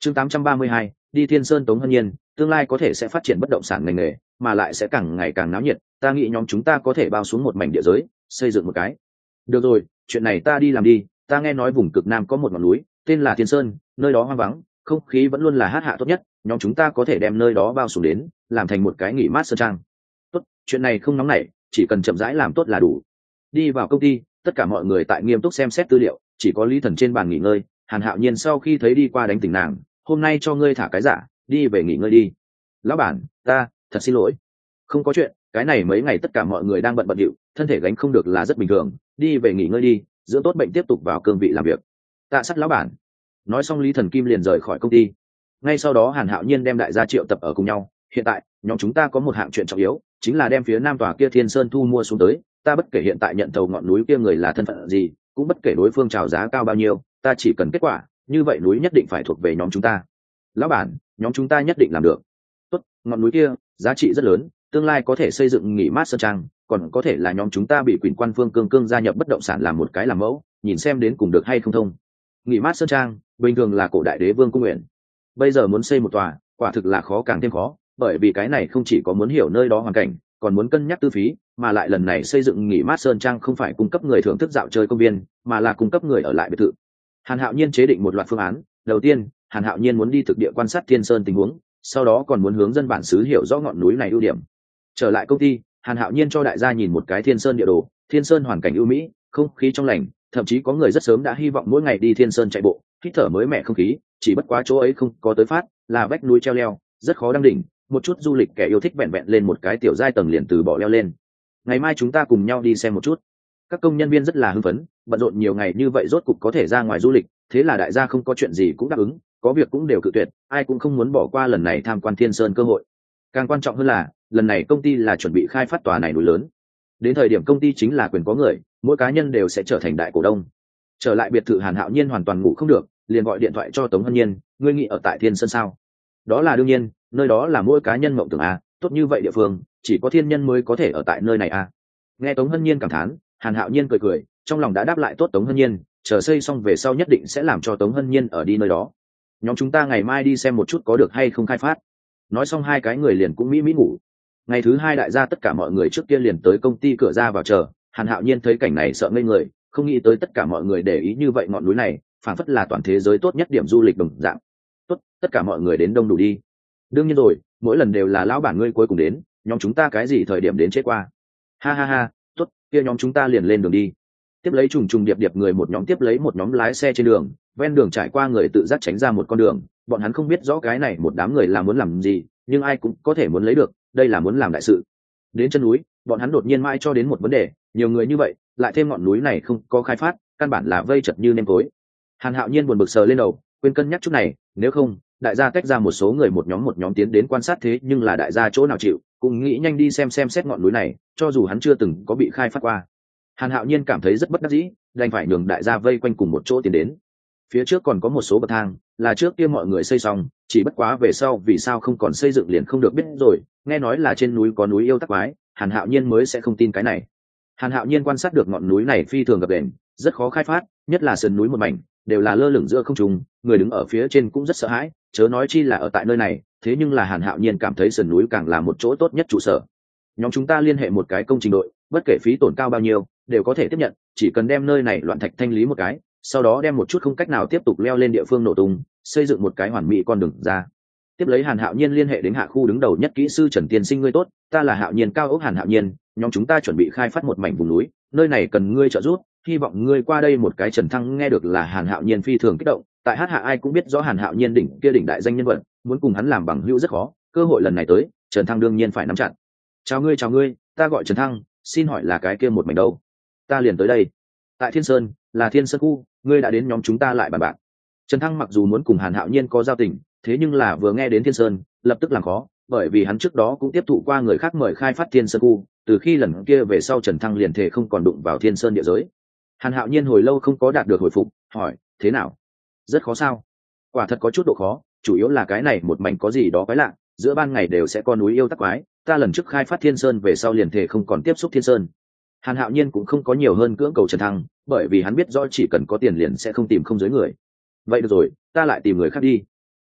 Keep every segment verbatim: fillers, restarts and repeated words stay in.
chương tám trăm ba mươi hai, đi Thiên Sơn. Tống Hân Nhiên, tương lai có thể sẽ phát triển bất động sản ngành nghề, mà lại sẽ càng ngày càng náo nhiệt, ta nghĩ nhóm chúng ta có thể bao xuống một mảnh địa giới, xây dựng một cái. Được rồi, chuyện này ta đi làm đi, ta nghe nói vùng cực nam có một ngọn núi, tên là Thiên Sơn, nơi đó hoang vắng, không khí vẫn luôn là hát hạ tốt nhất, nhóm chúng ta có thể đem nơi đó bao xuống đến, làm thành một cái nghỉ mát sơn trang. Tốt, chuyện này không nóng nảy, chỉ cần chậm rãi làm tốt là đủ. Đi vào công ty, tất cả mọi người tại nghiêm túc xem xét tư liệu, chỉ có Lý Thần trên bàn nghỉ ngơi. Hàn Hạo Nhiên sau khi thấy đi qua đánh tỉnh nàng, hôm nay cho ngươi thả cái giả, đi về nghỉ ngơi đi. Lão bản, ta thật xin lỗi. Không có chuyện, cái này mấy ngày tất cả mọi người đang bận bận điệu, thân thể gánh không được là rất bình thường, đi về nghỉ ngơi đi, dưỡng tốt bệnh tiếp tục vào cương vị làm việc. Tạ Sắt lão bản. Nói xong Lý Thần Kim liền rời khỏi công ty. Ngay sau đó Hàn Hạo Nhiên đem đại gia triệu tập ở cùng nhau. Hiện tại nhóm chúng ta có một hạng chuyện trọng yếu, chính là đem phía nam tòa kia Thiên Sơn thu mua xuống tới. Ta bất kể hiện tại nhận thầu ngọn núi kia người là thân phận gì, cũng bất kể đối phương chào giá cao bao nhiêu, ta chỉ cần kết quả, như vậy núi nhất định phải thuộc về nhóm chúng ta. Lão bản, nhóm chúng ta nhất định làm được. Tốt, ngọn núi kia giá trị rất lớn, tương lai có thể xây dựng nghỉ mát sơn trang, còn có thể là nhóm chúng ta bị Quỳnh Quan Phương cương cương gia nhập bất động sản làm một cái làm mẫu, nhìn xem đến cùng được hay không thông. Nghỉ mát sơn trang bình thường là cổ đại đế vương cung nguyện, bây giờ muốn xây một tòa quả thực là khó càng thêm khó, bởi vì cái này không chỉ có muốn hiểu nơi đó hoàn cảnh, còn muốn cân nhắc tư phí, mà lại lần này xây dựng nghỉ mát sơn trang không phải cung cấp người thưởng thức dạo chơi công viên, mà là cung cấp người ở lại biệt thự. Hàn Hạo Nhiên chế định một loạt phương án. Đầu tiên, Hàn Hạo Nhiên muốn đi thực địa quan sát Thiên Sơn tình huống, sau đó còn muốn hướng dân bản xứ hiểu rõ ngọn núi này ưu điểm. Trở lại công ty, Hàn Hạo Nhiên cho đại gia nhìn một cái Thiên Sơn địa đồ. Thiên Sơn hoàn cảnh ưu mỹ, không khí trong lành, thậm chí có người rất sớm đã hy vọng mỗi ngày đi Thiên Sơn chạy bộ, hít thở mới mẻ không khí, chỉ bất quá chỗ ấy không có tới phát, là vách núi treo leo, rất khó đăng đỉnh, một chút du lịch kẻ yêu thích vẹn vẹn lên một cái tiểu giai tầng liền từ bỏ leo lên. Ngày mai chúng ta cùng nhau đi xem một chút. Các công nhân viên rất là hưng phấn, bận rộn nhiều ngày như vậy rốt cục có thể ra ngoài du lịch, thế là đại gia không có chuyện gì cũng đáp ứng, có việc cũng đều cự tuyệt, ai cũng không muốn bỏ qua lần này tham quan Thiên Sơn cơ hội. Càng quan trọng hơn là, lần này công ty là chuẩn bị khai phát tòa này núi lớn. Đến thời điểm công ty chính là quyền có người, mỗi cá nhân đều sẽ trở thành đại cổ đông. Trở lại biệt thự, Hàn Hạo Nhiên hoàn toàn ngủ không được, liền gọi điện thoại cho Tống Hân Nhiên, ngươi nghĩ ở tại Thiên Sơn sao? Đó là đương nhiên, nơi đó là mỗi cá nhân mộng tưởng a, tốt như vậy địa phương, chỉ có thiên nhân mới có thể ở tại nơi này a. Nghe Tống Hân Nhiên cảm thán, Hàn Hạo Nhiên cười cười, trong lòng đã đáp lại tốt Tống Hân Nhiên, chờ xây xong về sau nhất định sẽ làm cho Tống Hân Nhiên ở đi nơi đó. Nhóm chúng ta ngày mai đi xem một chút có được hay không khai phát. Nói xong hai cái người liền cũng mỹ mỹ ngủ. Ngày thứ hai đại gia tất cả mọi người trước kia liền tới công ty cửa ra vào chờ. Hàn Hạo Nhiên thấy cảnh này sợ ngây người, không nghĩ tới tất cả mọi người để ý như vậy ngọn núi này, phảng phất là toàn thế giới tốt nhất điểm du lịch đồng dạng. Tốt, tất cả mọi người đến đông đủ đi. Đương nhiên rồi, mỗi lần đều là lão bản ngươi cuối cùng đến, nhóm chúng ta cái gì thời điểm đến chết qua. Ha ha ha, tốt, kia nhóm chúng ta liền lên đường đi. Tiếp lấy trùng trùng điệp điệp người một nhóm tiếp lấy một nhóm lái xe trên đường, ven đường trải qua người tự giác tránh ra một con đường, bọn hắn không biết rõ cái này một đám người là muốn làm gì, nhưng ai cũng có thể muốn lấy được, đây là muốn làm đại sự. Đến chân núi, bọn hắn đột nhiên mãi cho đến một vấn đề, nhiều người như vậy, lại thêm ngọn núi này không có khai phát, căn bản là vây chật như nêm tối. Hàn Hạo Nhiên buồn bực sờ lên đầu, quên cân nhắc chút này, nếu không, đại gia tách ra một số người một nhóm một nhóm tiến đến quan sát, thế nhưng là đại gia chỗ nào chịu, cũng nghĩ nhanh đi xem xem xét ngọn núi này, cho dù hắn chưa từng có bị khai phát qua. Hàn Hạo Nhiên cảm thấy rất bất đắc dĩ, đành phải nhường đại gia vây quanh cùng một chỗ tiến đến. Phía trước còn có một số bậc thang, là trước kia mọi người xây xong, chỉ bất quá về sau vì sao không còn xây dựng liền không được biết rồi, nghe nói là trên núi có núi yêu tắc quái, Hàn Hạo Nhiên mới sẽ không tin cái này. Hàn Hạo Nhiên quan sát được ngọn núi này phi thường gập ghềnh, rất khó khai phát, nhất là sườn núi một mảnh, đều là lơ lửng giữa không trung, người đứng ở phía trên cũng rất sợ hãi, chớ nói chi là ở tại nơi này, thế nhưng là Hàn Hạo Nhiên cảm thấy sườn núi càng là một chỗ tốt nhất trụ sở. Nhóm chúng ta liên hệ một cái công trình đội, bất kể phí tổn cao bao nhiêu, đều có thể tiếp nhận, chỉ cần đem nơi này loạn thạch thanh lý một cái, sau đó đem một chút không cách nào tiếp tục leo lên địa phương nổ tung, xây dựng một cái hoàn mỹ con đường ra. Tiếp lấy Hàn Hạo Nhiên liên hệ đến hạ khu đứng đầu nhất kỹ sư Trần Tiên Sinh, ngươi tốt, ta là Hạo Nhiên cao ốc Hàn Hạo Nhiên, nhóm chúng ta chuẩn bị khai phát một mảnh vùng núi, nơi này cần ngươi trợ giúp, hy vọng ngươi qua đây một cái. Trần Thăng nghe được là Hàn Hạo Nhiên phi thường kích động, tại hát hạ ai cũng biết rõ Hàn Hạo Nhiên đỉnh kia đỉnh đại danh nhân vật, muốn cùng hắn làm bằng hữu rất khó, cơ hội lần này tới, Trần Thăng đương nhiên phải nắm chặt. Chào ngươi, chào ngươi, ta gọi Trần Thăng, xin hỏi là cái kia một mảnh đâu? Ta liền tới đây. Tại Thiên Sơn, là Thiên Sơn khu, ngươi đã đến nhóm chúng ta lại bàn bạc. Trần Thăng mặc dù muốn cùng Hàn Hạo Nhiên có giao tình, thế nhưng là vừa nghe đến Thiên Sơn, lập tức làm khó, bởi vì hắn trước đó cũng tiếp thụ qua người khác mời khai phát Thiên Sơn khu, từ khi lần kia về sau Trần Thăng liền thể không còn đụng vào Thiên Sơn địa giới. Hàn Hạo Nhiên hồi lâu không có đạt được hồi phục, hỏi, thế nào? Rất khó sao? Quả thật có chút độ khó, chủ yếu là cái này một mảnh có gì đó quái lạ, giữa ban ngày đều sẽ có núi yêu tắc quái, ta lần trước khai phát Thiên Sơn về sau liền thể không còn tiếp xúc Thiên Sơn. Hàn Hạo Nhiên cũng không có nhiều hơn cưỡng cầu Trần Thăng, bởi vì hắn biết rõ chỉ cần có tiền liền sẽ không tìm không giới người. Vậy được rồi, ta lại tìm người khác đi.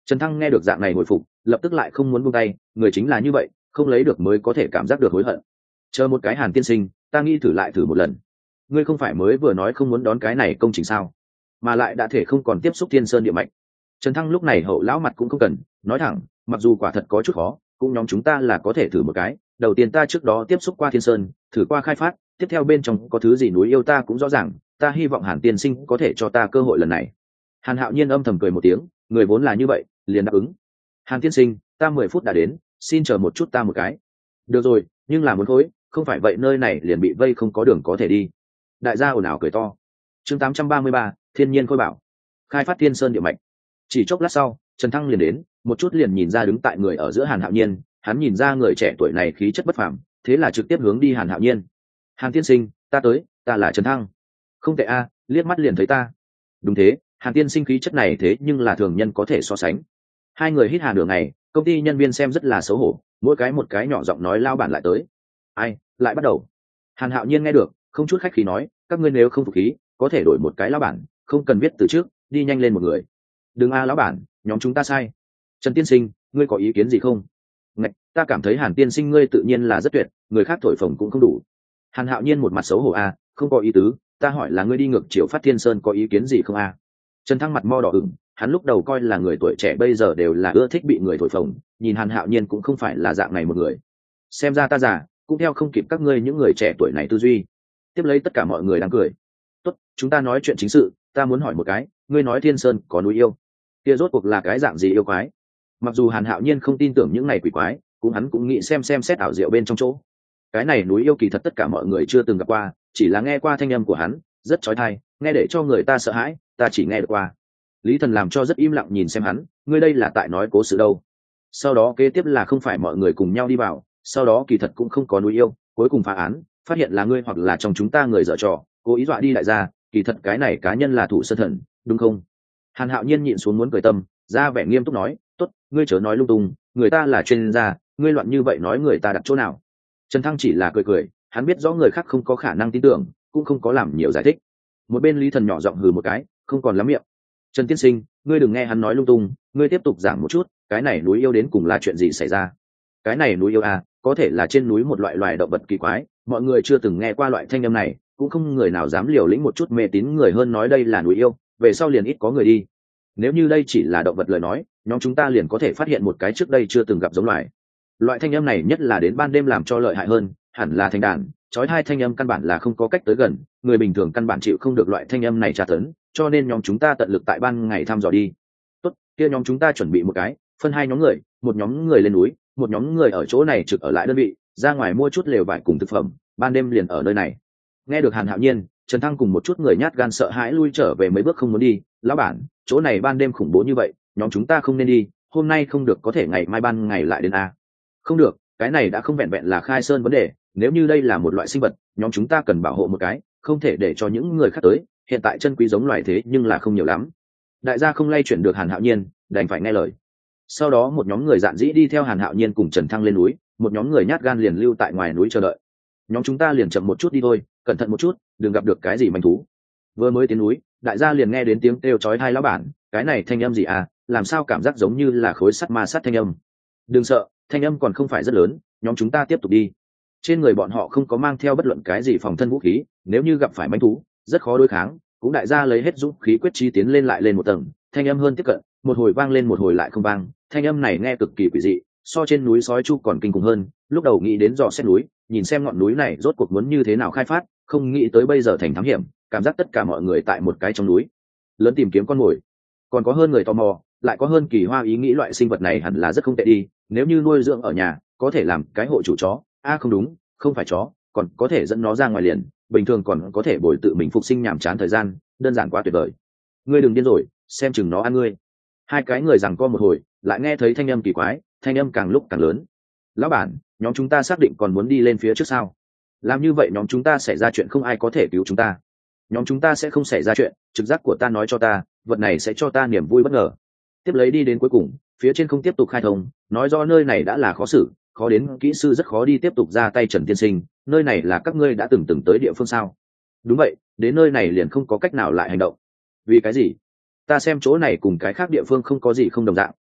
Trần Thăng nghe được dạng này hồi phục, lập tức lại không muốn buông tay, người chính là như vậy, không lấy được mới có thể cảm giác được hối hận. Chờ một cái, Hàn tiên sinh, ta nghĩ thử lại thử một lần. Ngươi không phải mới vừa nói không muốn đón cái này công trình sao? Mà lại đã thể không còn tiếp xúc thiên sơn địa mạch. Trần Thăng lúc này hậu lão mặt cũng không cần, nói thẳng, mặc dù quả thật có chút khó, cũng nhóm chúng ta là có thể thử một cái. Đầu tiên ta trước đó tiếp xúc qua thiên sơn, thử qua khai phát, tiếp theo bên trong có thứ gì núi yêu ta cũng rõ ràng, ta hy vọng Hàn tiên sinh có thể cho ta cơ hội lần này. Hàn Hạo Nhiên âm thầm cười một tiếng, người vốn là như vậy, liền đáp ứng. Hàn tiên sinh, ta mười phút đã đến, xin chờ một chút ta một cái. Được rồi, nhưng là muốn khối, không phải vậy nơi này liền bị vây không có đường có thể đi. Đại gia ồn ào cười to. Chương tám trăm ba mươi ba, thiên nhiên khôi bảo. Khai phát thiên sơn địa mạch. Chỉ chốc lát sau, Trần Thăng liền đến, một chút liền nhìn ra đứng tại người ở giữa Hàn Hạo Nhiên, hắn nhìn ra người trẻ tuổi này khí chất bất phàm, thế là trực tiếp hướng đi Hàn Hạo Nhiên. Hàn tiên sinh, ta tới, ta là Trần Thăng. Không tệ a, liếc mắt liền thấy ta. Đúng thế, Hàn tiên sinh khí chất này thế nhưng là thường nhân có thể so sánh. Hai người hít hà nửa ngày, công ty nhân viên xem rất là xấu hổ, mỗi cái một cái nhỏ giọng nói lao bản lại tới. Ai, lại bắt đầu. Hàn Hạo Nhiên nghe được, không chút khách khí nói, các ngươi nếu không phục khí, có thể đổi một cái lão bản, không cần viết từ trước, đi nhanh lên một người. Đừng a lão bản, nhóm chúng ta sai. Trần tiên sinh, ngươi có ý kiến gì không? Ngạch, ta cảm thấy Hàn tiên sinh ngươi tự nhiên là rất tuyệt, người khác thổi phồng cũng không đủ. Hàn Hạo Nhiên một mặt xấu hổ a, không có ý tứ, ta hỏi là ngươi đi ngược chiều phát thiên sơn có ý kiến gì không a? Trần Thăng mặt mo đỏ ửng, hắn lúc đầu coi là người tuổi trẻ bây giờ đều là ưa thích bị người thổi phồng, nhìn Hàn Hạo Nhiên cũng không phải là dạng này một người. Xem ra ta già, cũng theo không kịp các ngươi những người trẻ tuổi này tư duy. Tiếp lấy tất cả mọi người đang cười. Tốt, chúng ta nói chuyện chính sự, ta muốn hỏi một cái, ngươi nói thiên sơn có núi yêu, kia rốt cuộc là cái dạng gì yêu quái? Mặc dù Hàn Hạo Nhiên không tin tưởng những này quỷ quái, cũng hắn cũng nghĩ xem xem xét ảo diệu bên trong chỗ. Cái này núi yêu kỳ thật tất cả mọi người chưa từng gặp qua, chỉ là nghe qua thanh âm của hắn, rất chói tai, nghe để cho người ta sợ hãi, ta chỉ nghe được qua. Lý Thần làm cho rất im lặng nhìn xem hắn, ngươi đây là tại nói cố sự đâu? Sau đó kế tiếp là không phải mọi người cùng nhau đi vào, sau đó kỳ thật cũng không có núi yêu, cuối cùng phá án, phát hiện là ngươi hoặc là trong chúng ta người dở trò, cố ý dọa đi đại gia, kỳ thật cái này cá nhân là thủ sơn thần, đúng không? Hàn Hạo Nhiên nhịn xuống muốn cười tâm, ra vẻ nghiêm túc nói, tốt, ngươi chớ nói lung tung, người ta là chuyên gia, ngươi loạn như vậy nói người ta đặt chỗ nào? Trần Thăng chỉ là cười cười, hắn biết rõ người khác không có khả năng tin tưởng, cũng không có làm nhiều giải thích. Một bên Lý Thần nhỏ giọng hừ một cái, không còn lắm miệng. Trần tiên sinh, ngươi đừng nghe hắn nói lung tung, ngươi tiếp tục giảng một chút, cái này núi yêu đến cùng là chuyện gì xảy ra? Cái này núi yêu à, có thể là trên núi một loại loài động vật kỳ quái, mọi người chưa từng nghe qua loại thanh âm này, cũng không người nào dám liều lĩnh một chút mê tín người hơn nói đây là núi yêu, về sau liền ít có người đi. Nếu như đây chỉ là động vật lời nói, nhóm chúng ta liền có thể phát hiện một cái trước đây chưa từng gặp giống loài. Loại thanh âm này nhất là đến ban đêm làm cho lợi hại hơn, hẳn là thành đàn, chói hai thanh âm căn bản là không có cách tới gần, người bình thường căn bản chịu không được loại thanh âm này tra tấn, cho nên nhóm chúng ta tận lực tại ban ngày thăm dò đi. Tốt, kia nhóm chúng ta chuẩn bị một cái, phân hai nhóm người, một nhóm người lên núi, một nhóm người ở chỗ này trực ở lại đơn vị, ra ngoài mua chút lều vải cùng thực phẩm, ban đêm liền ở nơi này. Nghe được Hàn Hạo Nhiên, Trần Thăng cùng một chút người nhát gan sợ hãi lui trở về mấy bước không muốn đi. Lão bản, chỗ này ban đêm khủng bố như vậy, nhóm chúng ta không nên đi, hôm nay không được có thể ngày mai ban ngày lại đến a. Không được, cái này đã không vẹn vẹn là khai sơn vấn đề, nếu như đây là một loại sinh vật, nhóm chúng ta cần bảo hộ một cái, không thể để cho những người khác tới, hiện tại chân quý giống loài thế nhưng là không nhiều lắm. Đại gia không lay chuyển được Hàn Hạo Nhiên, đành phải nghe lời. Sau đó một nhóm người dạn dĩ đi theo Hàn Hạo Nhiên cùng Trần Thăng lên núi, một nhóm người nhát gan liền lưu tại ngoài núi chờ đợi. Nhóm chúng ta liền chậm một chút đi thôi, cẩn thận một chút, đừng gặp được cái gì manh thú. Vừa mới tiến núi, đại gia liền nghe đến tiếng kêu chói tai lão bản, cái này thanh âm gì à, làm sao cảm giác giống như là khối sắt ma sắt thanh âm. Đừng sợ, thanh âm còn không phải rất lớn, nhóm chúng ta tiếp tục đi. Trên người bọn họ không có mang theo bất luận cái gì phòng thân vũ khí, nếu như gặp phải manh thú, rất khó đối kháng, cũng đại gia lấy hết dũng khí quyết chí tiến lên lại lên một tầng, thanh âm hơn tiếp cận, một hồi vang lên một hồi lại không vang, thanh âm này nghe cực kỳ quỷ dị, so trên núi sói chu còn kinh khủng hơn. Lúc đầu nghĩ đến dò xét núi, nhìn xem ngọn núi này rốt cuộc muốn như thế nào khai phát, không nghĩ tới bây giờ thành thám hiểm, cảm giác tất cả mọi người tại một cái trong núi lớn tìm kiếm con mồi, còn có hơn người tò mò, lại có hơn kỳ hoa ý nghĩ loại sinh vật này hẳn là rất không tệ đi, nếu như nuôi dưỡng ở nhà có thể làm cái hộ chủ chó. A à, không đúng, không phải chó, còn có thể dẫn nó ra ngoài liền, bình thường còn có thể bồi tự mình phục sinh nhàm chán thời gian, đơn giản quá tuyệt vời. Ngươi đừng điên rồi, xem chừng nó ăn ngươi. Hai cái người giằng co một hồi, lại nghe thấy thanh âm kỳ quái, thanh âm càng lúc càng lớn. Lão bản, nhóm chúng ta xác định còn muốn đi lên phía trước sao? Làm như vậy nhóm chúng ta xảy ra chuyện không ai có thể cứu chúng ta. Nhóm chúng ta sẽ không xảy ra chuyện, trực giác của ta nói cho ta, vật này sẽ cho ta niềm vui bất ngờ. Tiếp lấy đi đến cuối cùng, phía trên không tiếp tục khai thông, nói do nơi này đã là khó xử, khó đến kỹ sư rất khó đi tiếp tục ra tay. Trần tiên sinh, nơi này là các ngươi đã từng từng tới địa phương sao? Đúng vậy, đến nơi này liền không có cách nào lại hành động. Vì cái gì? Ta xem chỗ này cùng cái khác địa phương không có gì không đồng dạng,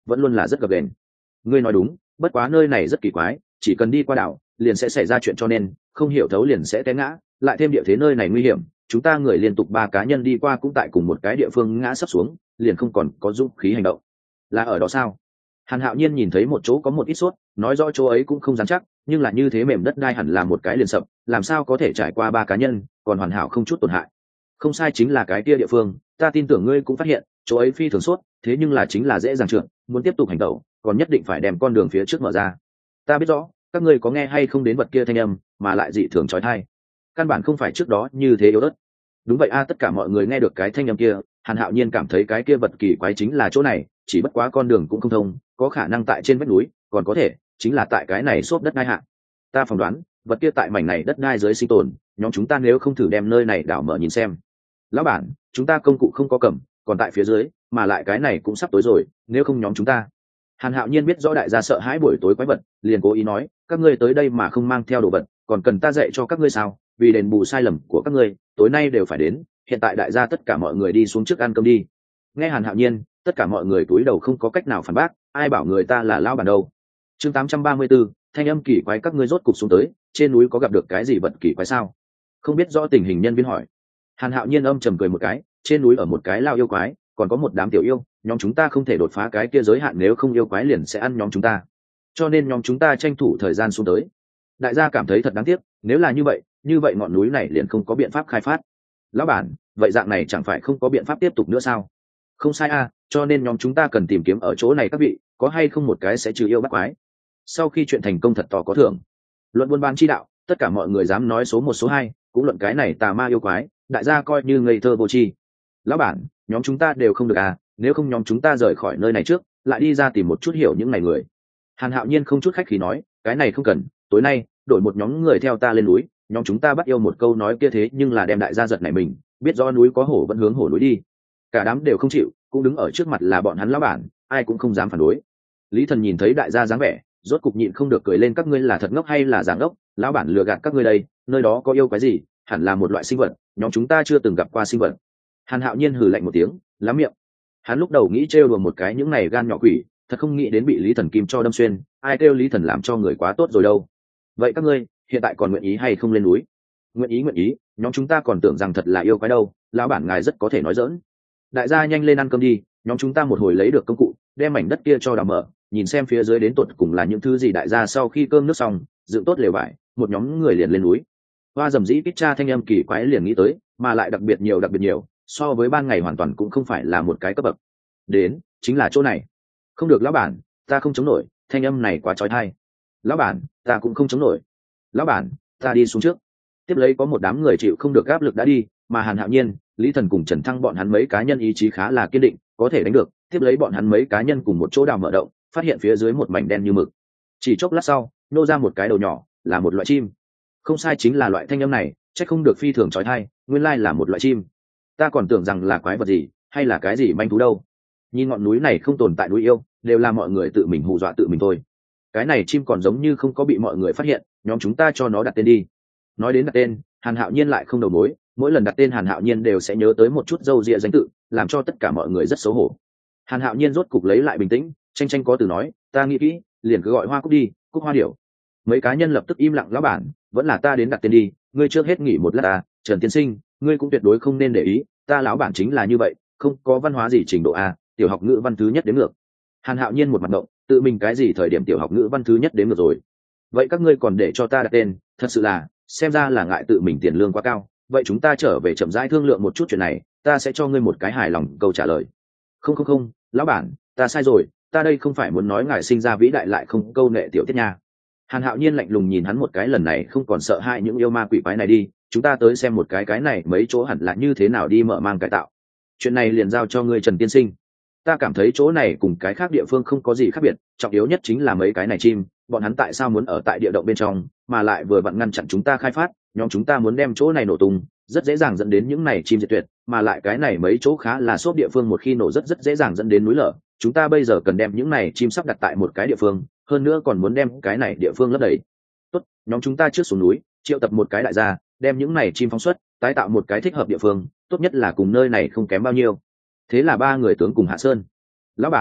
vẫn luôn là rất gập ghềnh. Ngươi nói đúng, bất quá nơi này rất kỳ quái, chỉ cần đi qua đảo liền sẽ xảy ra chuyện, cho nên không hiểu thấu liền sẽ té ngã, lại thêm địa thế nơi này nguy hiểm, chúng ta người liên tục ba cá nhân đi qua cũng tại cùng một cái địa phương ngã sấp xuống, liền không còn có dũng khí hành động. Là ở đó sao? Hàn Hạo Nhiên nhìn thấy một chỗ có một ít sốt, nói rõ chỗ ấy cũng không dám chắc, nhưng là như thế mềm đất đai hẳn là một cái liền sập, làm sao có thể trải qua ba cá nhân, còn hoàn hảo không chút tổn hại. Không sai, chính là cái kia địa phương, ta tin tưởng ngươi cũng phát hiện, chỗ ấy phi thường sốt, thế nhưng là chính là dễ dàng trượt, muốn tiếp tục hành động, còn nhất định phải đem con đường phía trước mở ra. Ta biết rõ, các ngươi có nghe hay không đến vật kia thanh âm, mà lại dị thường chói tai. Căn bản không phải trước đó như thế yếu ớt. Đúng vậy a, tất cả mọi người nghe được cái thanh âm kia, Hàn Hạo Nhiên cảm thấy cái kia vật kỳ quái chính là chỗ này, chỉ bất quá con đường cũng không thông, có khả năng tại trên vách núi, còn có thể chính là tại cái này xốp đất đai hạ. Ta phỏng đoán, vật kia tại mảnh này đất đai dưới sinh tồn, nhóm chúng ta nếu không thử đem nơi này đảo mở nhìn xem. Lão bản, chúng ta công cụ không có cầm, còn tại phía dưới, mà lại cái này cũng sắp tối rồi, nếu không nhóm chúng ta. Hàn Hạo Nhiên biết rõ đại gia sợ hãi buổi tối quái vật, liền cố ý nói, các ngươi tới đây mà không mang theo đồ vật, còn cần ta dạy cho các ngươi sao? Vì đền bù sai lầm của các ngươi, tối nay đều phải đến, hiện tại đại gia tất cả mọi người đi xuống trước ăn cơm đi. Nghe Hàn Hạo Nhiên, tất cả mọi người cúi đầu không có cách nào phản bác, ai bảo người ta là lão bản đâu. Chương tám trăm ba mươi 834, thanh âm kỳ quái, các ngươi rốt cục xuống tới, trên núi có gặp được cái gì vật kỳ quái sao? Không biết rõ tình hình nhân viên hỏi. Hàn Hạo Nhiên âm trầm cười một cái, trên núi ở một cái lao yêu quái, còn có một đám tiểu yêu, nhóm chúng ta không thể đột phá cái kia giới hạn, nếu không yêu quái liền sẽ ăn nhóm chúng ta. Cho nên nhóm chúng ta tranh thủ thời gian xuống tới. Đại gia cảm thấy thật đáng tiếc, nếu là như vậy, như vậy ngọn núi này liền không có biện pháp khai phát. Lão bản, vậy dạng này chẳng phải không có biện pháp tiếp tục nữa sao? Không sai a, cho nên nhóm chúng ta cần tìm kiếm ở chỗ này các vị, có hay không một cái sẽ trừ yêu bắt quái. Sau khi chuyện thành công thật to có thưởng. Luận buôn bán chi đạo, tất cả mọi người dám nói số một số hai, cũng luận cái này tà ma yêu quái, đại gia coi như ngây thơ vô tri. Lão bản, nhóm chúng ta đều không được à, nếu không nhóm chúng ta rời khỏi nơi này trước, lại đi ra tìm một chút hiểu những này người. Hàn Hạo Nhiên không chút khách khí nói, cái này không cần, tối nay đổi một nhóm người theo ta lên núi, nhóm chúng ta bắt yêu một câu nói kia thế nhưng là đem đại gia giật này mình, biết rõ núi có hổ vẫn hướng hổ núi đi. Cả đám đều không chịu, cũng đứng ở trước mặt là bọn hắn lão bản, ai cũng không dám phản đối. Lý Thần nhìn thấy đại gia dáng vẻ, rốt cục nhịn không được cười lên, các ngươi là thật ngốc hay là giả ngốc, lão bản lừa gạt các ngươi đây, nơi đó có yêu quái gì, hẳn là một loại sinh vật, nhóm chúng ta chưa từng gặp qua sinh vật. Hàn Hạo Nhiên hừ lạnh một tiếng, lắm miệng. Hắn lúc đầu nghĩ trêu đùa một cái những này gan nhỏ quỷ, thật không nghĩ đến bị Lý Thần kim cho đâm xuyên, ai kêu Lý Thần làm cho người quá tốt rồi đâu. Vậy các ngươi hiện tại còn nguyện ý hay không lên núi? Nguyện ý, nguyện ý, nhóm chúng ta còn tưởng rằng thật là yêu quái đâu, lão bản ngài rất có thể nói dỡn. Đại gia nhanh lên ăn cơm đi, nhóm chúng ta một hồi lấy được công cụ, đem mảnh đất kia cho đào mở, nhìn xem phía dưới đến tột cùng là những thứ gì. Đại gia sau khi cơm nước xong, dựng tốt lều vải, một nhóm người liền lên núi. Hoa dầm dĩ kích cha thanh âm kỳ quái liền nghĩ tới, mà lại đặc biệt nhiều đặc biệt nhiều, so với ban ngày hoàn toàn cũng không phải là một cái cấp bậc. Đến, chính là chỗ này. Không được lão bản, ta không chống nổi, thanh âm này quá chói tai. Lão bản, ta cũng không chống nổi. Lão bản, ta đi xuống trước. Tiếp lấy có một đám người chịu không được áp lực đã đi, mà Hàn Hạo Nhiên, Lý Thần cùng Trần Thăng bọn hắn mấy cá nhân ý chí khá là kiên định, có thể đánh được. Tiếp lấy bọn hắn mấy cá nhân cùng một chỗ đào mở động, phát hiện phía dưới một mảnh đen như mực. Chỉ chốc lát sau, nô ra một cái đầu nhỏ, là một loại chim. Không sai, chính là loại thanh âm này, chắc không được phi thường chói tai, nguyên lai là một loại chim. Ta còn tưởng rằng là quái vật gì, hay là cái gì manh thú đâu. Nhìn ngọn núi này không tồn tại núi yêu, đều là mọi người tự mình hù dọa tự mình thôi. Cái này chim còn giống như không có bị mọi người phát hiện, nhóm chúng ta cho nó đặt tên đi. Nói đến đặt tên, Hàn Hạo Nhiên lại không đầu mối, mỗi lần đặt tên Hàn Hạo Nhiên đều sẽ nhớ tới một chút dâu dịa danh tự, làm cho tất cả mọi người rất xấu hổ. Hàn Hạo Nhiên rốt cục lấy lại bình tĩnh, tranh tranh có từ nói, ta nghĩ kỹ, liền cứ gọi Hoa Cúc đi, Cúc Hoa Điểu. Mấy cá nhân lập tức im lặng, lão bản, vẫn là ta đến đặt tên đi, ngươi trước hết nghỉ một lát à, Trần Tiên Sinh, ngươi cũng tuyệt đối không nên để ý, ta lão bản chính là như vậy, không có văn hóa gì trình độ a, tiểu học ngữ văn thứ nhất đến ngược. Hàn Hạo Nhiên một mặt động, tự mình cái gì thời điểm tiểu học ngữ văn thứ nhất đến ngược rồi? Vậy các ngươi còn để cho ta đặt tên, thật sự là, xem ra là ngại tự mình tiền lương quá cao. Vậy chúng ta trở về chậm rãi thương lượng một chút chuyện này, ta sẽ cho ngươi một cái hài lòng câu trả lời. Không không không, lão bản, ta sai rồi, ta đây không phải muốn nói ngài sinh ra vĩ đại lại không câu nệ tiểu tiết nha. Hàn Hạo Nhiên lạnh lùng nhìn hắn một cái, lần này không còn sợ hãi những yêu ma quỷ quái này đi, chúng ta tới xem một cái cái này mấy chỗ hẳn là như thế nào đi mở mang cải tạo. Chuyện này liền giao cho ngươi Trần Tiên Sinh. Ta cảm thấy chỗ này cùng cái khác địa phương không có gì khác biệt, trọng yếu nhất chính là mấy cái này chim, bọn hắn tại sao muốn ở tại địa động bên trong, mà lại vừa vặn ngăn chặn chúng ta khai phát, nhóm chúng ta muốn đem chỗ này nổ tung, rất dễ dàng dẫn đến những này chim diệt tuyệt, mà lại cái này mấy chỗ khá là xốp địa phương, một khi nổ rất rất dễ dàng dẫn đến núi lở. Chúng ta bây giờ cần đem những này chim sắp đặt tại một cái địa phương, hơn nữa còn muốn đem cái này địa phương lấp đầy. Tốt, nhóm chúng ta trước xuống núi, triệu tập một cái đại gia, đem những này chim phóng xuất, tái tạo một cái thích hợp địa phương, tốt nhất là cùng nơi này không kém bao nhiêu. Thế là ba người tướng cùng Hạ Sơn. Lão bản,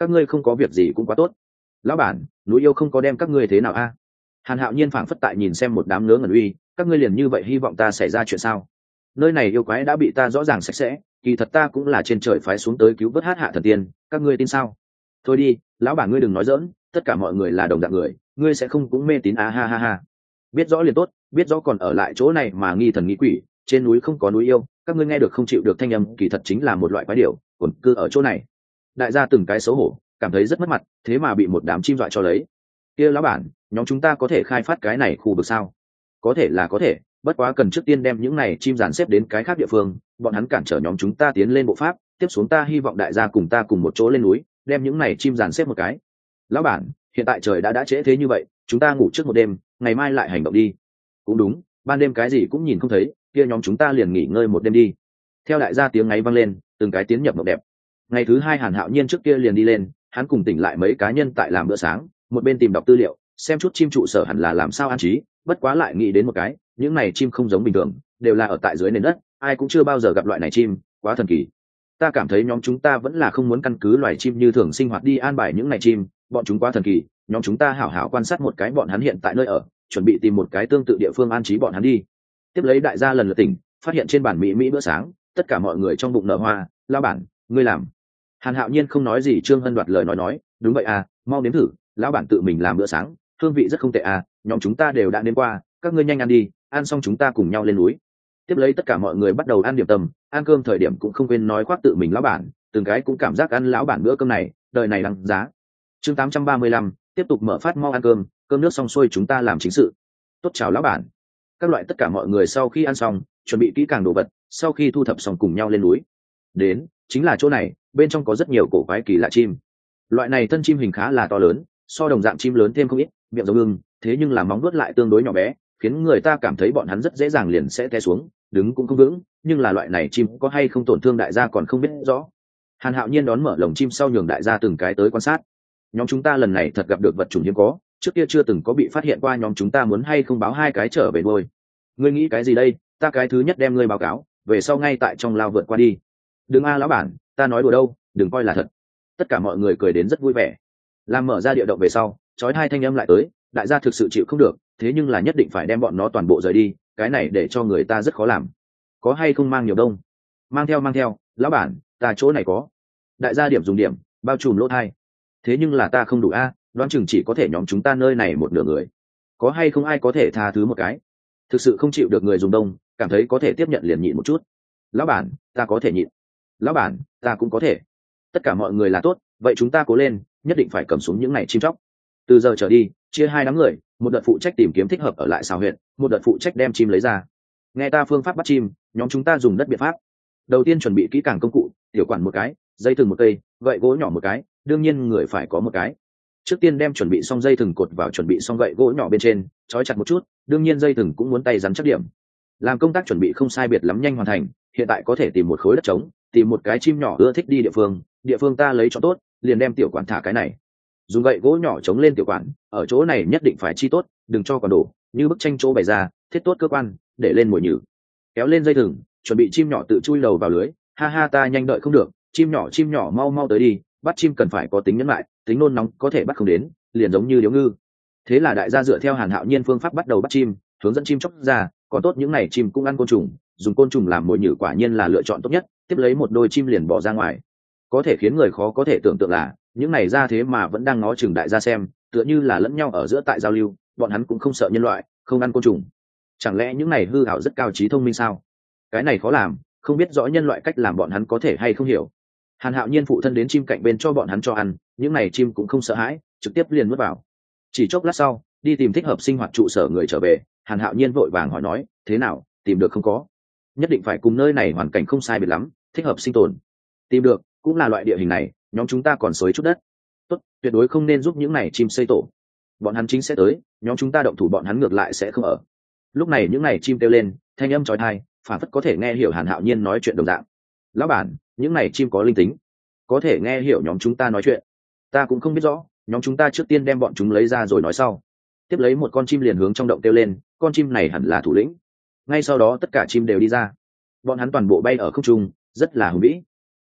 các ngươi không có việc gì cũng quá tốt. Lão bản, núi yêu không có đem các ngươi thế nào a? Hàn Hạo Nhiên phảng phất tại nhìn xem một đám ngớ ngẩn uy, các ngươi liền như vậy hy vọng ta xảy ra chuyện sao? Nơi này yêu quái đã bị ta rõ ràng sạch sẽ, kỳ thật ta cũng là trên trời phái xuống tới cứu vớt hát hạ thần tiên, các ngươi tin sao? Thôi đi, lão bản ngươi đừng nói dỡn, tất cả mọi người là đồng dạng người, ngươi sẽ không cũng mê tín a ha ha ha. Biết rõ liền tốt, biết rõ còn ở lại chỗ này mà nghi thần nghi quỷ, trên núi không có núi yêu, các ngươi nghe được không chịu được thanh âm, kỳ thật chính là một loại quái điểu, quần cư ở chỗ này. Đại gia từng cái xấu hổ, cảm thấy rất mất mặt, thế mà bị một đám chim dọa cho lấy. Kia lão bản, nhóm chúng ta có thể khai phát cái này khu vực sao? Có thể là có thể, bất quá cần trước tiên đem những này chim dàn xếp đến cái khác địa phương, bọn hắn cản trở nhóm chúng ta tiến lên bộ pháp, tiếp xuống ta hy vọng đại gia cùng ta cùng một chỗ lên núi, đem những này chim dàn xếp một cái. Lão bản, hiện tại trời đã đã trễ thế như vậy, chúng ta ngủ trước một đêm, ngày mai lại hành động đi. Cũng đúng, ban đêm cái gì cũng nhìn không thấy, kia nhóm chúng ta liền nghỉ ngơi một đêm đi. Theo đại gia tiếng ngáy vang lên, từng cái tiến nhập mộng đẹp. Ngày thứ hai Hàn Hạo Nhiên trước kia liền đi lên, hắn cùng tỉnh lại mấy cá nhân tại làm bữa sáng, một bên tìm đọc tư liệu, xem chút chim trụ sở hẳn là làm sao an trí, bất quá lại nghĩ đến một cái, những này chim không giống bình thường, đều là ở tại dưới nền đất, ai cũng chưa bao giờ gặp loại này chim, quá thần kỳ. Ta cảm thấy nhóm chúng ta vẫn là không muốn căn cứ loài chim như thường sinh hoạt đi an bài những này chim, bọn chúng quá thần kỳ, nhóm chúng ta hảo hảo quan sát một cái bọn hắn hiện tại nơi ở, chuẩn bị tìm một cái tương tự địa phương an trí bọn hắn đi. Tiếp lấy đại gia lần lượt tỉnh, phát hiện trên bàn mỹ mỹ bữa sáng, tất cả mọi người trong bụng nở hoa. Lão bản, ngươi làm. Hàn Hạo Nhiên không nói gì, Trương Hân đoạt lời nói nói, đúng vậy à, mau nếm thử, lão bản tự mình làm bữa sáng, hương vị rất không tệ à, nhóm chúng ta đều đã nếm qua, các ngươi nhanh ăn đi, ăn xong chúng ta cùng nhau lên núi. Tiếp lấy tất cả mọi người bắt đầu ăn điểm tâm, ăn cơm thời điểm cũng không quên nói khoác tự mình lão bản, từng cái cũng cảm giác ăn lão bản bữa cơm này, đời này đáng giá. Chương tám trăm ba mươi lăm, tiếp tục mở phát, mau ăn cơm, cơm nước xong xuôi chúng ta làm chính sự. Tốt, chào lão bản. Các loại tất cả mọi người sau khi ăn xong, chuẩn bị kỹ càng đồ vật, sau khi thu thập xong cùng nhau lên núi. Đến, chính là chỗ này, bên trong có rất nhiều cổ quái kỳ lạ chim. Loại này thân chim hình khá là to lớn, so đồng dạng chim lớn thêm không ít, miệng giống ưng, thế nhưng là móng vuốt lại tương đối nhỏ bé, khiến người ta cảm thấy bọn hắn rất dễ dàng liền sẽ té xuống, đứng cũng không vững, nhưng là loại này chim có hay không tổn thương đại gia còn không biết rõ. Hàn Hạo Nhiên đón mở lồng chim sau nhường đại gia từng cái tới quan sát. Nhóm chúng ta lần này thật gặp được vật chủng hiếm có, trước kia chưa từng có bị phát hiện qua, nhóm chúng ta muốn hay không báo hai cái trở về nuôi. Ngươi nghĩ cái gì đây, ta cái thứ nhất đem ngươi báo cáo, về sau ngay tại trong lao vượt qua đi. Đừng a lão bản, ta nói đùa đâu, đừng coi là thật. Tất cả mọi người cười đến rất vui vẻ. Làm mở ra địa động về sau, chói hai thanh âm lại tới, đại gia thực sự chịu không được, thế nhưng là nhất định phải đem bọn nó toàn bộ rời đi, cái này để cho người ta rất khó làm. Có hay không mang nhiều đông? Mang theo mang theo, lão bản, ta chỗ này có. Đại gia điểm dùng điểm, bao trùm lỗ thai. Thế nhưng là ta không đủ a, đoán chừng chỉ có thể nhóm chúng ta nơi này một nửa người. Có hay không ai có thể tha thứ một cái? Thực sự không chịu được người dùng đông, cảm thấy có thể tiếp nhận liền nhịn một chút. Lão bản, ta có thể nhịn. Lão bản, ta cũng có thể. Tất cả mọi người là tốt, vậy chúng ta cố lên, nhất định phải cầm xuống những này chim chóc. Từ giờ trở đi, chia hai đám người, một đợt phụ trách tìm kiếm thích hợp ở lại xào huyện, một đợt phụ trách đem chim lấy ra. Nghe ta phương pháp bắt chim, nhóm chúng ta dùng đất biện pháp. Đầu tiên chuẩn bị kỹ càng công cụ, tiểu quản một cái, dây thừng một cây, gậy gỗ nhỏ một cái, đương nhiên người phải có một cái. Trước tiên đem chuẩn bị xong dây thừng cột vào chuẩn bị xong gậy gỗ nhỏ bên trên, trói chặt một chút, đương nhiên dây thừng cũng muốn tay rắn chắc điểm. Làm công tác chuẩn bị không sai biệt lắm nhanh hoàn thành, hiện tại có thể tìm một khối đất trống, tìm một cái chim nhỏ ưa thích đi địa phương, địa phương ta lấy cho tốt, liền đem tiểu quản thả cái này. Dùng gậy gỗ nhỏ chống lên tiểu quản, ở chỗ này nhất định phải chi tốt, đừng cho còn đổ, như bức tranh chỗ bày ra, thiết tốt cơ quan, để lên mồi nhử. Kéo lên dây thừng, chuẩn bị chim nhỏ tự chui đầu vào lưới, ha ha ta nhanh đợi không được, chim nhỏ chim nhỏ mau mau tới đi, bắt chim cần phải có tính nhẫn lại, tính nôn nóng có thể bắt không đến, liền giống như điếu ngư. Thế là đại gia dựa theo Hàn Hạo Nhiên phương pháp bắt đầu bắt chim, hướng dẫn chim chóc ra, còn tốt những này chim cũng ăn côn trùng, dùng côn trùng làm mồi nhử quả nhiên là lựa chọn tốt nhất, tiếp lấy một đôi chim liền bỏ ra ngoài. Có thể khiến người khó có thể tưởng tượng là, những này ra thế mà vẫn đang ngó chừng đại gia xem, tựa như là lẫn nhau ở giữa tại giao lưu, bọn hắn cũng không sợ nhân loại, không ăn côn trùng. Chẳng lẽ những này hư ảo rất cao trí thông minh sao? Cái này khó làm, không biết rõ nhân loại cách làm bọn hắn có thể hay không hiểu. Hàn Hạo Nhiên phụ thân đến chim cạnh bên cho bọn hắn cho ăn, những này chim cũng không sợ hãi, trực tiếp liền nuốt vào. Chỉ chốc lát sau, đi tìm thích hợp sinh hoạt trụ sở người trở về, Hàn Hạo Nhiên vội vàng hỏi nói, thế nào, tìm được không có? Nhất định phải cùng nơi này hoàn cảnh không sai biệt lắm, thích hợp sinh tồn. Tìm được, cũng là loại địa hình này, nhóm chúng ta còn xới chút đất. Tốt, tuyệt đối không nên giúp những này chim xây tổ. Bọn hắn chính sẽ tới, nhóm chúng ta động thủ bọn hắn ngược lại sẽ không ở. Lúc này những này chim kêu lên, thanh âm chói tai, phản phất có thể nghe hiểu Hàn Hạo Nhiên nói chuyện đồng dạng. Lão bản, những này chim có linh tính, có thể nghe hiểu nhóm chúng ta nói chuyện. Ta cũng không biết rõ, nhóm chúng ta trước tiên đem bọn chúng lấy ra rồi nói sau. Tiếp lấy một con chim liền hướng trong động kêu lên, con chim này hẳn là thủ lĩnh. Ngay sau đó tất cả chim đều đi ra, bọn hắn toàn bộ bay ở không trung, rất là hùng vĩ.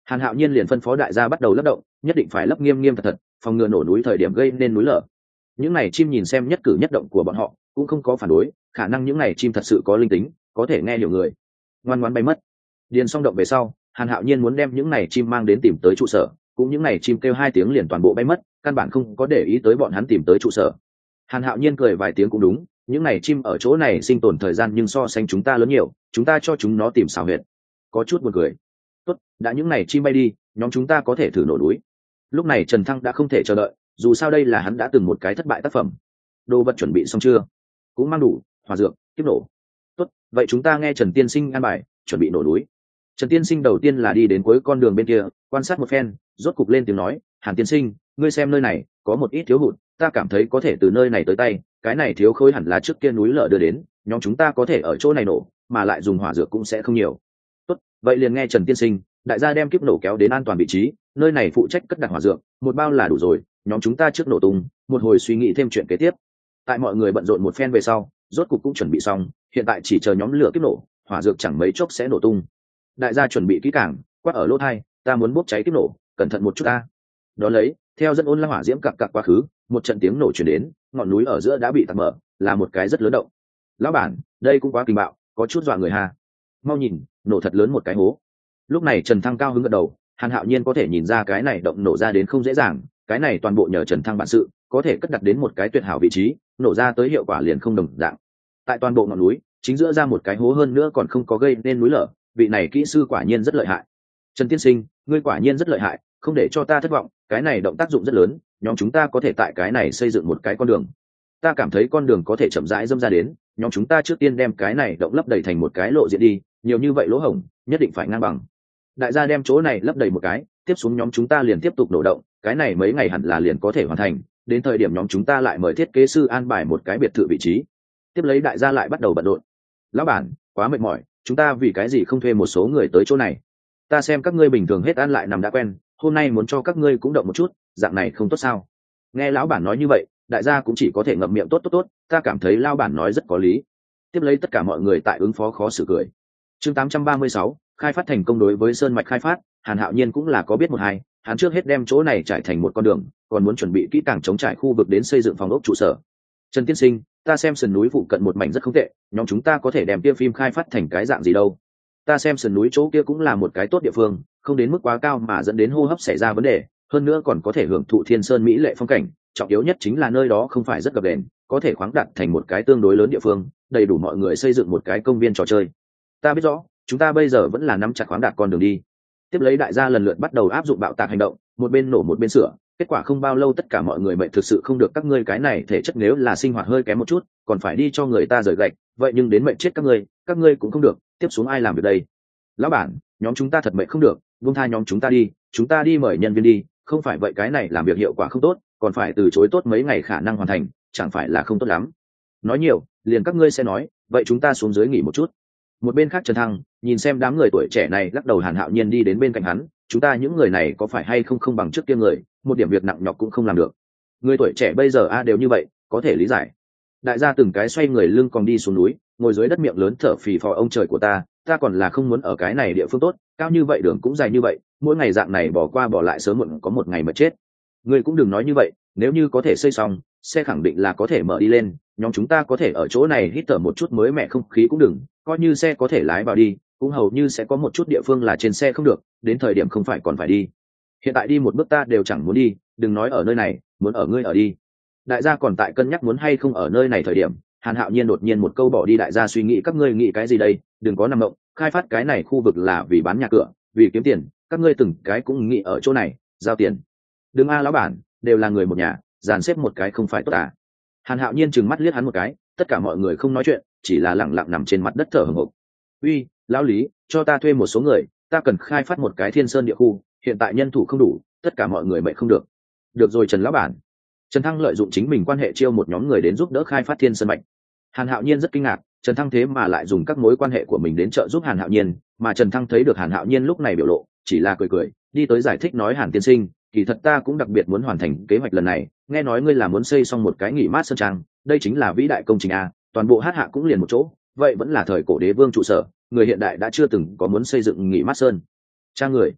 Hàn Hạo Nhiên liền phân phó đại gia bắt đầu lấp động, nhất định phải lấp nghiêm nghiêm thật thật, phòng ngừa nổ núi thời điểm gây nên núi lở. Những này chim nhìn xem nhất cử nhất động của bọn họ, cũng không có phản đối, khả năng những này chim thật sự có linh tính, có thể nghe hiểu người. Ngoan ngoãn bay mất. Điền xong động về sau, Hàn Hạo Nhiên muốn đem những này chim mang đến tìm tới trụ sở, cũng những này chim kêu hai tiếng liền toàn bộ bay mất, căn bản không có để ý tới bọn hắn tìm tới trụ sở. Hàn Hạo Nhiên cười vài tiếng cũng đúng, những này chim ở chỗ này sinh tồn thời gian nhưng so sánh chúng ta lớn nhiều, chúng ta cho chúng nó tìm xào huyệt. Có chút buồn cười. Tốt, đã những này chim bay đi, nhóm chúng ta có thể thử nổ núi. Lúc này Trần Thăng đã không thể chờ đợi, dù sao đây là hắn đã từng một cái thất bại tác phẩm. Đồ vật chuẩn bị xong chưa? Cũng mang đủ, hỏa dược, kiếp nổ. Tốt, vậy chúng ta nghe Trần tiên sinh an bài, chuẩn bị nổ núi. Trần tiên sinh đầu tiên là đi đến cuối con đường bên kia, quan sát một phen, rốt cục lên tiếng nói, Hàn tiên sinh, ngươi xem nơi này, có một ít thiếu hụt, ta cảm thấy có thể từ nơi này tới tay, cái này thiếu khối hẳn là trước kia núi lở đưa đến, nhóm chúng ta có thể ở chỗ này nổ, mà lại dùng hỏa dược cũng sẽ không nhiều. Tốt, vậy liền nghe Trần tiên sinh, đại gia đem kiếp nổ kéo đến an toàn vị trí, nơi này phụ trách cất đặt hỏa dược, một bao là đủ rồi, nhóm chúng ta trước nổ tung, một hồi suy nghĩ thêm chuyện kế tiếp. Tại mọi người bận rộn một phen về sau, rốt cục cũng chuẩn bị xong, hiện tại chỉ chờ nhóm lửa kiếp nổ, hỏa dược chẳng mấy chốc sẽ nổ tung. Đại gia chuẩn bị kỹ càng, quát ở lỗ thai, ta muốn bốc cháy kiếp nổ, cẩn thận một chút ta. Đó lấy, theo dẫn ôn la hỏa diễm cặc cặc quá khứ, một trận tiếng nổ truyền đến, ngọn núi ở giữa đã bị tạc mở, là một cái rất lớn động. Lão bản, đây cũng quá kinh bạo, có chút dọa người ha. Mau nhìn, nổ thật lớn một cái hố. Lúc này Trần Thăng cao hứng gật đầu, Hàn Hạo Nhiên có thể nhìn ra cái này động nổ ra đến không dễ dàng, cái này toàn bộ nhờ Trần Thăng bản sự, có thể cất đặt đến một cái tuyệt hảo vị trí, nổ ra tới hiệu quả liền không đồng dạng. Tại toàn bộ ngọn núi, chính giữa ra một cái hố hơn nữa còn không có gây nên núi lở, vị này kỹ sư quả nhiên rất lợi hại. Trần tiên sinh, ngươi quả nhiên rất lợi hại, không để cho ta thất vọng, cái này động tác dụng rất lớn, nhóm chúng ta có thể tại cái này xây dựng một cái con đường. Ta cảm thấy con đường có thể chậm rãi dâm ra đến, nhóm chúng ta trước tiên đem cái này động lấp đầy thành một cái lộ diện đi, nhiều như vậy lỗ hổng, nhất định phải ngang bằng. Đại gia đem chỗ này lấp đầy một cái, tiếp xuống nhóm chúng ta liền tiếp tục nổ động, cái này mấy ngày hẳn là liền có thể hoàn thành, đến thời điểm nhóm chúng ta lại mời thiết kế sư an bài một cái biệt thự vị trí. Tiếp lấy đại gia lại bắt đầu bận rộn. Lão bản, quá mệt mỏi, chúng ta vì cái gì không thuê một số người tới chỗ này? Ta xem các ngươi bình thường hết ăn lại nằm đã quen, hôm nay muốn cho các ngươi cũng động một chút, dạng này không tốt sao? Nghe lão bản nói như vậy, đại gia cũng chỉ có thể ngậm miệng tốt tốt tốt, ta cảm thấy lão bản nói rất có lý. Tiếp lấy tất cả mọi người tại ứng phó khó xử cười. Chương tám trăm ba mươi sáu, khai phát thành công. Đối với sơn mạch khai phát, Hàn Hạo Nhiên cũng là có biết một hai, hắn trước hết đem chỗ này trải thành một con đường, còn muốn chuẩn bị kỹ càng chống trải khu vực đến xây dựng phòng ốc trụ sở. Trần tiên sinh, ta xem sườn núi phụ cận một mảnh rất không tệ, nhóm chúng ta có thể đem kia phim khai phát thành cái dạng gì đâu? Ta xem sườn núi chỗ kia cũng là một cái tốt địa phương, không đến mức quá cao mà dẫn đến hô hấp xảy ra vấn đề, hơn nữa còn có thể hưởng thụ thiên sơn mỹ lệ phong cảnh, trọng yếu nhất chính là nơi đó không phải rất gập ghềnh, có thể khoáng đạt thành một cái tương đối lớn địa phương, đầy đủ mọi người xây dựng một cái công viên trò chơi. Ta biết rõ, chúng ta bây giờ vẫn là nắm chặt khoáng đạt con đường đi. Tiếp lấy đại gia lần lượt bắt đầu áp dụng bạo tạc hành động, một bên nổ một bên sửa, kết quả không bao lâu tất cả mọi người mệnh thực sự không được, các ngươi cái này thể chất nếu là sinh hoạt hơi kém một chút, còn phải đi cho người ta rời gạch, vậy nhưng đến mệnh chết các ngươi, các ngươi cũng không được, tiếp xuống ai làm việc đây? Lão bản, nhóm chúng ta thật mệnh không được, buông tha nhóm chúng ta đi, chúng ta đi mời nhân viên đi, không phải vậy cái này làm việc hiệu quả không tốt, còn phải từ chối tốt mấy ngày khả năng hoàn thành, chẳng phải là không tốt lắm. Nói nhiều, liền các ngươi sẽ nói, vậy chúng ta xuống dưới nghỉ một chút. Một bên khác Trần Thăng nhìn xem đám người tuổi trẻ này, lắc đầu. Hàn Hạo Nhiên đi đến bên cạnh hắn, chúng ta những người này có phải hay không không bằng trước kia người, một điểm việc nặng nhọc cũng không làm được. Người tuổi trẻ bây giờ a đều như vậy, có thể lý giải. Đại gia từng cái xoay người lưng còn đi xuống núi, ngồi dưới đất miệng lớn thở phì phò. Ông trời của ta, ta còn là không muốn ở cái này địa phương tốt, cao như vậy đường cũng dài như vậy, mỗi ngày dạng này bỏ qua bỏ lại sớm muộn có một ngày mà chết. Ngươi cũng đừng nói như vậy, nếu như có thể xây xong, xe khẳng định là có thể mở đi lên, nhóm chúng ta có thể ở chỗ này hít thở một chút mới mẻ không khí cũng đừng, coi như xe có thể lái vào đi, cũng hầu như sẽ có một chút địa phương là trên xe không được, đến thời điểm không phải còn phải đi. Hiện tại đi một bước ta đều chẳng muốn đi, đừng nói ở nơi này, muốn ở ngươi ở đi. Đại gia còn tại cân nhắc muốn hay không ở nơi này thời điểm, Hàn Hạo Nhiên đột nhiên một câu bỏ đi đại gia suy nghĩ. Các ngươi nghĩ cái gì đây, đừng có nằm mộng, khai phát cái này khu vực là vì bán nhà cửa, vì kiếm tiền, các ngươi từng cái cũng nghĩ ở chỗ này giao tiền. Đừng a lão bản, đều là người một nhà, dàn xếp một cái không phải tốt à? Hàn Hạo Nhiên trừng mắt liếc hắn một cái, tất cả mọi người không nói chuyện, chỉ là lặng lặng nằm trên mặt đất thở hổn hộc. Uy, lão Lý, cho ta thuê một số người, ta cần khai phát một cái thiên sơn địa khu, hiện tại nhân thủ không đủ, tất cả mọi người mệt không được. Được rồi Trần lão bản. Trần Thăng lợi dụng chính mình quan hệ chiêu một nhóm người đến giúp đỡ khai phát thiên sơn mạch. Hàn Hạo Nhiên rất kinh ngạc, Trần Thăng thế mà lại dùng các mối quan hệ của mình đến trợ giúp Hàn Hạo Nhiên, mà Trần Thăng thấy được Hàn Hạo Nhiên lúc này biểu lộ, chỉ là cười cười, đi tới giải thích nói: Hàn tiên sinh, kỳ thật ta cũng đặc biệt muốn hoàn thành kế hoạch lần này, nghe nói ngươi là muốn xây xong một cái nghỉ mát sơn trang, đây chính là vĩ đại công trình a, toàn bộ hát hạ cũng liền một chỗ, vậy vẫn là thời cổ đế vương trụ sở, người hiện đại đã chưa từng có muốn xây dựng nghỉ mát sơn trang người.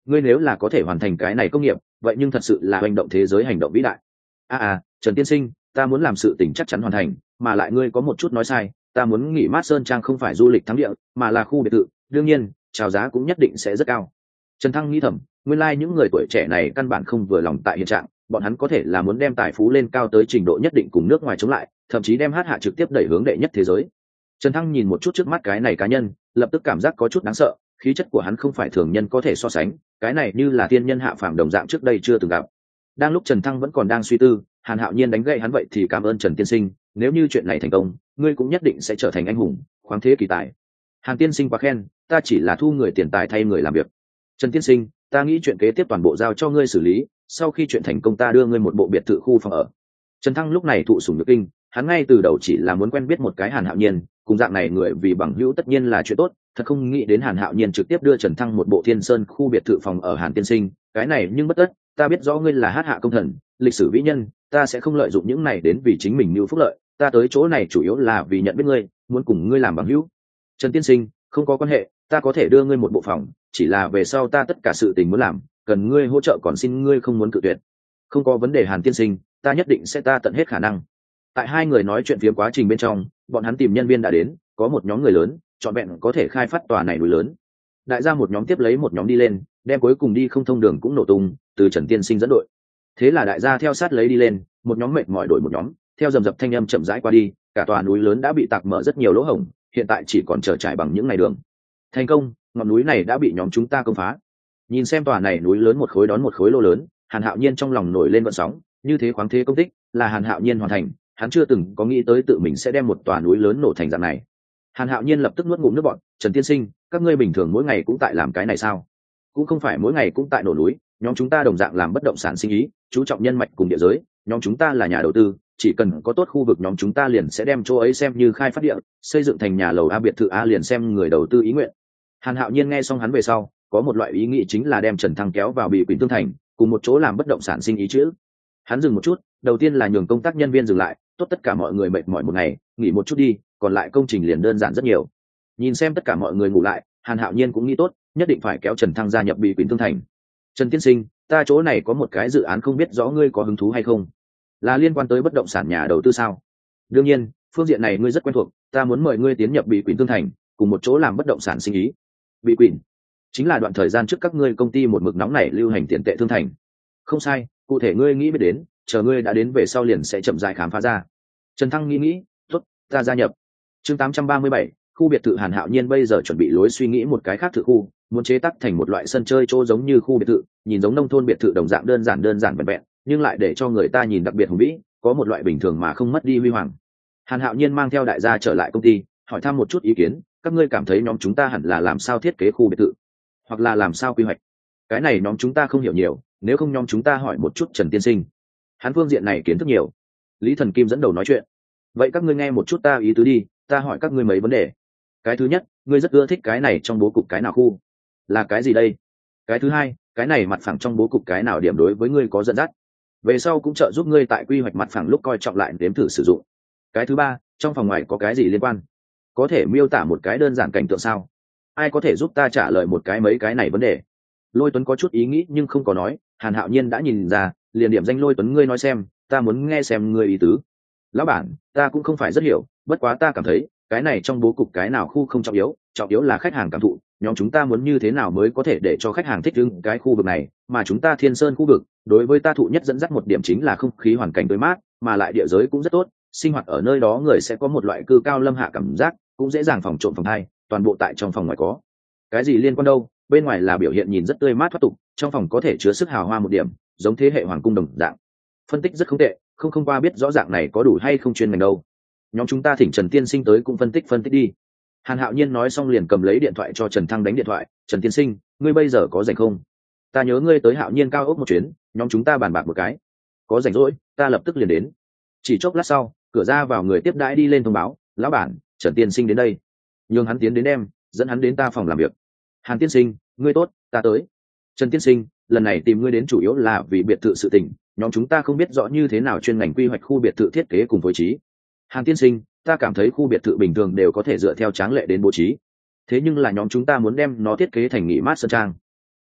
ngươi nếu là có thể hoàn thành cái này công nghiệp vậy nhưng thật sự là hành động thế giới hành động vĩ đại. À à, Trần tiên sinh, ta muốn làm sự tình chắc chắn hoàn thành, mà lại ngươi có một chút nói sai, ta muốn nghỉ mát sơn trang không phải du lịch thắng địa mà là khu biệt thự, đương nhiên chào giá cũng nhất định sẽ rất cao. Trần Thăng nghĩ thầm, nguyên lai like những người tuổi trẻ này căn bản không vừa lòng tại hiện trạng, bọn hắn có thể là muốn đem tài phú lên cao tới trình độ nhất định cùng nước ngoài chống lại, thậm chí đem hát hạ trực tiếp đẩy hướng đệ nhất thế giới. Trần Thăng nhìn một chút trước mắt cái này cá nhân, lập tức cảm giác có chút đáng sợ, khí chất của hắn không phải thường nhân có thể so sánh, cái này như là tiên nhân hạ phàm đồng dạng trước đây chưa từng gặp. Đang lúc Trần Thăng vẫn còn đang suy tư, Hàn Hạo Nhiên đánh gậy hắn, vậy thì cảm ơn Trần tiên sinh, nếu như chuyện này thành công, ngươi cũng nhất định sẽ trở thành anh hùng, khoáng thế kỳ tài. Hàn tiên sinh quá khen, ta chỉ là thu người tiền tài thay người làm việc. Trần tiên sinh, ta nghĩ chuyện kế tiếp toàn bộ giao cho ngươi xử lý, sau khi chuyện thành công ta đưa ngươi một bộ biệt thự khu phòng ở. Trần Thăng lúc này thụ sủng nhược kinh, hắn ngay từ đầu chỉ là muốn quen biết một cái Hàn Hạo Nhiên, cùng dạng này người vì bằng hữu tất nhiên là chuyện tốt, thật không nghĩ đến Hàn Hạo Nhiên trực tiếp đưa Trần Thăng một bộ Thiên Sơn khu biệt thự phòng ở. Hàn tiên sinh, cái này nhưng bất tất, ta biết rõ ngươi là hát hạ công thần, lịch sử vĩ nhân, ta sẽ không lợi dụng những này đến vì chính mình mưu phúc lợi, ta tới chỗ này chủ yếu là vì nhận biết ngươi, muốn cùng ngươi làm bằng hữu. Trần tiên sinh, không có quan hệ, ta có thể đưa ngươi một bộ phòng, chỉ là về sau ta tất cả sự tình muốn làm, cần ngươi hỗ trợ còn xin ngươi không muốn cự tuyệt. Không có vấn đề Hàn tiên sinh, ta nhất định sẽ ta tận hết khả năng. Tại hai người nói chuyện phía quá trình bên trong, bọn hắn tìm nhân viên đã đến, có một nhóm người lớn, trọn vẹn có thể khai phát tòa này núi lớn. Đại gia một nhóm tiếp lấy một nhóm đi lên, đem cuối cùng đi không thông đường cũng nổ tung, từ Trần tiên sinh dẫn đội. Thế là đại gia theo sát lấy đi lên, một nhóm mệt mỏi đổi một nhóm, theo dầm dập thanh âm chậm rãi qua đi, cả tòa núi lớn đã bị tạc mở rất nhiều lỗ hổng, hiện tại chỉ còn chờ trải bằng những ngày đường. Thành công, ngọn núi này đã bị nhóm chúng ta công phá. Nhìn xem tòa này núi lớn một khối đón một khối lô lớn, Hàn Hạo Nhiên trong lòng nổi lên gợn sóng, như thế khoáng thế công tích, là Hàn Hạo Nhiên hoàn thành, hắn chưa từng có nghĩ tới tự mình sẽ đem một tòa núi lớn nổ thành dạng này. Hàn Hạo Nhiên lập tức nuốt ngụm nước bọt, Trần tiên sinh, các ngươi bình thường mỗi ngày cũng tại làm cái này sao? Cũng không phải mỗi ngày cũng tại nổ núi, nhóm chúng ta đồng dạng làm bất động sản sinh ý, chú trọng nhân mạch cùng địa giới, nhóm chúng ta là nhà đầu tư, chỉ cần có tốt khu vực nhóm chúng ta liền sẽ đem chỗ ấy xem như khai phát địa, xây dựng thành nhà lầu A biệt thự A liền xem người đầu tư ý nguyện. Hàn Hạo Nhiên nghe xong hắn về sau, có một loại ý nghĩ chính là đem Trần Thăng kéo vào Bị Quỳnh Tương Thành, cùng một chỗ làm bất động sản sinh ý chứ. Hắn dừng một chút, đầu tiên là nhường công tác nhân viên dừng lại, tốt tất cả mọi người mệt mỏi một ngày, nghỉ một chút đi, còn lại công trình liền đơn giản rất nhiều. Nhìn xem tất cả mọi người ngủ lại, Hàn Hạo Nhiên cũng nghĩ tốt, nhất định phải kéo Trần Thăng gia nhập Bị Quỳnh Tương Thành. Trần tiên sinh, ta chỗ này có một cái dự án không biết rõ ngươi có hứng thú hay không? Là liên quan tới bất động sản nhà đầu tư sao? Đương nhiên, phương diện này ngươi rất quen thuộc, ta muốn mời ngươi tiến nhập Bị Quỳnh Tương Thành, cùng một chỗ làm bất động sản sinh ý. Bị Quỳnh chính là đoạn thời gian trước các ngươi công ty một mực nóng này lưu hành tiền tệ thương thành. Không sai, cụ thể ngươi nghĩ biết đến, chờ ngươi đã đến về sau liền sẽ chậm rãi khám phá ra. Trần Thăng nghĩ nghĩ, tốt, ta gia nhập. Chương tám trăm ba mươi bảy, khu biệt thự. Hàn Hạo Nhiên bây giờ chuẩn bị lối suy nghĩ một cái khác thự khu, muốn chế tác thành một loại sân chơi chỗ giống như khu biệt thự, nhìn giống nông thôn biệt thự đồng dạng đơn giản đơn giản vẹn vẹn, nhưng lại để cho người ta nhìn đặc biệt hùng vĩ, có một loại bình thường mà không mất đi huy hoàng. Hàn Hạo Nhiên mang theo đại gia trở lại công ty, hỏi thăm một chút ý kiến, các ngươi cảm thấy nhóm chúng ta hẳn là làm sao thiết kế khu biệt thự, hoặc là làm sao quy hoạch? Cái này nhóm chúng ta không hiểu nhiều, nếu không nhóm chúng ta hỏi một chút Trần tiên sinh, hắn phương diện này kiến thức nhiều. Lý Thần Kim dẫn đầu nói chuyện. Vậy các ngươi nghe một chút ta ý tứ đi, ta hỏi các ngươi mấy vấn đề. Cái thứ nhất, ngươi rất ưa thích cái này trong bố cục cái nào khu? Là cái gì đây? Cái thứ hai, cái này mặt phẳng trong bố cục cái nào điểm đối với ngươi có dẫn dắt? Về sau cũng trợ giúp ngươi tại quy hoạch mặt phẳng lúc coi trọng lại đếm thử sử dụng. Cái thứ ba, trong phòng ngoài có cái gì liên quan? Có thể miêu tả một cái đơn giản cảnh tượng sao? Ai có thể giúp ta trả lời một cái mấy cái này vấn đề? Lôi Tuấn có chút ý nghĩ nhưng không có nói, Hàn Hạo Nhiên đã nhìn ra, liền điểm danh Lôi Tuấn, ngươi nói xem, ta muốn nghe xem ngươi ý tứ. Lão bản, ta cũng không phải rất hiểu, bất quá ta cảm thấy cái này trong bố cục cái nào khu không trọng yếu, trọng yếu là khách hàng cảm thụ, nhóm chúng ta muốn như thế nào mới có thể để cho khách hàng thích ứng cái khu vực này, mà chúng ta Thiên Sơn khu vực, đối với ta thụ nhất dẫn dắt một điểm chính là không khí hoàn cảnh tươi mát, mà lại địa giới cũng rất tốt, sinh hoạt ở nơi đó người sẽ có một loại cư cao lâm hạ cảm giác, cũng dễ dàng phòng trộm phòng hai, toàn bộ tại trong phòng ngoài có cái gì liên quan đâu, bên ngoài là biểu hiện nhìn rất tươi mát thoát tục, trong phòng có thể chứa sức hào hoa một điểm, giống thế hệ hoàng cung đồng dạng. Phân tích rất không tệ, không không qua biết rõ dạng này có đủ hay không chuyên ngành đâu. Nhóm chúng ta thỉnh Trần tiên sinh tới cũng phân tích phân tích đi. Hàn Hạo Nhiên nói xong liền cầm lấy điện thoại cho Trần Thăng đánh điện thoại. Trần tiên sinh, ngươi bây giờ có rảnh không? Ta nhớ ngươi tới Hạo Nhiên cao ốc một chuyến, nhóm chúng ta bàn bạc một cái. Có rảnh rỗi, ta lập tức liền đến. Chỉ chốc lát sau, cửa ra vào người tiếp đãi đi lên thông báo, lão bản, Trần tiên sinh đến đây. Nhường hắn tiến đến đem, dẫn hắn đến ta phòng làm việc. Hàn tiên sinh, ngươi tốt, ta tới. Trần tiên sinh, lần này tìm ngươi đến chủ yếu là vì biệt thự sự tình, nhóm chúng ta không biết rõ như thế nào chuyên ngành quy hoạch khu biệt thự thiết kế cùng phối trí. Hàn tiên sinh, ta cảm thấy khu biệt thự bình thường đều có thể dựa theo tráng lệ đến bố trí, thế nhưng là nhóm chúng ta muốn đem nó thiết kế thành nghỉ mát sơn trang.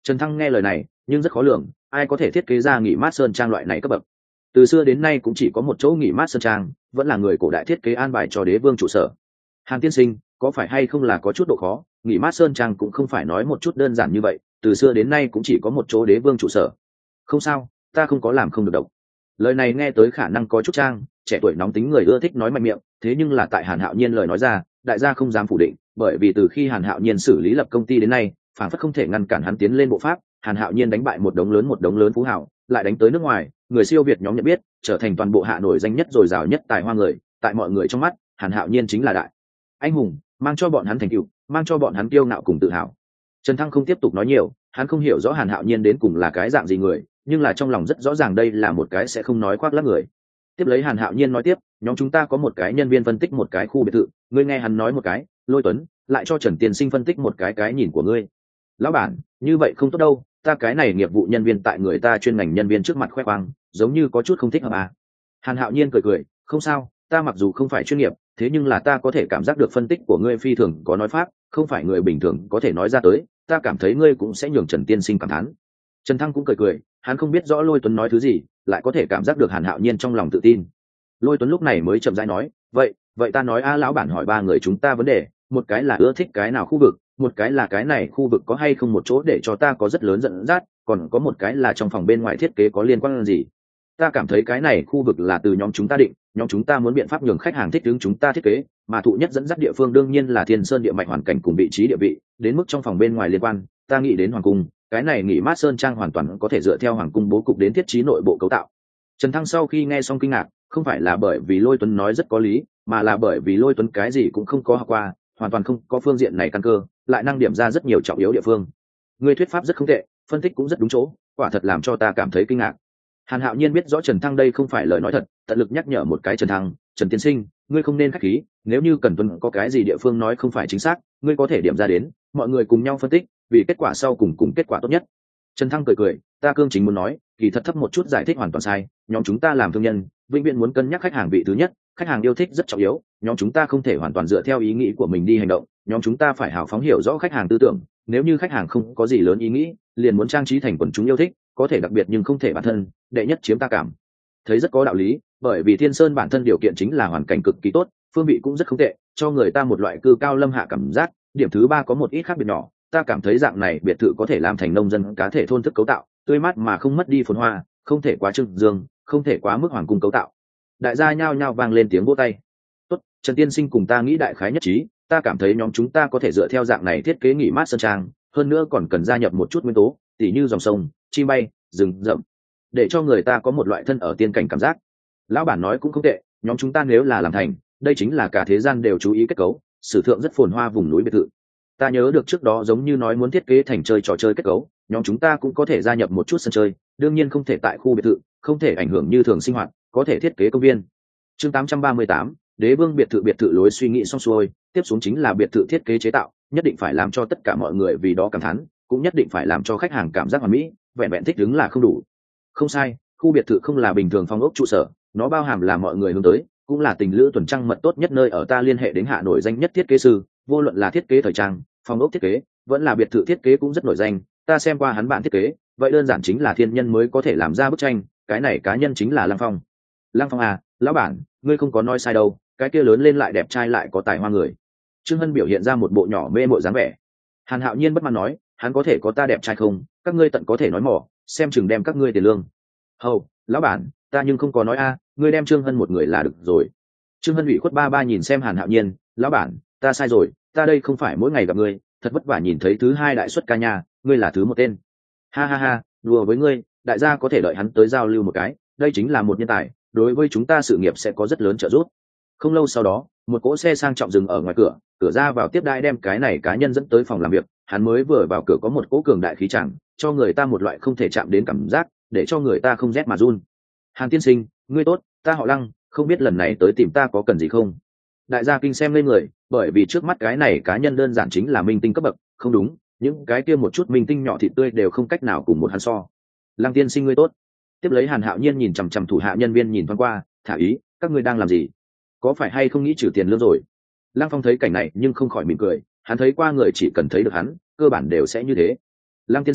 Trần Thăng nghe lời này nhưng rất khó lường, ai có thể thiết kế ra nghỉ mát sơn trang loại này cấp bậc. Từ xưa đến nay cũng chỉ có một chỗ nghỉ mát sơn trang, vẫn là người cổ đại thiết kế an bài cho đế vương trụ sở. Hàn tiên sinh, có phải hay không là có chút độ khó, nghỉ mát sơn trang cũng không phải nói một chút đơn giản như vậy, từ xưa đến nay cũng chỉ có một chỗ đế vương trụ sở. Không sao, ta không có làm không được độc. Lời này nghe tới khả năng có chút trang, trẻ tuổi nóng tính người ưa thích nói mạnh miệng, thế nhưng là tại Hàn Hạo Nhiên lời nói ra, đại gia không dám phủ định, bởi vì từ khi Hàn Hạo Nhiên xử lý lập công ty đến nay, phản phất không thể ngăn cản hắn tiến lên bộ pháp. Hàn Hạo Nhiên đánh bại một đống lớn một đống lớn phú hảo, lại đánh tới nước ngoài, người siêu việt nhóm nhận biết, trở thành toàn bộ Hạ nổi danh nhất dồi dào nhất tài hoa người, tại mọi người trong mắt, Hàn Hạo Nhiên chính là đại anh hùng, mang cho bọn hắn thành tựu, mang cho bọn hắn kiêu ngạo cùng tự hào. Trần Thăng không tiếp tục nói nhiều, hắn không hiểu rõ Hàn Hạo Nhiên đến cùng là cái dạng gì người, nhưng là trong lòng rất rõ ràng đây là một cái sẽ không nói khoác lác người. Tiếp lấy Hàn Hạo Nhiên nói tiếp, nhóm chúng ta có một cái nhân viên phân tích một cái khu biệt thự, ngươi nghe hắn nói một cái, Lôi Tuấn lại cho Trần Tiên Sinh phân tích một cái cái nhìn của ngươi. Lão bản, như vậy không tốt đâu, ta cái này nghiệp vụ nhân viên tại người ta chuyên ngành nhân viên trước mặt khoe khoang, giống như có chút không thích hợp à. Hàn Hạo Nhiên cười cười, không sao, ta mặc dù không phải chuyên nghiệp, thế nhưng là ta có thể cảm giác được phân tích của ngươi phi thường có nói pháp, không phải người bình thường có thể nói ra tới, ta cảm thấy ngươi cũng sẽ nhường Trần Tiên Sinh cảm thán. Trần Thăng cũng cười cười, hắn không biết rõ Lôi Tuấn nói thứ gì, lại có thể cảm giác được Hàn Hạo Nhiên trong lòng tự tin. Lôi Tuấn lúc này mới chậm rãi nói, vậy vậy ta nói a lão bản hỏi ba người chúng ta vấn đề, một cái là ưa thích cái nào khu vực, một cái là cái này khu vực có hay không một chỗ để cho ta có rất lớn dẫn dắt, còn có một cái là trong phòng bên ngoài thiết kế có liên quan gì. Ta cảm thấy cái này khu vực là từ nhóm chúng ta định, nhóm chúng ta muốn biện pháp nhường khách hàng thích ứng chúng ta thiết kế, mà thụ nhất dẫn dắt địa phương đương nhiên là Thiên Sơn địa mạch hoàn cảnh cùng vị trí địa vị, đến mức trong phòng bên ngoài liên quan, ta nghĩ đến hoàng cung, cái này nghỉ mát sơn trang hoàn toàn có thể dựa theo hoàng cung bố cục đến thiết trí nội bộ cấu tạo. Trần Thăng sau khi nghe xong kinh ngạc, không phải là bởi vì Lôi Tuấn nói rất có lý, mà là bởi vì Lôi Tuấn cái gì cũng không có học qua, hoàn toàn không có phương diện này căn cơ, lại năng điểm ra rất nhiều trọng yếu địa phương. Người thuyết pháp rất không tệ, phân tích cũng rất đúng chỗ, quả thật làm cho ta cảm thấy kinh ngạc. Hàn Hạo Nhiên biết rõ Trần Thăng đây không phải lời nói thật, tận lực nhắc nhở một cái Trần Thăng, Trần Tiên Sinh, ngươi không nên khách khí, nếu như Cần Tuân có cái gì địa phương nói không phải chính xác, ngươi có thể điểm ra đến, mọi người cùng nhau phân tích, vì kết quả sau cùng cùng kết quả tốt nhất. Trần Thăng cười cười, ta cương chính muốn nói, kỳ thật thấp một chút giải thích hoàn toàn sai, nhóm chúng ta làm thương nhân, vĩnh viễn muốn cân nhắc khách hàng vị thứ nhất, khách hàng yêu thích rất trọng yếu, nhóm chúng ta không thể hoàn toàn dựa theo ý nghĩ của mình đi hành động, nhóm chúng ta phải hào phóng hiểu rõ khách hàng tư tưởng, nếu như khách hàng không có gì lớn ý nghĩ, liền muốn trang trí thành quần chúng yêu thích, có thể đặc biệt nhưng không thể bản thân, đệ nhất chiếm ta cảm. Thấy rất có đạo lý, bởi vì Thiên Sơn bản thân điều kiện chính là hoàn cảnh cực kỳ tốt, phương vị cũng rất không tệ, cho người ta một loại cư cao lâm hạ cảm giác. Điểm thứ ba có một ít khác biệt nhỏ, ta cảm thấy dạng này biệt thự có thể làm thành nông dân cá thể thôn thức cấu tạo, tươi mát mà không mất đi phồn hoa, không thể quá trưng dương, không thể quá mức hoàng cung cấu tạo. Đại gia nhao nhao vang lên tiếng vỗ tay. Tốt, Trần Tiên Sinh cùng ta nghĩ đại khái nhất trí, ta cảm thấy nhóm chúng ta có thể dựa theo dạng này thiết kế nghỉ mát sơn trang, hơn nữa còn cần gia nhập một chút nguyên tố, tỉ như dòng sông, chim bay, rừng rậm, để cho người ta có một loại thân ở tiên cảnh cảm giác. Lão bản nói cũng không tệ, nhóm chúng ta nếu là làm thành, đây chính là cả thế gian đều chú ý kết cấu, sử thượng rất phồn hoa vùng núi biệt thự. Ta nhớ được trước đó giống như nói muốn thiết kế thành chơi trò chơi kết cấu, nhóm chúng ta cũng có thể gia nhập một chút sân chơi, đương nhiên không thể tại khu biệt thự, không thể ảnh hưởng như thường sinh hoạt, có thể thiết kế công viên. Chương tám trăm ba mươi tám, Đế vương biệt thự biệt thự lối suy nghĩ xong xuôi, tiếp xuống chính là biệt thự thiết kế chế tạo, nhất định phải làm cho tất cả mọi người vì đó cảm thán, cũng nhất định phải làm cho khách hàng cảm giác hoàn mỹ, vẹn vẹn thích đứng là không đủ. Không sai, khu biệt thự không là bình thường phòng ốc trụ sở, nó bao hàm là mọi người hướng tới, cũng là tình lữ tuần trăng mật tốt nhất nơi ở. Ta liên hệ đến Hạ nổi danh nhất thiết kế sư, vô luận là thiết kế thời trang, phòng ốc thiết kế, vẫn là biệt thự thiết kế cũng rất nổi danh. Ta xem qua hắn bản thiết kế, vậy đơn giản chính là thiên nhân mới có thể làm ra bức tranh, cái này cá nhân chính là Lăng Phong. Lăng Phong à, lão bản, ngươi không có nói sai đâu, cái kia lớn lên lại đẹp trai lại có tài hoa người. Trương Hân biểu hiện ra một bộ nhỏ mê mội dáng vẻ. Hàn Hạo Nhiên bất mãn nói, hắn có thể có ta đẹp trai không, các ngươi tận có thể nói mỏ, xem chừng đem các ngươi tiền lương. Hầu, lão bản, ta nhưng không có nói a, ngươi đem Trương Hân một người là được rồi. Trương Hân ủy khuất ba ba nhìn xem Hàn Hạo Nhiên, lão bản, ta sai rồi, ta đây không phải mỗi ngày gặp ngươi, thật vất vả nhìn thấy thứ hai đại xuất ca nhà, ngươi là thứ một tên. Ha ha ha, đùa với ngươi, đại gia có thể đợi hắn tới giao lưu một cái, đây chính là một nhân tài, đối với chúng ta sự nghiệp sẽ có rất lớn trợ giúp. Không lâu sau đó, một cỗ xe sang trọng dừng ở ngoài cửa, cửa ra vào tiếp đai đem cái này cá nhân dẫn tới phòng làm việc. Hắn mới vừa vào cửa có một cỗ cường đại khí chẳng, cho người ta một loại không thể chạm đến cảm giác, để cho người ta không rét mà run. Hàn tiên sinh, ngươi tốt, ta họ Lăng, không biết lần này tới tìm ta có cần gì không? Đại gia kinh xem lên người, bởi vì trước mắt cái này cá nhân đơn giản chính là minh tinh cấp bậc, không đúng, những cái kia một chút minh tinh nhỏ thịt tươi đều không cách nào cùng một hắn so. Lăng tiên sinh ngươi tốt. Tiếp lấy Hàn Hạo Nhiên nhìn chằm chằm thủ hạ nhân viên nhìn thoáng qua, thả ý, các ngươi đang làm gì? Có phải hay không nghĩ trừ tiền lương rồi? Lăng Phong thấy cảnh này nhưng không khỏi mỉm cười, hắn thấy qua người chỉ cần thấy được hắn, cơ bản đều sẽ như thế. Lăng tiên sinh,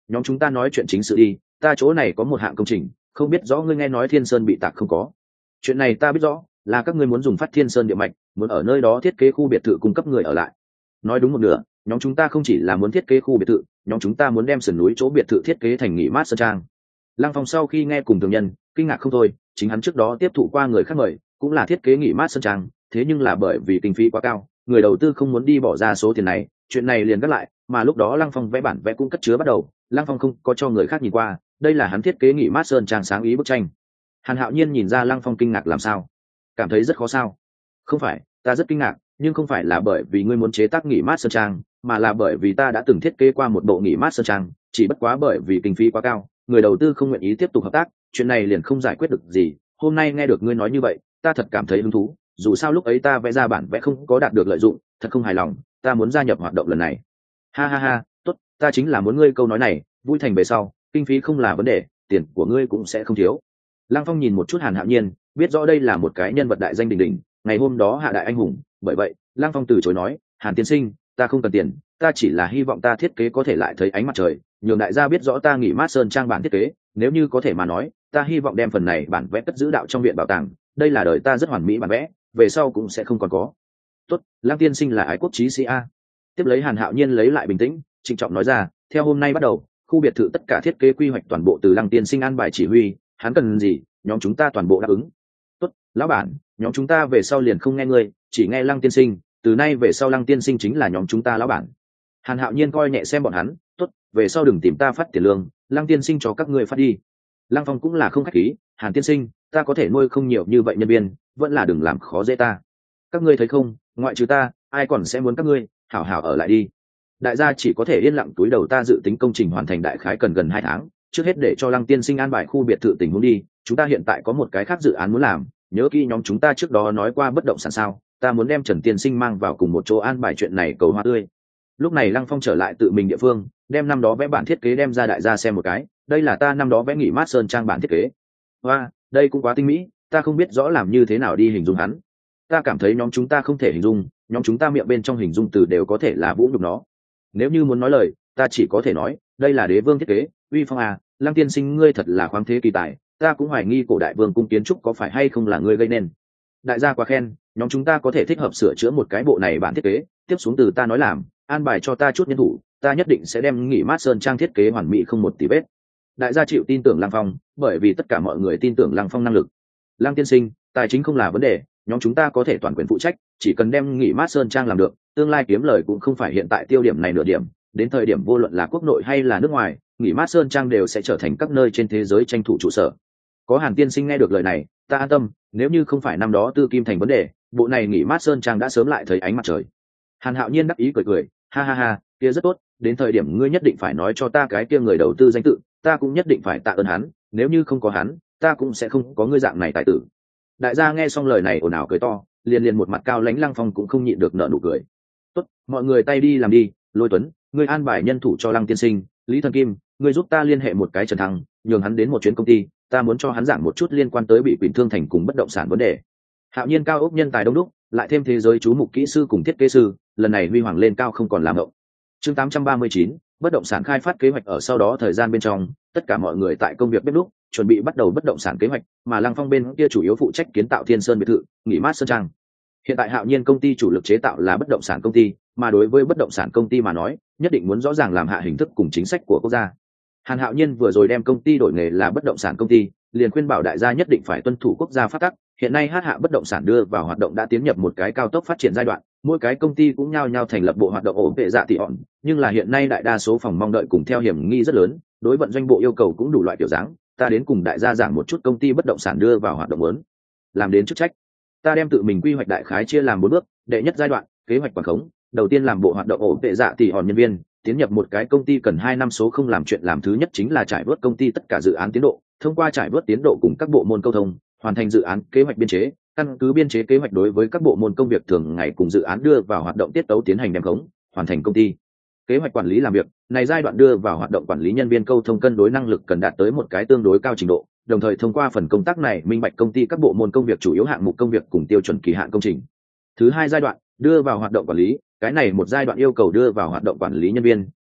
nhóm chúng ta nói chuyện chính sự đi. Ta chỗ này có một hạng công trình, không biết rõ ngươi nghe nói Thiên Sơn bị tạc không có? Chuyện này ta biết rõ, là các ngươi muốn dùng phát Thiên Sơn địa mạch, muốn ở nơi đó thiết kế khu biệt thự cung cấp người ở lại. Nói đúng một nửa, nhóm chúng ta không chỉ là muốn thiết kế khu biệt thự, nhóm chúng ta muốn đem sườn núi chỗ biệt thự thiết kế thành nghỉ mát sơn trang. Lăng Phong sau khi nghe cùng thường nhân, kinh ngạc không thôi, chính hắn trước đó tiếp thụ qua người khác mời, cũng là thiết kế nghỉ mát sơn trang, thế nhưng là bởi vì kinh phí quá cao, người đầu tư không muốn đi bỏ ra số tiền này, chuyện này liền gác lại, mà lúc đó Lăng Phong vẽ bản vẽ cũng cất chứa bắt đầu, Lăng Phong không có cho người khác nhìn qua, đây là hắn thiết kế nghỉ mát sơn trang sáng ý bức tranh. Hàn Hạo Nhiên nhìn ra Lăng Phong kinh ngạc làm sao, cảm thấy rất khó sao? Không phải, ta rất kinh ngạc, nhưng không phải là bởi vì ngươi muốn chế tác nghỉ mát sơn trang, mà là bởi vì ta đã từng thiết kế qua một bộ nghỉ mát sơn trang, chỉ bất quá bởi vì kinh phí quá cao, người đầu tư không nguyện ý tiếp tục hợp tác, chuyện này liền không giải quyết được gì. Hôm nay nghe được ngươi nói như vậy, ta thật cảm thấy hứng thú, dù sao lúc ấy ta vẽ ra bản vẽ không có đạt được lợi dụng, thật không hài lòng, ta muốn gia nhập hoạt động lần này. Ha ha ha, tốt, ta chính là muốn ngươi câu nói này, vui thành về sau, kinh phí không là vấn đề, tiền của ngươi cũng sẽ không thiếu. Lăng Phong nhìn một chút Hàn Hạo Nhiên, biết rõ đây là một cái nhân vật đại danh đỉnh đỉnh, ngày hôm đó hạ đại anh hùng, bởi vậy, Lăng Phong từ chối nói, Hàn tiên sinh, ta không cần tiền, ta chỉ là hy vọng ta thiết kế có thể lại thấy ánh mặt trời, nhường đại gia biết rõ ta nghỉ mát sơn trang bản thiết kế, nếu như có thể mà nói, ta hy vọng đem phần này bản vẽ cất giữ đạo trong viện bảo tàng, đây là đời ta rất hoàn mỹ bản vẽ, về sau cũng sẽ không còn có. Tốt, Lăng tiên sinh là ái quốc chí sĩ a. Tiếp lấy Hàn Hạo Nhiên lấy lại bình tĩnh, trịnh trọng nói ra, theo hôm nay bắt đầu, khu biệt thự tất cả thiết kế quy hoạch toàn bộ từ Lăng tiên sinh an bài chỉ huy, hắn cần gì, nhóm chúng ta toàn bộ đáp ứng. Tốt, lão bản, nhóm chúng ta về sau liền không nghe ngươi, chỉ nghe Lăng tiên sinh, từ nay về sau Lăng tiên sinh chính là nhóm chúng ta lão bản. Hàn Hạo Nhiên coi nhẹ xem bọn hắn, tốt, về sau đừng tìm ta phát tiền lương, Lăng tiên sinh cho các ngươi phát đi. Lăng Phong cũng là không khách khí, Hàn tiên sinh, ta có thể nuôi không nhiều như vậy nhân viên, vẫn là đừng làm khó dễ ta. Các ngươi thấy không, ngoại trừ ta, ai còn sẽ muốn các ngươi, hảo hảo ở lại đi. Đại gia chỉ có thể yên lặng túi đầu, ta dự tính công trình hoàn thành đại khái cần gần hai tháng, trước hết để cho Lăng tiên sinh an bài khu biệt thự tình huống đi, chúng ta hiện tại có một cái khác dự án muốn làm, nhớ kỹ nhóm chúng ta trước đó nói qua bất động sản sao, ta muốn đem Trần tiên sinh mang vào cùng một chỗ an bài chuyện này cầu hoa tươi. Lúc này Lăng Phong trở lại tự mình địa phương, đem năm đó vẽ bản thiết kế đem ra đại gia xem một cái, đây là ta năm đó vẽ nghỉ mát sơn trang bản thiết kế. Hoa, đây cũng quá tinh mỹ, ta không biết rõ làm như thế nào đi hình dung hắn. Ta cảm thấy nhóm chúng ta không thể hình dung, nhóm chúng ta miệng bên trong hình dung từ đều có thể là vũ nhục nó. Nếu như muốn nói lời, ta chỉ có thể nói, đây là đế vương thiết kế, uy phong à, Lăng tiên sinh ngươi thật là khoáng thế kỳ tài, ta cũng hoài nghi cổ đại vương cung kiến trúc có phải hay không là ngươi gây nên. Đại gia quá khen, nhóm chúng ta có thể thích hợp sửa chữa một cái bộ này bản thiết kế, tiếp xuống từ ta nói làm, an bài cho ta chút nhân thủ, ta nhất định sẽ đem nghỉ mát sơn trang thiết kế hoàn mỹ không một tí vết. Đại gia chịu tin tưởng Lăng Phong, bởi vì tất cả mọi người tin tưởng Lăng Phong năng lực. Lăng tiên sinh, tài chính không là vấn đề, nhóm chúng ta có thể toàn quyền phụ trách, chỉ cần đem nghỉ mát sơn trang làm được, tương lai kiếm lời cũng không phải hiện tại tiêu điểm này nửa điểm, đến thời điểm vô luận là quốc nội hay là nước ngoài, nghỉ mát sơn trang đều sẽ trở thành các nơi trên thế giới tranh thủ trụ sở. Có Hàn tiên sinh nghe được lời này, ta an tâm, nếu như không phải năm đó tư kim thành vấn đề, bộ này nghỉ mát sơn trang đã sớm lại thấy ánh mặt trời. Hàn Hạo Nhiên đắc ý cười cười, ha ha ha, kia rất tốt, đến thời điểm ngươi nhất định phải nói cho ta cái kia người đầu tư danh tự, ta cũng nhất định phải tạ ơn hắn, nếu như không có hắn, ta cũng sẽ không có ngươi dạng này tài tử. Đại gia nghe xong lời này ồn ào cười to, liền liền một mặt cao lãnh Lăng Phong cũng không nhịn được nở nụ cười. Tốt, mọi người tay đi làm đi, Lôi Tuấn, ngươi an bài nhân thủ cho Lăng tiên sinh, Lý Thần Kim, ngươi giúp ta liên hệ một cái Trần Thăng, nhường hắn đến một chuyến công ty, ta muốn cho hắn giảng một chút liên quan tới bị Quỳnh Thương Thành cùng bất động sản vấn đề. Hạo Nhiên cao ốc nhân tài đông đúc, lại thêm thế giới chú mục kỹ sư cùng thiết kế sư, lần này huy hoàng lên cao không còn làm ngộng. Chương tám trăm ba mươi chín, bất động sản khai phát kế hoạch. Ở sau đó thời gian bên trong, tất cả mọi người tại công việc bếp núc, chuẩn bị bắt đầu bất động sản kế hoạch, mà Lăng Phong bên kia chủ yếu phụ trách kiến tạo Thiên Sơn biệt thự, nghỉ mát sơn trang. Hiện tại Hạo Nhiên công ty chủ lực chế tạo là bất động sản công ty, mà đối với bất động sản công ty mà nói, nhất định muốn rõ ràng làm hạ hình thức cùng chính sách của quốc gia. Hàn Hạo Nhiên vừa rồi đem công ty đổi nghề là bất động sản công ty, liền khuyên bảo đại gia nhất định phải tuân thủ quốc gia pháp tắc. Hiện nay hát hạ bất động sản đưa vào hoạt động đã tiến nhập một cái cao tốc phát triển giai đoạn, mỗi cái công ty cũng nhao nhao thành lập bộ hoạt động ổn vệ dạ tỷ hòn, nhưng là hiện nay đại đa số phòng mong đợi cùng theo hiểm nghi rất lớn, đối vận doanh bộ yêu cầu cũng đủ loại kiểu dáng. Ta đến cùng đại gia giảng một chút công ty bất động sản đưa vào hoạt động lớn, làm đến chức trách. Ta đem tự mình quy hoạch đại khái chia làm bốn bước. Đệ nhất giai đoạn, kế hoạch quản khống, đầu tiên làm bộ hoạt động ổn vệ dạ tỷ hòn nhân viên, tiến nhập một cái công ty cần hai năm số không làm chuyện làm thứ nhất chính là trải vớt công ty tất cả dự án tiến độ, thông qua trải vớt tiến độ cùng các bộ môn câu thông, hoàn thành dự án kế hoạch biên chế, căn cứ biên chế kế hoạch đối với các bộ môn công việc thường ngày cùng dự án đưa vào hoạt động tiết tấu tiến hành đem khống, hoàn thành công ty kế hoạch quản lý làm việc. Này giai đoạn đưa vào hoạt động quản lý nhân viên câu thông cân đối năng lực cần đạt tới một cái tương đối cao trình độ, đồng thời thông qua phần công tác này minh bạch công ty các bộ môn công việc chủ yếu hạng mục công việc cùng tiêu chuẩn kỳ hạn công trình. Thứ hai giai đoạn, đưa vào hoạt động quản lý, cái này một giai đoạn yêu cầu đưa vào hoạt động quản lý nhân viên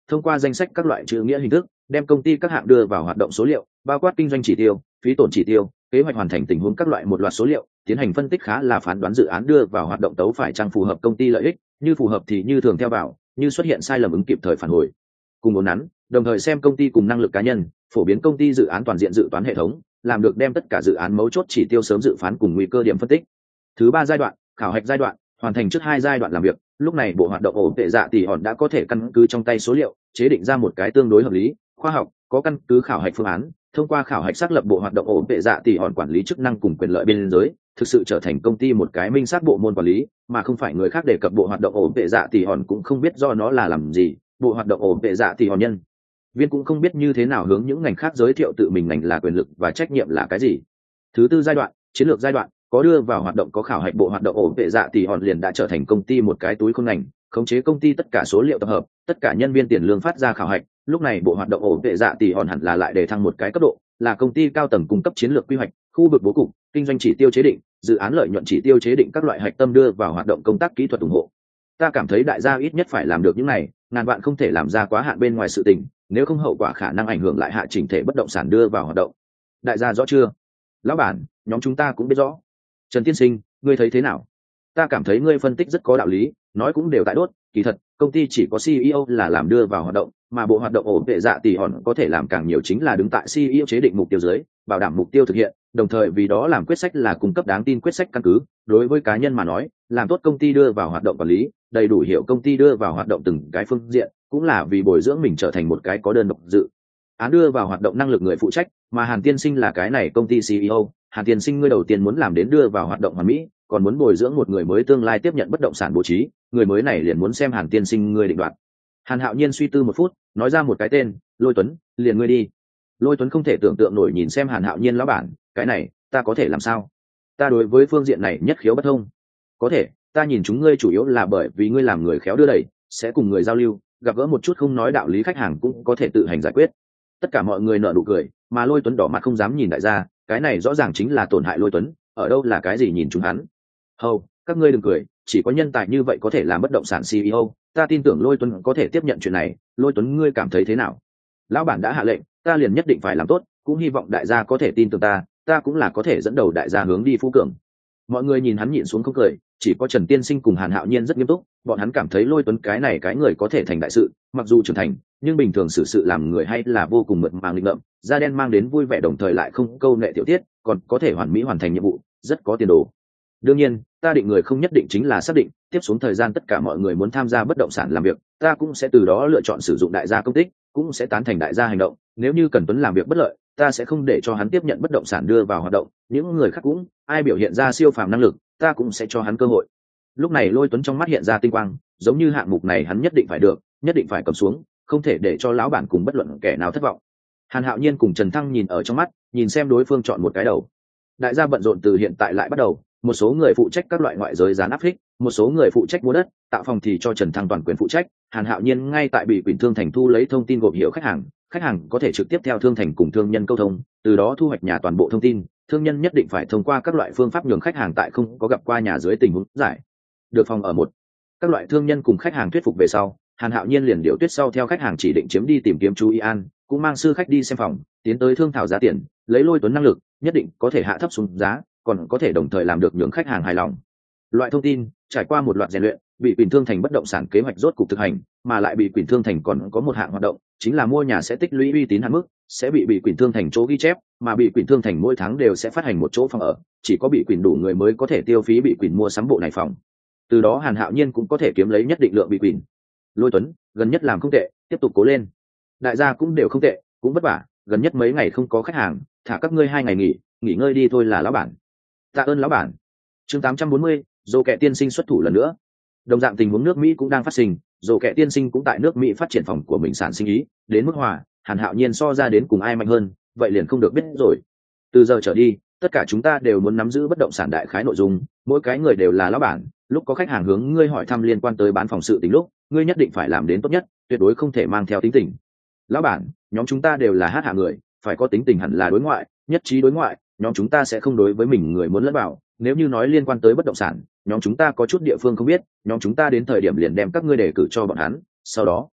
thông qua danh sách các loại chữ nghĩa hình thức đem công ty các hạng đưa vào hoạt động số liệu, bao quát kinh doanh chỉ tiêu, phí tổn chỉ tiêu, kế hoạch hoàn thành tình huống các loại một loạt số liệu, tiến hành phân tích khá là phán đoán dự án đưa vào hoạt động tấu phải chăng phù hợp công ty lợi ích, như phù hợp thì như thường theo vào, như xuất hiện sai lầm ứng kịp thời phản hồi. Cùng bốn nắn, đồng thời xem công ty cùng năng lực cá nhân, phổ biến công ty dự án toàn diện dự toán hệ thống, làm được đem tất cả dự án mấu chốt chỉ tiêu sớm dự phán cùng nguy cơ điểm phân tích. Thứ ba giai đoạn, khảo hạch giai đoạn, hoàn thành trước hai giai đoạn làm việc, lúc này bộ hoạt động ổn tệ dạ tỷ hòn đã có thể căn cứ trong tay số liệu, chế định ra một cái tương đối hợp lý, khoa học, có căn cứ khảo hạch phương án, thông qua khảo hạch xác lập bộ hoạt động ổn tệ dạ tỷ hòn quản lý chức năng cùng quyền lợi biên giới, thực sự trở thành công ty một cái minh xác bộ môn quản lý, mà không phải người khác đề cập bộ hoạt động ổn tệ dạ tỷ hòn cũng không biết do nó là làm gì, bộ hoạt động ổn tệ dạ tỷ hòn nhân viên cũng không biết như thế nào hướng những ngành khác giới thiệu tự mình ngành là quyền lực và trách nhiệm là cái gì. Thứ tư giai đoạn, chiến lược giai đoạn, có đưa vào hoạt động có khảo hạch bộ hoạt động ổn tệ dạ tỷ hòn liền đã trở thành công ty một cái túi khôn ngành, khống chế công ty tất cả số liệu tập hợp, tất cả nhân viên tiền lương phát ra khảo hạch, lúc này bộ hoạt động ổn tệ dạ tỷ hòn hẳn là lại để thăng một cái cấp độ, là công ty cao tầng cung cấp chiến lược quy hoạch, khu vực bố cục, kinh doanh chỉ tiêu chế định, dự án lợi nhuận chỉ tiêu chế định các loại hạch tâm đưa vào hoạt động công tác kỹ thuật ủng hộ. Ta cảm thấy đại gia ít nhất phải làm được những này, ngàn vạn không thể làm ra quá hạn bên ngoài sự tình, nếu không hậu quả khả năng ảnh hưởng lại hạ chỉnh thể bất động sản đưa vào hoạt động. Đại gia rõ chưa? Lão bản, nhóm chúng ta cũng biết rõ. Trần tiên sinh, ngươi thấy thế nào? Ta cảm thấy ngươi phân tích rất có đạo lý, nói cũng đều tại đốt, kỳ thật công ty chỉ có xê e ô là làm đưa vào hoạt động, mà bộ hoạt động ổn tệ dạ tỷ hòn có thể làm càng nhiều chính là đứng tại xê e ô chế định mục tiêu dưới, bảo đảm mục tiêu thực hiện, đồng thời vì đó làm quyết sách là cung cấp đáng tin quyết sách căn cứ. Đối với cá nhân mà nói, làm tốt công ty đưa vào hoạt động quản lý, đầy đủ hiểu công ty đưa vào hoạt động từng cái phương diện, cũng là vì bồi dưỡng mình trở thành một cái có đơn độc dự án đưa vào hoạt động năng lực người phụ trách, mà Hàn Tiên Sinh là cái này công ty xê e ô. Hàn Tiên Sinh ngươi đầu tiên muốn làm đến đưa vào hoạt động hoàn mỹ, còn muốn bồi dưỡng một người mới tương lai tiếp nhận bất động sản bố trí, người mới này liền muốn xem Hàn Tiên Sinh ngươi định đoạt. Hàn Hạo Nhiên suy tư một phút, nói ra một cái tên, Lôi Tuấn, liền ngươi đi. Lôi Tuấn không thể tưởng tượng nổi nhìn xem Hàn Hạo Nhiên lão bản, cái này ta có thể làm sao? Ta đối với phương diện này nhất khiếu bất thông. Có thể, ta nhìn chúng ngươi chủ yếu là bởi vì ngươi làm người khéo đưa đẩy, sẽ cùng người giao lưu, gặp gỡ một chút không nói đạo lý khách hàng cũng có thể tự hành giải quyết. Tất cả mọi người nở nụ cười, mà Lôi Tuấn đỏ mặt không dám nhìn đại gia, cái này rõ ràng chính là tổn hại Lôi Tuấn, ở đâu là cái gì nhìn chúng hắn. Hầu, các ngươi đừng cười, chỉ có nhân tài như vậy có thể làm bất động sản xê e ô, ta tin tưởng Lôi Tuấn có thể tiếp nhận chuyện này. Lôi Tuấn ngươi cảm thấy thế nào? Lão bản đã hạ lệnh, ta liền nhất định phải làm tốt, cũng hy vọng đại gia có thể tin tưởng ta, ta cũng là có thể dẫn đầu đại gia hướng đi phú cường. Mọi người nhìn hắn nhịn xuống không cười, chỉ có Trần Tiên Sinh cùng Hàn Hạo Nhiên rất nghiêm túc, bọn hắn cảm thấy Lôi Tuấn cái này cái người có thể thành đại sự, mặc dù trưởng thành, nhưng bình thường xử sự làm người hay là vô cùng mượt mà nghịch ngợm, da đen mang đến vui vẻ đồng thời lại không câu nệ tiểu tiết, còn có thể hoàn mỹ hoàn thành nhiệm vụ, rất có tiền đồ. Đương nhiên, ta định người không nhất định chính là xác định, tiếp xuống thời gian tất cả mọi người muốn tham gia bất động sản làm việc, ta cũng sẽ từ đó lựa chọn sử dụng đại gia công tích, cũng sẽ tán thành đại gia hành động, nếu như cần Tuấn làm việc bất lợi, ta sẽ không để cho hắn tiếp nhận bất động sản đưa vào hoạt động, những người khác cũng, ai biểu hiện ra siêu phàm năng lực, ta cũng sẽ cho hắn cơ hội. Lúc này Lôi Tuấn trong mắt hiện ra tinh quang, giống như hạng mục này hắn nhất định phải được, nhất định phải cầm xuống, không thể để cho lão bản cùng bất luận kẻ nào thất vọng. Hàn Hạo Nhiên cùng Trần Thăng nhìn ở trong mắt, nhìn xem đối phương chọn một cái đầu. Đại gia bận rộn từ hiện tại lại bắt đầu, một số người phụ trách các loại ngoại giới dán áp phích, một số người phụ trách mua đất, tạo phòng thì cho Trần Thăng toàn quyền phụ trách. Hàn Hạo Nhiên ngay tại Bỉ Quỳnh Thương Thành thu lấy thông tin gộp hiểu khách hàng, khách hàng có thể trực tiếp theo thương thành cùng thương nhân câu thông, từ đó thu hoạch nhà toàn bộ thông tin. Thương nhân nhất định phải thông qua các loại phương pháp nhường khách hàng tại không có gặp qua nhà dưới tình huống giải được phòng ở một. Các loại thương nhân cùng khách hàng thuyết phục về sau, Hàn Hạo Nhiên liền điều tuyết sau theo khách hàng chỉ định chiếm đi tìm kiếm chú ý an, cũng mang sư khách đi xem phòng, tiến tới thương thảo giá tiền, lấy Lôi Tuấn năng lực, nhất định có thể hạ thấp xuống giá, còn có thể đồng thời làm được nhường khách hàng hài lòng. Loại thông tin trải qua một loạt rèn luyện, Bị Quỳnh Thương Thành bất động sản kế hoạch rốt cục thực hành, mà lại Bị Quỳnh Thương Thành còn có một hạng hoạt động, chính là mua nhà sẽ tích lũy uy tín hạn mức, sẽ bị Bị Quỳnh Thương Thành chỗ ghi chép, mà Bị Quỳnh Thương Thành mỗi tháng đều sẽ phát hành một chỗ phòng ở, chỉ có Bị Quỳnh đủ người mới có thể tiêu phí Bị Quỳnh mua sắm bộ này phòng. Từ đó Hàn Hạo Nhiên cũng có thể kiếm lấy nhất định lượng Bị Quỳnh. Lôi Tuấn, gần nhất làm không tệ, tiếp tục cố lên. Đại gia cũng đều không tệ, cũng vất vả, gần nhất mấy ngày không có khách hàng, thả các ngươi hai ngày nghỉ, nghỉ ngơi đi thôi là lão bản. Tạ ơn lão bản. Chương tám trăm bốn mươi, Dồ Kệ Tiên Sinh xuất thủ lần nữa. Đồng dạng tình huống nước Mỹ cũng đang phát sinh, Dồ Kệ Tiên Sinh cũng tại nước Mỹ phát triển phòng của mình sản sinh ý, đến mức hòa, Hàn Hạo Nhiên so ra đến cùng ai mạnh hơn, vậy liền không được biết rồi. Từ giờ trở đi, tất cả chúng ta đều muốn nắm giữ bất động sản đại khái nội dung, mỗi cái người đều là lão bản, lúc có khách hàng hướng ngươi hỏi thăm liên quan tới bán phòng sự tình lúc, ngươi nhất định phải làm đến tốt nhất, tuyệt đối không thể mang theo tính tình. Lão bản, nhóm chúng ta đều là hát hạ người, phải có tính tình hẳn là đối ngoại, nhất trí đối ngoại, nhóm chúng ta sẽ không đối với mình người muốn lẫn vào, nếu như nói liên quan tới bất động sản, nhóm chúng ta có chút địa phương không biết, nhóm chúng ta đến thời điểm liền đem các ngươi đề cử cho bọn hắn, sau đó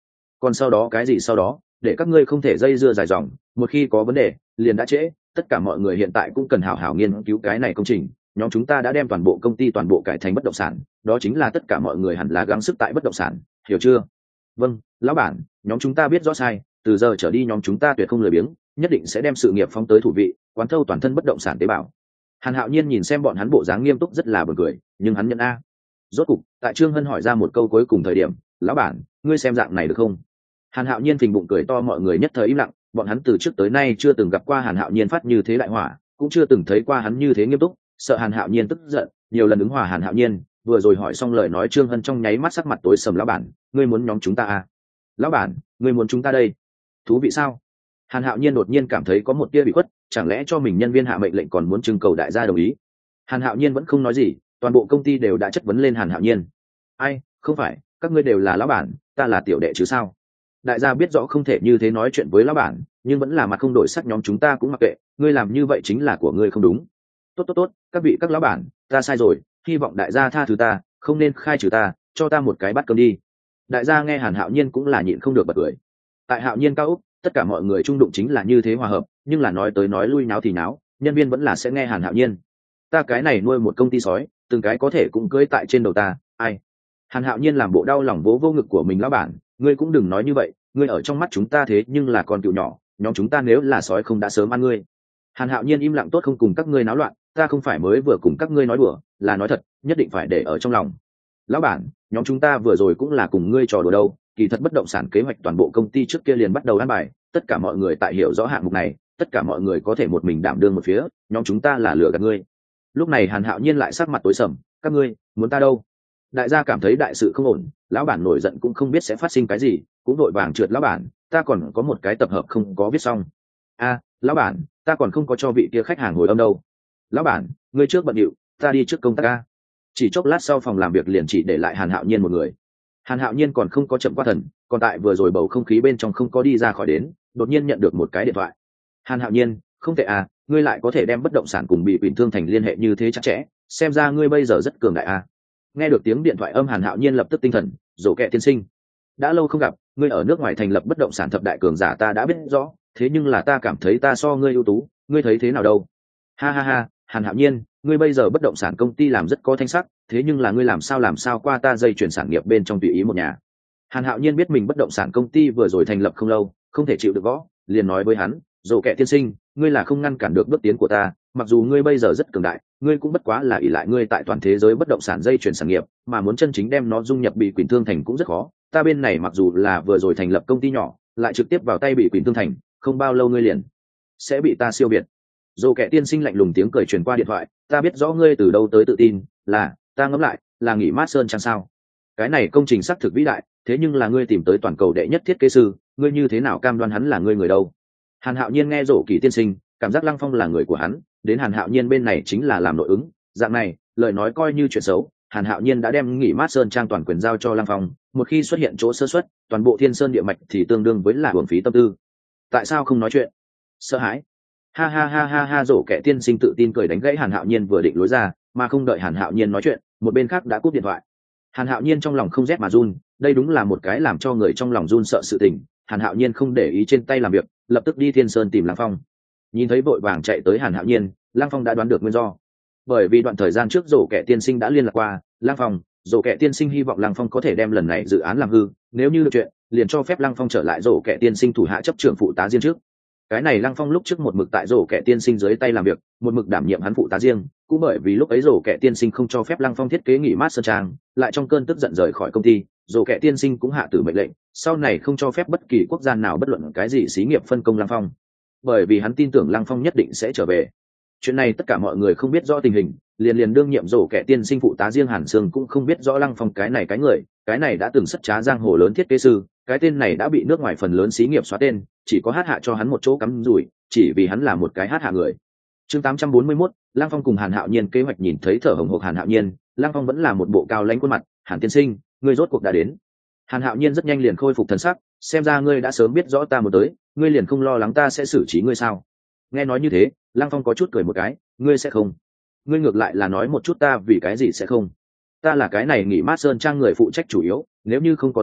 còn sau đó cái gì sau đó, để các ngươi không thể dây dưa dài dòng, một khi có vấn đề liền đã trễ. Tất cả mọi người hiện tại cũng cần hảo hảo nghiên cứu cái này công trình. Nhóm chúng ta đã đem toàn bộ công ty toàn bộ cải thành bất động sản, đó chính là tất cả mọi người hẳn là gắng sức tại bất động sản, hiểu chưa? Vâng, lão bản, nhóm chúng ta biết rõ sai, từ giờ trở đi nhóm chúng ta tuyệt không lười biếng, nhất định sẽ đem sự nghiệp phóng tới thủ vị, quán thâu toàn thân bất động sản tế bào. Hàn Hạo Nhiên nhìn xem bọn hắn bộ dáng nghiêm túc rất là buồn cười, nhưng hắn nhận a. Rốt cục, tại Trương Hân hỏi ra một câu cuối cùng thời điểm, lão bản, ngươi xem dạng này được không? Hàn Hạo Nhiên phình bụng cười to, mọi người nhất thời im lặng, bọn hắn từ trước tới nay chưa từng gặp qua Hàn Hạo Nhiên phát như thế đại hỏa, cũng chưa từng thấy qua hắn như thế nghiêm túc, sợ Hàn Hạo Nhiên tức giận, nhiều lần ứng hòa Hàn Hạo Nhiên, vừa rồi hỏi xong lời nói Trương Hân trong nháy mắt sắc mặt tối sầm, lão bản, ngươi muốn nhóm chúng ta à? Lão bản, ngươi muốn chúng ta đây? Thú vị sao? Hàn Hạo Nhiên đột nhiên cảm thấy có một tia bị khuất, chẳng lẽ cho mình nhân viên hạ mệnh lệnh còn muốn trưng cầu đại gia đồng ý? Hàn Hạo Nhiên vẫn không nói gì, toàn bộ công ty đều đã chất vấn lên Hàn Hạo Nhiên. Ai, không phải, các ngươi đều là lão bản, ta là tiểu đệ chứ sao? Đại gia biết rõ không thể như thế nói chuyện với lão bản, nhưng vẫn là mặt không đổi sắc, nhóm chúng ta cũng mặc kệ, ngươi làm như vậy chính là của ngươi không đúng. Tốt tốt tốt, các vị các lão bản, ta sai rồi, hy vọng đại gia tha thứ ta, không nên khai trừ ta, cho ta một cái bát cơm đi. Đại gia nghe Hàn Hạo Nhiên cũng là nhịn không được bật cười. Tại Hạo Nhiên cao úc, tất cả mọi người trung đụng chính là như thế hòa hợp, nhưng là nói tới nói lui náo thì náo, nhân viên vẫn là sẽ nghe Hàn Hạo Nhiên. Ta cái này nuôi một công ty sói, từng cái có thể cũng cưỡi tại trên đầu ta, ai? Hàn Hạo Nhiên làm bộ đau lòng vỗ vô ngực của mình, lão bản, ngươi cũng đừng nói như vậy, ngươi ở trong mắt chúng ta thế nhưng là con cừu nhỏ, nhóm chúng ta nếu là sói không đã sớm ăn ngươi. Hàn Hạo Nhiên im lặng, tốt, không cùng các ngươi náo loạn, ta không phải mới vừa cùng các ngươi nói đùa, là nói thật, nhất định phải để ở trong lòng. Lão bản, nhóm chúng ta vừa rồi cũng là cùng ngươi trò đùa đâu, kỳ thật bất động sản kế hoạch toàn bộ công ty trước kia liền bắt đầu ăn bài, tất cả mọi người tại hiểu rõ hạng mục này, tất cả mọi người có thể một mình đảm đương một phía, nhóm chúng ta là lừa gạt ngươi. Lúc này Hàn Hạo Nhiên lại sắc mặt tối sầm, các ngươi muốn ta đâu? Đại gia cảm thấy đại sự không ổn, lão bản nổi giận cũng không biết sẽ phát sinh cái gì, cũng vội vàng trượt, lão bản, ta còn có một cái tập hợp không có viết xong. A, lão bản, ta còn không có cho vị kia khách hàng hồi âm đâu. Lão bản, ngươi trước bận điệu, ta đi trước công tác a. Chỉ chốc lát sau phòng làm việc liền chỉ để lại Hàn Hạo Nhiên một người. Hàn Hạo Nhiên còn không có chậm qua thần, còn tại vừa rồi bầu không khí bên trong không có đi ra khỏi đến, đột nhiên nhận được một cái điện thoại. Hàn Hạo Nhiên, không tệ à, ngươi lại có thể đem bất động sản cùng bị Quỳnh Thương Thành liên hệ như thế chặt chẽ, xem ra ngươi bây giờ rất cường đại à. Nghe được tiếng điện thoại âm, Hàn Hạo Nhiên lập tức tinh thần, Dỗ Kệ tiên sinh, đã lâu không gặp, ngươi ở nước ngoài thành lập bất động sản thập đại cường giả ta đã biết rõ, thế nhưng là ta cảm thấy ta so ngươi ưu tú, ngươi thấy thế nào đâu? Ha ha ha, Hàn Hạo Nhiên, ngươi bây giờ bất động sản công ty làm rất có thanh sắc, thế nhưng là ngươi làm sao làm sao qua ta dây chuyển sản nghiệp bên trong tùy ý một nhà. Hàn Hạo Nhiên biết mình bất động sản công ty vừa rồi thành lập không lâu, không thể chịu được gõ, liền nói với hắn, Dỗ Kệ tiên sinh, ngươi là không ngăn cản được bước tiến của ta, mặc dù ngươi bây giờ rất cường đại, ngươi cũng bất quá là ỷ lại ngươi tại toàn thế giới bất động sản dây chuyển sản nghiệp, mà muốn chân chính đem nó dung nhập Bị Quỳnh Thương Thành cũng rất khó. Ta bên này mặc dù là vừa rồi thành lập công ty nhỏ, lại trực tiếp vào tay Bị Quỳnh Thương Thành, không bao lâu ngươi liền sẽ bị ta siêu việt. Dỗ Kệ tiên sinh lạnh lùng tiếng cười truyền qua điện thoại, ta biết rõ ngươi từ đâu tới tự tin, là, ta ngẫm lại, là nghỉ mát sơn chăng sao? Cái này công trình xác thực vĩ đại, thế nhưng là ngươi tìm tới toàn cầu đệ nhất thiết kế sư, ngươi như thế nào cam đoan hắn là ngươi người đâu? Hàn Hạo Nhiên nghe Dỗ Kỳ tiên sinh, cảm giác Lăng Phong là người của hắn, đến Hàn Hạo Nhiên bên này chính là làm nội ứng, dạng này, lời nói coi như chuyện xấu, Hàn Hạo Nhiên đã đem nghỉ mát sơn trang toàn quyền giao cho Lăng Phong, một khi xuất hiện chỗ sơ suất, toàn bộ Thiên Sơn địa mạch thì tương đương với là uổng phí tâm tư. Tại sao không nói chuyện? Sợ hãi. Ha ha ha ha ha, Dỗ Kệ tiên sinh tự tin cười đánh gãy Hàn Hạo Nhiên vừa định lối ra, mà không đợi Hàn Hạo Nhiên nói chuyện, một bên khác đã cúp điện thoại. Hàn Hạo Nhiên trong lòng không rét mà run, đây đúng là một cái làm cho người trong lòng run sợ sự tình. Hàn Hạo Nhiên không để ý trên tay làm việc, lập tức đi Thiên Sơn tìm Lăng Phong. Nhìn thấy vội vàng chạy tới Hàn Hạo Nhiên, Lăng Phong đã đoán được nguyên do. Bởi vì đoạn thời gian trước Dỗ Kệ tiên sinh đã liên lạc qua, Lăng Phong, Dỗ Kệ tiên sinh hy vọng Lăng Phong có thể đem lần này dự án làm hư, nếu như được chuyện, liền cho phép Lăng Phong trở lại Dỗ Kệ tiên sinh thủ hạ chấp trưởng phụ tá riêng trước. Cái này Lăng Phong lúc trước một mực tại Dỗ Kệ tiên sinh dưới tay làm việc, một mực đảm nhiệm hắn phụ tá riêng, cũng bởi vì lúc ấy Dỗ Kệ tiên sinh không cho phép Lăng Phong thiết kế nghỉ mát sơn trang, lại trong cơn tức giận rời khỏi công ty, Dỗ Kệ tiên sinh cũng hạ tử mệnh lệnh, sau này không cho phép bất kỳ quốc gia nào bất luận cái gì xí nghiệp phân công Lăng Phong, bởi vì hắn tin tưởng Lăng Phong nhất định sẽ trở về. Chuyện này tất cả mọi người không biết rõ tình hình, liền liền đương nhiệm Dỗ Kệ tiên sinh phụ tá riêng Hàn Sương cũng không biết rõ Lăng Phong cái này cái người, cái này đã từng sất trá giang hồ lớn thiết kế sư, cái tên này đã bị nước ngoài phần lớn xí nghiệp xóa tên, chỉ có hát hạ cho hắn một chỗ cắm rủi, chỉ vì hắn là một cái hát hạ người. Chương tám trăm bốn mươi mốt, Lăng Phong cùng Hàn Hạo Nhiên kế hoạch. Nhìn thấy thở hổn hộc Hàn Hạo Nhiên, Lăng Phong vẫn là một bộ cao lãnh khuôn mặt, Hàn tiên sinh, ngươi rốt cuộc đã đến. Hàn Hạo Nhiên rất nhanh liền khôi phục thần sắc, xem ra ngươi đã sớm biết rõ ta muốn tới, ngươi liền không lo lắng ta sẽ xử trí ngươi sao? Nghe nói như thế, Lăng Phong có chút cười một cái, ngươi sẽ không? Ngươi ngược lại là nói một chút ta vì cái gì sẽ không? Ta là cái này nghỉ mát sơn trang người phụ trách chủ yếu, nếu như không có ta,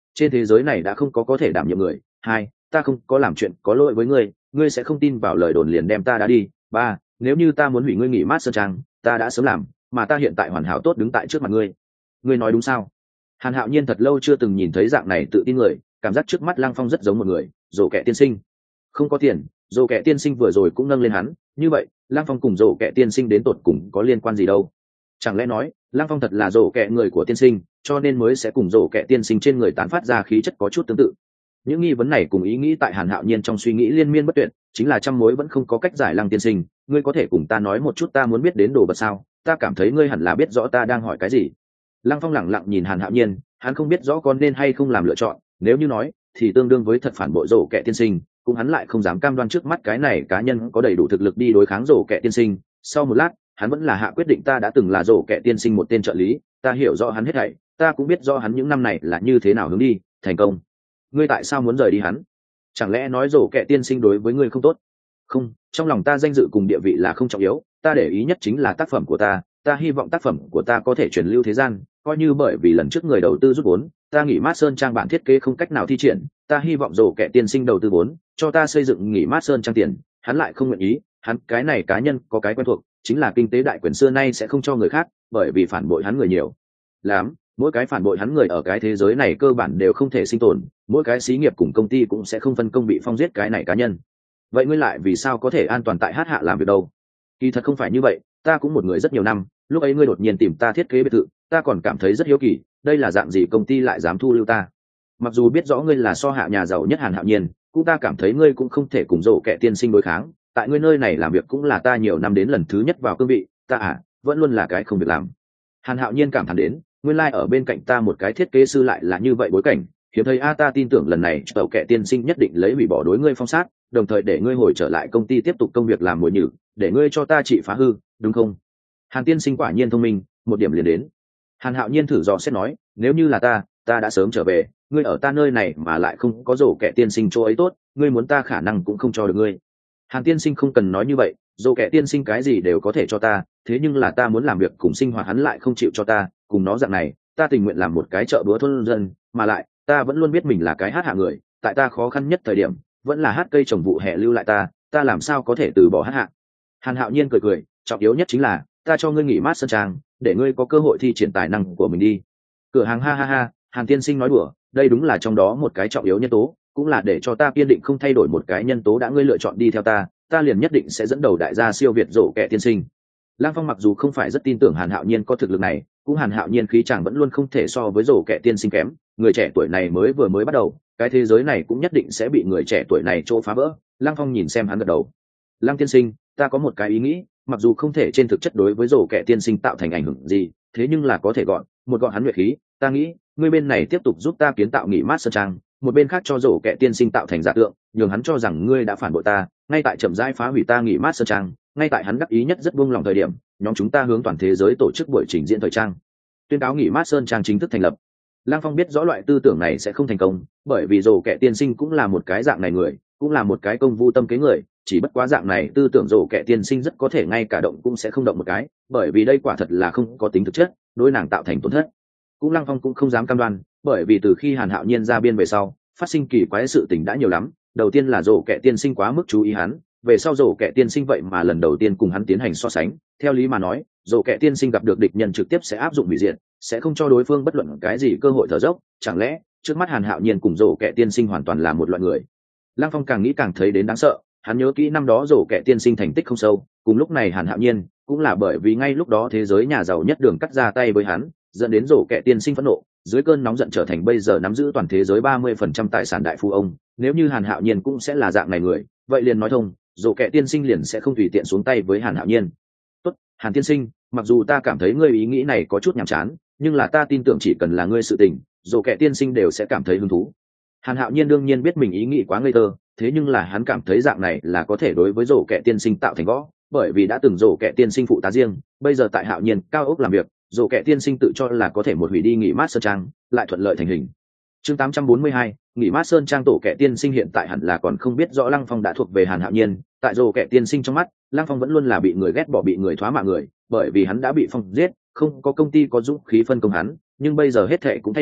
trên thế giới này đã không có có thể đảm nhiệm người. Hai, ta không có làm chuyện có lỗi với ngươi, ngươi sẽ không tin vào lời đồn liền đem ta đã đi. Ba, nếu như ta muốn hủy ngươi nghỉ mát sơn trang, ta đã sớm làm, mà ta hiện tại hoàn hảo tốt đứng tại trước mặt ngươi. Ngươi nói đúng sao? Hàn Hạo Nhiên thật lâu chưa từng nhìn thấy dạng này tự tin người, cảm giác trước mắt Lăng Phong rất giống một người, Dỗ Kẻ tiên sinh. Không có tiền, Dỗ Kẻ tiên sinh vừa rồi cũng nâng lên hắn, như vậy, Lăng Phong cùng Dỗ Kẻ tiên sinh đến tột cùng có liên quan gì đâu? Chẳng lẽ nói, Lăng Phong thật là Dỗ Kẻ người của tiên sinh, cho nên mới sẽ cùng Dỗ Kẻ tiên sinh trên người tán phát ra khí chất có chút tương tự. Những nghi vấn này cùng ý nghĩ tại Hàn Hạo Nhiên trong suy nghĩ liên miên bất tuyệt, chính là trăm mối vẫn không có cách giải. Lăng tiên sinh, ngươi có thể cùng ta nói một chút ta muốn biết đến đồ vật sao? Ta cảm thấy ngươi hẳn là biết rõ ta đang hỏi cái gì. Lăng Phong lẳng lặng nhìn Hàn Hạo Nhiên, hắn không biết rõ con nên hay không làm lựa chọn, nếu như nói thì tương đương với thật phản bội Dỗ Kẻ tiên sinh, cũng hắn lại không dám cam đoan trước mắt cái này cá nhân có đầy đủ thực lực đi đối kháng Dỗ Kẻ tiên sinh. Sau một lát, hắn vẫn là hạ quyết định, ta đã từng là Dỗ Kẻ tiên sinh một tên trợ lý, ta hiểu rõ hắn hết thảy, ta cũng biết rõ hắn những năm này là như thế nào hướng đi thành công. Ngươi tại sao muốn rời đi hắn? Chẳng lẽ nói Dỗ Kẻ tiên sinh đối với ngươi không tốt? Không, trong lòng ta danh dự cùng địa vị là không trọng yếu, ta để ý nhất chính là tác phẩm của ta, ta hy vọng tác phẩm của ta có thể truyền lưu thế gian, coi như bởi vì lần trước người đầu tư rút vốn, ta nghỉ mát sơn trang bản thiết kế không cách nào thi triển, ta hy vọng Dỗ Kẻ tiên sinh đầu tư vốn cho ta xây dựng nghỉ mát sơn trang tiền, hắn lại không nguyện ý, hắn cái này cá nhân có cái quen thuộc, chính là kinh tế đại quyền xưa nay sẽ không cho người khác, bởi vì phản bội hắn người nhiều lắm, mỗi cái phản bội hắn người ở cái thế giới này cơ bản đều không thể sinh tồn, mỗi cái xí nghiệp cùng công ty cũng sẽ không phân công bị phong giết cái này cá nhân. Vậy ngươi lại vì sao có thể an toàn tại hát hạ làm việc đâu? Kỳ thật không phải như vậy, ta cũng một người rất nhiều năm, lúc ấy ngươi đột nhiên tìm ta thiết kế biệt thự, ta còn cảm thấy rất hiếu kỳ, đây là dạng gì công ty lại dám thu lưu ta? Mặc dù biết rõ ngươi là so hạ nhà giàu nhất Hàn Hạo Nhiên, cũng ta cảm thấy ngươi cũng không thể cùng Dỗ Kẻ tiên sinh đối kháng, tại ngươi nơi này làm việc cũng là ta nhiều năm đến lần thứ nhất vào cương vị, ta à, vẫn luôn là cái không việc làm. Hàn Hạo Nhiên cảm thán đến, nguyên lai like ở bên cạnh ta một cái thiết kế sư lại là như vậy bối cảnh, hiếm thấy a, ta tin tưởng lần này Dỗ Kẻ tiên sinh nhất định lấy hủy bỏ đối ngươi phong sát, đồng thời để ngươi hồi trở lại công ty tiếp tục công việc làm mồi nhử, để ngươi cho ta trị phá hư, đúng không? Hàn tiên sinh quả nhiên thông minh, một điểm liền đến. Hàn Hạo Nhiên thử dò xét nói, nếu như là ta, ta đã sớm trở về, ngươi ở ta nơi này mà lại không có Dỗ Kẻ tiên sinh chỗ ấy tốt, ngươi muốn ta khả năng cũng không cho được ngươi. Hàn tiên sinh không cần nói như vậy, Dỗ Kẻ tiên sinh cái gì đều có thể cho ta, thế nhưng là ta muốn làm việc cùng sinh hoạt hắn lại không chịu cho ta, cùng nó dạng này, ta tình nguyện làm một cái chợ búa thôn dân, mà lại, ta vẫn luôn biết mình là cái hát hạ người, tại ta khó khăn nhất thời điểm, vẫn là hát cây trồng vụ hè lưu lại ta, ta làm sao có thể từ bỏ hát hạ. Hàn Hạo Nhiên cười cười, trọng yếu nhất chính là, ta cho ngươi nghỉ mát sơn trang, để ngươi có cơ hội thi triển tài năng của mình đi. Cửa hàng ha ha ha, Hàn tiên sinh nói đùa, đây đúng là trong đó một cái trọng yếu nhân tố, cũng là để cho ta kiên định không thay đổi một cái nhân tố, đã ngươi lựa chọn đi theo ta, ta liền nhất định sẽ dẫn đầu đại gia siêu việt Dỗ Kẻ tiên sinh. Lăng Phong mặc dù không phải rất tin tưởng Hàn Hạo Nhiên có thực lực này, cũng Hàn Hạo Nhiên khí chàng vẫn luôn không thể so với Dỗ Kẻ tiên sinh kém, người trẻ tuổi này mới vừa mới bắt đầu, cái thế giới này cũng nhất định sẽ bị người trẻ tuổi này chỗ phá vỡ. Lăng Phong nhìn xem hắn gật đầu. Lăng tiên sinh, ta có một cái ý nghĩ, mặc dù không thể trên thực chất đối với Dỗ Kẻ tiên sinh tạo thành ảnh hưởng gì, thế nhưng là có thể gọn một gọn hắn nhuệ khí, ta nghĩ ngươi bên này tiếp tục giúp ta kiến tạo nghỉ mát sơn trang, một bên khác cho Dỗ Kẻ tiên sinh tạo thành giả tượng, nhường hắn cho rằng ngươi đã phản bội ta, ngay tại chậm rãi phá hủy ta nghỉ mát sơn trang, ngay tại hắn đắc ý nhất rất buông lòng thời điểm, nhóm chúng ta hướng toàn thế giới tổ chức buổi trình diễn thời trang, tuyên cáo nghỉ mát sơn trang chính thức thành lập. Lăng Phong biết rõ loại tư tưởng này sẽ không thành công, bởi vì Dỗ Kẻ tiên sinh cũng là một cái dạng này người, cũng là một cái công vu tâm kế người, chỉ bất quá dạng này tư tưởng Dỗ Kẻ tiên sinh rất có thể ngay cả động cũng sẽ không động một cái, bởi vì đây quả thật là không có tính thực chất, đối nàng tạo thành tổn thất. Cũng Lăng Phong cũng không dám cam đoan, bởi vì từ khi Hàn Hạo Nhiên ra biên về sau, phát sinh kỳ quái sự tình đã nhiều lắm. Đầu tiên là Dỗ Kẻ tiên sinh quá mức chú ý hắn, về sau Dỗ Kẻ tiên sinh vậy mà lần đầu tiên cùng hắn tiến hành so sánh. Theo lý mà nói, Dỗ Kẻ tiên sinh gặp được địch nhân trực tiếp sẽ áp dụng hủy diệt, sẽ không cho đối phương bất luận cái gì cơ hội thở dốc. Chẳng lẽ trước mắt Hàn Hạo Nhiên cùng Dỗ Kẻ tiên sinh hoàn toàn là một loại người? Lăng Phong càng nghĩ càng thấy đến đáng sợ. Hắn nhớ kỹ năm đó Dỗ Kẻ tiên sinh thành tích không sâu, cùng lúc này Hàn Hạo Nhiên cũng là bởi vì ngay lúc đó thế giới nhà giàu nhất Đường cắt ra tay với hắn, dẫn đến Dỗ Kẻ tiên sinh phẫn nộ, dưới cơn nóng giận trở thành bây giờ nắm giữ toàn thế giới ba mươi phần trăm tài sản đại富ông. Nếu như Hàn Hạo Nhiên cũng sẽ là dạng này người, vậy liền nói thông, Dỗ Kẻ tiên sinh liền sẽ không tùy tiện xuống tay với Hàn Hạo Nhiên. Tốt, Hàn tiên sinh, mặc dù ta cảm thấy ngươi ý nghĩ này có chút nhàm chán, nhưng là ta tin tưởng chỉ cần là ngươi sự tình, Dỗ Kẻ tiên sinh đều sẽ cảm thấy hứng thú. Hàn Hạo Nhiên đương nhiên biết mình ý nghĩ quá ngây thơ, thế nhưng là hắn cảm thấy dạng này là có thể đối với Dỗ Kẻ tiên sinh tạo thành gõ, bởi vì đã từng Dỗ Kẻ tiên sinh phụ tá riêng, bây giờ tại Hạo Nhiên cao ốc làm việc, Dỗ Kẻ tiên sinh tự cho là có thể một hủy đi nghỉ mát sơn trang, lại thuận lợi thành hình. Chương tám trăm bốn mươi hai, nghỉ mát sơn trang. Tổ Kẻ tiên sinh hiện tại hẳn là còn không biết rõ Lăng Phong đã thuộc về Hàn Hạo Nhiên, tại Dỗ Kẻ tiên sinh trong mắt, Lăng Phong vẫn luôn là bị người ghét bỏ, bị người thoá mạ người, bởi vì hắn đã bị phong giết, không có công ty có dũng khí phân công hắn, nhưng bây giờ hết thệ cũng thay đổi,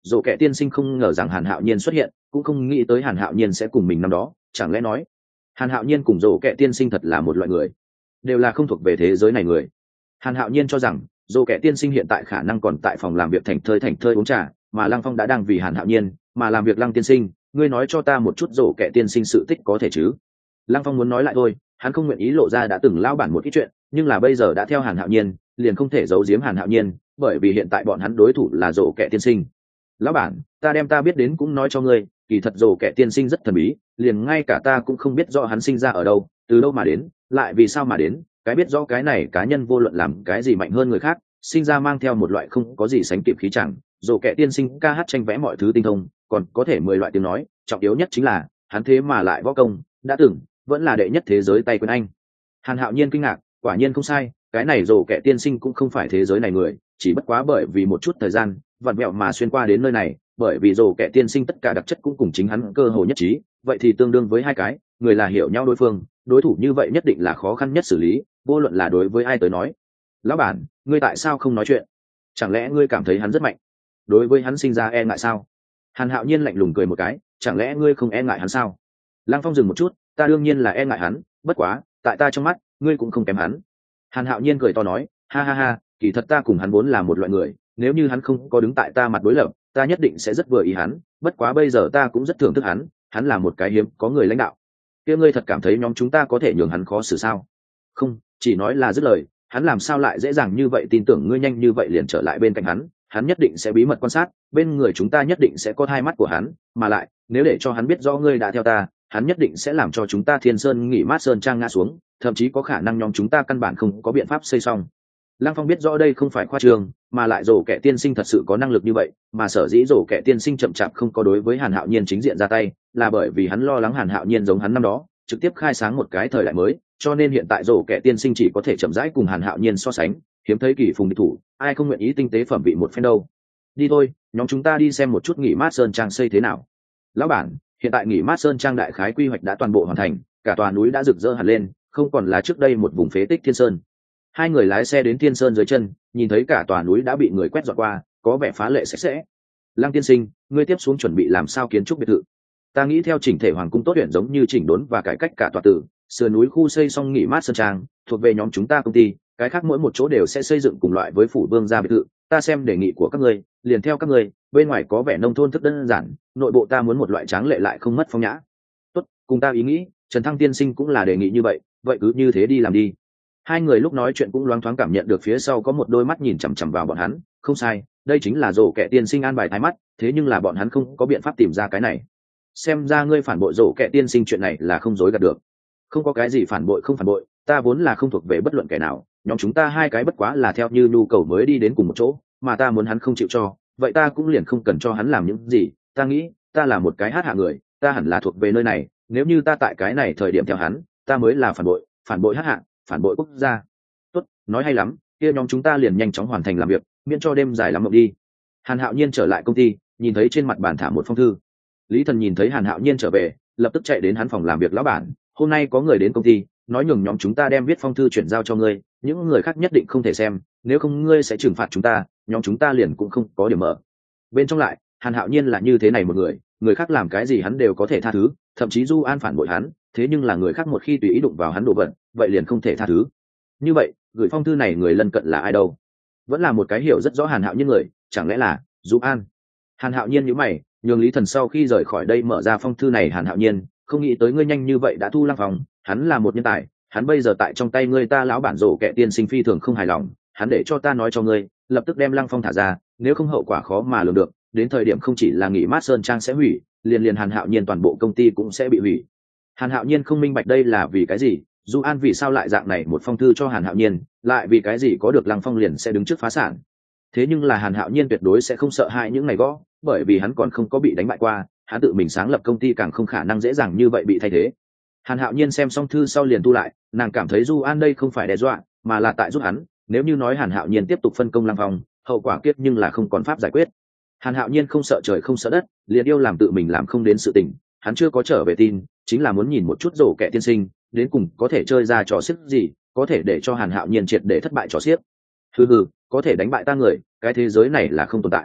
dỗ kẻ tiên sinh không ngờ rằng Hàn Hạo Nhiên xuất hiện, cũng không nghĩ tới Hàn Hạo Nhiên sẽ cùng mình năm đó, chẳng lẽ nói Hàn Hạo Nhiên cùng dỗ kẻ tiên sinh thật là một loại người, đều là không thuộc về thế giới này người. Hàn Hạo Nhiên cho rằng dỗ kẻ tiên sinh hiện tại khả năng còn tại phòng làm việc thành thơi thành thơi uống trà, mà Lăng Phong đã đang vì Hàn Hạo Nhiên mà làm việc. Lăng tiên sinh, ngươi nói cho ta một chút dỗ kẻ tiên sinh sự tích có thể chứ? Lăng Phong muốn nói lại thôi, hắn không nguyện ý lộ ra đã từng lao bản một ít chuyện, nhưng là bây giờ đã theo Hàn Hạo Nhiên, liền không thể giấu giếm Hàn Hạo Nhiên, bởi vì hiện tại bọn hắn đối thủ là dỗ kẻ tiên sinh. Lão bản, ta đem ta biết đến cũng nói cho ngươi, kỳ thật dỗ kẻ tiên sinh rất thần bí, liền ngay cả ta cũng không biết rõ hắn sinh ra ở đâu, từ đâu mà đến, lại vì sao mà đến. Cái biết rõ cái này cá nhân vô luận làm cái gì mạnh hơn người khác, sinh ra mang theo một loại không có gì sánh kịp khí chẳng. Dỗ kẻ tiên sinh ca hát tranh vẽ mọi thứ tinh thông, còn có thể mười loại tiếng nói, trọng yếu nhất chính là hắn thế mà lại võ công đã từng vẫn là đệ nhất thế giới tay quyền anh. Hàn Hạo Nhiên kinh ngạc, quả nhiên không sai, cái này dỗ kẻ tiên sinh cũng không phải thế giới này người, chỉ bất quá bởi vì một chút thời gian vặn vẹo mà xuyên qua đến nơi này, bởi vì dỗ kẻ tiên sinh tất cả đặc chất cũng cùng chính hắn cơ hồ nhất trí, vậy thì tương đương với hai cái người là hiểu nhau đối phương, đối thủ như vậy nhất định là khó khăn nhất xử lý, vô luận là đối với ai tới nói. Lão bản, ngươi tại sao không nói chuyện? Chẳng lẽ ngươi cảm thấy hắn rất mạnh, đối với hắn sinh ra e ngại sao? Hàn Hạo Nhiên lạnh lùng cười một cái, chẳng lẽ ngươi không e ngại hắn sao? Lăng Phong dừng một chút, ta đương nhiên là e ngại hắn, bất quá tại ta trong mắt ngươi cũng không kém hắn. Hàn Hạo Nhiên cười to nói, ha ha ha, kỳ thật ta cùng hắn vốn là một loại người, nếu như hắn không có đứng tại ta mặt đối lập, ta nhất định sẽ rất vừa ý hắn, bất quá bây giờ ta cũng rất thưởng thức hắn, hắn là một cái hiếm có người lãnh đạo. Kia ngươi thật cảm thấy nhóm chúng ta có thể nhường hắn khó xử sao? Không, chỉ nói là dứt lời, hắn làm sao lại dễ dàng như vậy tin tưởng ngươi nhanh như vậy liền trở lại bên cạnh hắn, hắn nhất định sẽ bí mật quan sát, bên người chúng ta nhất định sẽ có hai mắt của hắn, mà lại nếu để cho hắn biết rõ ngươi đã theo ta, hắn nhất định sẽ làm cho chúng ta Thiên Sơn nghỉ mát sơn trang ngã xuống, thậm chí có khả năng nhóm chúng ta căn bản không có biện pháp xây xong. Lăng Phong biết rõ đây không phải khoa trương, mà lại dỗ kẻ tiên sinh thật sự có năng lực như vậy, mà sở dĩ dỗ kẻ tiên sinh chậm chạp không có đối với Hàn Hạo Nhiên chính diện ra tay, là bởi vì hắn lo lắng Hàn Hạo Nhiên giống hắn năm đó, trực tiếp khai sáng một cái thời đại mới, cho nên hiện tại dỗ kẻ tiên sinh chỉ có thể chậm rãi cùng Hàn Hạo Nhiên so sánh, hiếm thấy kỳ phùng địch thủ, ai không nguyện ý tinh tế phẩm vị một phen đâu. Đi thôi, nhóm chúng ta đi xem một chút nghỉ mát sơn trang xây thế nào. Lão bản, hiện tại nghỉ mát sơn trang đại khái quy hoạch đã toàn bộ hoàn thành, cả tòa núi đã rực rỡ hẳn lên, không còn là trước đây một vùng phế tích Thiên Sơn. Hai người lái xe đến Thiên Sơn dưới chân, nhìn thấy cả tòa núi đã bị người quét dọn qua, có vẻ phá lệ sạch sẽ. Lăng tiên sinh, ngươi tiếp xuống chuẩn bị làm sao kiến trúc biệt thự? Ta nghĩ theo chỉnh thể hoàng cung tốt tuyển giống như chỉnh đốn và cải cách cả tòa tử, sườn núi khu xây xong nghỉ mát sơn trang, thuộc về nhóm chúng ta công ty, cái khác mỗi một chỗ đều sẽ xây dựng cùng loại với phủ vương gia biệt thự. Ta xem đề nghị của các ngươi, liền theo các ngươi, bên ngoài có vẻ nông thôn thức đơn giản, nội bộ ta muốn một loại tráng lệ lại không mất phong nhã. Tốt, cùng ta ý nghĩ, Trần Thăng tiên sinh cũng là đề nghị như vậy, vậy cứ như thế đi làm đi. Hai người lúc nói chuyện cũng loáng thoáng cảm nhận được phía sau có một đôi mắt nhìn chằm chằm vào bọn hắn, không sai, đây chính là rổ kẻ tiên sinh an bài thái mắt, thế nhưng là bọn hắn không có biện pháp tìm ra cái này. Xem ra ngươi phản bội rổ kẻ tiên sinh chuyện này là không dối gạt được. Không có cái gì phản bội không phản bội, ta vốn là không thuộc về bất luận kẻ nào, nhóm chúng ta hai cái bất quá là theo như nhu cầu mới đi đến cùng một chỗ, mà ta muốn hắn không chịu cho, vậy ta cũng liền không cần cho hắn làm những gì. Ta nghĩ, ta là một cái hát hạ người, ta hẳn là thuộc về nơi này, nếu như ta tại cái này thời điểm theo hắn, ta mới là phản bội, phản bội hát hạ, phản bội quốc gia. Tốt, nói hay lắm, kia nhóm chúng ta liền nhanh chóng hoàn thành làm việc, miễn cho đêm dài lắm mộng đi. Hàn Hạo Nhiên trở lại công ty, nhìn thấy trên mặt bàn thả một phong thư. Lý Thần nhìn thấy Hàn Hạo Nhiên trở về, lập tức chạy đến hắn phòng làm việc. Lão bản, hôm nay có người đến công ty, nói nhường nhóm chúng ta đem viết phong thư chuyển giao cho ngươi, những người khác nhất định không thể xem, nếu không ngươi sẽ trừng phạt chúng ta, nhóm chúng ta liền cũng không có điểm mở. Bên trong lại, Hàn Hạo Nhiên là như thế này một người, người khác làm cái gì hắn đều có thể tha thứ, thậm chí Du An phản bội hắn, thế nhưng là người khác một khi tùy ý đụng vào hắn đồ vật, vậy liền không thể tha thứ. Như vậy, gửi phong thư này người lân cận là ai đâu? Vẫn là một cái hiểu rất rõ Hàn Hạo Nhiên người, chẳng lẽ là Du An? Hàn Hạo Nhiên nhíu mày, nhường Lý Thần sau khi rời khỏi đây mở ra phong thư này. Hàn Hạo Nhiên, không nghĩ tới ngươi nhanh như vậy đã thu Lăng Phong, hắn là một nhân tài, hắn bây giờ tại trong tay ngươi, ta lão bản rổ kẻ tiên sinh phi thường không hài lòng, hắn để cho ta nói cho ngươi, lập tức đem Lăng Phong thả ra, nếu không hậu quả khó mà lường được, đến thời điểm không chỉ là nghỉ mát sơn trang sẽ hủy, liền liền Hàn Hạo Nhiên toàn bộ công ty cũng sẽ bị hủy. Hàn Hạo Nhiên không minh bạch đây là vì cái gì, Du An vì sao lại dạng này một phong thư cho Hàn Hạo Nhiên, lại vì cái gì có được Lăng Phong liền sẽ đứng trước phá sản. Thế nhưng là Hàn Hạo Nhiên tuyệt đối sẽ không sợ hãi những này gõ, bởi vì hắn còn không có bị đánh bại qua, hắn tự mình sáng lập công ty càng không khả năng dễ dàng như vậy bị thay thế. Hàn Hạo Nhiên xem xong thư sau liền thu lại, nàng cảm thấy Du An đây không phải đe dọa, mà là tại giúp hắn, nếu như nói Hàn Hạo Nhiên tiếp tục phân công Lăng Phong, hậu quả kiếp nhưng là không còn pháp giải quyết. Hàn Hạo Nhiên không sợ trời không sợ đất, liền yêu làm tự mình làm không đến sự tình, hắn chưa có trở về tin, chính là muốn nhìn một chút rổ kẻ tiên sinh, đến cùng có thể chơi ra trò xiếc gì, có thể để cho Hàn Hạo Nhiên triệt để thất bại trò xiếc. Hừ hừ, có thể đánh bại ta người, cái thế giới này là không tồn tại.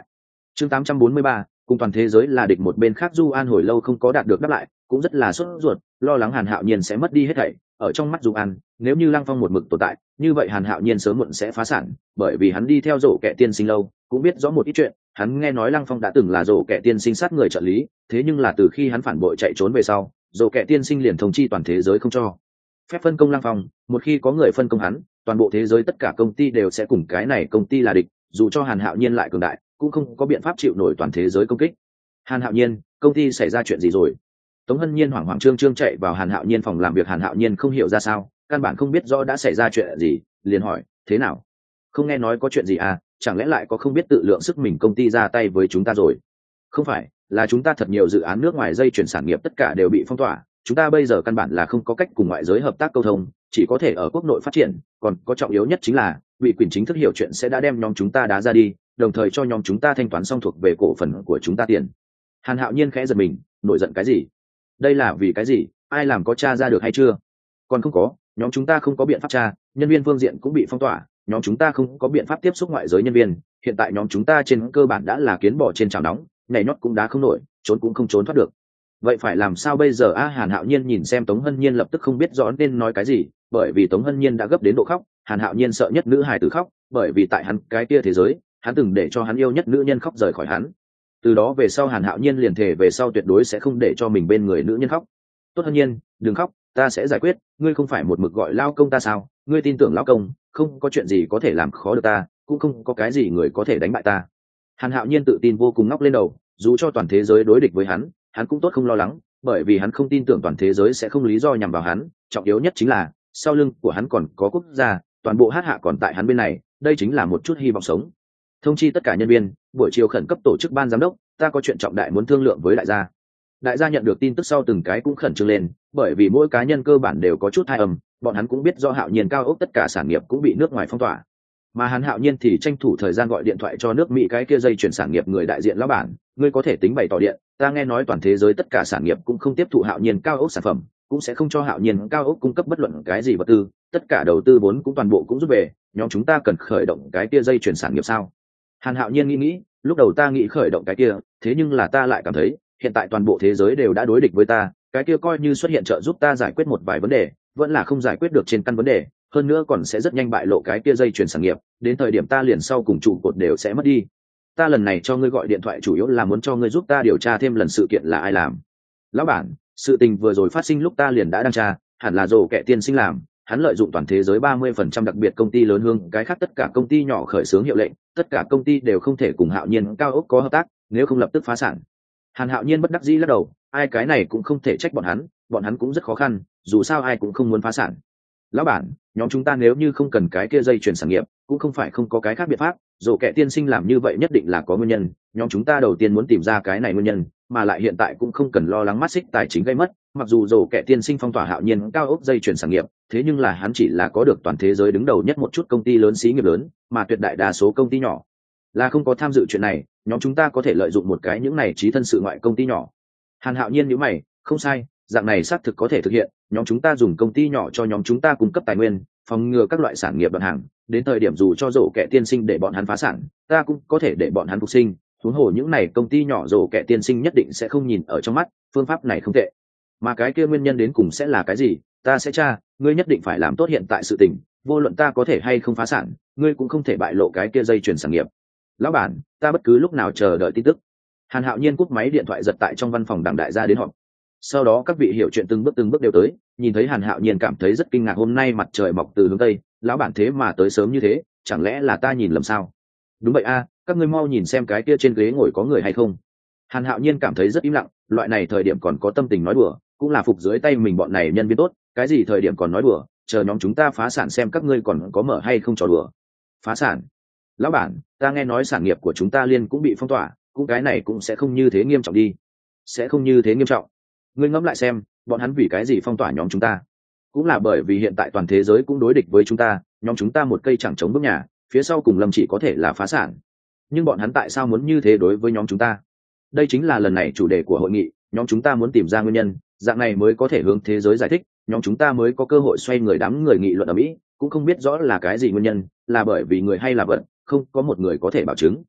chương tám trăm bốn mươi ba, cùng toàn thế giới là địch. Một bên khác Du An hồi lâu không có đạt được đáp lại, cũng rất là sốt ruột, lo lắng Hàn Hạo Nhiên sẽ mất đi hết thảy. Ở trong mắt Du An, nếu như Lăng Phong một mực tồn tại, như vậy Hàn Hạo Nhiên sớm muộn sẽ phá sản, bởi vì hắn đi theo rổ kẻ tiên sinh lâu, cũng biết rõ một ít chuyện. Hắn nghe nói Lăng Phong đã từng là rổ kẻ tiên sinh sát người trợ lý, thế nhưng là từ khi hắn phản bội chạy trốn về sau, rổ kẻ tiên sinh liền thông chi toàn thế giới không cho phép phân công Lăng Phong. Một khi có người phân công hắn, toàn bộ thế giới tất cả công ty đều sẽ cùng cái này công ty là địch, dù cho Hàn Hạo Nhiên lại cường đại, cũng không có biện pháp chịu nổi toàn thế giới công kích. Hàn Hạo Nhiên, công ty xảy ra chuyện gì rồi? Tống Hân Nhiên hoảng hoảng trương trương chạy vào Hàn Hạo Nhiên phòng làm việc. Hàn Hạo Nhiên không hiểu ra sao, căn bản không biết rõ đã xảy ra chuyện gì, liền hỏi, thế nào? Không nghe nói có chuyện gì à, chẳng lẽ lại có không biết tự lượng sức mình công ty ra tay với chúng ta rồi? Không phải, là chúng ta thật nhiều dự án nước ngoài dây chuyển sản nghiệp tất cả đều bị phong tỏa, chúng ta bây giờ căn bản là không có cách cùng ngoại giới hợp tác câu thông, chỉ có thể ở quốc nội phát triển, còn có trọng yếu nhất chính là vị quyền chính thức hiểu chuyện sẽ đã đem nhóm chúng ta đá ra đi, đồng thời cho nhóm chúng ta thanh toán xong thuộc về cổ phần của chúng ta tiền. Hàn Hạo Nhiên khẽ giật mình, nổi giận cái gì? Đây là vì cái gì? Ai làm, có tra ra được hay chưa? Còn không có, nhóm chúng ta không có biện pháp tra, nhân viên phương diện cũng bị phong tỏa, nhóm chúng ta không có biện pháp tiếp xúc ngoại giới nhân viên, hiện tại nhóm chúng ta trên cơ bản đã là kiến bò trên chảo nóng, nhảy nhót cũng đá không nổi, trốn cũng không trốn thoát được. Vậy phải làm sao bây giờ a? Hàn Hạo Nhiên nhìn xem Tống Hân Nhiên lập tức không biết rõ nên nói cái gì, bởi vì Tống Hân Nhiên đã gấp đến độ khóc. Hàn Hạo Nhiên sợ nhất nữ hài tử khóc, bởi vì tại hắn cái kia thế giới, hắn từng để cho hắn yêu nhất nữ nhân khóc rời khỏi hắn. Từ đó về sau Hàn Hạo Nhiên liền thề về sau tuyệt đối sẽ không để cho mình bên người nữ nhân khóc. Tốt Hân Nhiên, đừng khóc, ta sẽ giải quyết, ngươi không phải một mực gọi lao công ta sao? Ngươi tin tưởng lão công, không có chuyện gì có thể làm khó được ta, cũng không có cái gì người có thể đánh bại ta. Hàn Hạo Nhiên tự tin vô cùng ngóc lên đầu, dù cho toàn thế giới đối địch với hắn, hắn cũng tốt không lo lắng, bởi vì hắn không tin tưởng toàn thế giới sẽ không lý do nhằm vào hắn. Trọng yếu nhất chính là sau lưng của hắn còn có quốc gia, toàn bộ hát hạ còn tại hắn bên này, đây chính là một chút hy vọng sống. Thông chi tất cả nhân viên, buổi chiều khẩn cấp tổ chức ban giám đốc, ta có chuyện trọng đại muốn thương lượng với đại gia. Đại gia nhận được tin tức sau từng cái cũng khẩn trương lên, bởi vì mỗi cá nhân cơ bản đều có chút thai âm, bọn hắn cũng biết do Hạo Nhiên cao ốc tất cả sản nghiệp cũng bị nước ngoài phong tỏa, mà hắn Hạo Nhiên thì tranh thủ thời gian gọi điện thoại cho nước Mỹ cái kia dây chuyển sản nghiệp người đại diện lão bản, ngươi có thể tính bày tỏ điện, ta nghe nói toàn thế giới tất cả sản nghiệp cũng không tiếp thụ Hạo Nhiên cao ốc sản phẩm, cũng sẽ không cho Hạo Nhiên cao ốc cung cấp bất luận cái gì vật tư, tất cả đầu tư vốn cũng toàn bộ cũng rút về, nhóm chúng ta cần khởi động cái kia dây chuyển sản nghiệp sao? Hàn Hạo Nhiên nghĩ nghĩ, lúc đầu ta nghĩ khởi động cái kia, thế nhưng là ta lại cảm thấy hiện tại toàn bộ thế giới đều đã đối địch với ta, cái kia coi như xuất hiện trợ giúp ta giải quyết một vài vấn đề, vẫn là không giải quyết được trên căn vấn đề, hơn nữa còn sẽ rất nhanh bại lộ cái kia dây chuyển sản nghiệp, đến thời điểm ta liền sau cùng trụ cột đều sẽ mất đi. Ta lần này cho ngươi gọi điện thoại chủ yếu là muốn cho ngươi giúp ta điều tra thêm lần sự kiện là ai làm. Lão bản, sự tình vừa rồi phát sinh lúc ta liền đã đăng tra, hẳn là Dồ Kẻ Tiên Sinh làm, hắn lợi dụng toàn thế giới ba mươi phần trăm đặc biệt công ty lớn hương cái khác tất cả công ty nhỏ khởi xướng hiệu lệnh, tất cả công ty đều không thể cùng Hạo Nhiên cao ốc có hợp tác, nếu không lập tức phá sản. Hàn Hạo Nhiên bất đắc dĩ lắc đầu, ai cái này cũng không thể trách bọn hắn, bọn hắn cũng rất khó khăn, dù sao ai cũng không muốn phá sản. Lão bản, nhóm chúng ta nếu như không cần cái kia dây chuyển sản nghiệp, cũng không phải không có cái khác biện pháp, Dồ Kẻ Tiên Sinh làm như vậy nhất định là có nguyên nhân, nhóm chúng ta đầu tiên muốn tìm ra cái này nguyên nhân, mà lại hiện tại cũng không cần lo lắng mắt xích tài chính gây mất, mặc dù Dồ Kẻ Tiên Sinh phong tỏa Hạo Nhiên cao ốc dây chuyển sản nghiệp, thế nhưng là hắn chỉ là có được toàn thế giới đứng đầu nhất một chút công ty lớn xí nghiệp lớn, mà tuyệt đại đa số công ty nhỏ là không có tham dự chuyện này, nhóm chúng ta có thể lợi dụng một cái những này trí thân sự ngoại công ty nhỏ. Hàn Hạo Nhiên nhíu mày, không sai, dạng này xác thực có thể thực hiện, nhóm chúng ta dùng công ty nhỏ cho nhóm chúng ta cung cấp tài nguyên, phòng ngừa các loại sản nghiệp đoạn hàng, đến thời điểm dù cho Dồ Kẻ Tiên Sinh để bọn hắn phá sản, ta cũng có thể để bọn hắn phục sinh, huống hồ những này công ty nhỏ Dồ Kẻ Tiên Sinh nhất định sẽ không nhìn ở trong mắt, phương pháp này không tệ. Mà cái kia nguyên nhân đến cùng sẽ là cái gì, ta sẽ tra, ngươi nhất định phải làm tốt hiện tại sự tình, vô luận ta có thể hay không phá sản, ngươi cũng không thể bại lộ cái kia dây chuyển sản nghiệp. Lão bản, ta bất cứ lúc nào chờ đợi tin tức. Hàn Hạo Nhiên cúp máy điện thoại giật tại trong văn phòng đảng đại gia đến họp. Sau đó các vị hiểu chuyện từng bước từng bước đều tới, nhìn thấy Hàn Hạo Nhiên cảm thấy rất kinh ngạc, hôm nay mặt trời mọc từ hướng tây, lão bản thế mà tới sớm như thế, chẳng lẽ là ta nhìn lầm sao? Đúng vậy a, các ngươi mau nhìn xem cái kia trên ghế ngồi có người hay không. Hàn Hạo Nhiên cảm thấy rất im lặng, loại này thời điểm còn có tâm tình nói đùa, cũng là phục dưới tay mình bọn này nhân viên tốt, cái gì thời điểm còn nói đùa, chờ nhóm chúng ta phá sản xem các ngươi còn có mở hay không trò đùa. Phá sản? Lão bản, ta nghe nói sản nghiệp của chúng ta liên cũng bị phong tỏa, cũng cái này cũng sẽ không như thế nghiêm trọng đi. Sẽ không như thế nghiêm trọng. Ngươi ngẫm lại xem, bọn hắn vì cái gì phong tỏa nhóm chúng ta? Cũng là bởi vì hiện tại toàn thế giới cũng đối địch với chúng ta, nhóm chúng ta một cây chẳng chống bước nhà, phía sau cùng lâm chỉ có thể là phá sản. Nhưng bọn hắn tại sao muốn như thế đối với nhóm chúng ta? Đây chính là lần này chủ đề của hội nghị, nhóm chúng ta muốn tìm ra nguyên nhân, dạng này mới có thể hướng thế giới giải thích, nhóm chúng ta mới có cơ hội xoay người đám người nghị luận ở Mỹ, cũng không biết rõ là cái gì nguyên nhân, là bởi vì người hay là vật, không có một người có thể bảo chứng.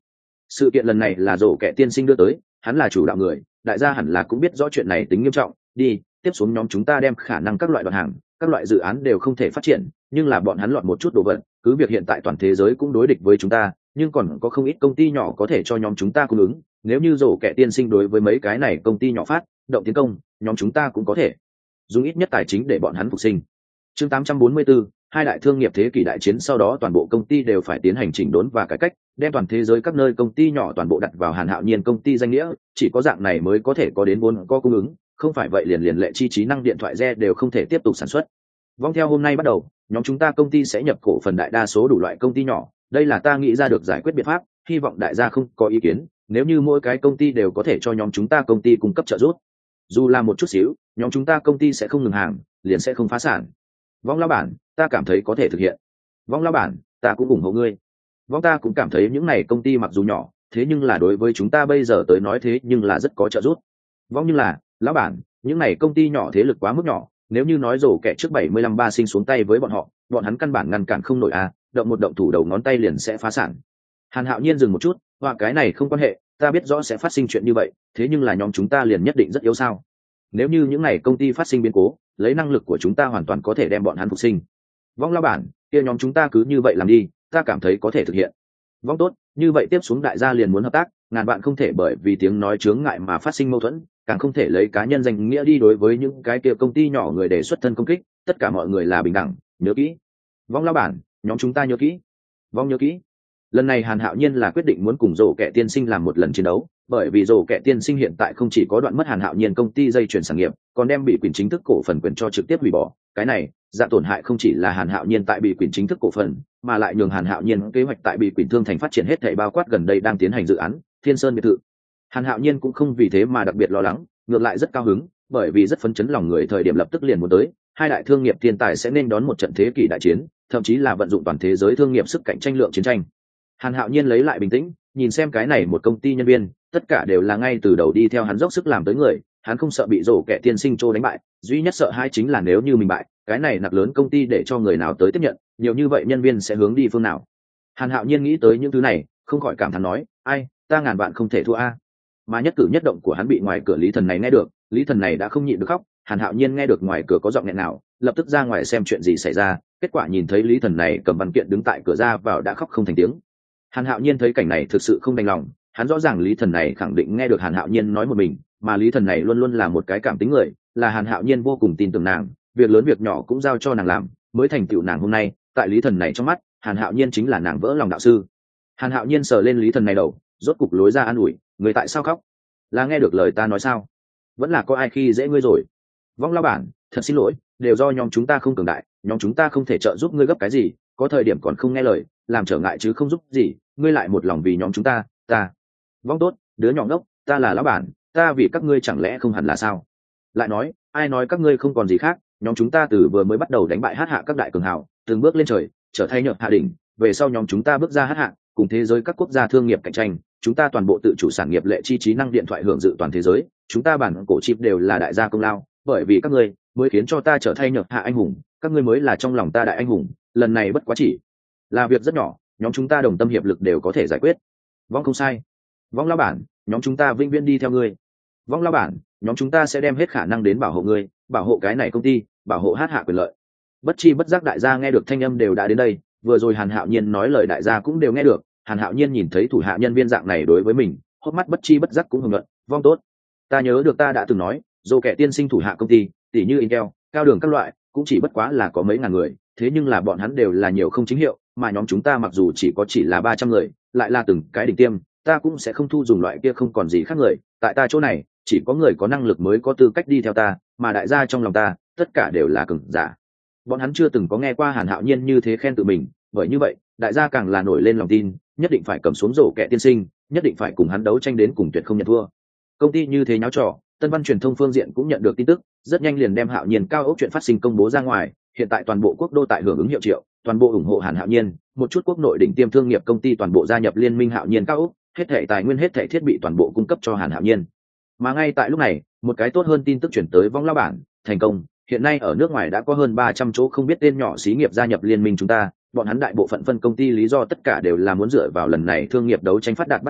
Sự kiện lần này là rổ kẻ tiên sinh đưa tới, hắn là chủ đạo người, đại gia hẳn là cũng biết rõ chuyện này tính nghiêm trọng. Đi, tiếp xuống nhóm chúng ta đem khả năng các loại đoạn hàng, các loại dự án đều không thể phát triển, nhưng là bọn hắn lọt một chút đồ vật, cứ việc hiện tại toàn thế giới cũng đối địch với chúng ta, nhưng còn có không ít công ty nhỏ có thể cho nhóm chúng ta cung ứng. Nếu như rổ kẻ tiên sinh đối với mấy cái này công ty nhỏ phát động tiến công, nhóm chúng ta cũng có thể dùng ít nhất tài chính để bọn hắn phục sinh. Chương tám trăm bốn mươi tư, hai đại thương nghiệp thế kỷ đại chiến sau đó toàn bộ công ty đều phải tiến hành chỉnh đốn và cải cách, đem toàn thế giới các nơi công ty nhỏ toàn bộ đặt vào Hàn Hạo Nhiên công ty danh nghĩa, chỉ có dạng này mới có thể có đến vốn có cung ứng, không phải vậy liền liền lệ chi trí năng điện thoại re đều không thể tiếp tục sản xuất. Vong theo hôm nay bắt đầu, nhóm chúng ta công ty sẽ nhập cổ phần đại đa số đủ loại công ty nhỏ, đây là ta nghĩ ra được giải quyết biện pháp, hy vọng đại gia không có ý kiến, nếu như mỗi cái công ty đều có thể cho nhóm chúng ta công ty cung cấp trợ giúp. Dù là một chút xíu, nhóm chúng ta công ty sẽ không ngừng hàng, liền sẽ không phá sản. Vong lão bản, ta cảm thấy có thể thực hiện. Vong lão bản, ta cũng ủng hộ ngươi. Vong ta cũng cảm thấy những này công ty mặc dù nhỏ, thế nhưng là đối với chúng ta bây giờ tới nói thế nhưng là rất có trợ giúp. Vong nhưng là, lão bản, những này công ty nhỏ thế lực quá mức nhỏ, nếu như nói rổ kẻ trước bảy mươi lăm ba sinh xuống tay với bọn họ, bọn hắn căn bản ngăn cản không nổi à, động một động thủ đầu ngón tay liền sẽ phá sản. Hàn Hạo Nhiên dừng một chút, và cái này không quan hệ, ta biết rõ sẽ phát sinh chuyện như vậy, thế nhưng là nhóm chúng ta liền nhất định rất yếu sao? Nếu như những này công ty phát sinh biến cố, lấy năng lực của chúng ta hoàn toàn có thể đem bọn hắn phục sinh. Vong lão bản, kia nhóm chúng ta cứ như vậy làm đi, ta cảm thấy có thể thực hiện. Vong tốt, như vậy tiếp xuống đại gia liền muốn hợp tác, ngàn bạn không thể bởi vì tiếng nói chướng ngại mà phát sinh mâu thuẫn, càng không thể lấy cá nhân danh nghĩa đi đối với những cái kia công ty nhỏ người để xuất thân công kích, tất cả mọi người là bình đẳng, nhớ kỹ. Vong lão bản, nhóm chúng ta nhớ kỹ. Vong nhớ kỹ. Lần này Hàn Hạo Nhiên là quyết định muốn cùng rổ kẻ tiên sinh làm một lần chiến đấu, bởi vì rổ kẻ tiên sinh hiện tại không chỉ có đoạn mất Hàn Hạo Nhiên công ty dây chuyển sản nghiệp, còn đem bị quyền chính thức cổ phần quyền cho trực tiếp hủy bỏ. Cái này, dạng tổn hại không chỉ là Hàn Hạo Nhiên tại bị quyền chính thức cổ phần, mà lại nhường Hàn Hạo Nhiên kế hoạch tại bị quyền thương thành phát triển hết thảy bao quát gần đây đang tiến hành dự án Thiên Sơn biệt thự. Hàn Hạo Nhiên cũng không vì thế mà đặc biệt lo lắng, ngược lại rất cao hứng, bởi vì rất phấn chấn lòng người thời điểm lập tức liền muốn tới, hai đại thương nghiệp thiên tài sẽ nên đón một trận thế kỷ đại chiến, thậm chí là vận dụng toàn thế giới thương nghiệp sức cạnh tranh lượng chiến tranh. Hàn Hạo Nhiên lấy lại bình tĩnh, nhìn xem cái này một công ty nhân viên, tất cả đều là ngay từ đầu đi theo hắn dốc sức làm tới người, hắn không sợ bị rổ kẻ tiên sinh trô đánh bại, duy nhất sợ hai chính là nếu như mình bại, cái này nặc lớn công ty để cho người nào tới tiếp nhận, nhiều như vậy nhân viên sẽ hướng đi phương nào. Hàn Hạo Nhiên nghĩ tới những thứ này, không khỏi cảm thán nói, ai, ta ngàn vạn không thể thua a. Mà nhất cử nhất động của hắn bị ngoài cửa Lý Thần này nghe được, Lý Thần này đã không nhịn được khóc, Hàn Hạo Nhiên nghe được ngoài cửa có giọng nghẹn nào, lập tức ra ngoài xem chuyện gì xảy ra, kết quả nhìn thấy Lý Thần này cầm văn kiện đứng tại cửa ra vào đã khóc không thành tiếng. Hàn Hạo Nhiên thấy cảnh này thực sự không đành lòng, hắn rõ ràng Lý Thần này khẳng định nghe được Hàn Hạo Nhiên nói một mình, mà Lý Thần này luôn luôn là một cái cảm tính người, là Hàn Hạo Nhiên vô cùng tin tưởng nàng, việc lớn việc nhỏ cũng giao cho nàng làm, mới thành tựu nàng hôm nay, tại Lý Thần này trong mắt, Hàn Hạo Nhiên chính là nàng vỡ lòng đạo sư. Hàn Hạo Nhiên sờ lên Lý Thần này đầu, rốt cục lối ra an ủi, người tại sao khóc? Là nghe được lời ta nói sao? Vẫn là có ai khi dễ ngươi rồi? Vong lão bản, thật xin lỗi, đều do nhóm chúng ta không cường đại, nhóm chúng ta không thể trợ giúp ngươi gấp cái gì, có thời điểm còn không nghe lời, làm trở ngại chứ không giúp gì, ngươi lại một lòng vì nhóm chúng ta, ta. Vong tốt, đứa nhỏ ngốc, ta là lão bản, ta vì các ngươi chẳng lẽ không hẳn là sao? Lại nói, ai nói các ngươi không còn gì khác, nhóm chúng ta từ vừa mới bắt đầu đánh bại hát hạ các đại cường hào, từng bước lên trời, trở thành nhợt hạ đỉnh, về sau nhóm chúng ta bước ra hát hạ, cùng thế giới các quốc gia thương nghiệp cạnh tranh, chúng ta toàn bộ tự chủ sản nghiệp lệ chi trí năng điện thoại hưởng dự toàn thế giới, chúng ta bản cổ chip đều là đại gia công lao, bởi vì các ngươi mới khiến cho ta trở thành nhợt hạ anh hùng, các ngươi mới là trong lòng ta đại anh hùng, lần này bất quá chỉ là việc rất nhỏ, nhóm chúng ta đồng tâm hiệp lực đều có thể giải quyết. Vong không sai. Vong lão bản, nhóm chúng ta vĩnh viễn đi theo ngươi. Vong lão bản, nhóm chúng ta sẽ đem hết khả năng đến bảo hộ ngươi, bảo hộ cái này công ty, bảo hộ hát hạ quyền lợi. Bất chi bất giác đại gia nghe được thanh âm đều đã đến đây, vừa rồi Hàn Hạo Nhiên nói lời đại gia cũng đều nghe được, Hàn Hạo Nhiên nhìn thấy thủ hạ nhân viên dạng này đối với mình, hốt mắt bất chi bất giác cũng hưởng luận, vong tốt. Ta nhớ được ta đã từng nói, dù kẻ tiên sinh thủ hạ công ty, tỷ như Intel, cao đường các loại, cũng chỉ bất quá là có mấy ngàn người, thế nhưng là bọn hắn đều là nhiều không chính hiệu, mà nhóm chúng ta mặc dù chỉ có chỉ là ba trăm người, lại là từng cái đỉnh tiêm, ta cũng sẽ không thu dùng loại kia không còn gì khác người, tại ta chỗ này, chỉ có người có năng lực mới có tư cách đi theo ta, mà đại gia trong lòng ta, tất cả đều là cường giả. Bọn hắn chưa từng có nghe qua Hàn Hạo Nhiên như thế khen tự mình, bởi như vậy, đại gia càng là nổi lên lòng tin, nhất định phải cầm xuống rổ kẻ tiên sinh, nhất định phải cùng hắn đấu tranh đến cùng tuyệt không nhận thua. Công ty như thế nháo trò, Tân Văn truyền thông phương diện cũng nhận được tin tức, rất nhanh liền đem Hạo Nhiên cao ốc chuyện phát sinh công bố ra ngoài, hiện tại toàn bộ quốc đô tại hưởng ứng hiệu triệu, toàn bộ ủng hộ Hàn Hạo Nhiên, một chút quốc nội đỉnh tiêm thương nghiệp công ty toàn bộ gia nhập liên minh Hạo Nhiên cao ốc, hết thảy tài nguyên hết thảy thiết bị toàn bộ cung cấp cho Hàn Hạo Nhiên. Mà ngay tại lúc này, một cái tốt hơn tin tức chuyển tới Vong lão bản, thành công, hiện nay ở nước ngoài đã có hơn ba trăm chỗ không biết tên nhỏ xí nghiệp gia nhập liên minh chúng ta, bọn hắn đại bộ phận phân công ty lý do tất cả đều là muốn dựa vào lần này thương nghiệp đấu tranh phát đạt bắt đầu,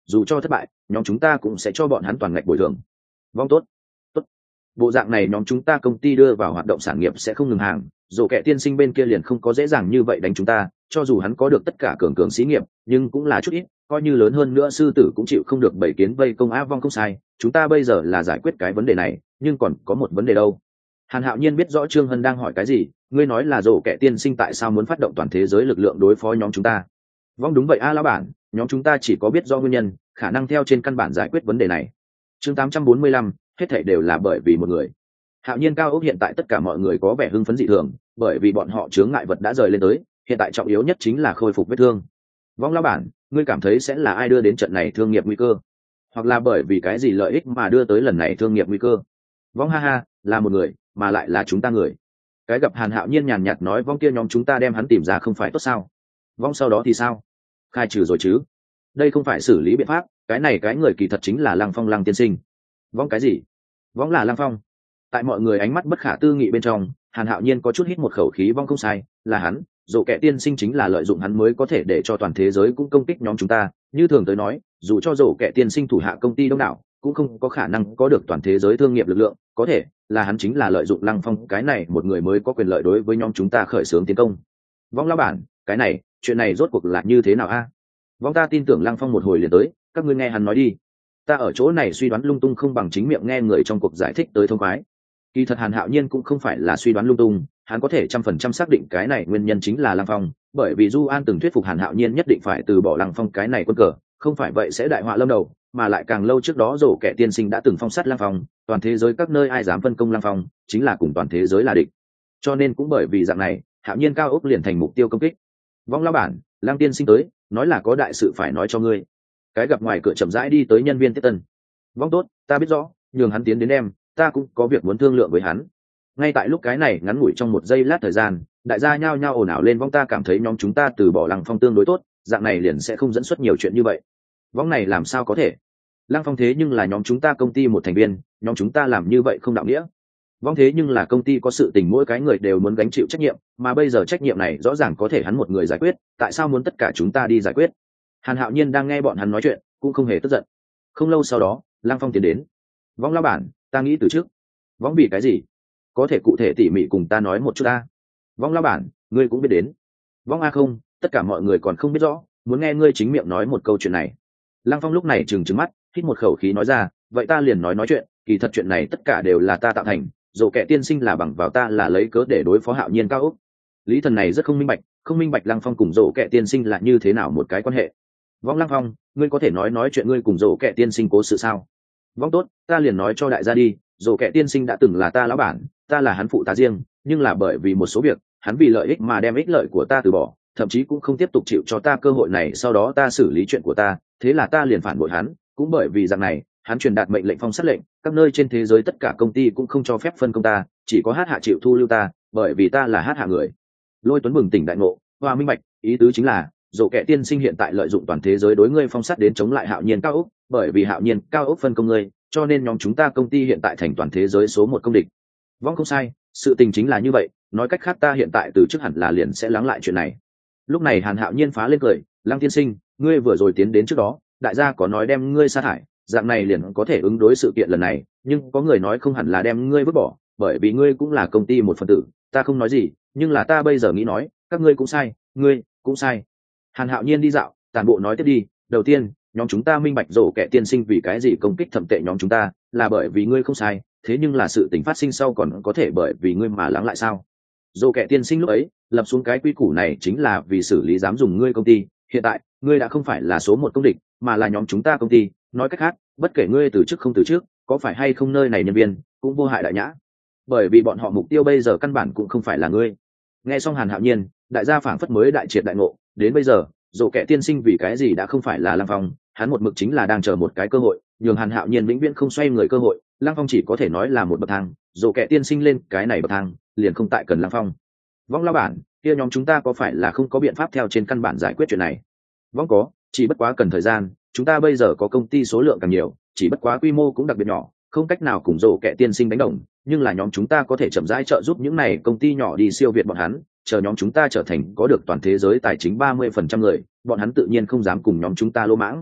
dù cho thất bại nhóm chúng ta cũng sẽ cho bọn hắn toàn ngạch bồi thường. Vong tốt tốt, bộ dạng này nhóm chúng ta công ty đưa vào hoạt động sản nghiệp sẽ không ngừng hàng, dù kẻ tiên sinh bên kia liền không có dễ dàng như vậy đánh chúng ta, cho dù hắn có được tất cả cường cường xí nghiệp nhưng cũng là chút ít, coi như lớn hơn nữa sư tử cũng chịu không được bảy kiến vây công. Á Vong không sai, chúng ta bây giờ là giải quyết cái vấn đề này, nhưng còn có một vấn đề đâu. Hàn Hạo Nhiên biết rõ Trương Hân đang hỏi cái gì. Ngươi nói là rổ kẻ tiên sinh tại sao muốn phát động toàn thế giới lực lượng đối phó nhóm chúng ta? Vong đúng vậy a lão bản, nhóm chúng ta chỉ có biết do nguyên nhân, khả năng theo trên căn bản giải quyết vấn đề này. Chương tám trăm bốn mươi lăm, hết thảy đều là bởi vì một người. Hạo Nhiên cao ốc hiện tại tất cả mọi người có vẻ hưng phấn dị thường, bởi vì bọn họ chướng ngại vật đã rời lên tới, hiện tại trọng yếu nhất chính là khôi phục vết thương. Vong lão bản, ngươi cảm thấy sẽ là ai đưa đến trận này thương nghiệp nguy cơ? Hoặc là bởi vì cái gì lợi ích mà đưa tới lần này thương nghiệp nguy cơ? Vong ha ha, là một người, mà lại là chúng ta người. Cái gặp Hàn Hạo Nhiên nhàn nhạt nói, Vong kia nhóm chúng ta đem hắn tìm ra không phải tốt sao? Vong sau đó thì sao? Khai trừ rồi chứ? Đây không phải xử lý biện pháp, cái này cái người kỳ thật chính là Lăng Phong Lăng tiên sinh. Vong cái gì? Vong là Lăng Phong. Tại mọi người ánh mắt bất khả tư nghị bên trong, Hàn Hạo Nhiên có chút hít một khẩu khí. Vong không sai, là hắn, dù kẻ tiên sinh chính là lợi dụng hắn mới có thể để cho toàn thế giới cũng công kích nhóm chúng ta. Như thường tới nói, dù cho dù kẻ tiên sinh thủ hạ công ty đông đảo cũng không có khả năng có được toàn thế giới thương nghiệp lực lượng, có thể là hắn chính là lợi dụng Lăng Phong cái này một người mới có quyền lợi đối với nhóm chúng ta khởi xướng tiến công. Vong lão bản, cái này chuyện này rốt cuộc là như thế nào a? Vong ta tin tưởng Lăng Phong một hồi liền tới, các ngươi nghe hắn nói đi. Ta ở chỗ này suy đoán lung tung không bằng chính miệng nghe người trong cuộc giải thích tới thông khoái. Kỳ thật Hàn Hạo Nhiên cũng không phải là suy đoán lung tung, hắn có thể trăm phần trăm xác định cái này nguyên nhân chính là Lăng Phong, bởi vì Du An từng thuyết phục Hàn Hạo Nhiên nhất định phải từ bỏ Lăng Phong cái này quân cờ, không phải vậy sẽ đại họa lâm đầu, mà lại càng lâu trước đó rổ kẻ tiên sinh đã từng phong sát Lăng Phong, toàn thế giới các nơi ai dám phân công Lăng Phong, chính là cùng toàn thế giới là địch. Cho nên cũng bởi vì dạng này, Hạo Nhiên cao ốc liền thành mục tiêu công kích. Vong lão bản, Lăng tiên sinh tới, nói là có đại sự phải nói cho ngươi. Cái gặp ngoài cửa chậm rãi đi tới nhân viên tiếp tân. Vong tốt, ta biết rõ, nhường hắn tiến đến em, ta cũng có việc muốn thương lượng với hắn. Ngay tại lúc cái này ngắn ngủi trong một giây lát thời gian, đại gia nhao nhao ồn ào lên. Vong ta cảm thấy nhóm chúng ta từ bỏ Lăng Phong tương đối tốt, dạng này liền sẽ không dẫn xuất nhiều chuyện như vậy. Vong này làm sao có thể? Lăng Phong thế nhưng là nhóm chúng ta công ty một thành viên, nhóm chúng ta làm như vậy không đạo nghĩa. Vong thế nhưng là công ty có sự tình mỗi cái người đều muốn gánh chịu trách nhiệm, mà bây giờ trách nhiệm này rõ ràng có thể hắn một người giải quyết, tại sao muốn tất cả chúng ta đi giải quyết? Hàn Hạo Nhiên đang nghe bọn hắn nói chuyện, cũng không hề tức giận. Không lâu sau đó, Lăng Phong tiến đến. Vong lão bản, ta nghĩ từ trước. Vong vì cái gì? Có thể cụ thể tỉ mỉ cùng ta nói một chút ta. Vong lão bản, ngươi cũng biết đến. Vong a không, tất cả mọi người còn không biết rõ, muốn nghe ngươi chính miệng nói một câu chuyện này. Lăng Phong lúc này trừng trừng mắt, hít một khẩu khí nói ra, vậy ta liền nói nói chuyện, kỳ thật chuyện này tất cả đều là ta tạo thành, dù kẻ tiên sinh là bằng vào ta là lấy cớ để đối phó Hạo Nhiên cao ốc. Lý thần này rất không minh bạch, không minh bạch Lăng Phong cùng rổ kẻ tiên sinh là như thế nào một cái quan hệ. Vong Lăng Phong, ngươi có thể nói nói chuyện ngươi cùng rổ kẻ tiên sinh cố sự sao? Vong tốt, ta liền nói cho đại gia đi, rổ kẻ tiên sinh đã từng là ta lão bản, ta là hắn phụ tá riêng, nhưng là bởi vì một số việc, hắn vì lợi ích mà đem ích lợi của ta từ bỏ, thậm chí cũng không tiếp tục chịu cho ta cơ hội này, sau đó ta xử lý chuyện của ta, thế là ta liền phản bội hắn, cũng bởi vì dạng này, hắn truyền đạt mệnh lệnh phong sát lệnh, các nơi trên thế giới tất cả công ty cũng không cho phép phân công ta, chỉ có Hát Hạ chịu thu lưu ta, bởi vì ta là Hát Hạ người. Lôi Tuấn bừng tỉnh đại ngộ, hoa minh bạch, ý tứ chính là dỗ kẻ tiên sinh hiện tại lợi dụng toàn thế giới đối ngươi phong sát đến chống lại Hạo Nhiên cao ốc, bởi vì Hạo Nhiên cao ốc phân công ngươi, cho nên nhóm chúng ta công ty hiện tại thành toàn thế giới số một công địch. Vong không sai, sự tình chính là như vậy, nói cách khác ta hiện tại từ trước hẳn là liền sẽ lắng lại chuyện này. Lúc này Hàn Hạo Nhiên phá lên cười, Lăng tiên sinh, ngươi vừa rồi tiến đến trước đó, đại gia có nói đem ngươi sa thải, dạng này liền có thể ứng đối sự kiện lần này, nhưng có người nói không hẳn là đem ngươi vứt bỏ, bởi vì ngươi cũng là công ty một phần tử, ta không nói gì, nhưng là ta bây giờ nghĩ nói, các ngươi cũng sai, ngươi cũng sai. Hàn Hạo Nhiên đi dạo, tản bộ nói tiếp đi, đầu tiên, nhóm chúng ta minh bạch rổ kẻ tiên sinh vì cái gì công kích thẩm tệ nhóm chúng ta, là bởi vì ngươi không sai, thế nhưng là sự tình phát sinh sau còn có thể bởi vì ngươi mà lắng lại sao? Rổ kẻ tiên sinh lúc ấy lập xuống cái quy củ này chính là vì xử lý dám dùng ngươi công ty, hiện tại ngươi đã không phải là số một công địch, mà là nhóm chúng ta công ty, nói cách khác, bất kể ngươi từ chức không từ chức, có phải hay không nơi này nhân viên cũng vô hại đại nhã, bởi vì bọn họ mục tiêu bây giờ căn bản cũng không phải là ngươi. Nghe xong Hàn Hạo Nhiên, đại gia phảng phất mới đại triệt đại ngộ, đến bây giờ dỗ kẻ tiên sinh vì cái gì đã không phải là Lăng Phong, hắn một mực chính là đang chờ một cái cơ hội, nhường Hàn Hạo Nhiên vĩnh viễn không xoay người cơ hội. Lăng Phong chỉ có thể nói là một bậc thang, dỗ kẻ tiên sinh lên cái này bậc thang liền không tại cần Lăng Phong. Vong lão bản, kia nhóm chúng ta có phải là không có biện pháp theo trên căn bản giải quyết chuyện này? Vong có, chỉ bất quá cần thời gian, chúng ta bây giờ có công ty số lượng càng nhiều, chỉ bất quá quy mô cũng đặc biệt nhỏ, không cách nào cùng dỗ kẻ tiên sinh đánh đồng, nhưng là nhóm chúng ta có thể chậm rãi trợ giúp những này công ty nhỏ đi siêu việt bọn hắn, chờ nhóm chúng ta trở thành có được toàn thế giới tài chính ba mươi phần trăm người, bọn hắn tự nhiên không dám cùng nhóm chúng ta lỗ mãng.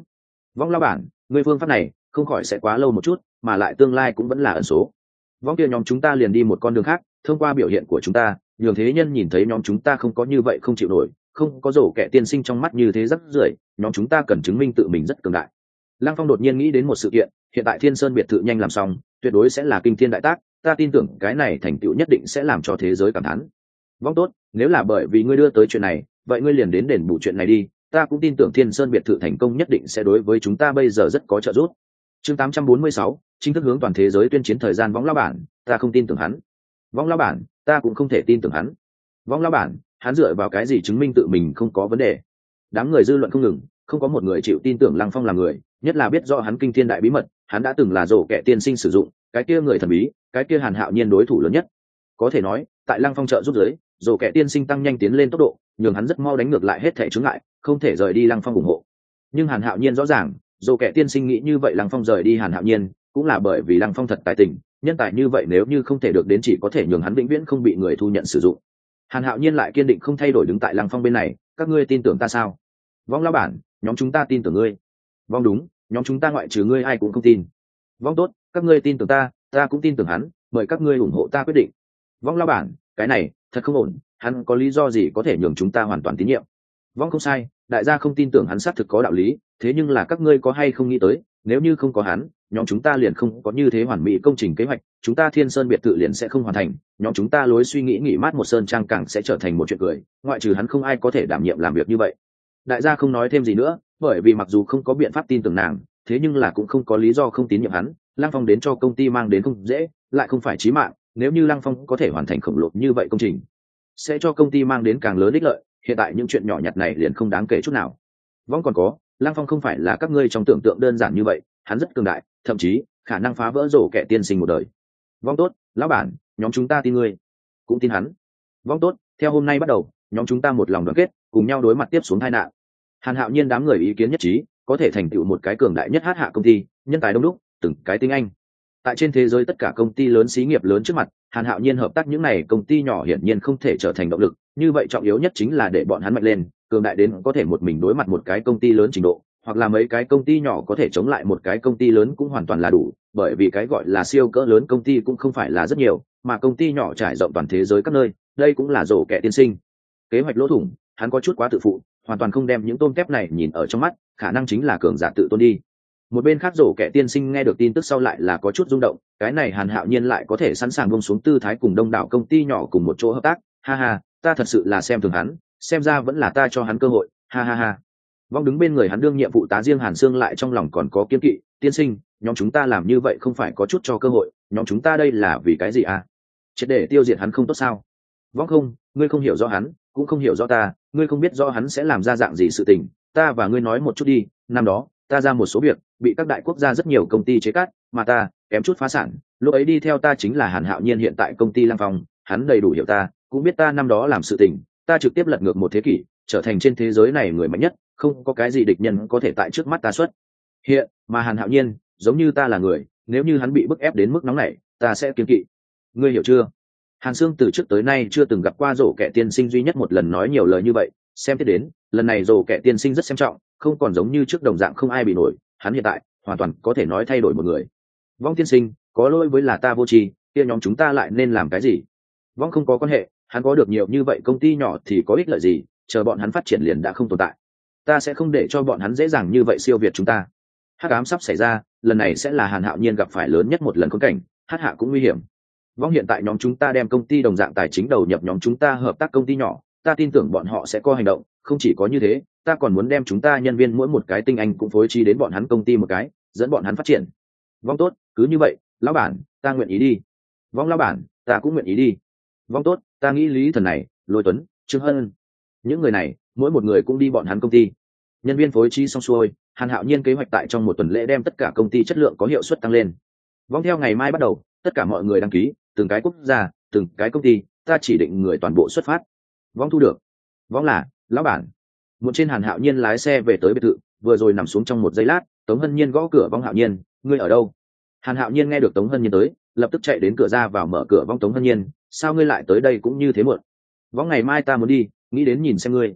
Vong lao bản, ngươi phương pháp này không khỏi sẽ quá lâu một chút, mà lại tương lai cũng vẫn là ẩn số. Vong kia nhóm chúng ta liền đi một con đường khác, thông qua biểu hiện của chúng ta nhường thế nhân nhìn thấy nhóm chúng ta không có như vậy không chịu nổi, không có rổ kẻ tiên sinh trong mắt như thế rất rưởi. Nhóm chúng ta cần chứng minh tự mình rất cường đại. Lăng Phong đột nhiên nghĩ đến một sự kiện, hiện tại Thiên Sơn biệt thự nhanh làm xong, tuyệt đối sẽ là kinh thiên đại tác, ta tin tưởng cái này thành tựu nhất định sẽ làm cho thế giới cảm thán. Vong tốt, nếu là bởi vì ngươi đưa tới chuyện này, vậy ngươi liền đến đền bù chuyện này đi, ta cũng tin tưởng Thiên Sơn biệt thự thành công nhất định sẽ đối với chúng ta bây giờ rất có trợ giúp. Chương tám trăm bốn mươi sáu, chính thức hướng toàn thế giới tuyên chiến thời gian. Võng lão bản, ta không tin tưởng hắn. Võng lão bản, ta cũng không thể tin tưởng hắn. Võng lão bản, hắn dựa vào cái gì chứng minh tự mình không có vấn đề? Đám người dư luận không ngừng, không có một người chịu tin tưởng Lăng Phong là người, nhất là biết rõ hắn kinh thiên đại bí mật, hắn đã từng là rổ kẻ tiên sinh sử dụng, cái kia người thần bí, cái kia Hàn Hạo Nhiên đối thủ lớn nhất. Có thể nói, tại Lăng Phong trợ giúp giới, rổ kẻ tiên sinh tăng nhanh tiến lên tốc độ, nhường hắn rất mau đánh ngược lại hết thảy chướng ngại, không thể rời đi Lăng Phong ủng hộ. Nhưng Hàn Hạo Nhiên rõ ràng, rổ kẻ tiên sinh nghĩ như vậy Lăng Phong rời đi Hàn Hạo Nhiên, cũng là bởi vì Lăng Phong thật tài tình, nhân tài như vậy nếu như không thể được đến chỉ có thể nhường hắn vĩnh viễn không bị người thu nhận sử dụng. Hàn Hạo Nhiên lại kiên định không thay đổi đứng tại Lăng Phong bên này, các ngươi tin tưởng ta sao? Vong lão bản, nhóm chúng ta tin tưởng ngươi. Vong đúng, nhóm chúng ta ngoại trừ ngươi ai cũng không tin. Vong tốt, các ngươi tin tưởng ta, ta cũng tin tưởng hắn, mời các ngươi ủng hộ ta quyết định. Vong lão bản, cái này thật không ổn, hắn có lý do gì có thể nhường chúng ta hoàn toàn tín nhiệm? Vong không sai, đại gia không tin tưởng hắn xác thực có đạo lý, thế nhưng là các ngươi có hay không nghĩ tới, nếu như không có hắn, nhóm chúng ta liền không có như thế hoàn mỹ công trình kế hoạch, chúng ta Thiên Sơn biệt thự liền sẽ không hoàn thành, nhóm chúng ta lối suy nghĩ nghỉ mát một sơn trang càng sẽ trở thành một chuyện cười, ngoại trừ hắn không ai có thể đảm nhiệm làm việc như vậy. Đại gia không nói thêm gì nữa, bởi vì mặc dù không có biện pháp tin tưởng nàng, thế nhưng là cũng không có lý do không tín nhiệm hắn. Lăng Phong đến cho công ty mang đến không dễ, lại không phải chí mạng, nếu như Lăng Phong có thể hoàn thành khổng lồ như vậy công trình, sẽ cho công ty mang đến càng lớn ích lợi, hiện tại những chuyện nhỏ nhặt này liền không đáng kể chút nào. Vong còn có, Lăng Phong không phải là các ngươi trong tưởng tượng đơn giản như vậy, hắn rất cường đại, thậm chí khả năng phá vỡ rổ kẻ tiên sinh một đời. Vong tốt, lão bản, nhóm chúng ta tin ngươi, cũng tin hắn. Vong tốt, theo hôm nay bắt đầu, nhóm chúng ta một lòng đoàn kết, cùng nhau đối mặt tiếp xuống tai nạn. Hàn Hạo Nhiên đám người ý kiến nhất trí, có thể thành tựu một cái cường đại nhất hát hạ công ty, nhân tài đông đúc, từng cái tinh anh. Tại trên thế giới tất cả công ty lớn xí nghiệp lớn trước mặt, Hàn Hạo Nhiên hợp tác những này công ty nhỏ hiển nhiên không thể trở thành động lực, như vậy trọng yếu nhất chính là để bọn hắn mạnh lên, cường đại đến có thể một mình đối mặt một cái công ty lớn trình độ, hoặc là mấy cái công ty nhỏ có thể chống lại một cái công ty lớn cũng hoàn toàn là đủ, bởi vì cái gọi là siêu cỡ lớn công ty cũng không phải là rất nhiều, mà công ty nhỏ trải rộng toàn thế giới các nơi, đây cũng là rổ kẻ tiên sinh. Kế hoạch lỗ thủng, hắn có chút quá tự phụ, hoàn toàn không đem những tôm kép này nhìn ở trong mắt, khả năng chính là cường giả tự tôn đi. Một bên khác rổ kẻ tiên sinh nghe được tin tức sau lại là có chút rung động, cái này Hàn Hạo Nhiên lại có thể sẵn sàng buông xuống tư thái cùng đông đảo công ty nhỏ cùng một chỗ hợp tác, ha ha, ta thật sự là xem thường hắn, xem ra vẫn là ta cho hắn cơ hội, ha ha ha. Vong đứng bên người hắn đương nhiệm vụ tá riêng Hàn Sương lại trong lòng còn có kiên kỵ, tiên sinh, nhóm chúng ta làm như vậy không phải có chút cho cơ hội, nhóm chúng ta đây là vì cái gì à? Chết để tiêu diệt hắn không tốt sao? Vong không, ngươi không hiểu rõ hắn, cũng không hiểu rõ ta, ngươi không biết rõ hắn sẽ làm ra dạng gì sự tình, ta và ngươi nói một chút đi, năm đó, ta ra một số việc, bị các đại quốc gia rất nhiều công ty chế cắt, mà ta, kém chút phá sản, lúc ấy đi theo ta chính là Hàn Hạo Nhiên hiện tại công ty Lăng Phong, hắn đầy đủ hiểu ta, cũng biết ta năm đó làm sự tình, ta trực tiếp lật ngược một thế kỷ, trở thành trên thế giới này người mạnh nhất, không có cái gì địch nhân có thể tại trước mắt ta xuất hiện, mà Hàn Hạo Nhiên, giống như ta là người, nếu như hắn bị bức ép đến mức nóng này, ta sẽ kiêng kỵ. Ngươi hiểu chưa? Hàn Sương từ trước tới nay chưa từng gặp qua rổ kẻ tiên sinh duy nhất một lần nói nhiều lời như vậy, xem thế đến, lần này rổ kẻ tiên sinh rất xem trọng, không còn giống như trước đồng dạng không ai bị nổi, hắn hiện tại hoàn toàn có thể nói thay đổi một người. Vong tiên sinh, có lỗi với là ta vô tri, kia nhóm chúng ta lại nên làm cái gì? Vong không có quan hệ, hắn có được nhiều như vậy công ty nhỏ thì có ích lợi gì, chờ bọn hắn phát triển liền đã không tồn tại. Ta sẽ không để cho bọn hắn dễ dàng như vậy siêu việt chúng ta. Hắc ám sắp xảy ra, lần này sẽ là Hàn Hạo Nhiên gặp phải lớn nhất một lần khốn cảnh, Hắc hạ cũng nguy hiểm. Vong hiện tại nhóm chúng ta đem công ty đồng dạng tài chính đầu nhập nhóm chúng ta hợp tác công ty nhỏ, ta tin tưởng bọn họ sẽ có hành động, không chỉ có như thế, ta còn muốn đem chúng ta nhân viên mỗi một cái tinh anh cũng phối trí đến bọn hắn công ty một cái, dẫn bọn hắn phát triển. Vong tốt, cứ như vậy, lão bản, ta nguyện ý đi. Vong lão bản, ta cũng nguyện ý đi. Vong tốt, ta nghĩ Lý Thần này, Lôi Tuấn, Trương Hân, những người này, mỗi một người cũng đi bọn hắn công ty. Nhân viên phối trí xong xuôi, Hàn Hạo Nhiên kế hoạch tại trong một tuần lễ đem tất cả công ty chất lượng có hiệu suất tăng lên. Vong theo ngày mai bắt đầu, tất cả mọi người đăng ký, từng cái quốc gia, từng cái công ty, ta chỉ định người toàn bộ xuất phát. Vong thu được. Vong là lão bản. Một trên Hàn Hạo Nhiên lái xe về tới biệt thự, vừa rồi nằm xuống trong một giây lát, Tống Hân Nhiên gõ cửa. Vong Hạo Nhiên, ngươi ở đâu? Hàn Hạo Nhiên nghe được Tống Hân Nhiên tới, lập tức chạy đến cửa ra vào mở cửa. Vong Tống Hân Nhiên, sao ngươi lại tới đây cũng như thế muộn? Vong ngày mai ta muốn đi, nghĩ đến nhìn xem ngươi.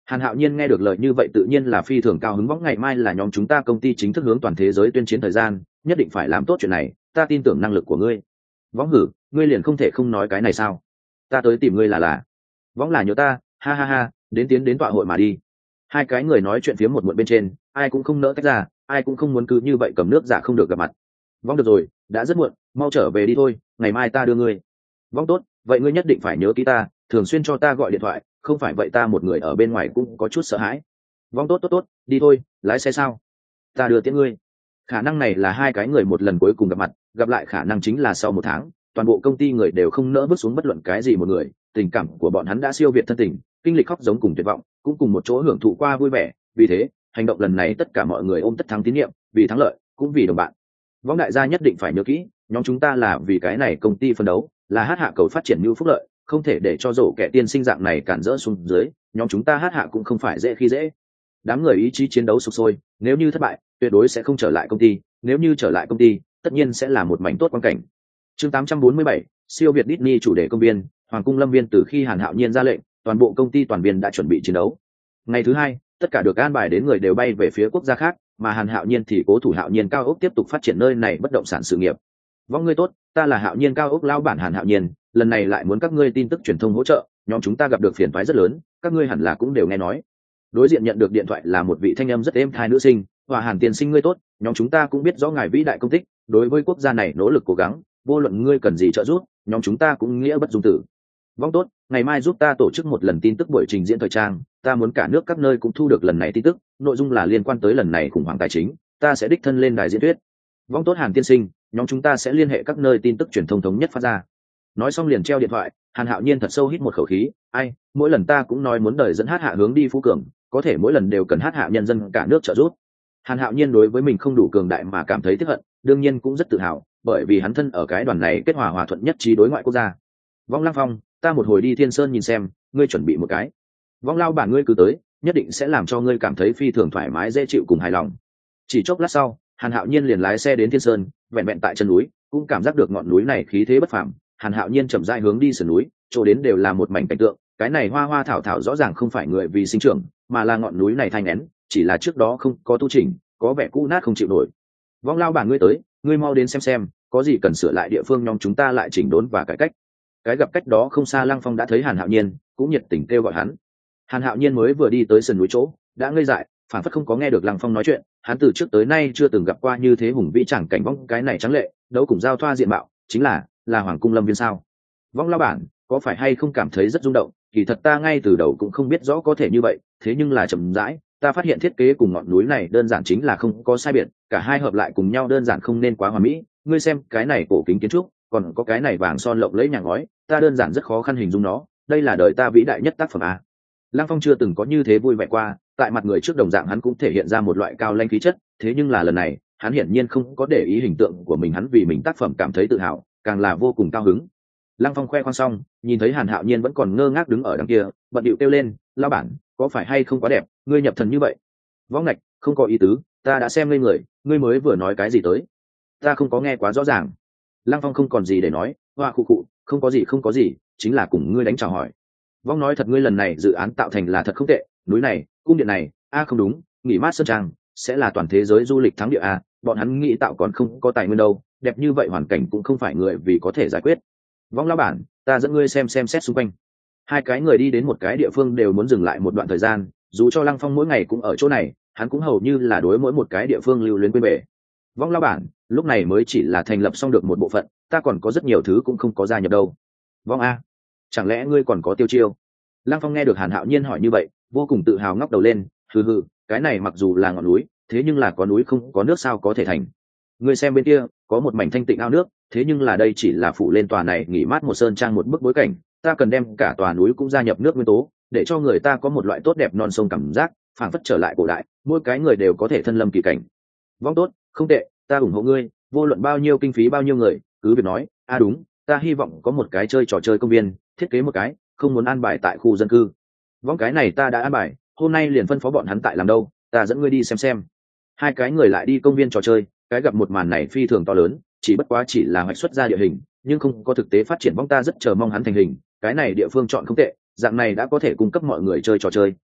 Hàn Hạo Nhiên nghe được lời như vậy tự nhiên là phi thường cao hứng. Võng ngày mai là nhóm chúng ta công ty chính thức hướng toàn thế giới tuyên chiến thời gian, nhất định phải làm tốt chuyện này, ta tin tưởng năng lực của ngươi. Võng hử, ngươi liền không thể không nói cái này sao? Ta tới tìm ngươi là là. Võng là nhớ ta, ha ha ha, đến tiến đến tọa hội mà đi. Hai cái người nói chuyện phía một muộn bên trên, ai cũng không nỡ tách ra, ai cũng không muốn cứ như vậy cầm nước giả không được gặp mặt. Võng được rồi, đã rất muộn, mau trở về đi thôi, ngày mai ta đưa ngươi. Võng tốt, vậy ngươi nhất định phải nhớ kỹ ta, thường xuyên cho ta gọi điện thoại, không phải vậy ta một người ở bên ngoài cũng có chút sợ hãi. Vong tốt tốt tốt, đi thôi, lái xe sao? Ta đưa tiễn ngươi. Khả năng này là hai cái người một lần cuối cùng gặp mặt, gặp lại khả năng chính là sau một tháng, toàn bộ công ty người đều không nỡ bước xuống bất luận cái gì một người, tình cảm của bọn hắn đã siêu việt thân tình, kinh lịch khóc giống cùng tuyệt vọng, cũng cùng một chỗ hưởng thụ qua vui vẻ, vì thế, hành động lần này tất cả mọi người ôm tất thắng tín nhiệm, vì thắng lợi, cũng vì đồng bạn. Vong đại gia nhất định phải nhớ kỹ, nhóm chúng ta là vì cái này công ty phân đấu, là hát hạ cầu phát triển như phúc lợi, không thể để cho rổ kẻ tiên sinh dạng này cản rỡ xuống dưới, nhóm chúng ta hát hạ cũng không phải dễ khi dễ. Đám người ý chí chiến đấu sục sôi, nếu như thất bại tuyệt đối sẽ không trở lại công ty, nếu như trở lại công ty tất nhiên sẽ là một mảnh tốt quan cảnh. Chương tám trăm bốn mươi bảy, siêu việt Disney chủ đề công viên, Hoàng cung lâm viên. Từ khi Hàn Hạo Nhiên ra lệnh, toàn bộ công ty toàn viên đã chuẩn bị chiến đấu. Ngày thứ hai, tất cả được an bài đến người đều bay về phía quốc gia khác, mà Hàn Hạo Nhiên thì cố thủ Hạo Nhiên cao ốc tiếp tục phát triển nơi này bất động sản sự nghiệp. Vong ngươi tốt, ta là Hạo Nhiên cao ốc lao bản Hàn Hạo Nhiên, lần này lại muốn các ngươi tin tức truyền thông hỗ trợ, nhóm chúng ta gặp được phiền toái rất lớn, các ngươi hẳn là cũng đều nghe nói. Đối diện nhận được điện thoại là một vị thanh âm rất êm tai nữ sinh, "Hòa Hàn tiên sinh ngươi tốt, nhóm chúng ta cũng biết rõ ngài vĩ đại công tích, đối với quốc gia này nỗ lực cố gắng, vô luận ngươi cần gì trợ giúp, nhóm chúng ta cũng nghĩa bất dung tử." Vong tốt, ngày mai giúp ta tổ chức một lần tin tức buổi trình diễn thời trang, ta muốn cả nước các nơi cũng thu được lần này tin tức, nội dung là liên quan tới lần này khủng hoảng tài chính, ta sẽ đích thân lên đài diễn thuyết. Vong tốt Hàn tiên sinh, nhóm chúng ta sẽ liên hệ các nơi tin tức truyền thông thống nhất phát ra. Nói xong liền treo điện thoại. Hàn Hạo Nhiên thật sâu hít một khẩu khí, ai, mỗi lần ta cũng nói muốn đời dẫn hát hạ hướng đi phú cường, có thể mỗi lần đều cần hát hạ nhân dân cả nước trợ giúp. Hàn Hạo Nhiên đối với mình không đủ cường đại mà cảm thấy tiếc hận, đương nhiên cũng rất tự hào, bởi vì hắn thân ở cái đoàn này kết hòa hòa thuận nhất trí đối ngoại quốc gia. Vong Lăng Phong, ta một hồi đi Thiên Sơn nhìn xem, ngươi chuẩn bị một cái. Vong lao bản ngươi cứ tới, nhất định sẽ làm cho ngươi cảm thấy phi thường thoải mái dễ chịu cùng hài lòng. Chỉ chốc lát sau, Hàn Hạo Nhiên liền lái xe đến Thiên Sơn, vẹn vẹn tại chân núi, cũng cảm giác được ngọn núi này khí thế bất phàm. Hàn Hạo Nhiên chậm rãi hướng đi sườn núi, chỗ đến đều là một mảnh cảnh tượng, cái này hoa hoa thảo thảo rõ ràng không phải người vì sinh trưởng, mà là ngọn núi này thanh nén, chỉ là trước đó không có tu chỉnh, có vẻ cũ nát không chịu nổi. Vong lao bản ngươi tới, ngươi mau đến xem xem, có gì cần sửa lại địa phương nhóm chúng ta lại chỉnh đốn và cải cách. Cái gặp cách đó không xa Lăng Phong đã thấy Hàn Hạo Nhiên, cũng nhiệt tình kêu gọi hắn. Hàn Hạo Nhiên mới vừa đi tới sườn núi chỗ, đã ngây dại, phản phất không có nghe được Lăng Phong nói chuyện, hắn từ trước tới nay chưa từng gặp qua như thế hùng vĩ chẳng cảnh vong cái này trắng lệ, đấu cùng giao thoa diện mạo, chính là là Hoàng cung lâm viên sao? Vong lao bản, có phải hay không cảm thấy rất rung động? Kỳ thật ta ngay từ đầu cũng không biết rõ có thể như vậy, thế nhưng là chậm rãi, ta phát hiện thiết kế cùng ngọn núi này đơn giản chính là không có sai biệt, cả hai hợp lại cùng nhau đơn giản không nên quá hoàn mỹ. Ngươi xem, cái này cổ kính kiến trúc, còn có cái này vàng son lộng lẫy nhà ngói, ta đơn giản rất khó khăn hình dung nó, đây là đời ta vĩ đại nhất tác phẩm a. Lăng Phong chưa từng có như thế vui vẻ qua, tại mặt người trước đồng dạng hắn cũng thể hiện ra một loại cao lãnh khí chất, thế nhưng là lần này, hắn hiển nhiên không có để ý hình tượng của mình, hắn vì mình tác phẩm cảm thấy tự hào, càng là vô cùng cao hứng. Lăng Phong khoe khoang xong, nhìn thấy Hàn Hạo Nhiên vẫn còn ngơ ngác đứng ở đằng kia, bận điệu kêu lên, "Lão bản, có phải hay không quá đẹp, ngươi nhập thần như vậy?" Võng ngạch, không có ý tứ, ta đã xem lên người, ngươi mới vừa nói cái gì tới? Ta không có nghe quá rõ ràng. Lăng Phong không còn gì để nói, hoa khụ khụ, không có gì không có gì, chính là cùng ngươi đánh chào hỏi. Võng nói thật, ngươi lần này dự án tạo thành là thật không tệ, núi này, cung điện này, a không đúng, nghỉ mát sơn trang, sẽ là toàn thế giới du lịch thắng địa a, bọn hắn nghĩ tạo còn không có tài nguyên đâu, đẹp như vậy hoàn cảnh cũng không phải người vì có thể giải quyết. Võng lão bản, ta dẫn ngươi xem xem xét xung quanh. Hai cái người đi đến một cái địa phương đều muốn dừng lại một đoạn thời gian, dù cho Lăng Phong mỗi ngày cũng ở chỗ này, hắn cũng hầu như là đối mỗi một cái địa phương lưu luyến quên bể. Võng lão bản, lúc này mới chỉ là thành lập xong được một bộ phận, ta còn có rất nhiều thứ cũng không có gia nhập đâu. Võng a, chẳng lẽ ngươi còn có tiêu chiêu? Lăng Phong nghe được Hàn Hạo Nhiên hỏi như vậy, vô cùng tự hào ngóc đầu lên, hừ hừ, cái này mặc dù là ngọn núi, thế nhưng là có núi không có nước sao có thể thành. Ngươi xem bên kia, có một mảnh thanh tịnh ao nước, thế nhưng là đây chỉ là phủ lên tòa này nghỉ mát một sơn trang một bức bối cảnh, ta cần đem cả tòa núi cũng gia nhập nước nguyên tố, để cho người ta có một loại tốt đẹp non sông cảm giác, phảng phất trở lại cổ đại, mỗi cái người đều có thể thân lâm kỳ cảnh. Vong tốt, không tệ, ta ủng hộ ngươi, vô luận bao nhiêu kinh phí bao nhiêu người, cứ việc nói. A à đúng, ta hy vọng có một cái chơi trò chơi công viên, thiết kế một cái, không muốn an bài tại khu dân cư. Vong cái này ta đã an bài, hôm nay liền phân phó bọn hắn tại làm đâu, ta dẫn ngươi đi xem xem. Hai cái người lại đi công viên trò chơi, cái gặp một màn này phi thường to lớn, chỉ bất quá chỉ là hoạch xuất ra địa hình, nhưng không có thực tế phát triển. Vong ta rất chờ mong hắn thành hình, cái này địa phương chọn không tệ, dạng này đã có thể cung cấp mọi người chơi trò chơi,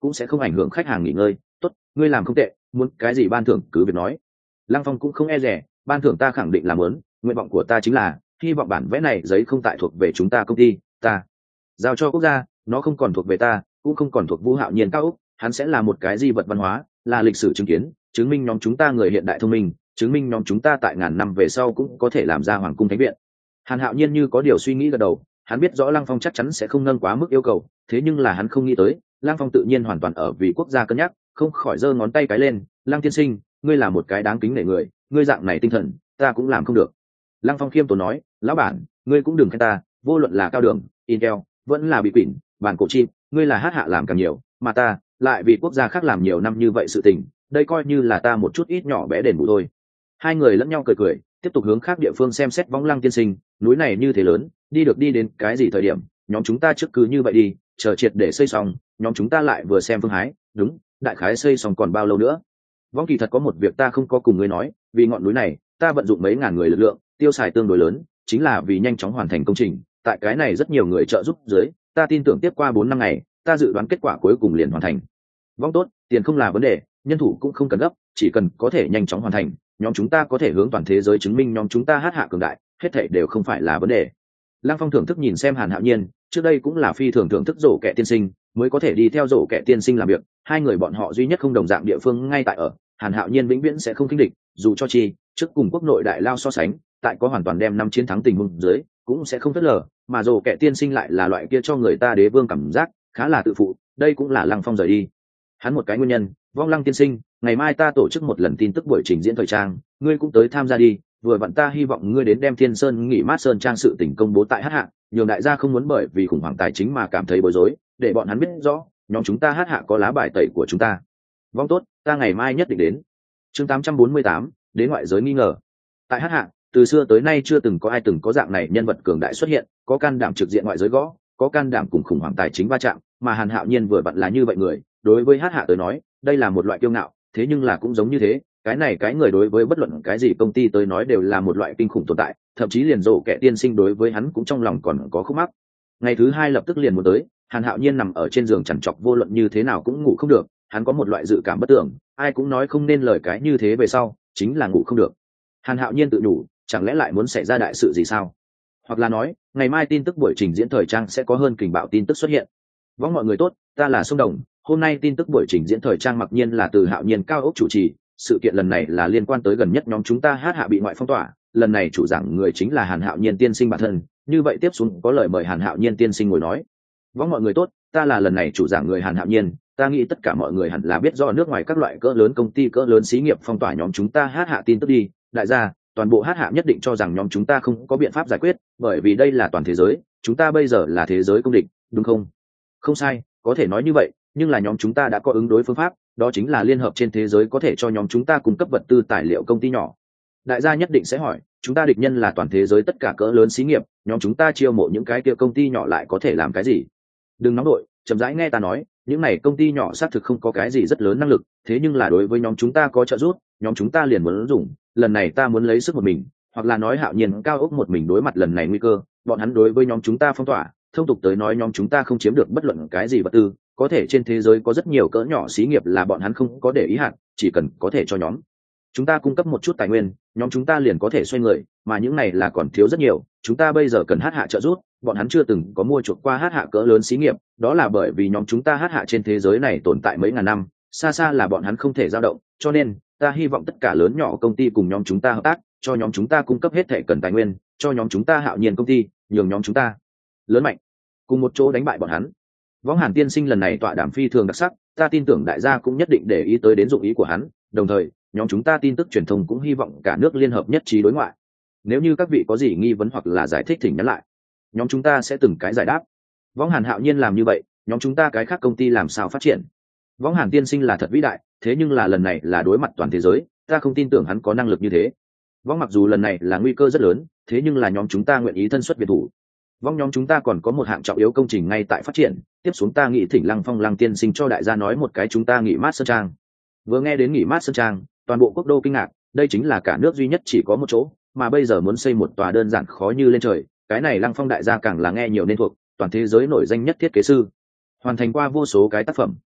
cũng sẽ không ảnh hưởng khách hàng nghỉ ngơi. Tốt, ngươi làm không tệ, muốn cái gì ban thưởng cứ việc nói. Lăng Phong cũng không e dè, ban thưởng ta khẳng định là muốn, nguyện vọng của ta chính là hy vọng bản vẽ này giấy không tại thuộc về chúng ta công ty, ta giao cho quốc gia, nó không còn thuộc về ta, cũng không còn thuộc Vũ Hạo Nhiên cao úc, hắn sẽ là một cái di vật văn hóa, là lịch sử chứng kiến, chứng minh nhóm chúng ta người hiện đại thông minh, chứng minh nhóm chúng ta tại ngàn năm về sau cũng có thể làm ra hoàng cung thánh viện. Hàn Hạo Nhiên như có điều suy nghĩ gật đầu, hắn biết rõ Lăng Phong chắc chắn sẽ không nâng quá mức yêu cầu, thế nhưng là hắn không nghĩ tới, Lăng Phong tự nhiên hoàn toàn ở vì quốc gia cân nhắc, không khỏi giơ ngón tay cái lên, Lăng tiên sinh, ngươi là một cái đáng kính nể người, ngươi dạng này tinh thần, ta cũng làm không được. Lăng Phong khiêm tốn nói, lão bản, ngươi cũng đừng khen ta, vô luận là cao đường, Intel, vẫn là bị quỷ, bản cổ chim, ngươi là hát hạ làm càng nhiều, mà ta lại vì quốc gia khác làm nhiều năm như vậy sự tình, đây coi như là ta một chút ít nhỏ bé đền bù thôi. Hai người lẫn nhau cười cười, tiếp tục hướng khác địa phương xem xét. Võng Lăng tiên sinh, núi này như thế lớn, đi được đi đến cái gì thời điểm, nhóm chúng ta trước cứ như vậy đi, chờ triệt để xây xong, nhóm chúng ta lại vừa xem phương hái, đúng, đại khái xây xong còn bao lâu nữa. Võng kỳ thật có một việc ta không có cùng ngươi nói, vì ngọn núi này, ta vận dụng mấy ngàn người lực lượng, tiêu xài tương đối lớn, chính là vì nhanh chóng hoàn thành công trình. Tại cái này rất nhiều người trợ giúp dưới, ta tin tưởng tiếp qua bốn năm ngày, ta dự đoán kết quả cuối cùng liền hoàn thành. Võng tốt, tiền không là vấn đề, nhân thủ cũng không cần gấp, chỉ cần có thể nhanh chóng hoàn thành, nhóm chúng ta có thể hướng toàn thế giới chứng minh nhóm chúng ta hát hạ cường đại, hết thảy đều không phải là vấn đề. Lăng Phong thưởng thức nhìn xem Hàn Hạo Nhiên, trước đây cũng là phi thường thưởng thức Dỗ Kẻ tiên sinh, mới có thể đi theo Dỗ Kẻ tiên sinh làm việc, hai người bọn họ duy nhất không đồng dạng địa phương ngay tại ở, Hàn Hạo Nhiên vĩnh viễn sẽ không khinh địch, dù cho chi, trước cùng quốc nội đại lao so sánh, tại có hoàn toàn đem năm chiến thắng tình huống dưới, cũng sẽ không phớt lờ, mà Dỗ Kẻ tiên sinh lại là loại kia cho người ta đế vương cảm giác, khá là tự phụ, đây cũng là Lăng Phong rời đi. Hắn một cái nguyên nhân, Vong Lăng tiên sinh, ngày mai ta tổ chức một lần tin tức buổi trình diễn thời trang, ngươi cũng tới tham gia đi, vừa vặn ta hy vọng ngươi đến đem Thiên Sơn nghỉ mát sơn trang sự tình công bố tại hát hạ, nhường đại gia không muốn bởi vì khủng hoảng tài chính mà cảm thấy bối rối, để bọn hắn biết rõ, nhóm chúng ta hát hạ có lá bài tẩy của chúng ta. Vong tốt, ta ngày mai nhất định đến. Chương tám trăm bốn mươi tám, đến ngoại giới nghi ngờ. Tại hát hạ, từ xưa tới nay chưa từng có ai từng có dạng này nhân vật cường đại xuất hiện, có can đảm trực diện ngoại giới gõ, có can đảm cùng khủng hoảng tài chính va chạm, mà Hàn Hạo Nhiên vừa vặn là như vậy người, đối với hát hạ tới nói, đây là một loại kiêu ngạo, thế nhưng là cũng giống như thế, cái này cái người đối với bất luận cái gì công ty tới nói đều là một loại kinh khủng tồn tại, thậm chí liền Dỗ Kẻ tiên sinh đối với hắn cũng trong lòng còn có khúc mắc. Ngày thứ hai lập tức liền muốn tới, Hàn Hạo Nhiên nằm ở trên giường chằn trọc vô luận như thế nào cũng ngủ không được, hắn có một loại dự cảm bất tưởng, ai cũng nói không nên lời cái như thế về sau, chính là ngủ không được. Hàn Hạo Nhiên tự nhủ, chẳng lẽ lại muốn xảy ra đại sự gì sao? Hoặc là nói, ngày mai tin tức buổi trình diễn thời trang sẽ có hơn kình bạo tin tức xuất hiện. Võng mọi người tốt, ta là Sông Đồng, hôm nay tin tức buổi trình diễn thời trang mặc nhiên là từ Hạo Nhiên cao ốc chủ trì, sự kiện lần này là liên quan tới gần nhất nhóm chúng ta hát hạ bị ngoại phong tỏa, lần này chủ giảng người chính là Hàn Hạo Nhiên tiên sinh bản thân, như vậy tiếp xuống có lời mời Hàn Hạo Nhiên tiên sinh ngồi nói. Võng mọi người tốt, ta là lần này chủ giảng người Hàn Hạo Nhiên, ta nghĩ tất cả mọi người hẳn là biết do nước ngoài các loại cỡ lớn công ty cỡ lớn xí nghiệp phong tỏa nhóm chúng ta hát hạ tin tức đi, đại gia, toàn bộ hát hạ nhất định cho rằng nhóm chúng ta không có biện pháp giải quyết, bởi vì đây là toàn thế giới, chúng ta bây giờ là thế giới công địch, đúng không? Không sai, có thể nói như vậy, nhưng là nhóm chúng ta đã có ứng đối phương pháp, đó chính là liên hợp trên thế giới có thể cho nhóm chúng ta cung cấp vật tư tài liệu công ty nhỏ. Đại gia nhất định sẽ hỏi, chúng ta địch nhân là toàn thế giới tất cả cỡ lớn xí nghiệp, nhóm chúng ta chiêu mộ những cái kia công ty nhỏ lại có thể làm cái gì? Đừng nóng đội, chậm rãi nghe ta nói, những này công ty nhỏ xác thực không có cái gì rất lớn năng lực, thế nhưng là đối với nhóm chúng ta có trợ giúp, nhóm chúng ta liền muốn dùng, lần này ta muốn lấy sức một mình, hoặc là nói Hạo Nhiên cao ốc một mình đối mặt lần này nguy cơ, bọn hắn đối với nhóm chúng ta phong tỏa, thông tục tới nói nhóm chúng ta không chiếm được bất luận cái gì vật tư, có thể trên thế giới có rất nhiều cỡ nhỏ xí nghiệp là bọn hắn không có để ý hạn, chỉ cần có thể cho nhóm chúng ta cung cấp một chút tài nguyên, nhóm chúng ta liền có thể xoay người, mà những này là còn thiếu rất nhiều, chúng ta bây giờ cần hát hạ trợ giúp, bọn hắn chưa từng có mua chuộc qua hát hạ cỡ lớn xí nghiệp, đó là bởi vì nhóm chúng ta hát hạ trên thế giới này tồn tại mấy ngàn năm, xa xa là bọn hắn không thể dao động, cho nên ta hy vọng tất cả lớn nhỏ công ty cùng nhóm chúng ta hợp tác, cho nhóm chúng ta cung cấp hết thể cần tài nguyên, cho nhóm chúng ta Hạo Nhiên công ty, nhường nhóm chúng ta lớn mạnh, cùng một chỗ đánh bại bọn hắn. Võng Hàn tiên sinh lần này tọa đàm phi thường đặc sắc, ta tin tưởng đại gia cũng nhất định để ý tới đến dụng ý của hắn, đồng thời nhóm chúng ta tin tức truyền thông cũng hy vọng cả nước liên hợp nhất trí đối ngoại. Nếu như các vị có gì nghi vấn hoặc là giải thích thỉnh nhắn lại, nhóm chúng ta sẽ từng cái giải đáp. Võng Hàn Hạo Nhiên làm như vậy, nhóm chúng ta cái khác công ty làm sao phát triển? Võng Hàn tiên sinh là thật vĩ đại, thế nhưng là lần này là đối mặt toàn thế giới, ta không tin tưởng hắn có năng lực như thế. Võng mặc dù lần này là nguy cơ rất lớn, thế nhưng là nhóm chúng ta nguyện ý thân xuất biệt thủ. Võng nhóm chúng ta còn có một hạng trọng yếu công trình ngay tại phát triển, tiếp xuống ta nghĩ thỉnh Lăng Phong Lăng tiên sinh cho đại gia nói một cái chúng ta nghỉ mát sơn trang. Vừa nghe đến nghỉ mát sơn trang, toàn bộ quốc đô kinh ngạc, đây chính là cả nước duy nhất chỉ có một chỗ, mà bây giờ muốn xây một tòa đơn giản khó như lên trời, cái này Lăng Phong đại gia càng là nghe nhiều nên thuộc, toàn thế giới nổi danh nhất thiết kế sư, hoàn thành qua vô số cái tác phẩm.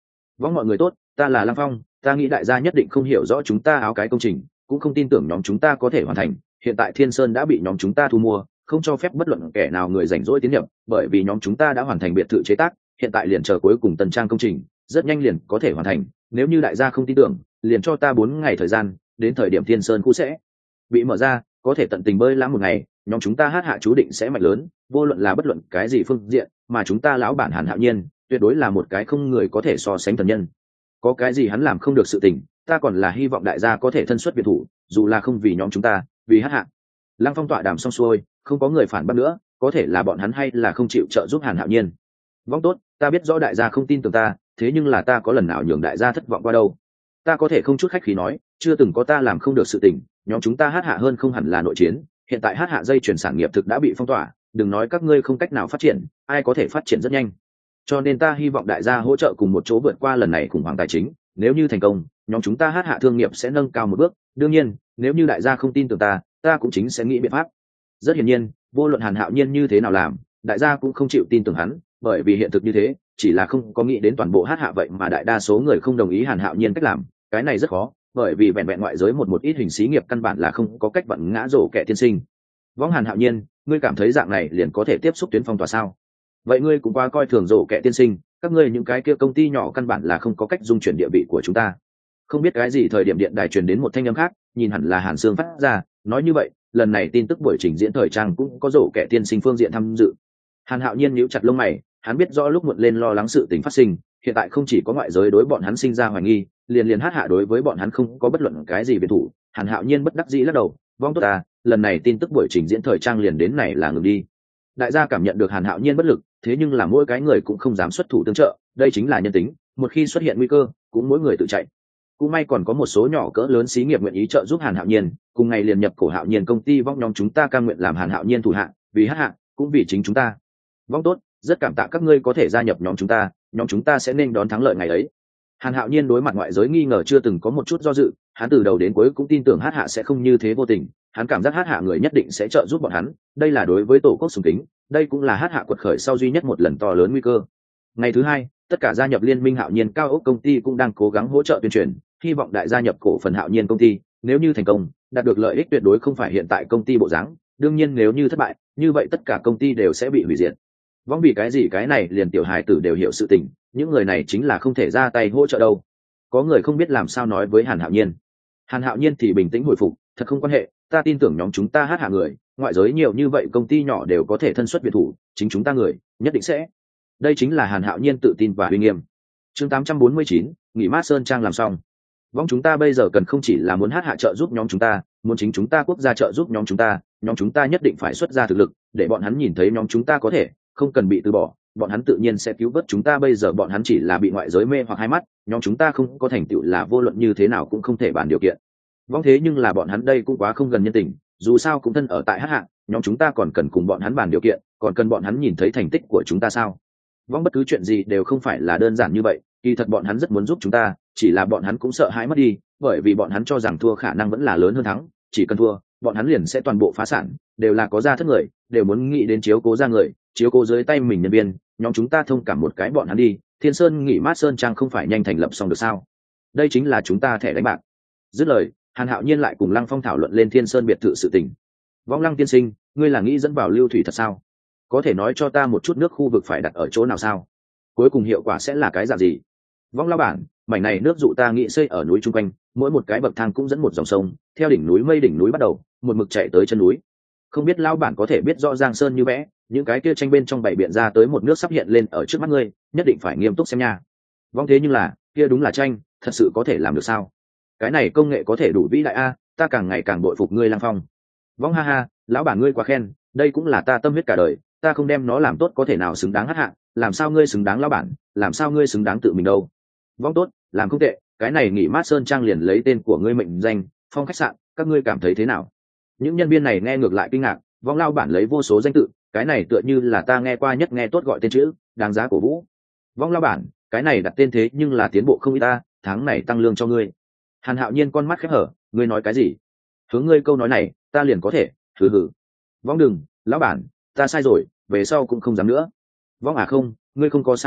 Võng mọi người tốt, ta là Lăng Phong, ta nghĩ đại gia nhất định không hiểu rõ chúng ta áo cái công trình, cũng không tin tưởng nhóm chúng ta có thể hoàn thành. Hiện tại Thiên Sơn đã bị nhóm chúng ta thu mua, không cho phép bất luận kẻ nào người rảnh rỗi tiến nhập, bởi vì nhóm chúng ta đã hoàn thành biệt thự chế tác, hiện tại liền chờ cuối cùng tân trang công trình, rất nhanh liền có thể hoàn thành. Nếu như đại gia không tin tưởng, liền cho ta bốn ngày thời gian, đến thời điểm Thiên Sơn khu sẽ bị mở ra, có thể tận tình bơi lãng một ngày, nhóm chúng ta hát hạ chú định sẽ mạnh lớn, vô luận là bất luận cái gì phương diện, mà chúng ta lão bản Hàn Hạo Nhiên tuyệt đối là một cái không người có thể so sánh thần nhân. Có cái gì hắn làm không được sự tình, ta còn là hy vọng đại gia có thể thân xuất biệt thủ, dù là không vì nhóm chúng ta, vì hát hạ. Lăng Phong tọa đàm xong xuôi, không có người phản bác nữa, có thể là bọn hắn hay là không chịu trợ giúp Hàn Hạo Nhiên. Vong tốt, ta biết rõ đại gia không tin tưởng ta, thế nhưng là ta có lần nào nhường đại gia thất vọng qua đâu. Ta có thể không chút khách khí nói, chưa từng có ta làm không được sự tình, nhóm chúng ta hát hạ hơn không hẳn là nội chiến, hiện tại hát hạ dây chuyển sản nghiệp thực đã bị phong tỏa, đừng nói các ngươi không cách nào phát triển, ai có thể phát triển rất nhanh. Cho nên ta hy vọng đại gia hỗ trợ cùng một chỗ vượt qua lần này khủng hoảng tài chính, nếu như thành công, nhóm chúng ta hát hạ thương nghiệp sẽ nâng cao một bước, đương nhiên, nếu như đại gia không tin tưởng ta, ta cũng chính sẽ nghĩ biện pháp. Rất hiển nhiên, vô luận Hàn Hạo Nhiên như thế nào làm, đại gia cũng không chịu tin tưởng hắn, bởi vì hiện thực như thế, chỉ là không có nghĩ đến toàn bộ hát hạ vậy mà đại đa số người không đồng ý Hàn Hạo Nhiên cách làm, cái này rất khó, bởi vì vẹn vẹn ngoại giới một một ít hình xí nghiệp căn bản là không có cách vặn ngã rổ kẻ tiên sinh. Võng Hàn Hạo Nhiên, ngươi cảm thấy dạng này liền có thể tiếp xúc tuyến phong tỏa sao? Vậy ngươi cũng quá coi thường rổ kẻ tiên sinh, các ngươi những cái kia công ty nhỏ căn bản là không có cách dung chuyển địa vị của chúng ta. Không biết cái gì thời điểm điện đài truyền đến một thanh âm khác, nhìn hẳn là Hàn Sương phát ra, nói như vậy, lần này tin tức buổi trình diễn thời trang cũng có rổ kẻ tiên sinh phương diện tham dự. Hàn Hạo Nhiên nhíu chặt lông mày, hắn biết rõ lúc muộn lên lo lắng sự tình phát sinh, hiện tại không chỉ có ngoại giới đối bọn hắn sinh ra hoài nghi, liền liền hát hạ đối với bọn hắn không có bất luận cái gì biệt thủ. Hàn Hạo Nhiên bất đắc dĩ lắc đầu, vong tốt ta, lần này tin tức buổi trình diễn thời trang liền đến này là ngừng đi. Đại gia cảm nhận được Hàn Hạo Nhiên bất lực, thế nhưng là mỗi cái người cũng không dám xuất thủ tương trợ, đây chính là nhân tính, một khi xuất hiện nguy cơ, cũng mỗi người tự chạy. Cũng may còn có một số nhỏ cỡ lớn xí nghiệp nguyện ý trợ giúp Hàn Hạo Nhiên, cùng ngày liền nhập cổ Hạo Nhiên công ty vong nhóm chúng ta cam nguyện làm Hàn Hạo Nhiên thủ hạ, vì hát hạ, cũng vì chính chúng ta. Vong tốt, rất cảm tạ các ngươi có thể gia nhập nhóm chúng ta, nhóm chúng ta sẽ nên đón thắng lợi ngày ấy. Hàn Hạo Nhiên đối mặt ngoại giới nghi ngờ chưa từng có một chút do dự, hắn từ đầu đến cuối cũng tin tưởng hát hạ sẽ không như thế vô tình, hắn cảm giác hát hạ người nhất định sẽ trợ giúp bọn hắn, đây là đối với tổ quốc sùng kính, đây cũng là hát hạ quật khởi sau duy nhất một lần to lớn nguy cơ. Ngày thứ hai, tất cả gia nhập liên minh Hạo Nhiên cao ốc công ty cũng đang cố gắng hỗ trợ tuyên truyền, hy vọng đại gia nhập cổ phần Hạo Nhiên công ty, nếu như thành công, đạt được lợi ích tuyệt đối không phải hiện tại công ty bộ dáng, đương nhiên nếu như thất bại, như vậy tất cả công ty đều sẽ bị hủy diệt. Vong vì cái gì cái này liền tiểu hài tử đều hiểu sự tình, những người này chính là không thể ra tay hỗ trợ đâu. Có người không biết làm sao nói với Hàn Hạo Nhiên. Hàn Hạo Nhiên thì bình tĩnh hồi phục, thật không quan hệ, ta tin tưởng nhóm chúng ta hát hạ người, ngoại giới nhiều như vậy công ty nhỏ đều có thể thân xuất biệt thủ, chính chúng ta người nhất định sẽ. Đây chính là Hàn Hạo Nhiên tự tin và uy nghiêm. Chương tám trăm bốn mươi chín, nghỉ mát sơn trang làm xong. Vong chúng ta bây giờ cần không chỉ là muốn hát hạ trợ giúp nhóm chúng ta, muốn chính chúng ta quốc gia trợ giúp nhóm chúng ta, nhóm chúng ta nhất định phải xuất ra thực lực, để bọn hắn nhìn thấy nhóm chúng ta có thể, không cần bị từ bỏ, bọn hắn tự nhiên sẽ cứu vớt chúng ta. Bây giờ bọn hắn chỉ là bị ngoại giới mê hoặc hai mắt, nhóm chúng ta không có thành tựu là vô luận như thế nào cũng không thể bàn điều kiện. Vong thế nhưng là bọn hắn đây cũng quá không gần nhân tình, dù sao cũng thân ở tại hát hạ, nhóm chúng ta còn cần cùng bọn hắn bàn điều kiện, còn cần bọn hắn nhìn thấy thành tích của chúng ta sao? Vong bất cứ chuyện gì đều không phải là đơn giản như vậy, kỳ thật bọn hắn rất muốn giúp chúng ta, chỉ là bọn hắn cũng sợ hãi mất đi, bởi vì bọn hắn cho rằng thua khả năng vẫn là lớn hơn thắng, chỉ cần thua, bọn hắn liền sẽ toàn bộ phá sản, đều là có gia thất người, đều muốn nghĩ đến chiếu cố ra người, chiếu cố dưới tay mình nhân viên, nhóm chúng ta thông cảm một cái bọn hắn đi, Thiên Sơn nghỉ mát sơn trang không phải nhanh thành lập xong được sao? Đây chính là chúng ta thẻ đánh bạc. Dứt lời, Hàn Hạo Nhiên lại cùng Lăng Phong thảo luận lên Thiên Sơn biệt thự sự tình. Vong Lăng tiên sinh, ngươi là nghĩ dẫn vào lưu thủy thật sao? Có thể nói cho ta một chút nước khu vực phải đặt ở chỗ nào sao? Cuối cùng hiệu quả sẽ là cái dạng gì? Vong lao bản, mảnh này nước dụ ta nghĩ xây ở núi chung quanh, mỗi một cái bậc thang cũng dẫn một dòng sông, theo đỉnh núi mây đỉnh núi bắt đầu, một mực chạy tới chân núi. Không biết lao bản có thể biết rõ Giang Sơn như vẽ, những cái kia tranh bên trong bảy biện ra tới một nước sắp hiện lên ở trước mắt ngươi, nhất định phải nghiêm túc xem nha. Vong thế nhưng là, kia đúng là tranh, thật sự có thể làm được sao? Cái này công nghệ có thể đủ vĩ đại a, ta càng ngày càng bội phục ngươi Lăng Phong. Vong ha ha, lão bản ngươi quá khen, đây cũng là ta tâm huyết cả đời, ta không đem nó làm tốt có thể nào xứng đáng hát hạng, làm sao ngươi xứng đáng lão bản, làm sao ngươi xứng đáng tự mình đâu. Vong tốt, làm không tệ, cái này nghỉ mát sơn trang liền lấy tên của ngươi mệnh danh, Phong khách sạn, các ngươi cảm thấy thế nào? Những nhân viên này nghe ngược lại kinh ngạc, Vong lao bản lấy vô số danh tự, cái này tựa như là ta nghe qua nhất nghe tốt gọi tên chữ, đáng giá cổ vũ. Vong lao bản, cái này đặt tên thế nhưng là tiến bộ không ít ta, tháng này tăng lương cho ngươi. Hàn Hạo Nhiên con mắt khép hở, ngươi nói cái gì? Hướng ngươi câu nói này, ta liền có thể, hừ hừ. Vong đừng, lão bản, ta sai rồi, về sau cũng không dám nữa. Vong à không, ngươi không có sai à,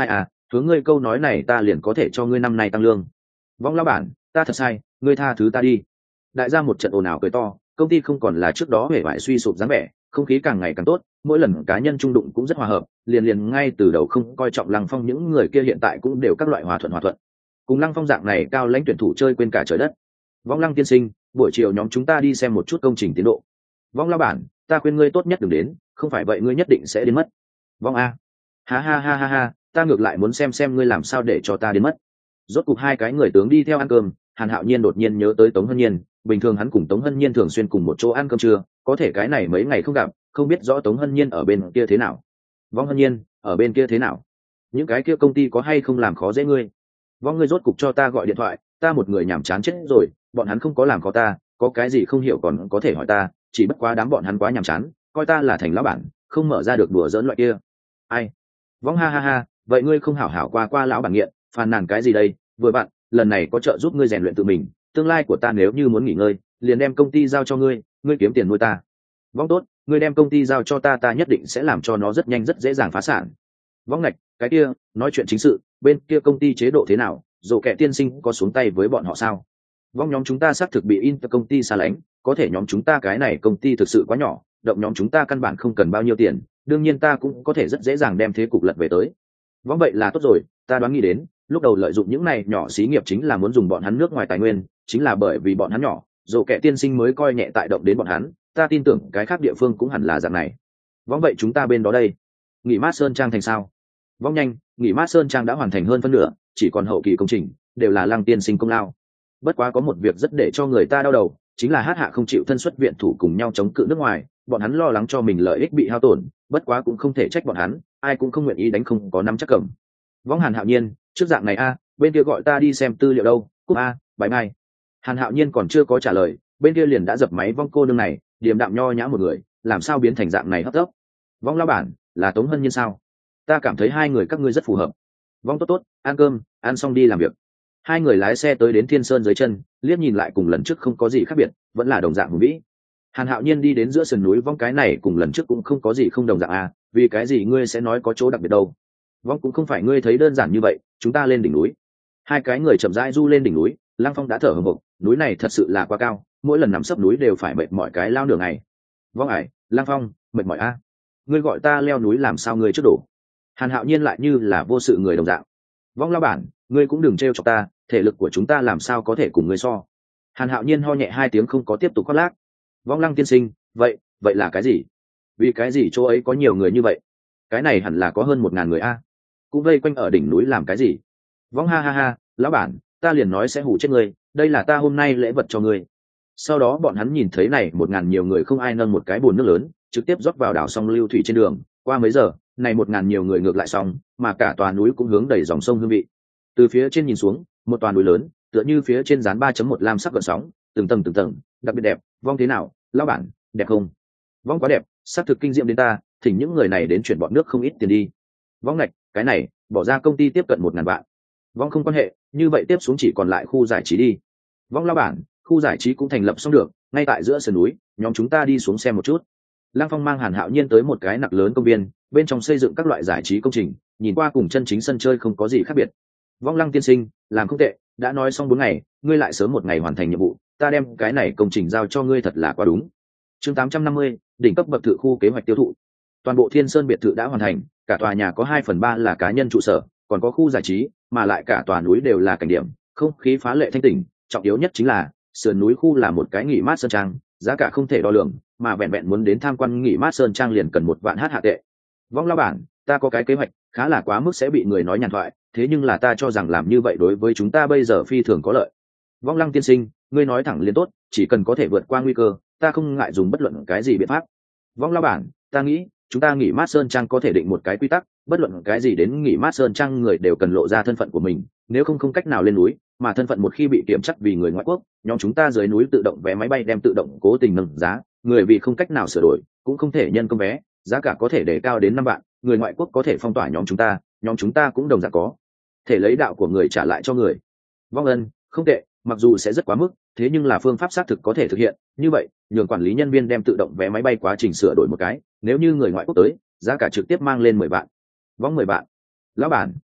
hướng ngươi câu nói này ta liền có thể cho ngươi năm nay tăng lương. Vong lão bản, ta thật sai, ngươi tha thứ ta đi. Đại gia một trận ồn ào cười to, công ty không còn là trước đó hề vải suy sụp dáng vẻ, không khí càng ngày càng tốt, mỗi lần cá nhân trung đụng cũng rất hòa hợp, liền liền ngay từ đầu không coi trọng Lăng Phong những người kia hiện tại cũng đều các loại hòa thuận hòa thuận. Cùng Lăng Phong dạng này cao lãnh tuyển thủ chơi quên cả trời đất. Vong Lăng tiên sinh, buổi chiều nhóm chúng ta đi xem một chút công trình tiến độ. Vong lão bản, ta khuyên ngươi tốt nhất đừng đến, không phải vậy ngươi nhất định sẽ đến mất. Vong a, ha ha ha ha ha, ta ngược lại muốn xem xem ngươi làm sao để cho ta đến mất. Rốt cục hai cái người tướng đi theo ăn cơm, Hàn Hạo Nhiên đột nhiên nhớ tới Tống Hân Nhiên, bình thường hắn cùng Tống Hân Nhiên thường xuyên cùng một chỗ ăn cơm trưa, có thể cái này mấy ngày không gặp, không biết rõ Tống Hân Nhiên ở bên kia thế nào. Vong Hân Nhiên, ở bên kia thế nào? Những cái kia công ty có hay không làm khó dễ ngươi? Vong ngươi rốt cục cho ta gọi điện thoại, ta một người nhàm chán chết rồi, bọn hắn không có làm khó ta, có cái gì không hiểu còn có thể hỏi ta, chỉ bất quá đám bọn hắn quá nhàm chán, coi ta là thành lão bản, không mở ra được đùa giỡn loại kia. Ai? Vong ha ha ha, vậy ngươi không hảo hảo qua qua lão bản nghiện, phàn nàn cái gì đây? Vừa bạn, lần này có trợ giúp ngươi rèn luyện tự mình, tương lai của ta nếu như muốn nghỉ ngơi, liền đem công ty giao cho ngươi, ngươi kiếm tiền nuôi ta. Vong tốt, ngươi đem công ty giao cho ta, ta nhất định sẽ làm cho nó rất nhanh rất dễ dàng phá sản. Vong ngạch, cái kia, nói chuyện chính sự, bên kia công ty chế độ thế nào, dồ kẻ tiên sinh có xuống tay với bọn họ sao? Vong nhóm chúng ta xác thực bị Inter công ty xa lánh, có thể nhóm chúng ta cái này công ty thực sự quá nhỏ, động nhóm chúng ta căn bản không cần bao nhiêu tiền, đương nhiên ta cũng có thể rất dễ dàng đem thế cục lật về tới. Vong vậy là tốt rồi, ta đoán nghĩ đến, lúc đầu lợi dụng những này nhỏ xí nghiệp chính là muốn dùng bọn hắn nước ngoài tài nguyên, chính là bởi vì bọn hắn nhỏ, dồ kẻ tiên sinh mới coi nhẹ tại động đến bọn hắn, ta tin tưởng cái khác địa phương cũng hẳn là dạng này. Vong vậy chúng ta bên đó đây, nghỉ mát sơn trang thành sao? Vong nhanh, nghỉ mát sơn trang đã hoàn thành hơn phân nửa, chỉ còn hậu kỳ công trình, đều là Lăng tiên sinh công lao. Bất quá có một việc rất để cho người ta đau đầu, chính là Hát Hạ không chịu thân xuất viện thủ cùng nhau chống cự nước ngoài, bọn hắn lo lắng cho mình lợi ích bị hao tổn, bất quá cũng không thể trách bọn hắn, ai cũng không nguyện ý đánh không có nắm chắc cầm. Vong Hàn Hạo Nhiên, trước dạng này a, bên kia gọi ta đi xem tư liệu đâu, cúp a, bye bye. Hàn Hạo Nhiên còn chưa có trả lời, bên kia liền đã dập máy. Vong cô nương này, điềm đạm nho nhã một người, làm sao biến thành dạng này hấp tấp? Vong lão bản, là Tống Hân Nhiên sao? Ta cảm thấy hai người các ngươi rất phù hợp. Vong tốt tốt, ăn cơm, ăn xong đi làm việc. Hai người lái xe tới đến Thiên Sơn dưới chân, liếc nhìn lại cùng lần trước không có gì khác biệt, vẫn là đồng dạng hùng vĩ. Hàn Hạo Nhiên đi đến giữa sườn núi. Vong cái này cùng lần trước cũng không có gì không đồng dạng à, vì cái gì ngươi sẽ nói có chỗ đặc biệt đâu? Vong cũng không phải ngươi thấy đơn giản như vậy, chúng ta lên đỉnh núi. Hai cái người chậm rãi du lên đỉnh núi, Lăng Phong đã thở hổn hộc, núi này thật sự là quá cao, mỗi lần nằm sấp núi đều phải mệt mỏi cái lao nửa ngày. Vong ải, Lăng Phong, mệt mỏi a. À? Ngươi gọi ta leo núi làm sao ngươi trước đổ? Hàn Hạo Nhiên lại như là vô sự người đồng dạng. Vong lao bản, ngươi cũng đừng trêu chọc ta, thể lực của chúng ta làm sao có thể cùng ngươi so. Hàn Hạo Nhiên ho nhẹ hai tiếng không có tiếp tục khoác lác. Vong Lăng tiên sinh, vậy, vậy là cái gì? Vì cái gì chỗ ấy có nhiều người như vậy? Cái này hẳn là có hơn một ngàn người a. Cũng vây quanh ở đỉnh núi làm cái gì? Vong ha ha ha, lão bản, ta liền nói sẽ hủ chết ngươi, đây là ta hôm nay lễ vật cho ngươi. Sau đó bọn hắn nhìn thấy này một ngàn nhiều người không ai nâng một cái bồn nước lớn, trực tiếp rót vào đảo sông lưu thủy trên đường. Qua mấy giờ, này một ngàn nhiều người ngược lại xong, mà cả tòa núi cũng hướng đầy dòng sông hương vị. Từ phía trên nhìn xuống, một tòa núi lớn, tựa như phía trên dán ba chấm một lam sắc gợn sóng, từng tầng từng tầng, đặc biệt đẹp. Vong thế nào, lão bản, đẹp không? Vong quá đẹp, sắc thực kinh diệm đến ta, thỉnh những người này đến chuyển bọn nước không ít tiền đi. Vong ngạch, cái này, bỏ ra công ty tiếp cận một ngàn vạn. Vong không quan hệ, như vậy tiếp xuống chỉ còn lại khu giải trí đi. Vong lão bản, khu giải trí cũng thành lập xong được, ngay tại giữa sườn núi, nhóm chúng ta đi xuống xem một chút. Lăng Phong mang Hàn Hạo Nhiên tới một cái nặc lớn công viên, bên trong xây dựng các loại giải trí công trình, nhìn qua cùng chân chính sân chơi không có gì khác biệt. Vong Lăng tiên sinh, làm không tệ, đã nói xong bốn ngày, ngươi lại sớm một ngày hoàn thành nhiệm vụ, ta đem cái này công trình giao cho ngươi thật là quá đúng. Chương tám trăm năm mươi, đỉnh cấp bậc thự khu kế hoạch tiêu thụ. Toàn bộ Thiên Sơn biệt thự đã hoàn thành, cả tòa nhà có hai phần ba là cá nhân trụ sở, còn có khu giải trí, mà lại cả tòa núi đều là cảnh điểm, không khí phá lệ thanh tỉnh, trọng yếu nhất chính là sườn núi khu là một cái nghỉ mát sơn trang, giá cả không thể đo lường, mà vẹn vẹn muốn đến tham quan nghỉ mát sơn trang liền cần một vạn hát hạ tệ. Vong lão bản, ta có cái kế hoạch, khá là quá mức sẽ bị người nói nhàn thoại, thế nhưng là ta cho rằng làm như vậy đối với chúng ta bây giờ phi thường có lợi. Vong Lăng tiên sinh, ngươi nói thẳng liền tốt, chỉ cần có thể vượt qua nguy cơ, ta không ngại dùng bất luận cái gì biện pháp. Vong lão bản, ta nghĩ chúng ta nghỉ mát sơn trang có thể định một cái quy tắc, bất luận cái gì đến nghỉ mát sơn trang người đều cần lộ ra thân phận của mình, nếu không không cách nào lên núi, mà thân phận một khi bị kiểm chắc vì người ngoại quốc, nhóm chúng ta dưới núi tự động vé máy bay đem tự động cố tình nâng giá, người vì không cách nào sửa đổi cũng không thể nhân công vé, giá cả có thể để cao đến năm vạn, người ngoại quốc có thể phong tỏa nhóm chúng ta, nhóm chúng ta cũng đồng dạng có thể lấy đạo của người trả lại cho người. Vong ân, không tệ, mặc dù sẽ rất quá mức, thế nhưng là phương pháp xác thực có thể thực hiện, như vậy nhường quản lý nhân viên đem tự động vé máy bay quá trình sửa đổi một cái, nếu như người ngoại quốc tới, giá cả trực tiếp mang lên mười vạn. Vong mười vạn, lão bản,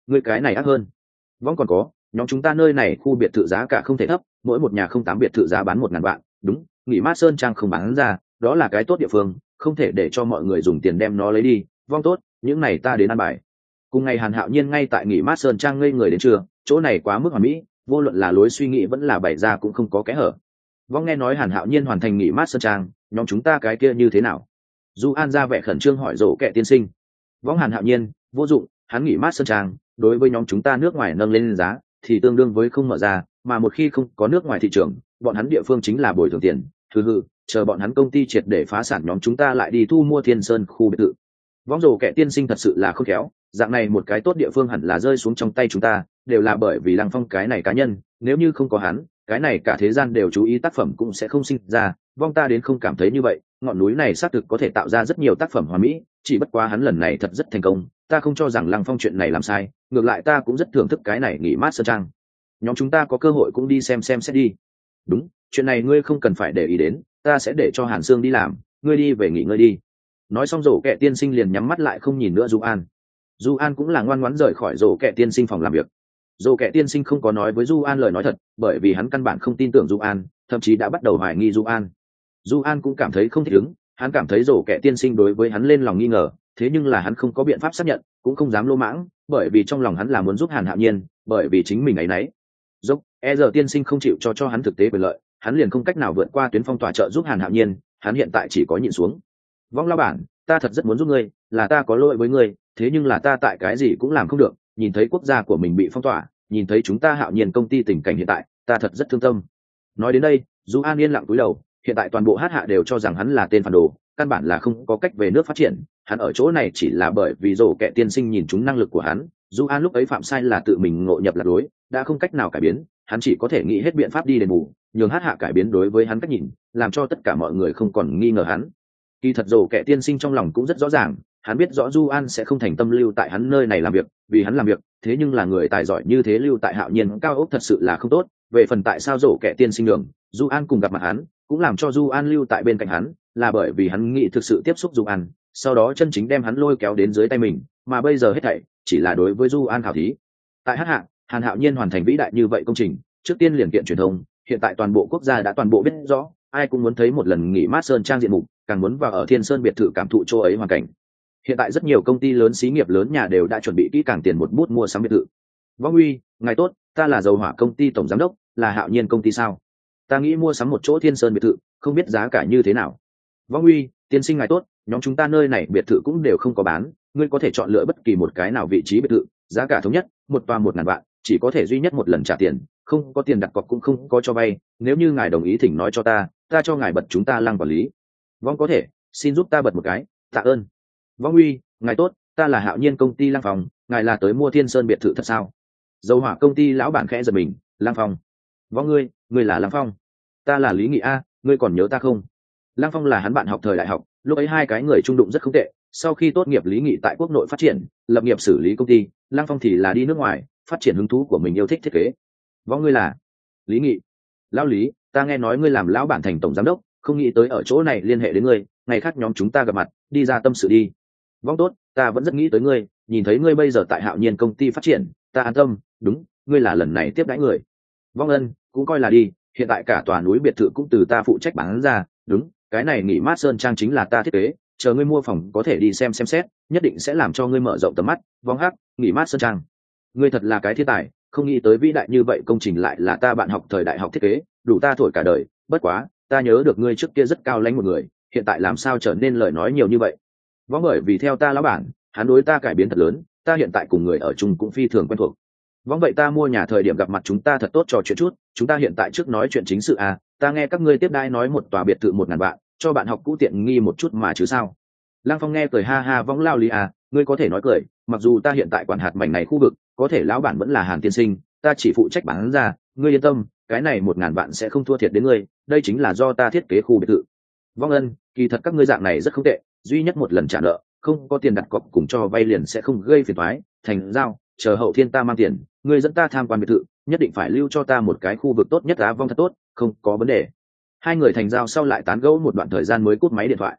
ngươi cái này ác hơn. Vong còn có, nhóm chúng ta nơi này khu biệt thự giá cả không thể thấp, mỗi một nhà không tám biệt thự giá bán một ngàn vạn, đúng, nghỉ mát sơn trang không bán ra, đó là cái tốt địa phương, không thể để cho mọi người dùng tiền đem nó lấy đi. Vong tốt, những này ta đến ăn bài. Cùng ngày Hàn Hạo Nhiên ngay tại nghỉ mát sơn trang ngây người đến trưa, chỗ này quá mức hoàn mỹ, vô luận là lối suy nghĩ vẫn là bày ra cũng không có kẽ hở. Vong nghe nói Hàn Hạo Nhiên hoàn thành nghỉ mát sơn trang, nhóm chúng ta cái kia như thế nào? Du An ra vẻ khẩn trương hỏi Dỗ Kệ tiên sinh. Vong Hàn Hạo Nhiên, vô dụng, hắn nghỉ mát sơn trang, đối với nhóm chúng ta nước ngoài nâng lên giá thì tương đương với không mở ra, mà một khi không có nước ngoài thị trường, bọn hắn địa phương chính là bồi thường tiền. Thứ hư, chờ bọn hắn công ty triệt để phá sản nhóm chúng ta lại đi thu mua Thiên Sơn khu biệt thự. Vong Dỗ Kệ tiên sinh thật sự là khôn khéo, dạng này một cái tốt địa phương hẳn là rơi xuống trong tay chúng ta, đều là bởi vì Lăng Phong cái này cá nhân, nếu như không có hắn, cái này cả thế gian đều chú ý tác phẩm cũng sẽ không sinh ra. Vong ta đến không cảm thấy như vậy, ngọn núi này xác thực có thể tạo ra rất nhiều tác phẩm hoàn mỹ, chỉ bất quá hắn lần này thật rất thành công, ta không cho rằng Lăng Phong chuyện này làm sai, ngược lại ta cũng rất thưởng thức cái này nghỉ mát sơn trang. Nhóm chúng ta có cơ hội cũng đi xem xem xét đi. Đúng, chuyện này ngươi không cần phải để ý đến, ta sẽ để cho Hàn Sương đi làm, ngươi đi về nghỉ ngơi đi. Nói xong Dỗ Kệ tiên sinh liền nhắm mắt lại không nhìn nữa Du An. Du An cũng là ngoan ngoãn rời khỏi Dỗ Kệ tiên sinh phòng làm việc. Dỗ Kệ tiên sinh không có nói với Du An lời nói thật, bởi vì hắn căn bản không tin tưởng Du An, thậm chí đã bắt đầu hoài nghi Du An. Du An cũng cảm thấy không thích ứng, hắn cảm thấy Dỗ Kệ tiên sinh đối với hắn lên lòng nghi ngờ, thế nhưng là hắn không có biện pháp xác nhận, cũng không dám lô mãng, bởi vì trong lòng hắn là muốn giúp Hàn Hạo Nhiên, bởi vì chính mình ấy nấy. Dốc, e giờ tiên sinh không chịu cho cho hắn thực tế quyền lợi, hắn liền không cách nào vượt qua tuyến phong tỏa trợ giúp Hàn Hạo Nhiên, hắn hiện tại chỉ có nhịn xuống. Vong lão bản, ta thật rất muốn giúp ngươi, là ta có lỗi với ngươi, thế nhưng là ta tại cái gì cũng làm không được, nhìn thấy quốc gia của mình bị phong tỏa, nhìn thấy chúng ta Hạo Nhiên công ty tình cảnh hiện tại, ta thật rất thương tâm. Nói đến đây, Du An yên lặng cúi đầu, hiện tại toàn bộ hát hạ đều cho rằng hắn là tên phản đồ, căn bản là không có cách về nước phát triển, hắn ở chỗ này chỉ là bởi vì Dỗ Kệ tiên sinh nhìn trúng năng lực của hắn. Du An lúc ấy phạm sai là tự mình ngộ nhập lạc lối, đã không cách nào cải biến, hắn chỉ có thể nghĩ hết biện pháp đi đền bù, nhường hát hạ cải biến đối với hắn cách nhìn, làm cho tất cả mọi người không còn nghi ngờ hắn. Kỳ thật Dỗ Kệ tiên sinh trong lòng cũng rất rõ ràng, hắn biết rõ Du An sẽ không thành tâm lưu tại hắn nơi này làm việc, vì hắn làm việc, thế nhưng là người tài giỏi như thế lưu tại Hạo Nhiên cao ốc thật sự là không tốt. Về phần tại sao Dỗ Kệ tiên sinh đường, Du An cùng gặp mặt hắn, cũng làm cho Du An lưu tại bên cạnh hắn, là bởi vì hắn nghĩ thực sự tiếp xúc Du An, sau đó chân chính đem hắn lôi kéo đến dưới tay mình, mà bây giờ hết thảy chỉ là đối với Du An khảo thí. Tại hát hạ, Hàn Hạo Nhiên hoàn thành vĩ đại như vậy công trình, trước tiên liền kiện truyền thông, hiện tại toàn bộ quốc gia đã toàn bộ biết rõ, ai cũng muốn thấy một lần nghỉ mát sơn trang diện mục, càng muốn vào ở Thiên Sơn biệt thự cảm thụ chỗ ấy hoàn cảnh. Hiện tại rất nhiều công ty lớn xí nghiệp lớn nhà đều đã chuẩn bị kỹ càng tiền một bút mua sắm biệt thự. Vong Uy, ngài tốt, ta là dầu hỏa công ty tổng giám đốc, là Hạo Nhiên công ty sao? Ta nghĩ mua sắm một chỗ Thiên Sơn biệt thự, không biết giá cả như thế nào. Vong Uy, tiên sinh ngài tốt, nhóm chúng ta nơi này biệt thự cũng đều không có bán, ngươi có thể chọn lựa bất kỳ một cái nào vị trí biệt thự, giá cả thống nhất, một tòa một ngàn vạn, chỉ có thể duy nhất một lần trả tiền, không có tiền đặt cọc cũng không có cho vay, nếu như ngài đồng ý thỉnh nói cho ta, ta cho ngài bật chúng ta Lăng quản lý. Vong có thể, xin giúp ta bật một cái, tạ ơn. Vong Uy, ngài tốt, ta là Hạo Nhiên công ty Lăng Phong, ngài là tới mua Thiên Sơn biệt thự thật sao? Dầu hỏa công ty lão bản khẽ giật mình, Lăng Phong. Vong ngươi, ngươi là Lăng Phong? Ta là Lý Nghị A, ngươi còn nhớ ta không? Lăng Phong là hắn bạn học thời đại học, lúc ấy hai cái người trung đụng rất không tệ, sau khi tốt nghiệp Lý Nghị tại quốc nội phát triển, lập nghiệp xử lý công ty, Lăng Phong thì là đi nước ngoài, phát triển hứng thú của mình yêu thích thiết kế. Vong ngươi là Lý Nghị? Lão Lý, ta nghe nói ngươi làm lão bản thành tổng giám đốc, không nghĩ tới ở chỗ này liên hệ đến ngươi, ngày khác nhóm chúng ta gặp mặt, đi ra tâm sự đi. Vong tốt, ta vẫn rất nghĩ tới ngươi, nhìn thấy ngươi bây giờ tại Hạo Nhiên công ty phát triển, ta an tâm, đúng, ngươi là lần này tiếp đãi người. Vong ân, cũng coi là đi, hiện tại cả tòa núi biệt thự cũng từ ta phụ trách bán ra, đúng, cái này nghỉ mát sơn trang chính là ta thiết kế, chờ ngươi mua phòng có thể đi xem xem xét, nhất định sẽ làm cho ngươi mở rộng tầm mắt. Vong hắc, nghỉ mát sơn trang, ngươi thật là cái thiên tài, không nghĩ tới vĩ đại như vậy công trình lại là ta bạn học thời đại học thiết kế, đủ ta thổi cả đời. Bất quá, ta nhớ được ngươi trước kia rất cao lãnh một người, hiện tại làm sao trở nên lời nói nhiều như vậy? Vong bởi vì theo ta lão bản, hắn đối ta cải biến thật lớn, ta hiện tại cùng người ở chung cũng phi thường quen thuộc. Vong vậy ta mua nhà thời điểm gặp mặt chúng ta thật tốt trò chuyện chút, chúng ta hiện tại trước nói chuyện chính sự à, ta nghe các ngươi tiếp đai nói một tòa biệt thự một ngàn vạn, cho bạn học cũ tiện nghi một chút mà chứ sao? Lăng Phong nghe cười ha ha. Vong lao Lý à, ngươi có thể nói cười, mặc dù ta hiện tại quản hạt mảnh này khu vực, có thể lão bản vẫn là Hàn tiên sinh, ta chỉ phụ trách bán ra, ngươi yên tâm, cái này một ngàn vạn sẽ không thua thiệt đến ngươi, đây chính là do ta thiết kế khu biệt thự. Vong ân, kỳ thật các ngươi dạng này rất không tệ, duy nhất một lần trả nợ, không có tiền đặt cọc cùng cho vay liền sẽ không gây phiền toái, thành giao, chờ hậu thiên ta mang tiền, ngươi dẫn ta tham quan biệt thự, nhất định phải lưu cho ta một cái khu vực tốt nhất. Á Vong thật tốt, không có vấn đề. Hai người thành giao sau lại tán gẫu một đoạn thời gian mới cúp máy điện thoại.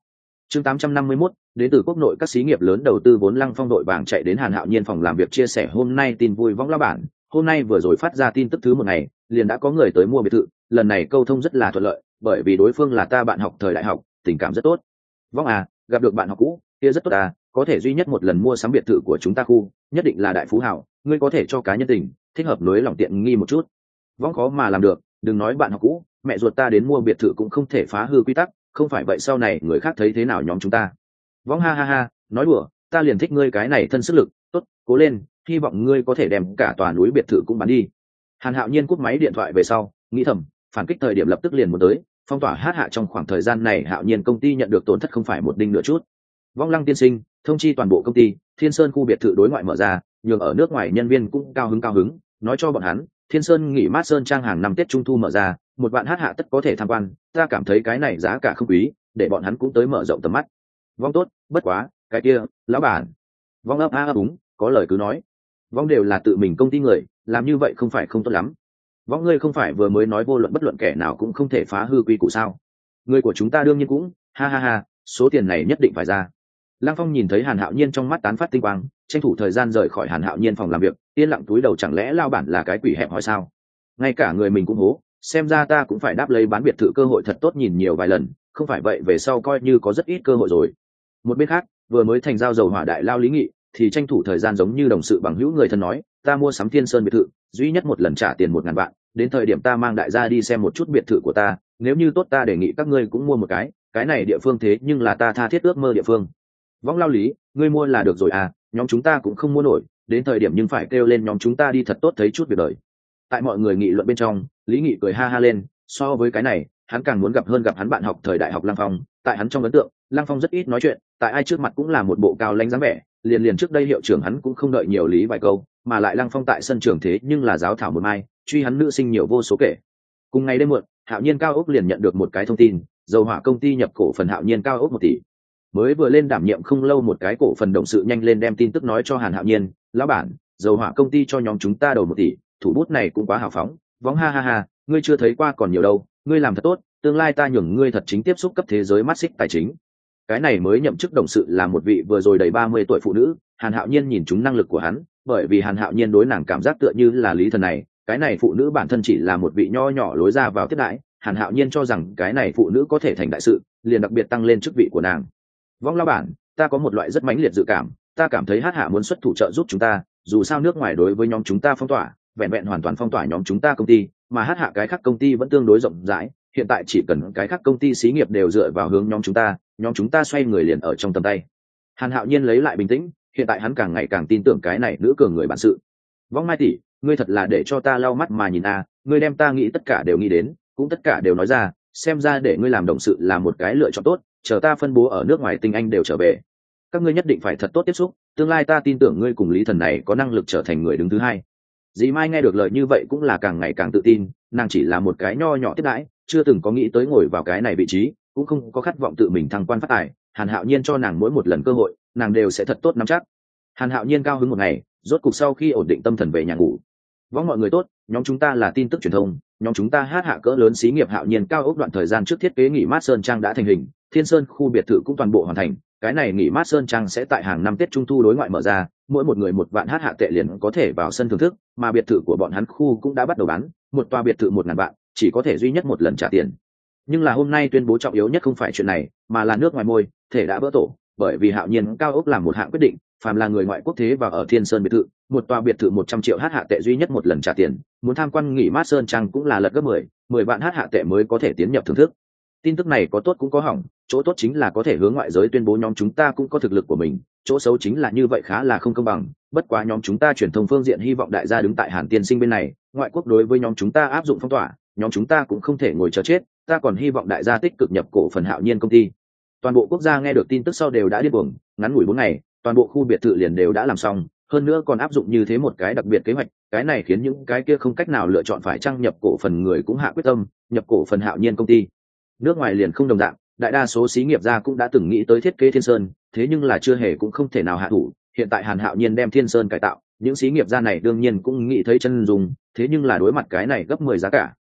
Chương tám trăm năm mươi mốt, đến từ quốc nội các xí nghiệp lớn đầu tư vốn Lăng Phong đội vàng chạy đến Hàn Hạo Nhiên phòng làm việc chia sẻ hôm nay tin vui võng lão bản, hôm nay vừa rồi phát ra tin tức thứ một ngày, liền đã có người tới mua biệt thự, lần này câu thông rất là thuận lợi, bởi vì đối phương là ta bạn học thời đại học, tình cảm rất tốt. Võng à, gặp được bạn học cũ, kia rất tốt à, có thể duy nhất một lần mua sắm biệt thự của chúng ta khu, nhất định là đại phú hào, ngươi có thể cho cá nhân tình, thích hợp nối lòng tiện nghi một chút. Võng khó mà làm được, đừng nói bạn học cũ, mẹ ruột ta đến mua biệt thự cũng không thể phá hư quy tắc, không phải vậy sau này người khác thấy thế nào nhóm chúng ta. Võng ha ha ha, nói đùa, ta liền thích ngươi cái này thân sức lực, tốt, cố lên, hy vọng ngươi có thể đem cả tòa núi biệt thự cũng bán đi. Hàn Hạo Nhiên cúp máy điện thoại về sau, nghĩ thầm, phản kích thời điểm lập tức liền muốn tới, phong tỏa hát hạ trong khoảng thời gian này Hạo Nhiên công ty nhận được tổn thất không phải một đinh nửa chút. Vong Lăng tiên sinh, thông chi toàn bộ công ty, Thiên Sơn khu biệt thự đối ngoại mở ra, nhường ở nước ngoài nhân viên cũng cao hứng cao hứng, nói cho bọn hắn, Thiên Sơn nghỉ mát sơn trang hàng năm Tết Trung thu mở ra, một vạn hát hạ tất có thể tham quan, ta cảm thấy cái này giá cả không quý, để bọn hắn cũng tới mở rộng tầm mắt. Vong tốt, bất quá, cái kia, lão bản. Vong ấp a ấp úng, có lời cứ nói. Vong đều là tự mình công ty người, làm như vậy không phải không tốt lắm. Vong ngươi không phải vừa mới nói vô luận bất luận kẻ nào cũng không thể phá hư quy củ sao? Người của chúng ta đương nhiên cũng, ha ha ha, số tiền này nhất định phải ra. Lăng Phong nhìn thấy Hàn Hạo Nhiên trong mắt tán phát tinh quang, tranh thủ thời gian rời khỏi Hàn Hạo Nhiên phòng làm việc, yên lặng túi đầu, chẳng lẽ lao bản là cái quỷ hẹp hỏi sao? Ngay cả người mình cũng hố, xem ra ta cũng phải đáp lấy bán biệt thự cơ hội thật tốt nhìn nhiều vài lần, không phải vậy về sau coi như có rất ít cơ hội rồi. Một bên khác, vừa mới thành giao dầu hỏa đại lao Lý Nghị, thì tranh thủ thời gian giống như đồng sự bằng hữu người thân nói, ta mua sắm Thiên Sơn biệt thự, duy nhất một lần trả tiền một ngàn vạn, đến thời điểm ta mang đại gia đi xem một chút biệt thự của ta, nếu như tốt ta đề nghị các ngươi cũng mua một cái, cái này địa phương thế nhưng là ta tha thiết ước mơ địa phương. Võng lao Lý, ngươi mua là được rồi à, nhóm chúng ta cũng không mua nổi, đến thời điểm nhưng phải kêu lên nhóm chúng ta đi thật tốt thấy chút việc đời. Tại mọi người nghị luận bên trong, Lý Nghị cười ha ha lên, so với cái này, hắn càng muốn gặp hơn gặp hắn bạn học thời đại học Lăng Phong, tại hắn trong ấn tượng, Lăng Phong rất ít nói chuyện, tại ai trước mặt cũng là một bộ cao lãnh dáng vẻ, liền liền trước đây hiệu trưởng hắn cũng không đợi nhiều lý vài câu, mà lại Lăng Phong tại sân trường thế nhưng là giáo thảo một mai, truy hắn nữ sinh nhiều vô số kể. Cùng ngày đêm muộn, Hạo Nhiên Cao ốc liền nhận được một cái thông tin, dầu hỏa công ty nhập cổ phần Hạo Nhiên Cao ốc một tỷ. Mới vừa lên đảm nhiệm không lâu một cái cổ phần đồng sự nhanh lên đem tin tức nói cho Hàn Hạo Nhiên, lão bản, dầu hỏa công ty cho nhóm chúng ta đầu một tỷ, thủ bút này cũng quá hào phóng. Võng ha ha ha, ngươi chưa thấy qua còn nhiều đâu, ngươi làm thật tốt, tương lai ta nhường ngươi thật chính tiếp xúc cấp thế giới mắt xích tài chính. Cái này mới nhậm chức đồng sự là một vị vừa rồi đầy ba mươi tuổi phụ nữ, Hàn Hạo Nhiên nhìn chúng năng lực của hắn, bởi vì Hàn Hạo Nhiên đối nàng cảm giác tựa như là lý thần này, cái này phụ nữ bản thân chỉ là một vị nho nhỏ lối ra vào tiếp đãi, Hàn Hạo Nhiên cho rằng cái này phụ nữ có thể thành đại sự, liền đặc biệt tăng lên chức vị của nàng. Võng lão bản, ta có một loại rất mãnh liệt dự cảm, ta cảm thấy Hát Hạ muốn xuất thủ trợ giúp chúng ta, dù sao nước ngoài đối với nhóm chúng ta phong tỏa, vẹn vẹn hoàn toàn phong tỏa nhóm chúng ta công ty, mà Hát Hạ cái khác công ty vẫn tương đối rộng rãi, hiện tại chỉ cần cái khác công ty xí nghiệp đều dựa vào hướng nhóm chúng ta, nhóm chúng ta xoay người liền ở trong tầm tay. Hàn Hạo Nhiên lấy lại bình tĩnh, hiện tại hắn càng ngày càng tin tưởng cái này nữ cường người bản sự. Võng Mai tỷ, ngươi thật là để cho ta lau mắt mà nhìn a, à, ngươi đem ta nghĩ tất cả đều nghĩ đến, cũng tất cả đều nói ra, xem ra để ngươi làm đồng sự là một cái lựa chọn tốt, chờ ta phân bố ở nước ngoài tinh anh đều trở về. Các ngươi nhất định phải thật tốt tiếp xúc, tương lai ta tin tưởng ngươi cùng Lý Thần này có năng lực trở thành người đứng thứ hai. Dì Mai nghe được lời như vậy cũng là càng ngày càng tự tin, nàng chỉ là một cái nho nhỏ tiếp đãi, chưa từng có nghĩ tới ngồi vào cái này vị trí, cũng không có khát vọng tự mình thăng quan phát tài. Hàn Hạo Nhiên cho nàng mỗi một lần cơ hội, nàng đều sẽ thật tốt nắm chắc. Hàn Hạo Nhiên cao hứng một ngày, rốt cục sau khi ổn định tâm thần về nhà ngủ. Võng mọi người tốt, nhóm chúng ta là tin tức truyền thông, nhóm chúng ta Hát Hạ cỡ lớn xí nghiệp Hạo Nhiên Cao ốc đoạn thời gian trước thiết kế nghỉ mát sơn trang đã thành hình, Thiên Sơn khu biệt thự cũng toàn bộ hoàn thành. Cái này nghỉ mát sơn trang sẽ tại hàng năm Tết Trung thu đối ngoại mở ra, mỗi một người một vạn Hát Hạ tệ liền có thể vào sân thưởng thức, mà biệt thự của bọn hắn khu cũng đã bắt đầu bán, một tòa biệt thự một ngàn vạn, chỉ có thể duy nhất một lần trả tiền. Nhưng là hôm nay tuyên bố trọng yếu nhất không phải chuyện này, mà là nước ngoài môi, thể đã vỡ tổ, bởi vì Hạo Nhiên Cao ốc làm một hạng quyết định, phàm là người ngoại quốc thế và ở Thiên Sơn biệt thự, một tòa biệt thự một trăm triệu Hát Hạ tệ duy nhất một lần trả tiền, muốn tham quan nghỉ mát sơn trang cũng là lật gấp mười, mười vạn Hát Hạ tệ mới có thể tiến nhập thưởng thức. Tin tức này có tốt cũng có hỏng, chỗ tốt chính là có thể hướng ngoại giới tuyên bố nhóm chúng ta cũng có thực lực của mình, chỗ xấu chính là như vậy khá là không công bằng, bất quá nhóm chúng ta truyền thông phương diện hy vọng đại gia đứng tại Hàn tiên sinh bên này, ngoại quốc đối với nhóm chúng ta áp dụng phong tỏa, nhóm chúng ta cũng không thể ngồi chờ chết, ta còn hy vọng đại gia tích cực nhập cổ phần Hạo Nhiên công ty. Toàn bộ quốc gia nghe được tin tức sau đều đã điên cuồng, ngắn ngủi bốn ngày, toàn bộ khu biệt thự liền đều đã làm xong, hơn nữa còn áp dụng như thế một cái đặc biệt kế hoạch, cái này khiến những cái kia không cách nào lựa chọn phải trang nhập cổ phần người cũng hạ quyết tâm nhập cổ phần Hạo Nhiên công ty. Nước ngoài liền không đồng dạng, đại đa số xí nghiệp gia cũng đã từng nghĩ tới thiết kế Thiên Sơn, thế nhưng là chưa hề cũng không thể nào hạ thủ. Hiện tại Hàn Hạo Nhiên đem Thiên Sơn cải tạo, những xí nghiệp gia này đương nhiên cũng nghĩ thấy chân dùng, thế nhưng là đối mặt cái này gấp mười giá cả,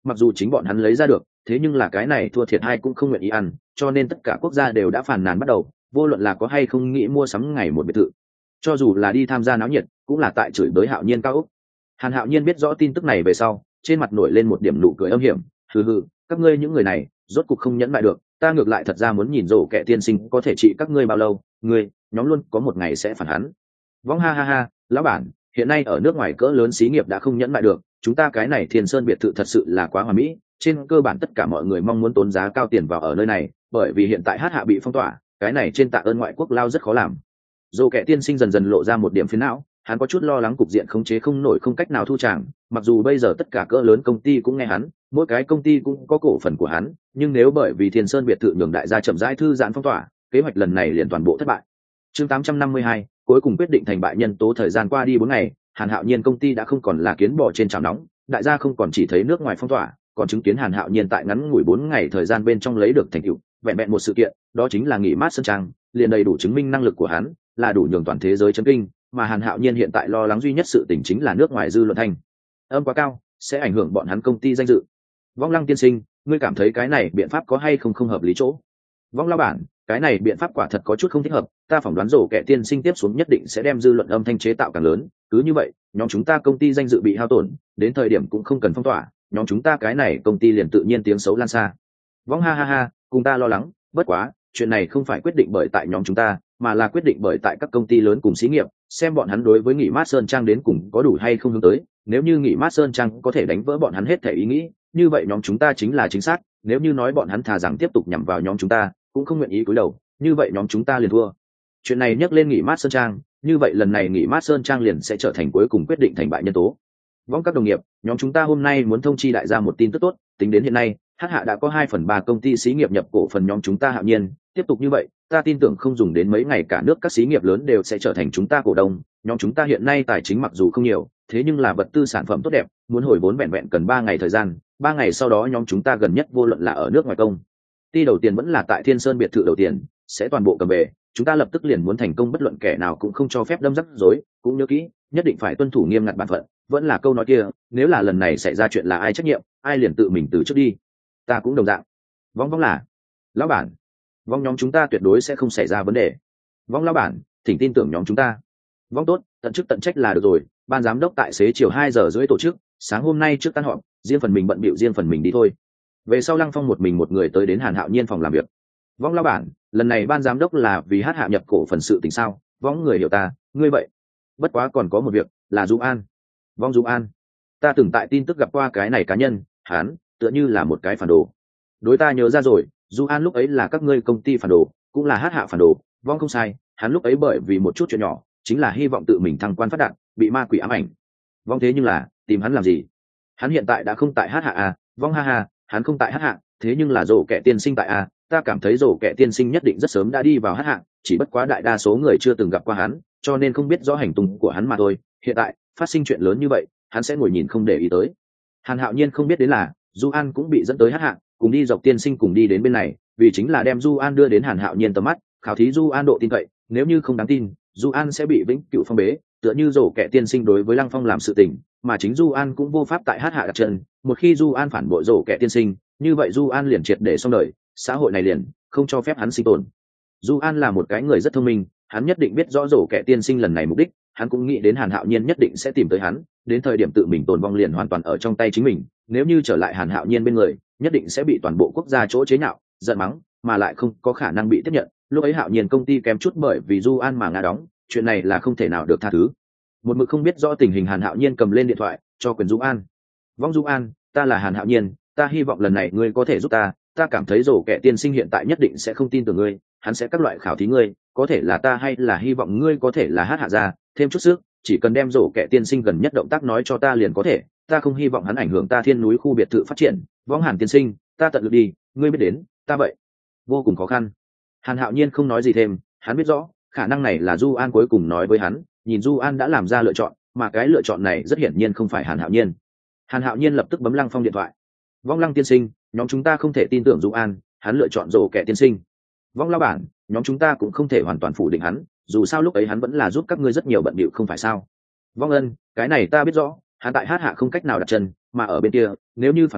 mặc dù chính bọn hắn lấy ra được, thế nhưng là cái này thua thiệt hai cũng không nguyện ý ăn, cho nên tất cả quốc gia đều đã phàn nàn bắt đầu, vô luận là có hay không nghĩ mua sắm ngày một biệt thự, cho dù là đi tham gia náo nhiệt cũng là tại chửi bới Hạo Nhiên cao ốc. Hàn Hạo Nhiên biết rõ tin tức này về sau, trên mặt nổi lên một điểm nụ cười âm hiểm, hừ hừ, các ngươi những người này rốt cục không nhẫn lại được, ta ngược lại thật ra muốn nhìn rổ kẻ tiên sinh có thể trị các ngươi bao lâu, ngươi nhóm luôn có một ngày sẽ phản hắn. Vong ha ha ha, lão bản, hiện nay ở nước ngoài cỡ lớn xí nghiệp đã không nhẫn lại được, chúng ta cái này Thiên Sơn biệt thự thật sự là quá hoàn mỹ, trên cơ bản tất cả mọi người mong muốn tốn giá cao tiền vào ở nơi này, bởi vì hiện tại hát hạ bị phong tỏa, cái này trên tạ ơn ngoại quốc lao rất khó làm. Dù kẻ tiên sinh dần dần lộ ra một điểm phiền não, hắn có chút lo lắng cục diện khống chế không nổi, không cách nào thu tràng, mặc dù bây giờ tất cả cỡ lớn công ty cũng nghe hắn, mỗi cái công ty cũng có cổ phần của hắn, nhưng nếu bởi vì Thiên Sơn biệt thự nhường đại gia chậm rãi thư giãn phong tỏa, kế hoạch lần này liền toàn bộ thất bại. Chương tám trăm năm mươi hai, cuối cùng quyết định thành bại nhân tố. Thời gian qua đi bốn ngày, Hàn Hạo Nhiên công ty đã không còn là kiến bò trên chảo nóng, đại gia không còn chỉ thấy nước ngoài phong tỏa, còn chứng kiến Hàn Hạo Nhiên tại ngắn ngủi bốn ngày thời gian bên trong lấy được thành tựu, vẹn vẹn một sự kiện, đó chính là nghỉ mát sân trang, liền đầy đủ chứng minh năng lực của hắn, là đủ nhường toàn thế giới chấn kinh, mà Hàn Hạo Nhiên hiện tại lo lắng duy nhất sự tình chính là nước ngoài dư luận thanh âm quá cao, sẽ ảnh hưởng bọn hắn công ty danh dự. Vong Lăng tiên sinh, ngươi cảm thấy cái này biện pháp có hay không không hợp lý chỗ? Vong lão bản, cái này biện pháp quả thật có chút không thích hợp, ta phỏng đoán rổ kẻ tiên sinh tiếp xuống nhất định sẽ đem dư luận âm thanh chế tạo càng lớn, cứ như vậy nhóm chúng ta công ty danh dự bị hao tổn, đến thời điểm cũng không cần phong tỏa, nhóm chúng ta cái này công ty liền tự nhiên tiếng xấu lan xa. Vong ha ha ha, cùng ta lo lắng, bất quá chuyện này không phải quyết định bởi tại nhóm chúng ta, mà là quyết định bởi tại các công ty lớn cùng xí nghiệp, xem bọn hắn đối với nghỉ mát sơn trang đến cùng có đủ hay không hướng tới, nếu như nghỉ mát sơn trang có thể đánh vỡ bọn hắn hết thể ý nghĩ, như vậy nhóm chúng ta chính là chính xác, nếu như nói bọn hắn thà rằng tiếp tục nhằm vào nhóm chúng ta, cũng không nguyện ý cúi đầu, như vậy nhóm chúng ta liền thua. Chuyện này nhắc lên nghỉ mát sơn trang, như vậy lần này nghỉ mát sơn trang liền sẽ trở thành cuối cùng quyết định thành bại nhân tố. Vong các đồng nghiệp, nhóm chúng ta hôm nay muốn thông chi đại gia một tin tức tốt, tính đến hiện nay, Hắc Hạ đã có hai phần ba công ty xí nghiệp nhập cổ phần nhóm chúng ta Hạo Nhiên, tiếp tục như vậy, ta tin tưởng không dùng đến mấy ngày cả nước các xí nghiệp lớn đều sẽ trở thành chúng ta cổ đông, nhóm chúng ta hiện nay tài chính mặc dù không nhiều, thế nhưng là vật tư sản phẩm tốt đẹp, muốn hồi vốn vẹn vẹn cần ba ngày thời gian, ba ngày sau đó nhóm chúng ta gần nhất vô luận là ở nước ngoài công ty đầu tiền vẫn là tại Thiên Sơn biệt thự đầu tiền, sẽ toàn bộ cầm về, chúng ta lập tức liền muốn thành công, bất luận kẻ nào cũng không cho phép đâm rắc rối, cũng nhớ kỹ, nhất định phải tuân thủ nghiêm ngặt bản phận, vẫn là câu nói kia, nếu là lần này xảy ra chuyện là ai trách nhiệm, ai liền tự mình từ trước đi. Ta cũng đồng dạng. Vong vong là lão bản, vong nhóm chúng ta tuyệt đối sẽ không xảy ra vấn đề. Vong lão bản, thỉnh tin tưởng nhóm chúng ta. Vong tốt, tận chức tận trách là được rồi, ban giám đốc tại xế chiều hai giờ rưỡi tổ chức, sáng hôm nay trước tan họp, riêng phần mình bận bịu riêng phần mình đi thôi. Về sau Lăng Phong một mình một người tới đến Hàn Hạo Nhiên phòng làm việc. Vong lão bản, lần này ban giám đốc là vì hát hạ nhập cổ phần sự tình sao? Vong người hiểu ta, ngươi vậy. Bất quá còn có một việc, là Dũng An. Vong Dũng An, ta từng tại tin tức gặp qua cái này cá nhân, hắn tựa như là một cái phản đồ. Đối, ta nhớ ra rồi, Dũng An lúc ấy là các ngươi công ty phản đồ, cũng là hát hạ phản đồ. Vong không sai, hắn lúc ấy bởi vì một chút chuyện nhỏ, chính là hy vọng tự mình thăng quan phát đạt, bị ma quỷ ám ảnh. Vong thế nhưng là tìm hắn làm gì? Hắn hiện tại đã không tại hát hạ à? Vong ha ha, hắn không tại hát hạ, thế nhưng là rổ kẻ tiên sinh tại à? Ta cảm thấy rổ kẻ tiên sinh nhất định rất sớm đã đi vào hát hạ, chỉ bất quá đại đa số người chưa từng gặp qua hắn, cho nên không biết rõ hành tung của hắn mà thôi. Hiện tại phát sinh chuyện lớn như vậy, hắn sẽ ngồi nhìn không để ý tới. Hàn Hạo Nhiên không biết đến là Du An cũng bị dẫn tới hát hạ, cùng đi dọc tiên sinh cùng đi đến bên này, vì chính là đem Du An đưa đến Hàn Hạo Nhiên tầm mắt, khảo thí Du An độ tin cậy, nếu như không đáng tin, Du An sẽ bị vĩnh cửu phong bế, tựa như rổ kẻ tiên sinh đối với Lăng Phong làm sự tình, mà chính Du An cũng vô pháp tại hát hạ đặt chân, một khi Du An phản bội rổ kẻ tiên sinh, như vậy Du An liền triệt để xong đời, xã hội này liền không cho phép hắn sinh tồn. Du An là một cái người rất thông minh, hắn nhất định biết rõ rổ kẻ tiên sinh lần này mục đích, hắn cũng nghĩ đến Hàn Hạo Nhiên nhất định sẽ tìm tới hắn, đến thời điểm tự mình tồn vong liền hoàn toàn ở trong tay chính mình, nếu như trở lại Hàn Hạo Nhiên bên người, nhất định sẽ bị toàn bộ quốc gia chỗ chế nhạo, giận mắng, mà lại không có khả năng bị tiếp nhận. Lúc ấy Hạo Nhiên công ty kém chút bởi vì Du An mà ngã đóng, chuyện này là không thể nào được tha thứ. Một mực không biết rõ tình hình Hàn Hạo Nhiên cầm lên điện thoại cho quyền Du An. Vong Du An, ta là Hàn Hạo Nhiên, ta hy vọng lần này ngươi có thể giúp ta, ta cảm thấy rổ kẻ tiên sinh hiện tại nhất định sẽ không tin tưởng ngươi, hắn sẽ các loại khảo thí ngươi, có thể là ta hay là hy vọng ngươi có thể là hát hạ ra, thêm chút sức, chỉ cần đem rổ kẻ tiên sinh gần nhất động tác nói cho ta liền có thể, ta không hy vọng hắn ảnh hưởng ta Thiên Núi khu biệt thự phát triển. Vong Hàn tiên sinh, ta tận lực đi, ngươi biết đến, ta vậy vô cùng khó khăn. Hàn Hạo Nhiên không nói gì thêm, hắn biết rõ khả năng này là Du An cuối cùng nói với hắn, nhìn Du An đã làm ra lựa chọn, mà cái lựa chọn này rất hiển nhiên không phải Hàn Hạo Nhiên. Hàn Hạo Nhiên lập tức bấm Lăng Phong điện thoại. Vong Lăng tiên sinh, nhóm chúng ta không thể tin tưởng Du An, hắn lựa chọn rổ kẻ tiên sinh. Vong lão bản, nhóm chúng ta cũng không thể hoàn toàn phủ định hắn, dù sao lúc ấy hắn vẫn là giúp các ngươi rất nhiều bận bịu không phải sao? Vong Ân, cái này ta biết rõ, hắn tại hát hạ không cách nào đặt chân, mà ở bên kia, nếu như phản bội,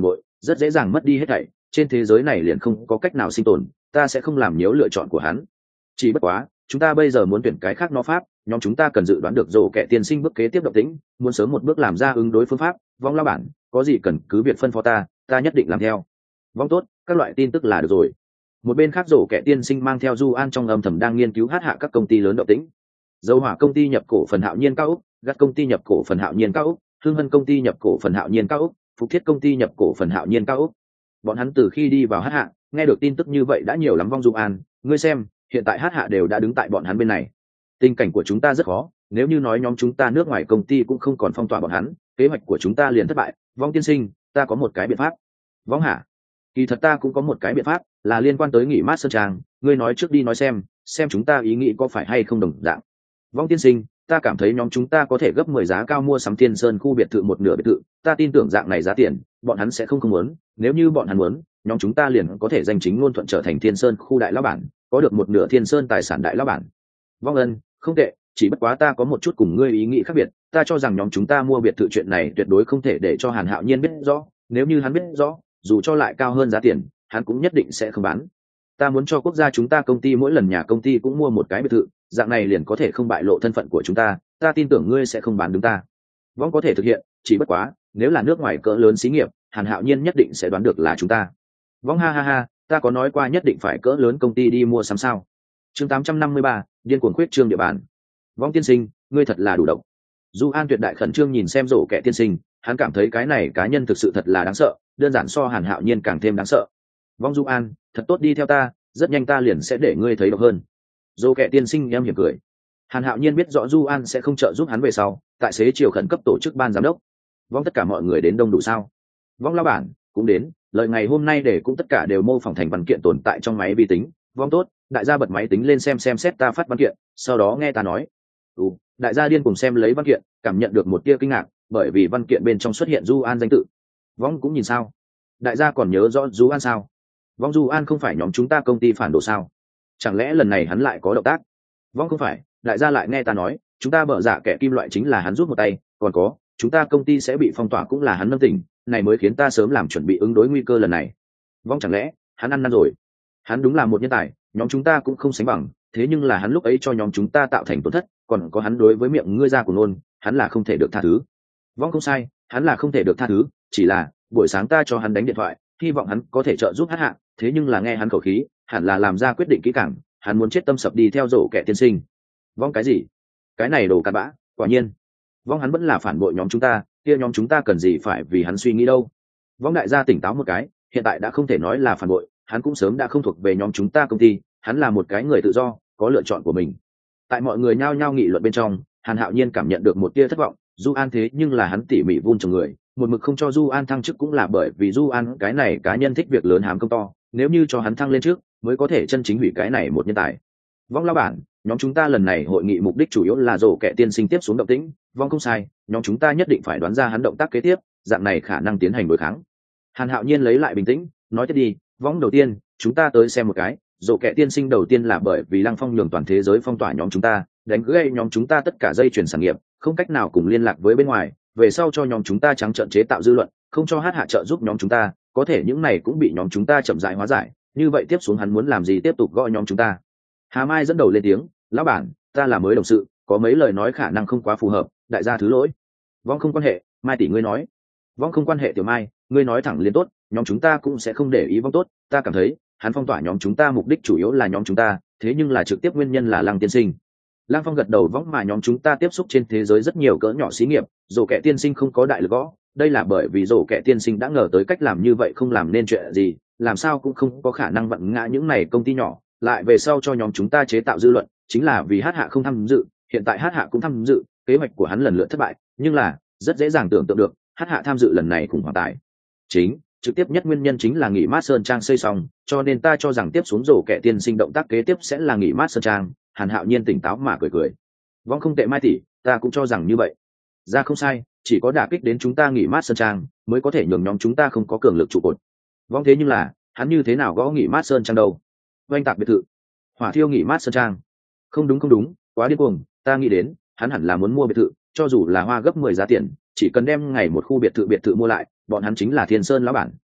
rất dễ dàng mất đi hết thảy, trên thế giới này liền không có cách nào sinh tồn, ta sẽ không làm nhiễu lựa chọn của hắn. Chỉ bất quá chúng ta bây giờ muốn tuyển cái khác nó pháp, nhóm chúng ta cần dự đoán được rổ kẻ tiên sinh bước kế tiếp động tĩnh, muốn sớm một bước làm ra ứng đối phương pháp. Vong lao bản có gì cần cứ việc phân phó ta, ta nhất định làm theo. Vong tốt, các loại tin tức là được rồi. Một bên khác rổ kẻ tiên sinh mang theo Du An trong âm thầm đang nghiên cứu hát hạ các công ty lớn động tĩnh. Dầu hỏa công ty nhập cổ phần Hạo Nhiên Cao Úc, gắt công ty nhập cổ phần Hạo Nhiên Cao Úc, Hưng Hân công ty nhập cổ phần Hạo Nhiên Cao Úc, Phục Thiết công ty nhập cổ phần Hạo Nhiên Cao Úc. Bọn hắn từ khi đi vào hát hạ, nghe được tin tức như vậy đã nhiều lắm. Vong Du An, ngươi xem, hiện tại hát hạ đều đã đứng tại bọn hắn bên này. Tình cảnh của chúng ta rất khó, nếu như nói nhóm chúng ta nước ngoài công ty cũng không còn phong tỏa bọn hắn, kế hoạch của chúng ta liền thất bại. Vong tiên sinh, ta có một cái biện pháp. Vong hả? Kỳ thật ta cũng có một cái biện pháp, là liên quan tới nghỉ mát sơn trang, ngươi nói trước đi nói xem, xem chúng ta ý nghĩ có phải hay không đồng dạng. Vong tiên sinh, ta cảm thấy nhóm chúng ta có thể gấp mười giá cao mua sắm Thiên Sơn khu biệt thự một nửa biệt thự, ta tin tưởng dạng này giá tiền, bọn hắn sẽ không không muốn, nếu như bọn hắn muốn, nhóm chúng ta liền có thể danh chính ngôn thuận trở thành Thiên Sơn khu đại lão bản, có được một nửa Thiên Sơn tài sản đại lão bản. Vong ân, không tệ, chỉ bất quá ta có một chút cùng ngươi ý nghĩ khác biệt, ta cho rằng nhóm chúng ta mua biệt thự chuyện này tuyệt đối không thể để cho Hàn Hạo Nhiên biết rõ, nếu như hắn biết rõ, dù cho lại cao hơn giá tiền, hắn cũng nhất định sẽ không bán. Ta muốn cho quốc gia chúng ta công ty mỗi lần nhà công ty cũng mua một cái biệt thự, dạng này liền có thể không bại lộ thân phận của chúng ta, ta tin tưởng ngươi sẽ không bán đứng ta. Vong có thể thực hiện, chỉ bất quá, nếu là nước ngoài cỡ lớn xí nghiệp, Hàn Hạo Nhiên nhất định sẽ đoán được là chúng ta. Vong ha ha ha, ta có nói qua nhất định phải cỡ lớn công ty đi mua sắm sao? Chương tám trăm năm mươi ba, điên cuồng khuyết trương địa bàn. Vong tiên sinh, ngươi thật là đủ độc. Du An tuyệt đại khẩn trương nhìn xem rổ kẻ tiên sinh, hắn cảm thấy cái này cá nhân thực sự thật là đáng sợ, đơn giản so Hàn Hạo Nhiên càng thêm đáng sợ. Vong Du An, thật tốt đi theo ta, rất nhanh ta liền sẽ để ngươi thấy độc hơn. Rổ kẻ tiên sinh em hiểm cười. Hàn Hạo Nhiên biết rõ Du An sẽ không trợ giúp hắn về sau, tại xế chiều khẩn cấp tổ chức ban giám đốc. Vong tất cả mọi người đến đông đủ sao? Vong lão bản cũng đến, lời ngày hôm nay để cũng tất cả đều mô phỏng thành văn kiện tồn tại trong máy vi tính. Vong tốt, đại gia bật máy tính lên xem xem xét ta phát văn kiện, sau đó nghe ta nói. Ừ, đại gia điên cùng xem lấy văn kiện, cảm nhận được một tia kinh ngạc, bởi vì văn kiện bên trong xuất hiện Du An danh tự. Vong cũng nhìn sao? Đại gia còn nhớ rõ Du An sao? Vong Du An không phải nhóm chúng ta công ty phản đồ sao? Chẳng lẽ lần này hắn lại có động tác? Vong không phải, đại gia lại nghe ta nói, chúng ta bợ dạ kẻ kim loại chính là hắn rút một tay, còn có, chúng ta công ty sẽ bị phong tỏa cũng là hắn nâng tỉnh, này mới khiến ta sớm làm chuẩn bị ứng đối nguy cơ lần này. Vong chẳng lẽ hắn ăn năn rồi? Hắn đúng là một nhân tài, nhóm chúng ta cũng không sánh bằng, thế nhưng là hắn lúc ấy cho nhóm chúng ta tạo thành tổn thất, còn có hắn đối với miệng ngươi ra của nôn, hắn là không thể được tha thứ. Vong không sai, hắn là không thể được tha thứ, chỉ là buổi sáng ta cho hắn đánh điện thoại, hy vọng hắn có thể trợ giúp hát hạ, thế nhưng là nghe hắn khẩu khí, hẳn là làm ra quyết định kỹ càng, hắn muốn chết tâm sập đi theo rổ kẻ tiên sinh. Vong cái gì? Cái này đồ cặn bã, quả nhiên. Vong hắn vẫn là phản bội nhóm chúng ta, kia nhóm chúng ta cần gì phải vì hắn suy nghĩ đâu. Vong đại gia tỉnh táo một cái, hiện tại đã không thể nói là phản bội, hắn cũng sớm đã không thuộc về nhóm chúng ta công ty, hắn là một cái người tự do, có lựa chọn của mình. Tại mọi người nhao nhao nghị luận bên trong, Hàn Hạo Nhiên cảm nhận được một tia thất vọng, Du An thế nhưng là hắn tỉ mỉ vun trồng người, một mực không cho Du An thăng chức cũng là bởi vì Du An cái này cá nhân thích việc lớn hám công to, nếu như cho hắn thăng lên trước, mới có thể chân chính hủy cái này một nhân tài. Vong lão bản, nhóm chúng ta lần này hội nghị mục đích chủ yếu là rổ kẻ tiên sinh tiếp xuống động tĩnh. Vong không sai, nhóm chúng ta nhất định phải đoán ra hắn động tác kế tiếp, dạng này khả năng tiến hành đối kháng. Hàn Hạo Nhiên lấy lại bình tĩnh, nói tiếp đi. Vong đầu tiên, chúng ta tới xem một cái, rổ kẻ tiên sinh đầu tiên là bởi vì Lăng Phong nhường toàn thế giới phong tỏa nhóm chúng ta, đánh gãy nhóm chúng ta tất cả dây chuyển sản nghiệp, không cách nào cùng liên lạc với bên ngoài, về sau cho nhóm chúng ta trắng trợn chế tạo dư luận, không cho hát hạ trợ giúp nhóm chúng ta, có thể những này cũng bị nhóm chúng ta chậm rãi hóa giải, như vậy tiếp xuống hắn muốn làm gì tiếp tục gọi nhóm chúng ta. Hà Mai dẫn đầu lên tiếng, lão bản, ta là mới đồng sự, có mấy lời nói khả năng không quá phù hợp, đại gia thứ lỗi. Vong không quan hệ, Mai tỷ ngươi nói. Vong không quan hệ tiểu Mai, ngươi nói thẳng liền tốt, nhóm chúng ta cũng sẽ không để ý. Vong tốt, ta cảm thấy hắn phong tỏa nhóm chúng ta mục đích chủ yếu là nhóm chúng ta, thế nhưng là trực tiếp nguyên nhân là Lăng tiên sinh. Lăng Phong gật đầu. Vong mà nhóm chúng ta tiếp xúc trên thế giới rất nhiều cỡ nhỏ xí nghiệp, rổ kẻ tiên sinh không có đại lực gõ, đây là bởi vì rổ kẻ tiên sinh đã ngờ tới cách làm như vậy không làm nên chuyện gì, làm sao cũng không có khả năng vặn ngã những này công ty nhỏ, lại về sau cho nhóm chúng ta chế tạo dư luận, chính là vì hát hạ không tham dự, hiện tại hát hạ cũng tham dự, kế hoạch của hắn lần lượt thất bại, nhưng là rất dễ dàng tưởng tượng được hát hạ tham dự lần này khủng hoảng tài chính trực tiếp nhất nguyên nhân chính là nghỉ mát sơn trang xây xong, cho nên ta cho rằng tiếp xuống rổ kẻ tiên sinh động tác kế tiếp sẽ là nghỉ mát sơn trang. Hàn Hạo Nhiên tỉnh táo mà cười cười. Vong không tệ Mai tỷ, ta cũng cho rằng như vậy. Ra không sai, chỉ có đả kích đến chúng ta nghỉ mát sơn trang mới có thể nhường nhóm chúng ta không có cường lực trụ cột. Vong thế nhưng là hắn như thế nào gõ nghỉ mát sơn trang đâu? Oanh tạc biệt thự, hỏa thiêu nghỉ mát sơn trang. Không đúng không đúng, quá điên cuồng, ta nghĩ đến hắn hẳn là muốn mua biệt thự, cho dù là hoa gấp mười giá tiền, chỉ cần đem ngày một khu biệt thự biệt thự mua lại, bọn hắn chính là Thiên Sơn lão bản.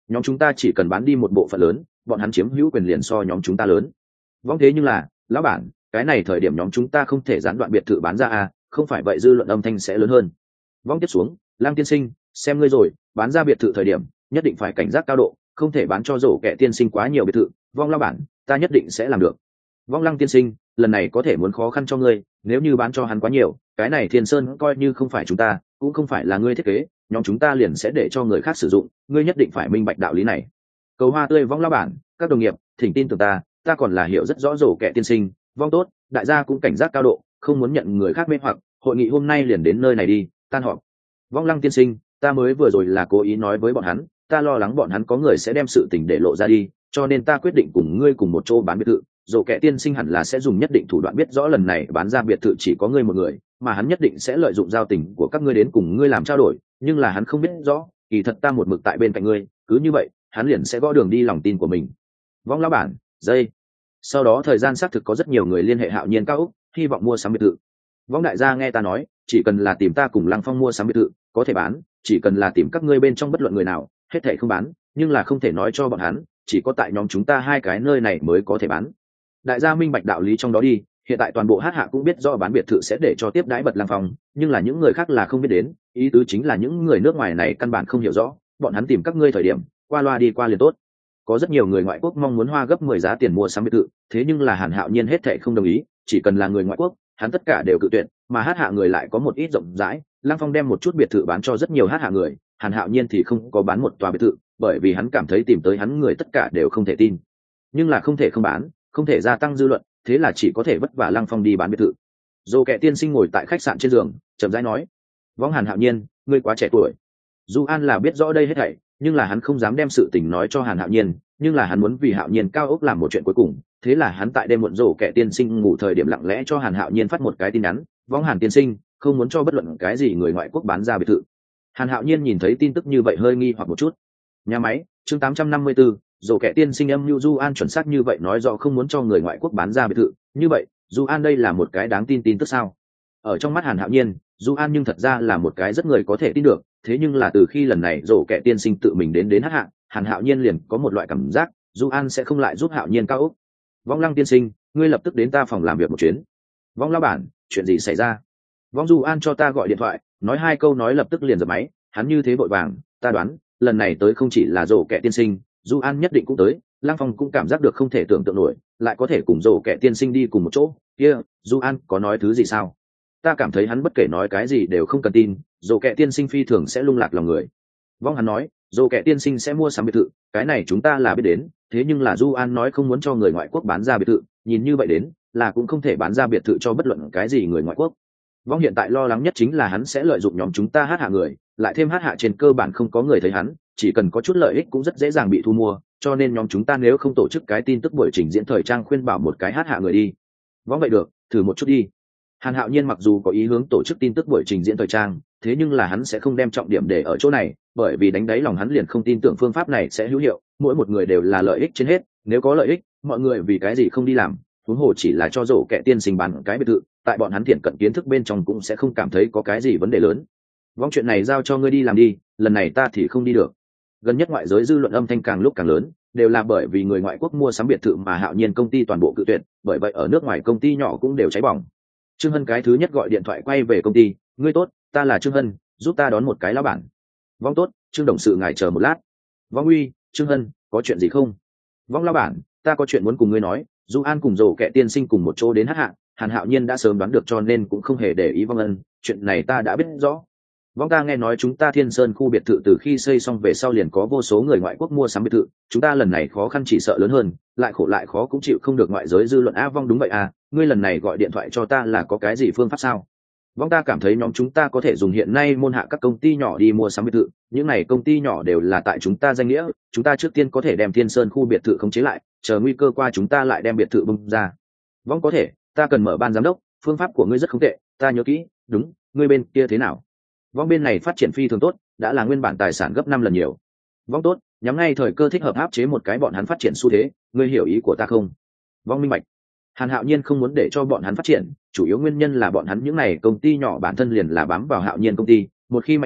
nhóm chúng ta chỉ cần bán đi một bộ phận lớn, bọn hắn chiếm hữu quyền liền so nhóm chúng ta lớn. Vong thế nhưng là lão bản, cái này thời điểm nhóm chúng ta không thể gián đoạn biệt thự bán ra à, không phải vậy dư luận âm thanh sẽ lớn hơn. Vong tiếp xuống, Lang tiên sinh, xem ngươi rồi, bán ra biệt thự thời điểm nhất định phải cảnh giác cao độ, không thể bán cho rổ kẻ tiên sinh quá nhiều biệt thự. Vong lão bản, ta nhất định sẽ làm được. Vong Lăng tiên sinh, lần này có thể muốn khó khăn cho ngươi, nếu như bán cho hắn quá nhiều, cái này Thiên Sơn coi như không phải chúng ta, cũng không phải là ngươi thiết kế, nhóm chúng ta liền sẽ để cho người khác sử dụng, ngươi nhất định phải minh bạch đạo lý này. Cầu hoa tươi Vong lão bản, các đồng nghiệp, thỉnh tin tưởng ta, ta còn là hiểu rất rõ rổ kẻ tiên sinh. Vong tốt, đại gia cũng cảnh giác cao độ, không muốn nhận người khác mê hoặc. Hội nghị hôm nay liền đến nơi này đi, tan họp. Vong Lăng tiên sinh, ta mới vừa rồi là cố ý nói với bọn hắn, ta lo lắng bọn hắn có người sẽ đem sự tình để lộ ra đi, cho nên ta quyết định cùng ngươi cùng một chỗ bán biệt thự. Dồ kẻ tiên sinh hẳn là sẽ dùng nhất định thủ đoạn biết rõ lần này bán ra biệt thự chỉ có ngươi một người, mà hắn nhất định sẽ lợi dụng giao tình của các ngươi đến cùng ngươi làm trao đổi, nhưng là hắn không biết rõ, kỳ thật ta một mực tại bên cạnh ngươi, cứ như vậy, hắn liền sẽ gõ đường đi lòng tin của mình. Vong lão bản, dây. Sau đó thời gian xác thực có rất nhiều người liên hệ Hạo Nhiên Cao Úc, hy vọng mua sắm biệt thự. Vong đại gia nghe ta nói, chỉ cần là tìm ta cùng Lăng Phong mua sắm biệt thự, có thể bán, chỉ cần là tìm các ngươi bên trong bất luận người nào, hết thảy không bán, nhưng là không thể nói cho bọn hắn, chỉ có tại nhóm chúng ta hai cái nơi này mới có thể bán. Đại gia minh bạch đạo lý trong đó đi, hiện tại toàn bộ hát hạ cũng biết do bán biệt thự sẽ để cho tiếp đãi bật Lăng Phong, nhưng là những người khác là không biết đến, ý tứ chính là những người nước ngoài này căn bản không hiểu rõ, bọn hắn tìm các ngươi thời điểm, qua loa đi qua liền tốt. Có rất nhiều người ngoại quốc mong muốn hoa gấp mười giá tiền mua sắm biệt thự, thế nhưng là Hàn Hạo Nhiên hết thảy không đồng ý, chỉ cần là người ngoại quốc, hắn tất cả đều cự tuyệt, mà hát hạ người lại có một ít rộng rãi, Lăng Phong đem một chút biệt thự bán cho rất nhiều hát hạ người, Hàn Hạo Nhiên thì không có bán một tòa biệt thự, bởi vì hắn cảm thấy tìm tới hắn người tất cả đều không thể tin. Nhưng là không thể không bán, không thể gia tăng dư luận, thế là chỉ có thể vất vả Lăng Phong đi bán biệt thự. Dô Kệ tiên sinh ngồi tại khách sạn trên giường, chậm rãi nói: "Võng Hàn Hạo Nhiên, ngươi quá trẻ tuổi." Du An là biết rõ đây hết thảy, nhưng là hắn không dám đem sự tình nói cho Hàn Hạo Nhiên, nhưng là hắn muốn vì Hạo Nhiên Cao Ốc làm một chuyện cuối cùng, thế là hắn tại đêm muộn Dô Kệ tiên sinh ngủ thời điểm lặng lẽ cho Hàn Hạo Nhiên phát một cái tin nhắn: "Võng Hàn tiên sinh, không muốn cho bất luận cái gì người ngoại quốc bán ra biệt thự." Hàn Hạo Nhiên nhìn thấy tin tức như vậy hơi nghi hoặc một chút. Nhà máy, chương tám trăm năm mươi tư, Dô Kệ tiên sinh âm mưu Du An chuẩn xác như vậy nói rõ không muốn cho người ngoại quốc bán ra biệt thự, như vậy, Du An đây là một cái đáng tin tin tức sao? Ở trong mắt Hàn Hạo Nhiên, Du An nhưng thật ra là một cái rất người có thể tin được, thế nhưng là từ khi lần này Dô Kệ tiên sinh tự mình đến đến hát hạ, Hàn Hạo Nhiên liền có một loại cảm giác, Du An sẽ không lại giúp Hạo Nhiên Cao Ốc. Vong Lăng tiên sinh, ngươi lập tức đến ta phòng làm việc một chuyến. Vong lão bản, chuyện gì xảy ra? Vong Du An cho ta gọi điện thoại, nói hai câu nói lập tức liền dập máy, hắn như thế vội vàng, ta đoán, lần này tới không chỉ là Dô Kệ tiên sinh, Du An nhất định cũng tới. Lăng Phong cũng cảm giác được không thể tưởng tượng nổi, lại có thể cùng Dô Kệ tiên sinh đi cùng một chỗ, kia, Du An có nói thứ gì sao? Ta cảm thấy hắn bất kể nói cái gì đều không cần tin, Dô Kệ tiên sinh phi thường sẽ lung lạc lòng người. Vong hắn nói, Dô Kệ tiên sinh sẽ mua sắm biệt thự, cái này chúng ta là biết đến, thế nhưng là Du An nói không muốn cho người ngoại quốc bán ra biệt thự, nhìn như vậy đến, là cũng không thể bán ra biệt thự cho bất luận cái gì người ngoại quốc. Vong hiện tại lo lắng nhất chính là hắn sẽ lợi dụng nhóm chúng ta hát hạ người, lại thêm hát hạ trên cơ bản không có người thấy hắn, chỉ cần có chút lợi ích cũng rất dễ dàng bị thu mua, cho nên nhóm chúng ta nếu không tổ chức cái tin tức buổi trình diễn thời trang khuyên bảo một cái hát hạ người đi. Vong vậy được, thử một chút đi. Hàn Hạo Nhiên mặc dù có ý hướng tổ chức tin tức buổi trình diễn thời trang, thế nhưng là hắn sẽ không đem trọng điểm để ở chỗ này, bởi vì đánh đáy lòng hắn liền không tin tưởng phương pháp này sẽ hữu hiệu, mỗi một người đều là lợi ích trên hết, nếu có lợi ích, mọi người vì cái gì không đi làm, huống hồ chỉ là cho Dô Kệ tiên sinh bán cái biệt thự, tại bọn hắn thiện cận kiến thức bên trong cũng sẽ không cảm thấy có cái gì vấn đề lớn. Vong chuyện này giao cho ngươi đi làm đi, lần này ta thì không đi được. Gần nhất ngoại giới dư luận âm thanh càng lúc càng lớn, đều là bởi vì người ngoại quốc mua sắm biệt thự mà Hạo Nhiên công ty toàn bộ cự tuyệt, bởi vậy ở nước ngoài công ty nhỏ cũng đều cháy bỏng. Trương Hân cái thứ nhất gọi điện thoại quay về công ty, ngươi tốt, ta là Trương Hân, giúp ta đón một cái lão bản. Vong tốt, Trương đồng sự ngài chờ một lát. Vong uy, Trương Hân, có chuyện gì không? Vong lão bản, ta có chuyện muốn cùng ngươi nói. Du An cùng Dô Kệ tiên sinh cùng một chỗ đến hát hạ, Hàn Hạo Nhiên đã sớm đoán được cho nên cũng không hề để ý Vong Ân, chuyện này ta đã biết rõ. Vong ta nghe nói chúng ta Thiên Sơn khu biệt thự từ khi xây xong về sau liền có vô số người ngoại quốc mua sắm biệt thự, chúng ta lần này khó khăn chỉ sợ lớn hơn, lại khổ lại khó cũng chịu không được ngoại giới dư luận. A Vong đúng vậy à, ngươi lần này gọi điện thoại cho ta là có cái gì phương pháp sao? Vong ta cảm thấy nhóm chúng ta có thể dùng hiện nay môn hạ các công ty nhỏ đi mua sắm biệt thự, những này công ty nhỏ đều là tại chúng ta danh nghĩa, chúng ta trước tiên có thể đem Thiên Sơn khu biệt thự khống chế lại, chờ nguy cơ qua chúng ta lại đem biệt thự bung ra. Vong có thể, ta cần mở ban giám đốc, phương pháp của ngươi rất không tệ, ta nhớ kỹ, đúng, ngươi bên kia thế nào? Vong bên này phát triển phi thường tốt, đã là nguyên bản tài sản gấp năm lần nhiều. Vong tốt, nhắm ngay thời cơ thích hợp áp chế một cái bọn hắn phát triển xu thế, ngươi hiểu ý của ta không? Vong minh bạch. Hàn Hạo Nhiên không muốn để cho bọn hắn phát triển, chủ yếu nguyên nhân là bọn hắn những này công ty nhỏ bản thân liền là bám vào Hạo Nhiên công ty, một khi mạnh lên,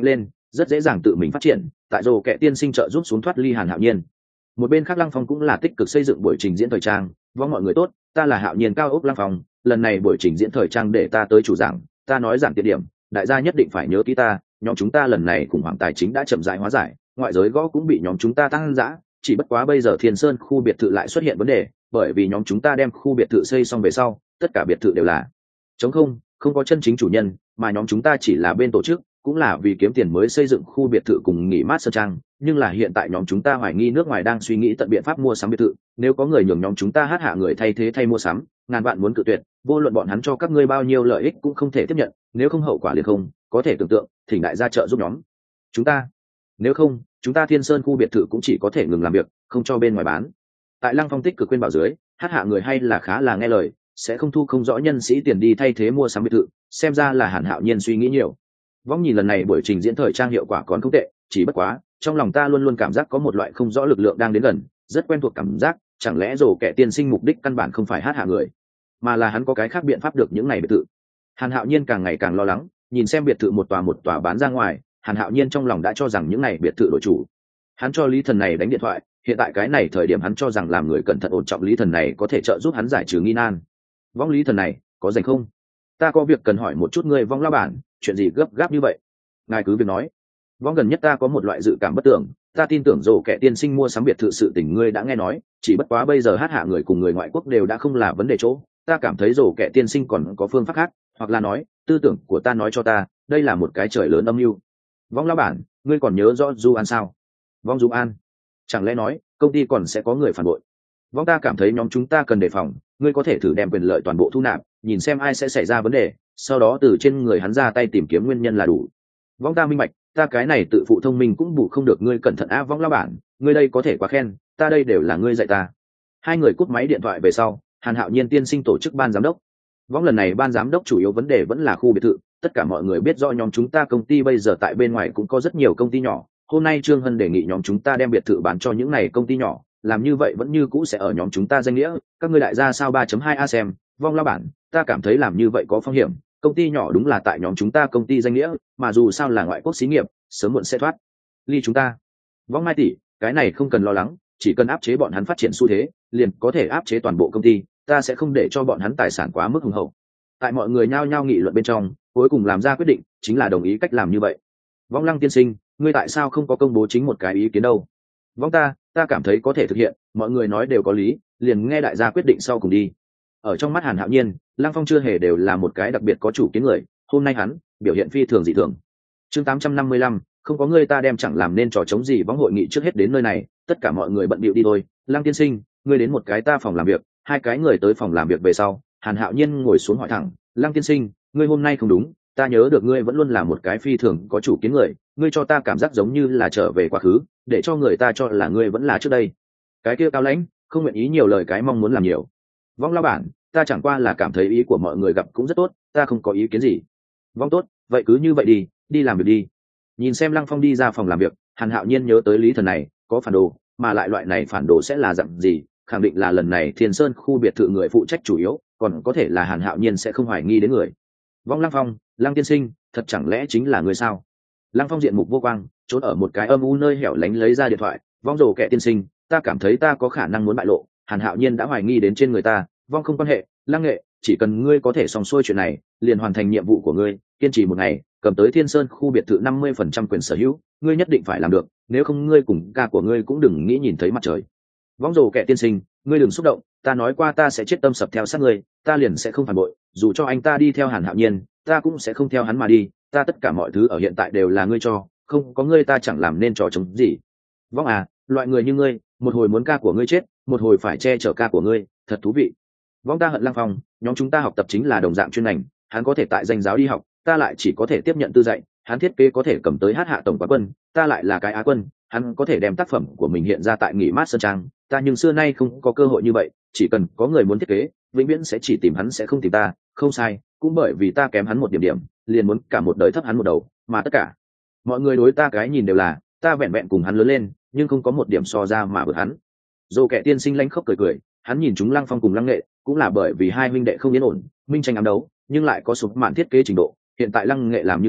rất dễ dàng tự mình phát triển, tại rổ kẹ tiên sinh trợ giúp xuống thoát ly Hàn Hạo Nhiên. Một bên khác Lăng Phong cũng là tích cực xây dựng buổi trình diễn thời trang. Vâng mọi người tốt, ta là Hạo Nhiên cao ốc Lăng Phong, lần này buổi trình diễn thời trang để ta tới chủ giảng, ta nói giảng địa điểm, đại gia nhất định phải nhớ kỹ ta, nhóm chúng ta lần này khủng hoảng tài chính đã chậm rãi hóa giải, ngoại giới gõ cũng bị nhóm chúng ta tăng dã, chỉ bất quá bây giờ Thiên Sơn khu biệt thự lại xuất hiện vấn đề, bởi vì nhóm chúng ta đem khu biệt thự xây xong về sau, tất cả biệt thự đều là trống không, không có chân chính chủ nhân, mà nhóm chúng ta chỉ là bên tổ chức, cũng là vì kiếm tiền mới xây dựng khu biệt thự cùng nghỉ mát sơn trang, nhưng là hiện tại nhóm chúng ta hoài nghi nước ngoài đang suy nghĩ tận biện pháp mua sắm biệt thự, nếu có người nhường nhóm chúng ta hát hạ người thay thế thay mua sắm, ngàn vạn muốn cự tuyệt, vô luận bọn hắn cho các ngươi bao nhiêu lợi ích cũng không thể tiếp nhận, nếu không hậu quả liền không có thể tưởng tượng, thỉnh đại gia trợ giúp nhóm chúng ta, nếu không chúng ta Thiên Sơn khu biệt thự cũng chỉ có thể ngừng làm việc, không cho bên ngoài bán. Tại Lăng Phong tích cực khuyên bảo dưới, hát hạ người hay là khá là nghe lời, sẽ không thu không rõ nhân sĩ tiền đi thay thế mua sắm biệt thự, xem ra là Hàn Hạo Nhiên suy nghĩ nhiều. Võng nhìn lần này buổi trình diễn thời trang hiệu quả còn không tệ, chỉ bất quá trong lòng ta luôn luôn cảm giác có một loại không rõ lực lượng đang đến gần, rất quen thuộc cảm giác, chẳng lẽ rồ kẻ tiên sinh mục đích căn bản không phải hát hạ người, mà là hắn có cái khác biện pháp được những này biệt thự. Hàn Hạo Nhiên càng ngày càng lo lắng, nhìn xem biệt thự một tòa một tòa bán ra ngoài, Hàn Hạo Nhiên trong lòng đã cho rằng những này biệt thự đổi chủ. Hắn cho Lý Thần này đánh điện thoại, hiện tại cái này thời điểm hắn cho rằng làm người cẩn thận ổn trọng Lý Thần này có thể trợ giúp hắn giải trừ nghi nan. Võng Lý Thần này có rảnh không? Ta có việc cần hỏi một chút ngươi Vong lão bản, chuyện gì gấp gáp như vậy? Ngài cứ việc nói. Võng gần nhất ta có một loại dự cảm bất tưởng, ta tin tưởng rồ kẻ tiên sinh mua sắm biệt thự sự tình ngươi đã nghe nói, chỉ bất quá bây giờ hát hạ người cùng người ngoại quốc đều đã không là vấn đề chỗ, ta cảm thấy rồ kẻ tiên sinh còn có phương pháp khác, hoặc là nói tư tưởng của ta nói cho ta đây là một cái trời lớn âm mưu. Võng lão bản, ngươi còn nhớ rõ Du An sao? Vong Du An, chẳng lẽ nói công ty còn sẽ có người phản bội? Vong ta cảm thấy nhóm chúng ta cần đề phòng, ngươi có thể thử đem quyền lợi toàn bộ thu nạp, nhìn xem ai sẽ xảy ra vấn đề, sau đó từ trên người hắn ra tay tìm kiếm nguyên nhân là đủ. Vong ta minh bạch, ta cái này tự phụ thông minh cũng bù không được ngươi cẩn thận á. Vong lão bản, ngươi đây có thể quá khen, ta đây đều là ngươi dạy ta. Hai người cúp máy điện thoại về sau, Hàn Hạo Nhiên tiên sinh tổ chức ban giám đốc. Vong lần này ban giám đốc chủ yếu vấn đề vẫn là khu biệt thự, tất cả mọi người biết rõ nhóm chúng ta công ty bây giờ tại bên ngoài cũng có rất nhiều công ty nhỏ, hôm nay Trương Hân đề nghị nhóm chúng ta đem biệt thự bán cho những này công ty nhỏ, làm như vậy vẫn như cũ sẽ ở nhóm chúng ta danh nghĩa, các ngươi đại gia sao ba chấm hai a xem. Vong lão bản, ta cảm thấy làm như vậy có phong hiểm, công ty nhỏ đúng là tại nhóm chúng ta công ty danh nghĩa, mà dù sao là ngoại quốc xí nghiệp, sớm muộn sẽ thoát ly chúng ta. Vong Mai tỷ, cái này không cần lo lắng, chỉ cần áp chế bọn hắn phát triển xu thế, liền có thể áp chế toàn bộ công ty, ta sẽ không để cho bọn hắn tài sản quá mức hùng hậu. Tại mọi người nhao nhao nghị luận bên trong, cuối cùng làm ra quyết định chính là đồng ý cách làm như vậy. Vong Lăng tiên sinh, ngươi tại sao không có công bố chính một cái ý kiến đâu? Vong ta, ta cảm thấy có thể thực hiện, mọi người nói đều có lý, liền nghe đại gia quyết định sau cùng đi. Ở trong mắt Hàn Hạo Nhiên, Lăng Phong chưa hề đều là một cái đặc biệt có chủ kiến người, hôm nay hắn biểu hiện phi thường dị thường. Chương tám trăm năm mươi lăm, không có ngươi ta đem chẳng làm nên trò chống gì. Võng hội nghị trước hết đến nơi này, tất cả mọi người bận bịu đi thôi. Lăng tiên sinh, ngươi đến một cái ta phòng làm việc, hai cái người tới phòng làm việc về sau, Hàn Hạo Nhiên ngồi xuống hỏi thẳng, Lăng tiên sinh, ngươi hôm nay không đúng, ta nhớ được ngươi vẫn luôn là một cái phi thường có chủ kiến người, ngươi cho ta cảm giác giống như là trở về quá khứ, để cho người ta cho là ngươi vẫn là trước đây cái kia cao lãnh, không nguyện ý nhiều lời cái mong muốn làm nhiều. Vong lão bản, ta chẳng qua là cảm thấy ý của mọi người gặp cũng rất tốt, ta không có ý kiến gì. Vong tốt, vậy cứ như vậy đi, đi làm việc đi. Nhìn xem Lăng Phong đi ra phòng làm việc, Hàn Hạo Nhiên nhớ tới Lý Thần này có phản đồ, mà lại loại này phản đồ sẽ là dạng gì, khẳng định là lần này Thiên Sơn khu biệt thự người phụ trách chủ yếu, còn có thể là Hàn Hạo Nhiên sẽ không hoài nghi đến người. Vong Lăng Phong, Lăng tiên sinh, thật chẳng lẽ chính là người sao? Lăng Phong diện mục vô quang, trốn ở một cái âm u nơi hẻo lánh lấy ra điện thoại. Vong rồ kẻ tiên sinh, ta cảm thấy ta có khả năng muốn bại lộ, Hàn Hạo Nhiên đã hoài nghi đến trên người ta. Vong không quan hệ, Lăng nghệ, chỉ cần ngươi có thể xong xuôi chuyện này, liền hoàn thành nhiệm vụ của ngươi, kiên trì một ngày, cầm tới Thiên Sơn khu biệt thự năm mươi phần trăm quyền sở hữu, ngươi nhất định phải làm được, nếu không ngươi cùng ca của ngươi cũng đừng nghĩ nhìn thấy mặt trời. Vong rồ kẻ tiên sinh, ngươi đừng xúc động, ta nói qua ta sẽ chết tâm sập theo sát ngươi, ta liền sẽ không phản bội, dù cho anh ta đi theo Hàn Hạo Nhiên, ta cũng sẽ không theo hắn mà đi, ta tất cả mọi thứ ở hiện tại đều là ngươi cho, không có ngươi ta chẳng làm nên trò chống gì. Vong à, loại người như ngươi, một hồi muốn ca của ngươi chết, một hồi phải che chở ca của ngươi, thật thú vị. Vong ta hận Lăng Phong, nhóm chúng ta học tập chính là đồng dạng chuyên ngành, hắn có thể tại danh giáo đi học, ta lại chỉ có thể tiếp nhận tư dạy, hắn thiết kế có thể cầm tới hát hạ tổng quán quân, ta lại là cái á quân, hắn có thể đem tác phẩm của mình hiện ra tại nghỉ mát sơn trang, ta nhưng xưa nay không có cơ hội như vậy, chỉ cần có người muốn thiết kế, vĩnh viễn sẽ chỉ tìm hắn sẽ không tìm ta, không sai, cũng bởi vì ta kém hắn một điểm điểm, liền muốn cả một đời thấp hắn một đầu, mà tất cả mọi người đối ta cái nhìn đều là ta vẹn vẹn cùng hắn lớn lên, nhưng không có một điểm so ra mà vượt hắn. Dô kẻ tiên sinh lánh khóc cười cười, hắn nhìn chúng Lăng Phong cùng Lăng Nghệ, cũng là bởi vì hai huynh đệ không yên ổn, minh tranh ám đấu, nhưng lại có sụp mạn thiết kế trình độ, hiện tại Lăng Nghệ làm như vậy,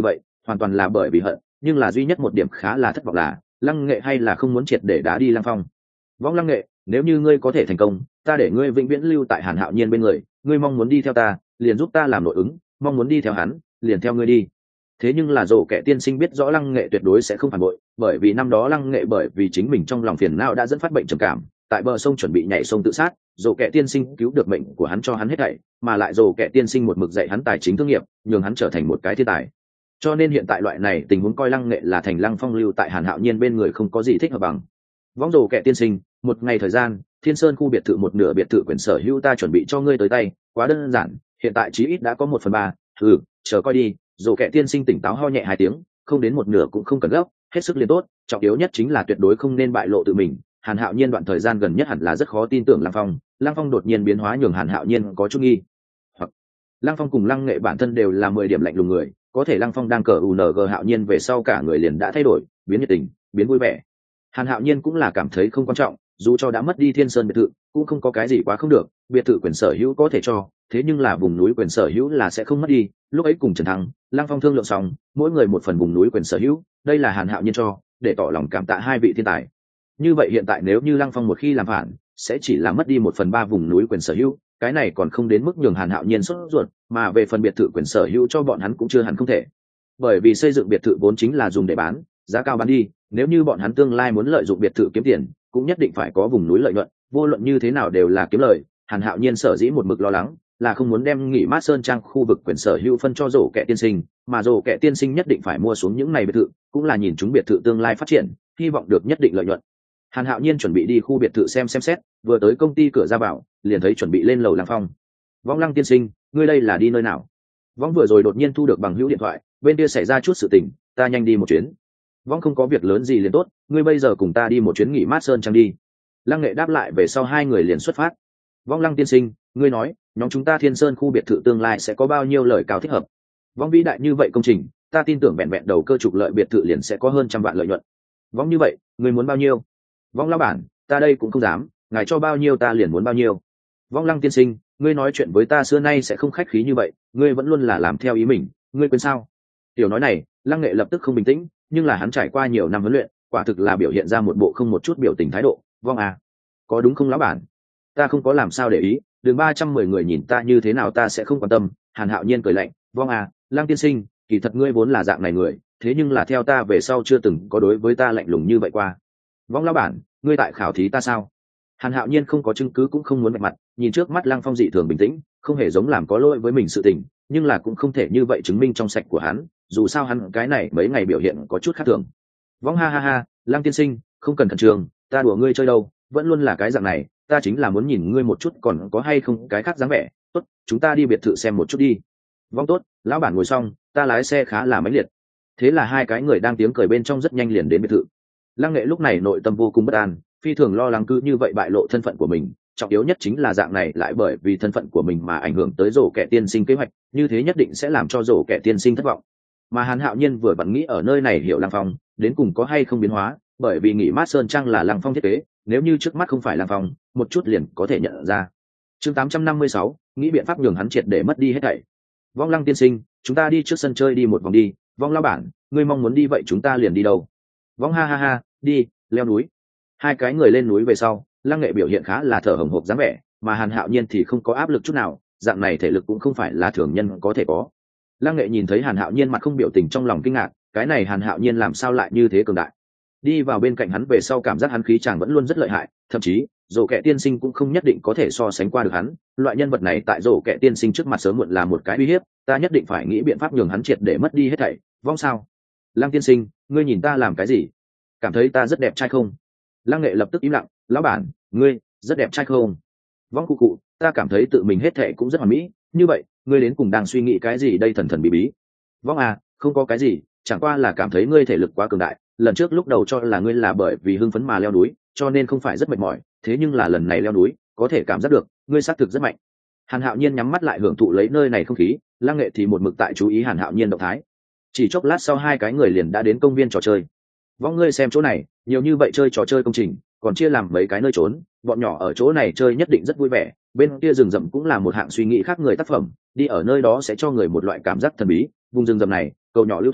hoàn toàn là bởi vì hận, nhưng là duy nhất một điểm khá là thất vọng là Lăng Nghệ hay là không muốn triệt để đá đi Lăng Phong. Võng Lăng Nghệ, nếu như ngươi có thể thành công, ta để ngươi vĩnh viễn lưu tại Hàn Hạo Nhiên bên người, ngươi mong muốn đi theo ta, liền giúp ta làm nội ứng, mong muốn đi theo hắn, liền theo ngươi đi. Thế nhưng là Dỗ Kẻ tiên sinh biết rõ Lăng Nghệ tuyệt đối sẽ không phản bội, bởi vì năm đó Lăng Nghệ bởi vì chính mình trong lòng phiền não đã dẫn phát bệnh trầm cảm, tại bờ sông chuẩn bị nhảy sông tự sát, Dỗ Kẻ tiên sinh cứu được mệnh của hắn cho hắn hết thảy, mà lại Dỗ Kẻ tiên sinh một mực dạy hắn tài chính thương nghiệp, nhường hắn trở thành một cái thiên tài. Cho nên hiện tại loại này tình huống coi Lăng Nghệ là thành Lăng Phong lưu tại Hàn Hạo Nhiên bên người không có gì thích hợp bằng. Võng Dỗ Kẻ tiên sinh, một ngày thời gian, Thiên Sơn khu biệt thự một nửa biệt thự quyền sở hữu ta chuẩn bị cho ngươi tới tay, quá đơn giản, hiện tại chí ít đã có một phần ba. Ừ, chờ coi đi. Dỗ Kẻ tiên sinh tỉnh táo ho nhẹ hai tiếng, không đến một nửa cũng không cần gấp, hết sức liền tốt, trọng yếu nhất chính là tuyệt đối không nên bại lộ tự mình. Hàn Hạo Nhiên đoạn thời gian gần nhất hẳn là rất khó tin tưởng Lăng Phong, Lăng Phong đột nhiên biến hóa nhường Hàn Hạo Nhiên có chút nghi. Hoặc Lăng Phong cùng Lăng Nghệ bản thân đều là mười điểm lạnh lùng người, có thể Lăng Phong đang cờ u en giê Hạo Nhiên về sau cả người liền đã thay đổi, biến nhiệt tình, biến vui vẻ. Hàn Hạo Nhiên cũng là cảm thấy không quan trọng, dù cho đã mất đi Thiên Sơn biệt thự, cũng không có cái gì quá không được, biệt thự quyền sở hữu có thể cho, thế nhưng là vùng núi quyền sở hữu là sẽ không mất đi. Lúc ấy cùng Trần Thăng, Lăng Phong thương lượng xong, mỗi người một phần vùng núi quyền sở hữu, đây là Hàn Hạo Nhiên cho, để tỏ lòng cảm tạ hai vị thiên tài. Như vậy hiện tại nếu như Lăng Phong một khi làm phản, sẽ chỉ là mất đi một phần ba vùng núi quyền sở hữu, cái này còn không đến mức nhường Hàn Hạo Nhiên sốt ruột, mà về phần biệt thự quyền sở hữu cho bọn hắn cũng chưa hẳn không thể. Bởi vì xây dựng biệt thự vốn chính là dùng để bán, giá cao bán đi, nếu như bọn hắn tương lai muốn lợi dụng biệt thự kiếm tiền, cũng nhất định phải có vùng núi lợi nhuận, vô luận như thế nào đều là kiếm lời. Hàn Hạo Nhiên sở dĩ một mực lo lắng, là không muốn đem nghỉ mát sơn trang khu vực quyền sở hữu phân cho Dỗ Kẻ tiên sinh, mà Dỗ Kẻ tiên sinh nhất định phải mua xuống những này biệt thự, cũng là nhìn chúng biệt thự tương lai phát triển, hy vọng được nhất định lợi nhuận. Hàn Hạo Nhiên chuẩn bị đi khu biệt thự xem xem xét, vừa tới công ty cửa ra vào, liền thấy chuẩn bị lên lầu Lăng Phong. Võng Lăng tiên sinh, ngươi đây là đi nơi nào? Võng vừa rồi đột nhiên thu được bằng hữu điện thoại, bên kia xảy ra chút sự tình, ta nhanh đi một chuyến. Võng không có việc lớn gì liền tốt, ngươi bây giờ cùng ta đi một chuyến nghỉ mát sơn trang đi. Lăng Nghệ đáp lại về sau hai người liền xuất phát. Võng Lăng tiên sinh, ngươi nói, nhóm chúng ta Thiên Sơn khu biệt thự tương lai sẽ có bao nhiêu lời cao thích hợp? Võng vĩ đại như vậy công trình, ta tin tưởng vẹn vẹn đầu cơ trục lợi biệt thự liền sẽ có hơn trăm vạn lợi nhuận. Võng như vậy, ngươi muốn bao nhiêu? Võng lão bản, ta đây cũng không dám, ngài cho bao nhiêu ta liền muốn bao nhiêu. Võng Lăng tiên sinh, ngươi nói chuyện với ta xưa nay sẽ không khách khí như vậy, ngươi vẫn luôn là làm theo ý mình, ngươi quên sao? Tiểu nói này, Lăng Nghệ lập tức không bình tĩnh, nhưng là hắn trải qua nhiều năm huấn luyện, quả thực là biểu hiện ra một bộ không một chút biểu tình thái độ. Vong à, có đúng không lão bản? Ta không có làm sao để ý, đường ba trăm mười người nhìn ta như thế nào ta sẽ không quan tâm. Hàn Hạo Nhiên cười lạnh, Vong à, Lăng tiên sinh, kỳ thật ngươi vốn là dạng này người, thế nhưng là theo ta về sau chưa từng có đối với ta lạnh lùng như vậy qua. Vong lão bản, ngươi tại khảo thí ta sao? Hàn Hạo Nhiên không có chứng cứ cũng không muốn vạch mặt, nhìn trước mắt Lăng Phong dị thường bình tĩnh, không hề giống làm có lỗi với mình sự tình, nhưng là cũng không thể như vậy chứng minh trong sạch của hắn, dù sao hắn cái này mấy ngày biểu hiện có chút khác thường. Vong ha ha ha, Lăng tiên sinh, không cần khẩn trương, ta đùa ngươi chơi đâu, vẫn luôn là cái dạng này, ta chính là muốn nhìn ngươi một chút còn có hay không cái khác dáng vẻ. Tốt, chúng ta đi biệt thự xem một chút đi. Vong tốt, lão bản ngồi xong, ta lái xe khá là mãnh liệt. Thế là hai cái người đang tiếng cười bên trong rất nhanh liền đến biệt thự. Lăng Nghệ lúc này nội tâm vô cùng bất an, phi thường lo lắng cứ như vậy bại lộ thân phận của mình, trọng yếu nhất chính là dạng này lại bởi vì thân phận của mình mà ảnh hưởng tới Dỗ Kẻ tiên sinh kế hoạch, như thế nhất định sẽ làm cho Dỗ Kẻ tiên sinh thất vọng. Mà Hàn Hạo Nhiên vừa vặn nghĩ ở nơi này hiểu Lăng Phong đến cùng có hay không biến hóa, bởi vì nghỉ mát sơn trang là Lăng Phong thiết kế, nếu như trước mắt không phải Lăng Phong, một chút liền có thể nhận ra. Chương tám trăm năm mươi sáu, nghĩ biện pháp nhường hắn triệt để mất đi hết thảy. Vong Lăng tiên sinh, chúng ta đi trước sân chơi đi một vòng đi. Vong lão bản, ngươi mong muốn đi vậy chúng ta liền đi đâu? Vong ha ha ha, đi, leo núi. Hai cái người lên núi về sau, Lăng Nghệ biểu hiện khá là thở hổn hộc dáng vẻ, mà Hàn Hạo Nhiên thì không có áp lực chút nào, dạng này thể lực cũng không phải là thường nhân có thể có. Lăng Nghệ nhìn thấy Hàn Hạo Nhiên mặt không biểu tình trong lòng kinh ngạc, cái này Hàn Hạo Nhiên làm sao lại như thế cường đại? Đi vào bên cạnh hắn về sau cảm giác hắn khí chàng vẫn luôn rất lợi hại, thậm chí Dỗ Kẻ tiên sinh cũng không nhất định có thể so sánh qua được hắn. Loại nhân vật này tại Dỗ Kẻ tiên sinh trước mặt sớm muộn là một cái uy hiếp, ta nhất định phải nghĩ biện pháp nhường hắn triệt để mất đi hết thảy. Vong sao? Lăng tiên sinh, ngươi nhìn ta làm cái gì? Cảm thấy ta rất đẹp trai không? Lăng Nghệ lập tức im lặng, lão bản, ngươi rất đẹp trai không? Vong cụ cụ, ta cảm thấy tự mình hết thệ cũng rất hoàn mỹ, như vậy ngươi đến cùng đang suy nghĩ cái gì đây thần thần bí bí? Vong à, không có cái gì, chẳng qua là cảm thấy ngươi thể lực quá cường đại, lần trước lúc đầu cho là ngươi là bởi vì hưng phấn mà leo núi, cho nên không phải rất mệt mỏi, thế nhưng là lần này leo núi, có thể cảm giác được, ngươi xác thực rất mạnh. Hàn Hạo Nhiên nhắm mắt lại hưởng thụ lấy nơi này không khí, Lăng Nghệ thì một mực tại chú ý Hàn Hạo Nhiên động thái. Chỉ chốc lát sau hai cái người liền đã đến công viên trò chơi. Vong ngươi xem chỗ này, nhiều như vậy chơi trò chơi công trình, còn chia làm mấy cái nơi trốn, bọn nhỏ ở chỗ này chơi nhất định rất vui vẻ, bên kia rừng rậm cũng là một hạng suy nghĩ khác người tác phẩm, đi ở nơi đó sẽ cho người một loại cảm giác thần bí. Vùng rừng rậm này, cầu nhỏ lưu thủy,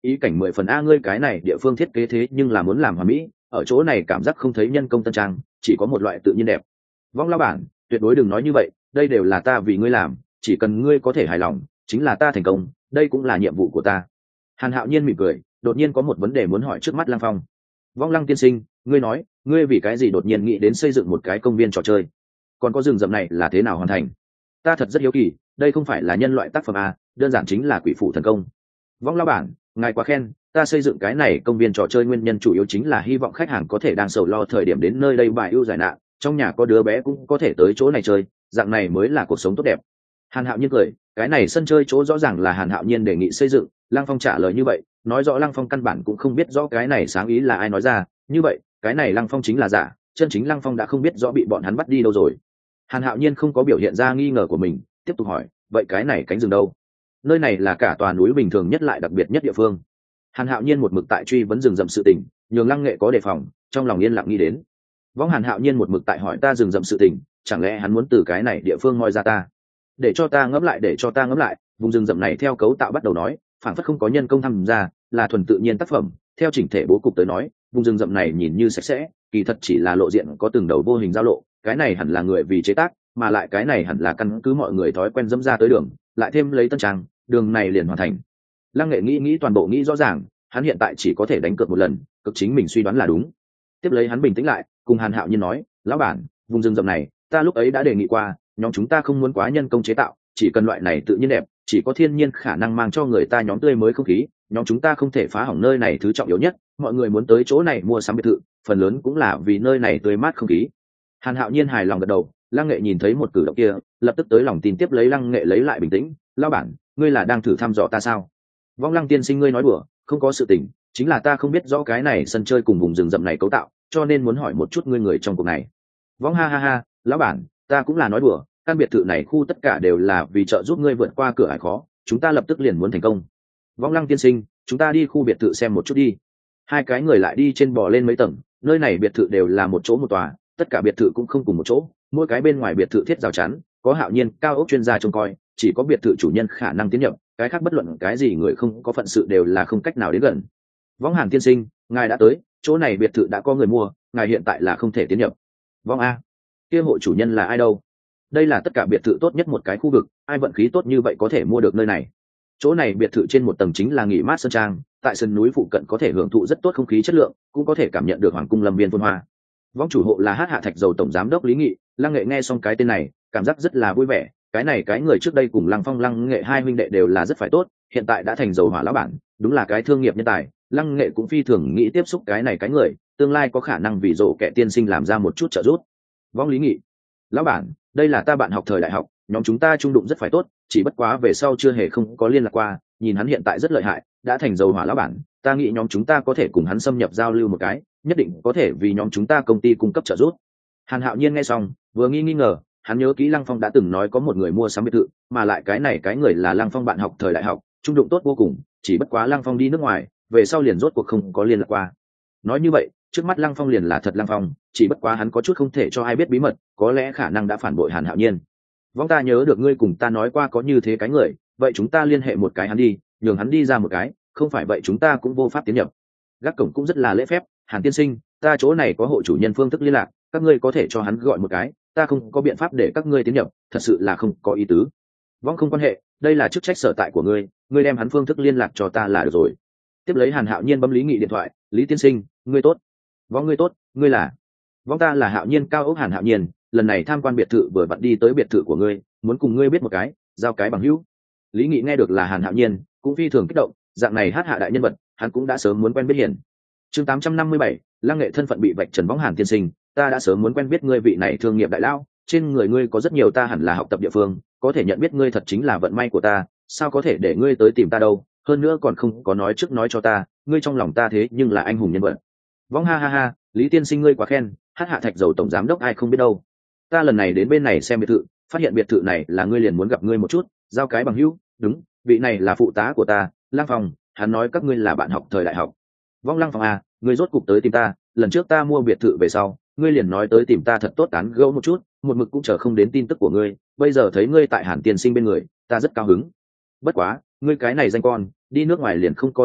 ý cảnh mười phần a, ngươi cái này địa phương thiết kế thế nhưng là muốn làm hoàn mỹ, ở chỗ này cảm giác không thấy nhân công tân trang, chỉ có một loại tự nhiên đẹp. Vong lão bản, tuyệt đối đừng nói như vậy, đây đều là ta vì ngươi làm, chỉ cần ngươi có thể hài lòng chính là ta thành công, đây cũng là nhiệm vụ của ta. Hàn Hạo Nhiên mỉm cười, đột nhiên có một vấn đề muốn hỏi trước mắt Lăng Phong. Vong Lăng tiên sinh, ngươi nói ngươi vì cái gì đột nhiên nghĩ đến xây dựng một cái công viên trò chơi, còn có rừng rậm này là thế nào hoàn thành? Ta thật rất hiếu kỳ, đây không phải là nhân loại tác phẩm a, đơn giản chính là quỷ phủ thần công. Vong lão bản, ngài quá khen, ta xây dựng cái này công viên trò chơi nguyên nhân chủ yếu chính là hy vọng khách hàng có thể đang sầu lo thời điểm đến nơi đây bài ưu giải nạn, trong nhà có đứa bé cũng có thể tới chỗ này chơi, dạng này mới là cuộc sống tốt đẹp. Hàn Hạo Nhiên cười, cái này sân chơi chỗ rõ ràng là Hàn Hạo Nhiên đề nghị xây dựng. Lăng Phong trả lời như vậy, nói rõ Lăng Phong căn bản cũng không biết rõ cái này sáng ý là ai nói ra, như vậy cái này Lăng Phong chính là giả, chân chính Lăng Phong đã không biết rõ bị bọn hắn bắt đi đâu rồi. Hàn Hạo Nhiên không có biểu hiện ra nghi ngờ của mình, tiếp tục hỏi, vậy cái này cánh rừng đâu? Nơi này là cả tòa núi bình thường nhất lại đặc biệt nhất địa phương. Hàn Hạo Nhiên một mực tại truy vấn rừng rậm sự tình, nhường Lăng Nghệ có đề phòng, trong lòng yên lặng nghĩ đến. Võng Hàn Hạo Nhiên một mực tại hỏi ta rừng rậm sự tình, chẳng lẽ hắn muốn từ cái này địa phương moi ra ta? Để cho ta ngẫm lại, để cho ta ngẫm lại, vùng rừng rậm này theo cấu tạo bắt đầu nói, phản phất không có nhân công tham gia, là thuần tự nhiên tác phẩm. Theo chỉnh thể bố cục tới nói, vùng rừng rậm này nhìn như sạch sẽ, kỳ thật chỉ là lộ diện có từng đầu vô hình giao lộ, cái này hẳn là người vì chế tác, mà lại cái này hẳn là căn cứ mọi người thói quen dẫm ra tới đường, lại thêm lấy tân trang, đường này liền hoàn thành. Lăng Nghệ nghĩ nghĩ toàn bộ nghĩ rõ ràng, hắn hiện tại chỉ có thể đánh cược một lần, cực chính mình suy đoán là đúng. Tiếp lấy hắn bình tĩnh lại, cùng Hàn Hạo Nhiên nói, lão bản, vùng rừng rậm này, ta lúc ấy đã đề nghị qua, nhóm chúng ta không muốn quá nhân công chế tạo, chỉ cần loại này tự nhiên đẹp, chỉ có thiên nhiên khả năng mang cho người ta nhóm tươi mới không khí, nhóm chúng ta không thể phá hỏng nơi này thứ trọng yếu nhất, mọi người muốn tới chỗ này mua sắm biệt thự, phần lớn cũng là vì nơi này tươi mát không khí. Hàn Hạo Nhiên hài lòng gật đầu, Lăng Nghệ nhìn thấy một cử động kia, lập tức tới lòng tin tiếp lấy Lăng Nghệ lấy lại bình tĩnh, lão bản, ngươi là đang thử thăm dò ta sao? Vong Lăng tiên sinh, ngươi nói đùa, không có sự tình, chính là ta không biết rõ cái này sân chơi cùng vùng rừng rậm này cấu tạo, cho nên muốn hỏi một chút ngươi người trong cuộc này. Vong ha ha ha, lão bản, ta cũng là nói đùa, căn biệt thự này khu tất cả đều là vì trợ giúp ngươi vượt qua cửa ải khó, chúng ta lập tức liền muốn thành công. Vong Lăng tiên sinh, chúng ta đi khu biệt thự xem một chút đi. Hai cái người lại đi trên bò lên mấy tầng, nơi này biệt thự đều là một chỗ một tòa, tất cả biệt thự cũng không cùng một chỗ, mỗi cái bên ngoài biệt thự thiết rào chắn, có Hạo Nhiên cao ốc chuyên gia trông coi, chỉ có biệt thự chủ nhân khả năng tiến nhập, cái khác bất luận cái gì người không có phận sự đều là không cách nào đến gần. Vong Hàn tiên sinh, ngài đã tới, chỗ này biệt thự đã có người mua, ngài hiện tại là không thể tiến nhập. Vong a, kia hộ chủ nhân là ai đâu? Đây là tất cả biệt thự tốt nhất một cái khu vực, ai vận khí tốt như vậy có thể mua được nơi này. Chỗ này biệt thự trên một tầng chính là nghỉ mát sơn trang, tại sân núi phụ cận có thể hưởng thụ rất tốt không khí chất lượng, cũng có thể cảm nhận được hoàng cung lâm viên phồn hoa. Vong chủ hộ là Hát Hạ Thạch Dầu tổng giám đốc Lý Nghị. Lăng Nghệ nghe xong cái tên này, cảm giác rất là vui vẻ, cái này cái người trước đây cùng Lăng Phong Lăng Nghệ hai huynh đệ đều là rất phải tốt, hiện tại đã thành dầu hỏa lão bản, đúng là cái thương nghiệp nhân tài. Lăng Nghệ cũng phi thường nghĩ tiếp xúc cái này cái người, tương lai có khả năng vì rổ kẻ tiên sinh làm ra một chút trợ giúp. Vong Lý Nghị, lão bản, đây là ta bạn học thời đại học, nhóm chúng ta chung đụng rất phải tốt, chỉ bất quá về sau chưa hề không có liên lạc qua, nhìn hắn hiện tại rất lợi hại, đã thành dầu hỏa lão bản, ta nghĩ nhóm chúng ta có thể cùng hắn xâm nhập giao lưu một cái, nhất định có thể vì nhóm chúng ta công ty cung cấp trợ giúp. Hàn Hạo Nhiên nghe xong, vừa nghi nghi ngờ, hắn nhớ kỹ Lăng Phong đã từng nói có một người mua sắm biệt thự, mà lại cái này cái người là Lăng Phong bạn học thời đại học, chung đụng tốt vô cùng, chỉ bất quá Lăng Phong đi nước ngoài, về sau liền rốt cuộc không có liên lạc qua. Nói như vậy, trước mắt Lăng Phong liền là thật Lăng Phong, chỉ bất quá hắn có chút không thể cho ai biết bí mật, có lẽ khả năng đã phản bội Hàn Hạo Nhiên. Vong ta nhớ được ngươi cùng ta nói qua có như thế cái người, vậy chúng ta liên hệ một cái hắn đi, nhường hắn đi ra một cái, không phải vậy chúng ta cũng vô pháp tiến nhập. Gác cổng cũng rất là lễ phép, Hàn tiên sinh, ta chỗ này có hộ chủ nhân phương thức liên lạc, các ngươi có thể cho hắn gọi một cái, ta không có biện pháp để các ngươi tiến nhập, thật sự là không có ý tứ. Vong không quan hệ, đây là chức trách sở tại của ngươi, ngươi đem hắn phương thức liên lạc cho ta là được rồi. Tiếp lấy Hàn Hạo Nhiên bấm Lý Nghị điện thoại, Lý tiên sinh, ngươi tốt. Vong ngươi tốt, ngươi là? Vong ta là Hạo Nhiên cao ốc Hàn Hạo Nhiên, lần này tham quan biệt thự vừa vặn đi tới biệt thự của ngươi, muốn cùng ngươi biết một cái, giao cái bằng hữu. Lý Nghị nghe được là Hàn Hạo Nhiên, cũng phi thường kích động, dạng này Hát Hạ đại nhân vật, hắn cũng đã sớm muốn quen biết hiển. Chương tám trăm năm mươi bảy, Lăng Nghệ thân phận bị vạch trần. Võng Hàn tiên sinh, ta đã sớm muốn quen biết ngươi vị này thương nghiệp đại lão, trên người ngươi có rất nhiều ta hẳn là học tập địa phương, có thể nhận biết ngươi thật chính là vận may của ta, sao có thể để ngươi tới tìm ta đâu, hơn nữa còn không có nói trước nói cho ta, ngươi trong lòng ta thế nhưng là anh hùng nhân vật. Võng ha ha ha, Lý tiên sinh ngươi quá khen, Hát Hạ Thạch Dầu tổng giám đốc ai không biết đâu. Ta lần này đến bên này xem biệt thự, phát hiện biệt thự này là ngươi liền muốn gặp ngươi một chút, giao cái bằng hữu, đúng, vị này là phụ tá của ta, Lăng Phong, hắn nói các ngươi là bạn học thời đại học. Vong Lăng Phong à, ngươi rốt cục tới tìm ta, lần trước ta mua biệt thự về sau, ngươi liền nói tới tìm ta thật tốt tán gẫu một chút, một mực cũng chờ không đến tin tức của ngươi, bây giờ thấy ngươi tại Hàn tiên sinh bên người, ta rất cao hứng. Bất quá, ngươi cái này danh con, đi nước ngoài liền không có tin tức,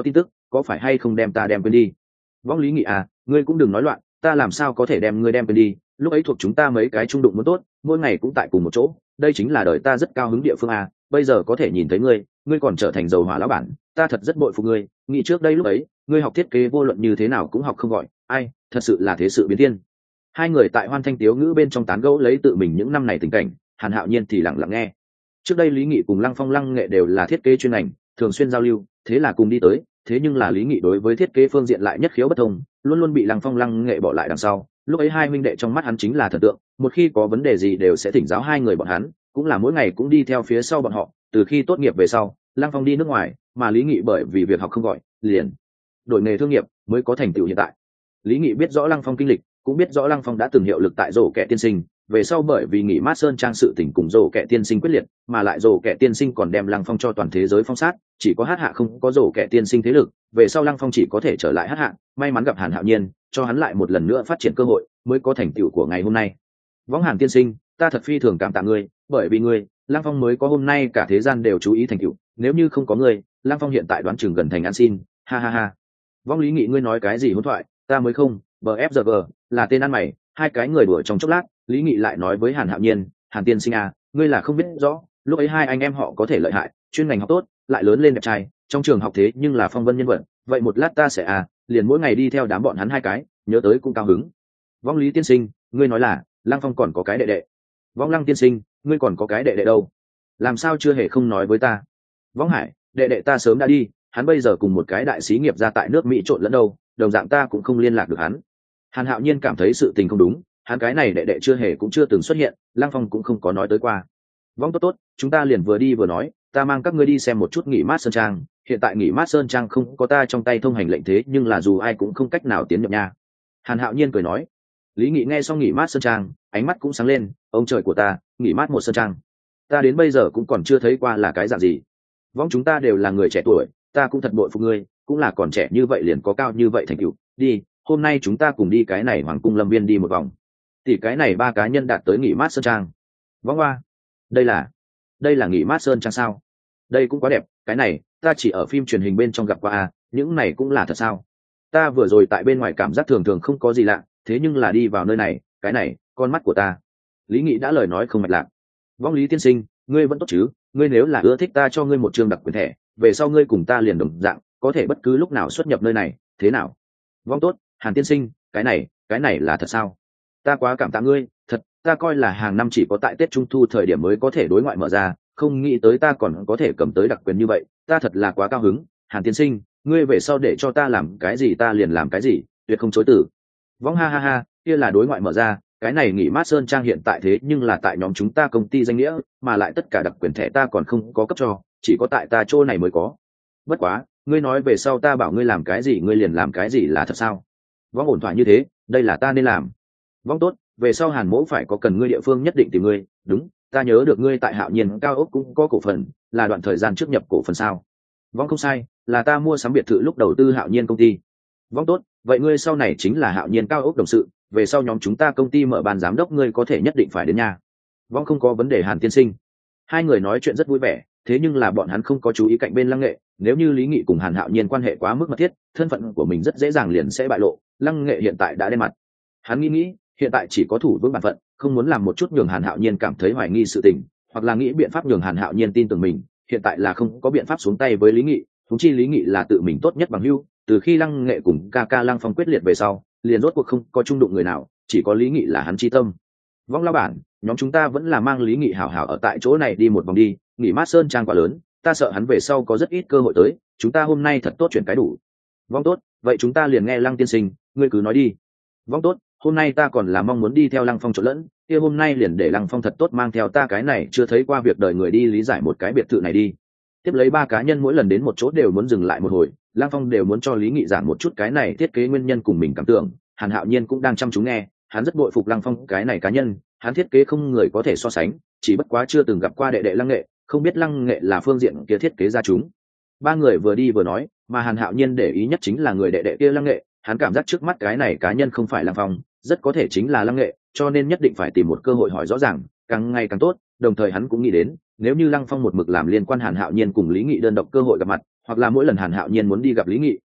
có phải hay không đem ta đem quên đi? Vong Lý Nghị à, ngươi cũng đừng nói loạn, ta làm sao có thể đem ngươi đem quên đi? Lúc ấy thuộc chúng ta mấy cái trung đụng muốn tốt, mỗi ngày cũng tại cùng một chỗ, đây chính là đời ta rất cao hứng địa phương à, bây giờ có thể nhìn thấy ngươi, ngươi còn trở thành dầu hỏa lão bản, ta thật rất bội phục ngươi. Nghĩ trước đây lúc ấy, ngươi học thiết kế vô luận như thế nào cũng học không gọi, ai, thật sự là thế sự biến thiên. Hai người tại hoan thanh tiếu ngữ bên trong tán gẫu lấy tự mình những năm này tình cảnh, Hàn Hạo Nhiên thì lặng lặng nghe. Trước đây Lý Nghị cùng Lăng Phong Lăng Nghệ đều là thiết kế chuyên ngành, thường xuyên giao lưu, thế là cùng đi tới, thế nhưng là Lý Nghị đối với thiết kế phương diện lại nhất khiếu bất thông, luôn luôn bị Lăng Phong Lăng Nghệ bỏ lại đằng sau. Lúc ấy hai huynh đệ trong mắt hắn chính là thần tượng, một khi có vấn đề gì đều sẽ thỉnh giáo hai người bọn hắn, cũng là mỗi ngày cũng đi theo phía sau bọn họ. Từ khi tốt nghiệp về sau, Lăng Phong đi nước ngoài, mà Lý Nghị bởi vì việc học không gọi, liền đổi nghề thương nghiệp, mới có thành tựu hiện tại. Lý Nghị biết rõ Lăng Phong kinh lịch, cũng biết rõ Lăng Phong đã từng hiệu lực tại Rổ Kẻ Tiên Sinh, về sau bởi vì nghỉ mát sơn trang sự tình cùng Rổ Kẻ Tiên Sinh quyết liệt, mà lại Rổ Kẻ Tiên Sinh còn đem Lăng Phong cho toàn thế giới phong sát, chỉ có Hát Hạ không có Rổ Kẻ Tiên Sinh thế lực, về sau Lăng Phong chỉ có thể trở lại Hát Hạ, may mắn gặp Hàn Hạo Nhiên, cho hắn lại một lần nữa phát triển cơ hội, mới có thành tựu của ngày hôm nay. Võng Hàn Tiên Sinh, ta thật phi thường cảm tạ ngươi, bởi vì ngươi, Lăng Phong mới có hôm nay cả thế gian đều chú ý thành tựu, nếu như không có ngươi, Lăng Phong hiện tại đoán chừng gần thành ăn xin, ha ha ha. Võng Lý Nghị ngươi nói cái gì hỗn thoại, ta mới không, bờ ép giờ vờ là tên ăn mày. Hai cái người đuổi trong chốc lát, Lý Nghị lại nói với Hàn Hạo Nhiên, Hàn Tiên Sinh à, ngươi là không biết rõ, lúc ấy hai anh em họ có thể lợi hại, chuyên ngành học tốt, lại lớn lên đẹp trai, trong trường học thế nhưng là phong vân nhân vật, vậy một lát ta sẽ à, liền mỗi ngày đi theo đám bọn hắn hai cái, nhớ tới cũng cao hứng. Võng Lý Tiên Sinh, ngươi nói là Lăng Phong còn có cái đệ đệ. Võng Lăng Tiên Sinh, ngươi còn có cái đệ đệ đâu? Làm sao chưa hề không nói với ta? Võng Hải, đệ đệ ta sớm đã đi, hắn bây giờ cùng một cái đại sĩ nghiệp ra tại nước Mỹ trộn lẫn đâu, đồng dạng ta cũng không liên lạc được hắn. Hàn Hạo Nhiên cảm thấy sự tình không đúng, hắn cái này đệ đệ chưa hề cũng chưa từng xuất hiện, Lăng Phong cũng không có nói tới qua. Vong tốt tốt, chúng ta liền vừa đi vừa nói, ta mang các ngươi đi xem một chút nghỉ mát sơn trang, hiện tại nghỉ mát sơn trang không có ta trong tay thông hành lệnh thế nhưng là dù ai cũng không cách nào tiến nhập nha. Hàn Hạo Nhiên cười nói. Lý Nghị nghe xong nghỉ mát sơn trang, ánh mắt cũng sáng lên, ông trời của ta, nghỉ mát một sơn trang, ta đến bây giờ cũng còn chưa thấy qua là cái dạng gì. Vong chúng ta đều là người trẻ tuổi, ta cũng thật bội phục ngươi, cũng là còn trẻ như vậy liền có cao như vậy thành tựu. Đi, hôm nay chúng ta cùng đi cái này Hoàng cung Lâm Viên đi một vòng. Tỷ cái này ba cá nhân đạt tới nghỉ mát sơn trang. Vong hoa, đây là đây là nghỉ mát sơn trang sao? Đây cũng quá đẹp, cái này ta chỉ ở phim truyền hình bên trong gặp qua à, những này cũng là thật sao? Ta vừa rồi tại bên ngoài cảm giác thường thường không có gì lạ, thế nhưng là đi vào nơi này, cái này, con mắt của ta. Lý Nghị đã lời nói không mạch lạc. Vong Lý Tiên Sinh, ngươi vẫn tốt chứ? Ngươi nếu là ưa thích ta cho ngươi một trường đặc quyền thẻ, về sau ngươi cùng ta liền đồng dạng, có thể bất cứ lúc nào xuất nhập nơi này, thế nào? Vong tốt, Hàn Tiên Sinh, cái này, cái này là thật sao? Ta quá cảm tạ ngươi, thật, ta coi là hàng năm chỉ có tại Tết Trung Thu thời điểm mới có thể đối ngoại mở ra, không nghĩ tới ta còn có thể cầm tới đặc quyền như vậy, ta thật là quá cao hứng. Hàn Tiên Sinh, ngươi về sau để cho ta làm cái gì ta liền làm cái gì, tuyệt không chối từ. Vong ha ha ha, kia là đối ngoại mở ra, cái này nghỉ mát sơn trang hiện tại thế nhưng là tại nhóm chúng ta công ty danh nghĩa, mà lại tất cả đặc quyền thẻ ta còn không có cấp cho, chỉ có tại ta chỗ này mới có. Bất quá, ngươi nói về sau ta bảo ngươi làm cái gì ngươi liền làm cái gì là thật sao? Vong ổn thỏa như thế, đây là ta nên làm. Vong tốt, về sau Hàn Mỗ phải có cần ngươi địa phương nhất định tìm ngươi, đúng, ta nhớ được ngươi tại Hạo Nhiên cao ốc cũng có cổ phần, là đoạn thời gian trước nhập cổ phần sao? Vong không sai, là ta mua sắm biệt thự lúc đầu tư Hạo Nhiên công ty. Vong tốt, vậy ngươi sau này chính là Hạo Nhiên cao ốc đồng sự, về sau nhóm chúng ta công ty mở ban giám đốc ngươi có thể nhất định phải đến nhà. Vong không có vấn đề. Hàn Tiên Sinh. Hai người nói chuyện rất vui vẻ, thế nhưng là bọn hắn không có chú ý cạnh bên Lăng Nghệ, nếu như Lý Nghị cùng Hàn Hạo Nhiên quan hệ quá mức mật thiết, thân phận của mình rất dễ dàng liền sẽ bại lộ. Lăng Nghệ hiện tại đã đen mặt, hắn nghĩ nghĩ, hiện tại chỉ có thủ vững bản phận, không muốn làm một chút nhường Hàn Hạo Nhiên cảm thấy hoài nghi sự tình, hoặc là nghĩ biện pháp nhường Hàn Hạo Nhiên tin tưởng mình, hiện tại là không có biện pháp xuống tay với Lý Nghị, huống chi Lý Nghị là tự mình tốt nhất bằng hữu, từ khi Lăng Nghệ cùng ca ca Lăng Phong quyết liệt về sau, liền rốt cuộc không có chung đụng người nào, chỉ có Lý Nghị là hắn chi tâm. Vong lão bản, nhóm chúng ta vẫn là mang Lý Nghị hảo hảo ở tại chỗ này đi một vòng đi, nghỉ mát sơn trang quá lớn, ta sợ hắn về sau có rất ít cơ hội tới, chúng ta hôm nay thật tốt chuyển cái đủ. Vong tốt, vậy chúng ta liền nghe Lăng Tiên Sinh, ngươi cứ nói đi. Vong tốt, hôm nay ta còn là mong muốn đi theo Lăng Phong trộn lẫn, kia hôm nay liền để Lăng Phong thật tốt mang theo ta cái này chưa thấy qua việc đời người đi lý giải một cái biệt thự này đi. Tiếp lấy ba cá nhân mỗi lần đến một chỗ đều muốn dừng lại một hồi, Lăng Phong đều muốn cho Lý Nghị giảng một chút cái này thiết kế nguyên nhân cùng mình cảm tưởng, Hàn Hạo Nhiên cũng đang chăm chú nghe, hắn rất bội phục Lăng Phong cái này cá nhân, hắn thiết kế không người có thể so sánh, chỉ bất quá chưa từng gặp qua đệ đệ Lăng Nghệ, không biết Lăng Nghệ là phương diện kia thiết kế ra chúng. Ba người vừa đi vừa nói, mà Hàn Hạo Nhiên để ý nhất chính là người đệ đệ kia Lăng Nghệ, hắn cảm giác trước mắt cái này cá nhân không phải Lăng Phong, rất có thể chính là Lăng Nghệ, cho nên nhất định phải tìm một cơ hội hỏi rõ ràng, càng ngày càng tốt, đồng thời hắn cũng nghĩ đến, nếu như Lăng Phong một mực làm liên quan Hàn Hạo Nhiên cùng Lý Nghị đơn độc cơ hội gặp mặt, hoặc là mỗi lần Hàn Hạo Nhiên muốn đi gặp Lý Nghị,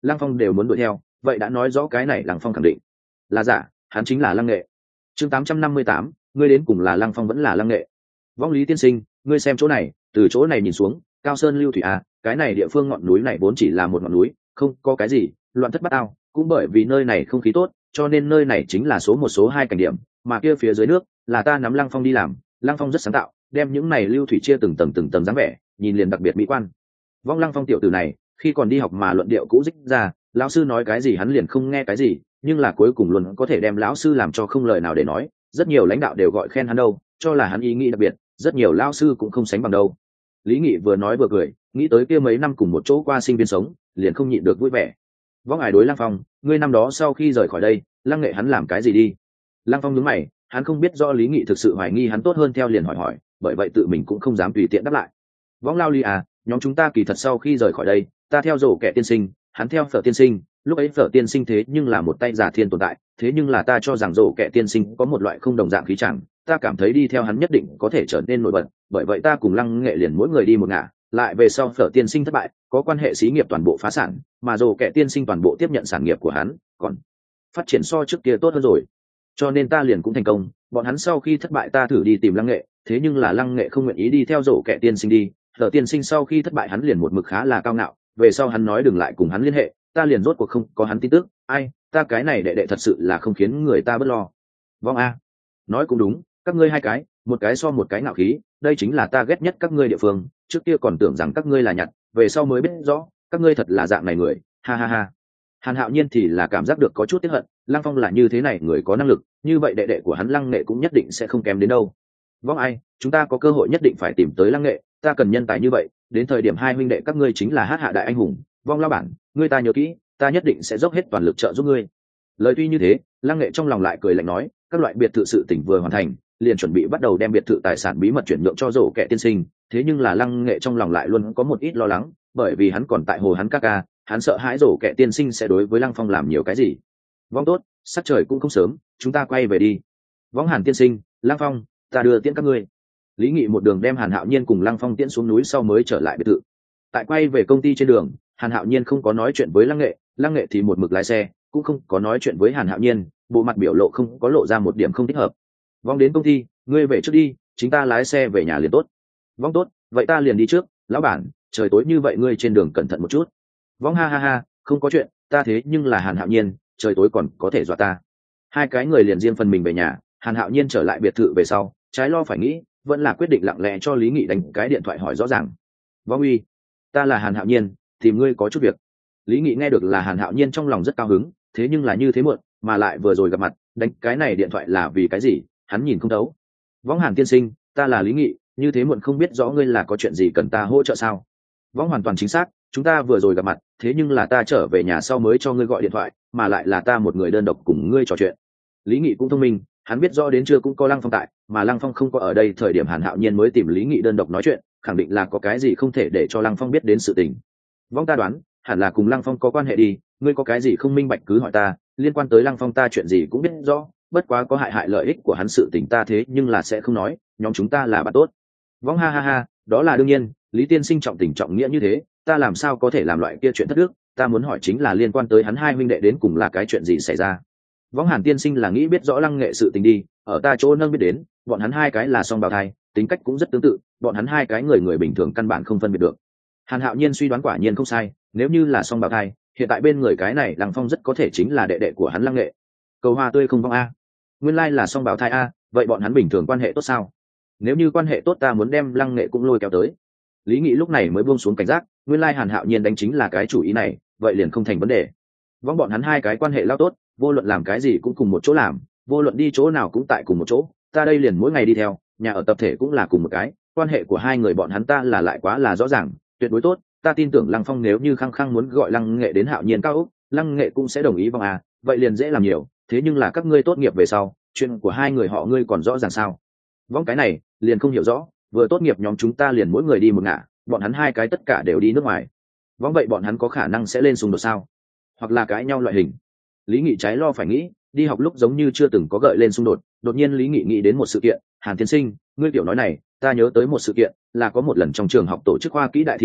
Lăng Phong đều muốn đuổi theo, vậy đã nói rõ cái này Lăng Phong khẳng định là giả, hắn chính là Lăng Nghệ. Chương tám trăm năm mươi tám, ngươi đến cùng là Lăng Phong vẫn là Lăng Nghệ. Vong Lý tiên sinh, ngươi xem chỗ này, từ chỗ này nhìn xuống, cao sơn lưu thủy à, cái này địa phương ngọn núi này vốn chỉ là một ngọn núi, không có cái gì, loạn thất bát ao, cũng bởi vì nơi này không khí tốt, cho nên nơi này chính là số một số hai cảnh điểm, mà kia phía dưới nước là ta nắm Lăng Phong đi làm, Lăng Phong rất sáng tạo, đem những này lưu thủy chia từng tầng từng tầng dáng vẻ, nhìn liền đặc biệt mỹ quan. Vong Lăng Phong tiểu tử này, khi còn đi học mà luận điệu cũ dích ra, lão sư nói cái gì hắn liền không nghe cái gì, nhưng là cuối cùng luôn có thể đem lão sư làm cho không lời nào để nói, rất nhiều lãnh đạo đều gọi khen hắn đâu, cho là hắn ý nghĩ đặc biệt, rất nhiều lão sư cũng không sánh bằng đâu. Lý Nghị vừa nói vừa cười, nghĩ tới kia mấy năm cùng một chỗ qua sinh viên sống, liền không nhịn được vui vẻ. Vong ải đối Lăng Phong, ngươi năm đó sau khi rời khỏi đây, Lăng Nghệ hắn làm cái gì đi? Lăng Phong nhướng mày, hắn không biết rõ Lý Nghị thực sự hoài nghi hắn tốt hơn theo liền hỏi hỏi, bởi vậy tự mình cũng không dám tùy tiện đáp lại. Vong Lao Ly à, nhóm chúng ta kỳ thật sau khi rời khỏi đây, ta theo rổ kẻ tiên sinh, hắn theo Phở tiên sinh, lúc ấy Phở tiên sinh thế nhưng là một tay giả thiên tồn tại, thế nhưng là ta cho rằng rổ kẻ tiên sinh có một loại không đồng dạng khí chẳng, ta cảm thấy đi theo hắn nhất định có thể trở nên nổi bật, bởi vậy ta cùng Lăng Nghệ liền mỗi người đi một ngả, lại về sau Phở tiên sinh thất bại, có quan hệ xí nghiệp toàn bộ phá sản, mà rổ kẻ tiên sinh toàn bộ tiếp nhận sản nghiệp của hắn, còn phát triển so trước kia tốt hơn rồi, cho nên ta liền cũng thành công. Bọn hắn sau khi thất bại ta thử đi tìm Lăng Nghệ, thế nhưng là Lăng Nghệ không nguyện ý đi theo rổ kẻ tiên sinh đi, Phở tiên sinh sau khi thất bại hắn liền một mực khá là cao ngạo, về sau hắn nói đừng lại cùng hắn liên hệ, ta liền rốt cuộc không có hắn tin tức. Ai, ta cái này đệ đệ thật sự là không khiến người ta bớt lo. Vong a, nói cũng đúng, các ngươi hai cái, một cái so một cái ngạo khí, đây chính là ta ghét nhất các ngươi địa phương, trước kia còn tưởng rằng các ngươi là nhặt, về sau mới biết rõ, các ngươi thật là dạng này người, ha ha ha. Hàn Hạo Nhiên thì là cảm giác được có chút tiếc hận, Lăng Phong là như thế này người có năng lực, như vậy đệ đệ của hắn Lăng Nghệ cũng nhất định sẽ không kém đến đâu. Vong ai, chúng ta có cơ hội nhất định phải tìm tới Lăng Nghệ, ta cần nhân tài như vậy, đến thời điểm hai huynh đệ các ngươi chính là hát hạ đại anh hùng. Vong lao bản, ngươi ta nhớ kỹ, ta nhất định sẽ dốc hết toàn lực trợ giúp ngươi. Lời tuy như thế, Lăng Nghệ trong lòng lại cười lạnh nói, các loại biệt thự sự tỉnh vừa hoàn thành, liền chuẩn bị bắt đầu đem biệt thự tài sản bí mật chuyển nhượng cho rổ kẻ tiên sinh, thế nhưng là Lăng Nghệ trong lòng lại luôn có một ít lo lắng, bởi vì hắn còn tại hồ hắn ca ca, hắn sợ hãi rổ kẻ tiên sinh sẽ đối với Lăng Phong làm nhiều cái gì. Vong tốt, sắc trời cũng không sớm, chúng ta quay về đi. Vong Hàn tiên sinh, Lăng Phong, ta đưa tiễn các ngươi. Lý Nghị một đường đem Hàn Hạo Nhiên cùng Lăng Phong tiễn xuống núi sau mới trở lại biệt thự. Tại quay về công ty trên đường, Hàn Hạo Nhiên không có nói chuyện với Lăng Nghệ, Lăng Nghệ thì một mực lái xe, cũng không có nói chuyện với Hàn Hạo Nhiên, bộ mặt biểu lộ không có lộ ra một điểm không thích hợp. Vong đến công ty, ngươi về trước đi, chính ta lái xe về nhà liền tốt. Vong tốt, vậy ta liền đi trước, lão bản, trời tối như vậy ngươi trên đường cẩn thận một chút. Vong ha ha ha, không có chuyện, ta thế nhưng là Hàn Hạo Nhiên, trời tối còn có thể dọa ta. Hai cái người liền riêng phần mình về nhà, Hàn Hạo Nhiên trở lại biệt thự về sau, trái lo phải nghĩ, vẫn là quyết định lặng lẽ cho Lý Nghị đánh cái điện thoại hỏi rõ ràng. Vong uy, ta là Hàn Hạo Nhiên, tìm ngươi có chút việc. Lý Nghị nghe được là Hàn Hạo Nhiên trong lòng rất cao hứng, thế nhưng là như thế muộn, mà lại vừa rồi gặp mặt, đánh cái này điện thoại là vì cái gì, hắn nhìn không thấu. Vong Hàn tiên sinh, ta là Lý Nghị, như thế muộn không biết rõ ngươi là có chuyện gì cần ta hỗ trợ sao? Vong hoàn toàn chính xác, chúng ta vừa rồi gặp mặt, thế nhưng là ta trở về nhà sau mới cho ngươi gọi điện thoại, mà lại là ta một người đơn độc cùng ngươi trò chuyện. Lý Nghị cũng thông minh, hắn biết rõ đến trưa cũng có Lăng Phong tại, mà Lăng Phong không có ở đây thời điểm Hàn Hạo Nhiên mới tìm Lý Nghị đơn độc nói chuyện, khẳng định là có cái gì không thể để cho Lăng Phong biết đến sự tình. Vong ta đoán, hẳn là cùng Lăng Phong có quan hệ đi, ngươi có cái gì không minh bạch cứ hỏi ta, liên quan tới Lăng Phong ta chuyện gì cũng biết rõ, bất quá có hại hại lợi ích của hắn sự tình ta thế nhưng là sẽ không nói, nhóm chúng ta là bạn tốt. Vong ha ha ha, đó là đương nhiên, Lý tiên sinh trọng tình trọng nghĩa như thế, ta làm sao có thể làm loại kia chuyện thất đức, ta muốn hỏi chính là liên quan tới hắn hai huynh đệ đến cùng là cái chuyện gì xảy ra. Vong Hàn tiên sinh là nghĩ biết rõ Lăng Nghệ sự tình đi, ở ta chỗ nâng biết đến, bọn hắn hai cái là song bào thai, tính cách cũng rất tương tự, bọn hắn hai cái người người bình thường căn bản không phân biệt được. Hàn Hạo Nhiên suy đoán quả nhiên không sai, nếu như là song bào thai, hiện tại bên người cái này Lăng Phong rất có thể chính là đệ đệ của hắn Lăng Nghệ. Cầu hoa tươi không vong a, nguyên lai là song bào thai a, vậy bọn hắn bình thường quan hệ tốt sao? Nếu như quan hệ tốt ta muốn đem Lăng Nghệ cũng lôi kéo tới. Lý Nghị lúc này mới buông xuống cảnh giác, nguyên lai Hàn Hạo Nhiên đánh chính là cái chủ ý này, vậy liền không thành vấn đề. Vong bọn hắn hai cái quan hệ lao tốt, vô luận làm cái gì cũng cùng một chỗ làm, vô luận đi chỗ nào cũng tại cùng một chỗ, ta đây liền mỗi ngày đi theo, nhà ở tập thể cũng là cùng một cái, quan hệ của hai người bọn hắn ta là lại quá là rõ ràng, tuyệt đối tốt, ta tin tưởng Lăng Phong nếu như khăng khăng muốn gọi Lăng Nghệ đến Hạo Nhiên cao ốc, Lăng Nghệ cũng sẽ đồng ý. Vong à, vậy liền dễ làm nhiều, thế nhưng là các ngươi tốt nghiệp về sau, chuyện của hai người họ ngươi còn rõ ràng sao? Vong cái này liền không hiểu rõ, vừa tốt nghiệp nhóm chúng ta liền mỗi người đi một ngả, bọn hắn hai cái tất cả đều đi nước ngoài. Vong vậy bọn hắn có khả năng sẽ lên xung đột sao? Hoặc là cãi nhau loại hình. Lý Nghị trái lo phải nghĩ, đi học lúc giống như chưa từng có gợi lên xung đột, đột nhiên Lý Nghị nghĩ đến một sự kiện. Hàn tiên sinh, ngươi tiểu nói này ta nhớ tới một sự kiện, là có một lần trong trường học tổ chức khoa kỹ đại thi đấu,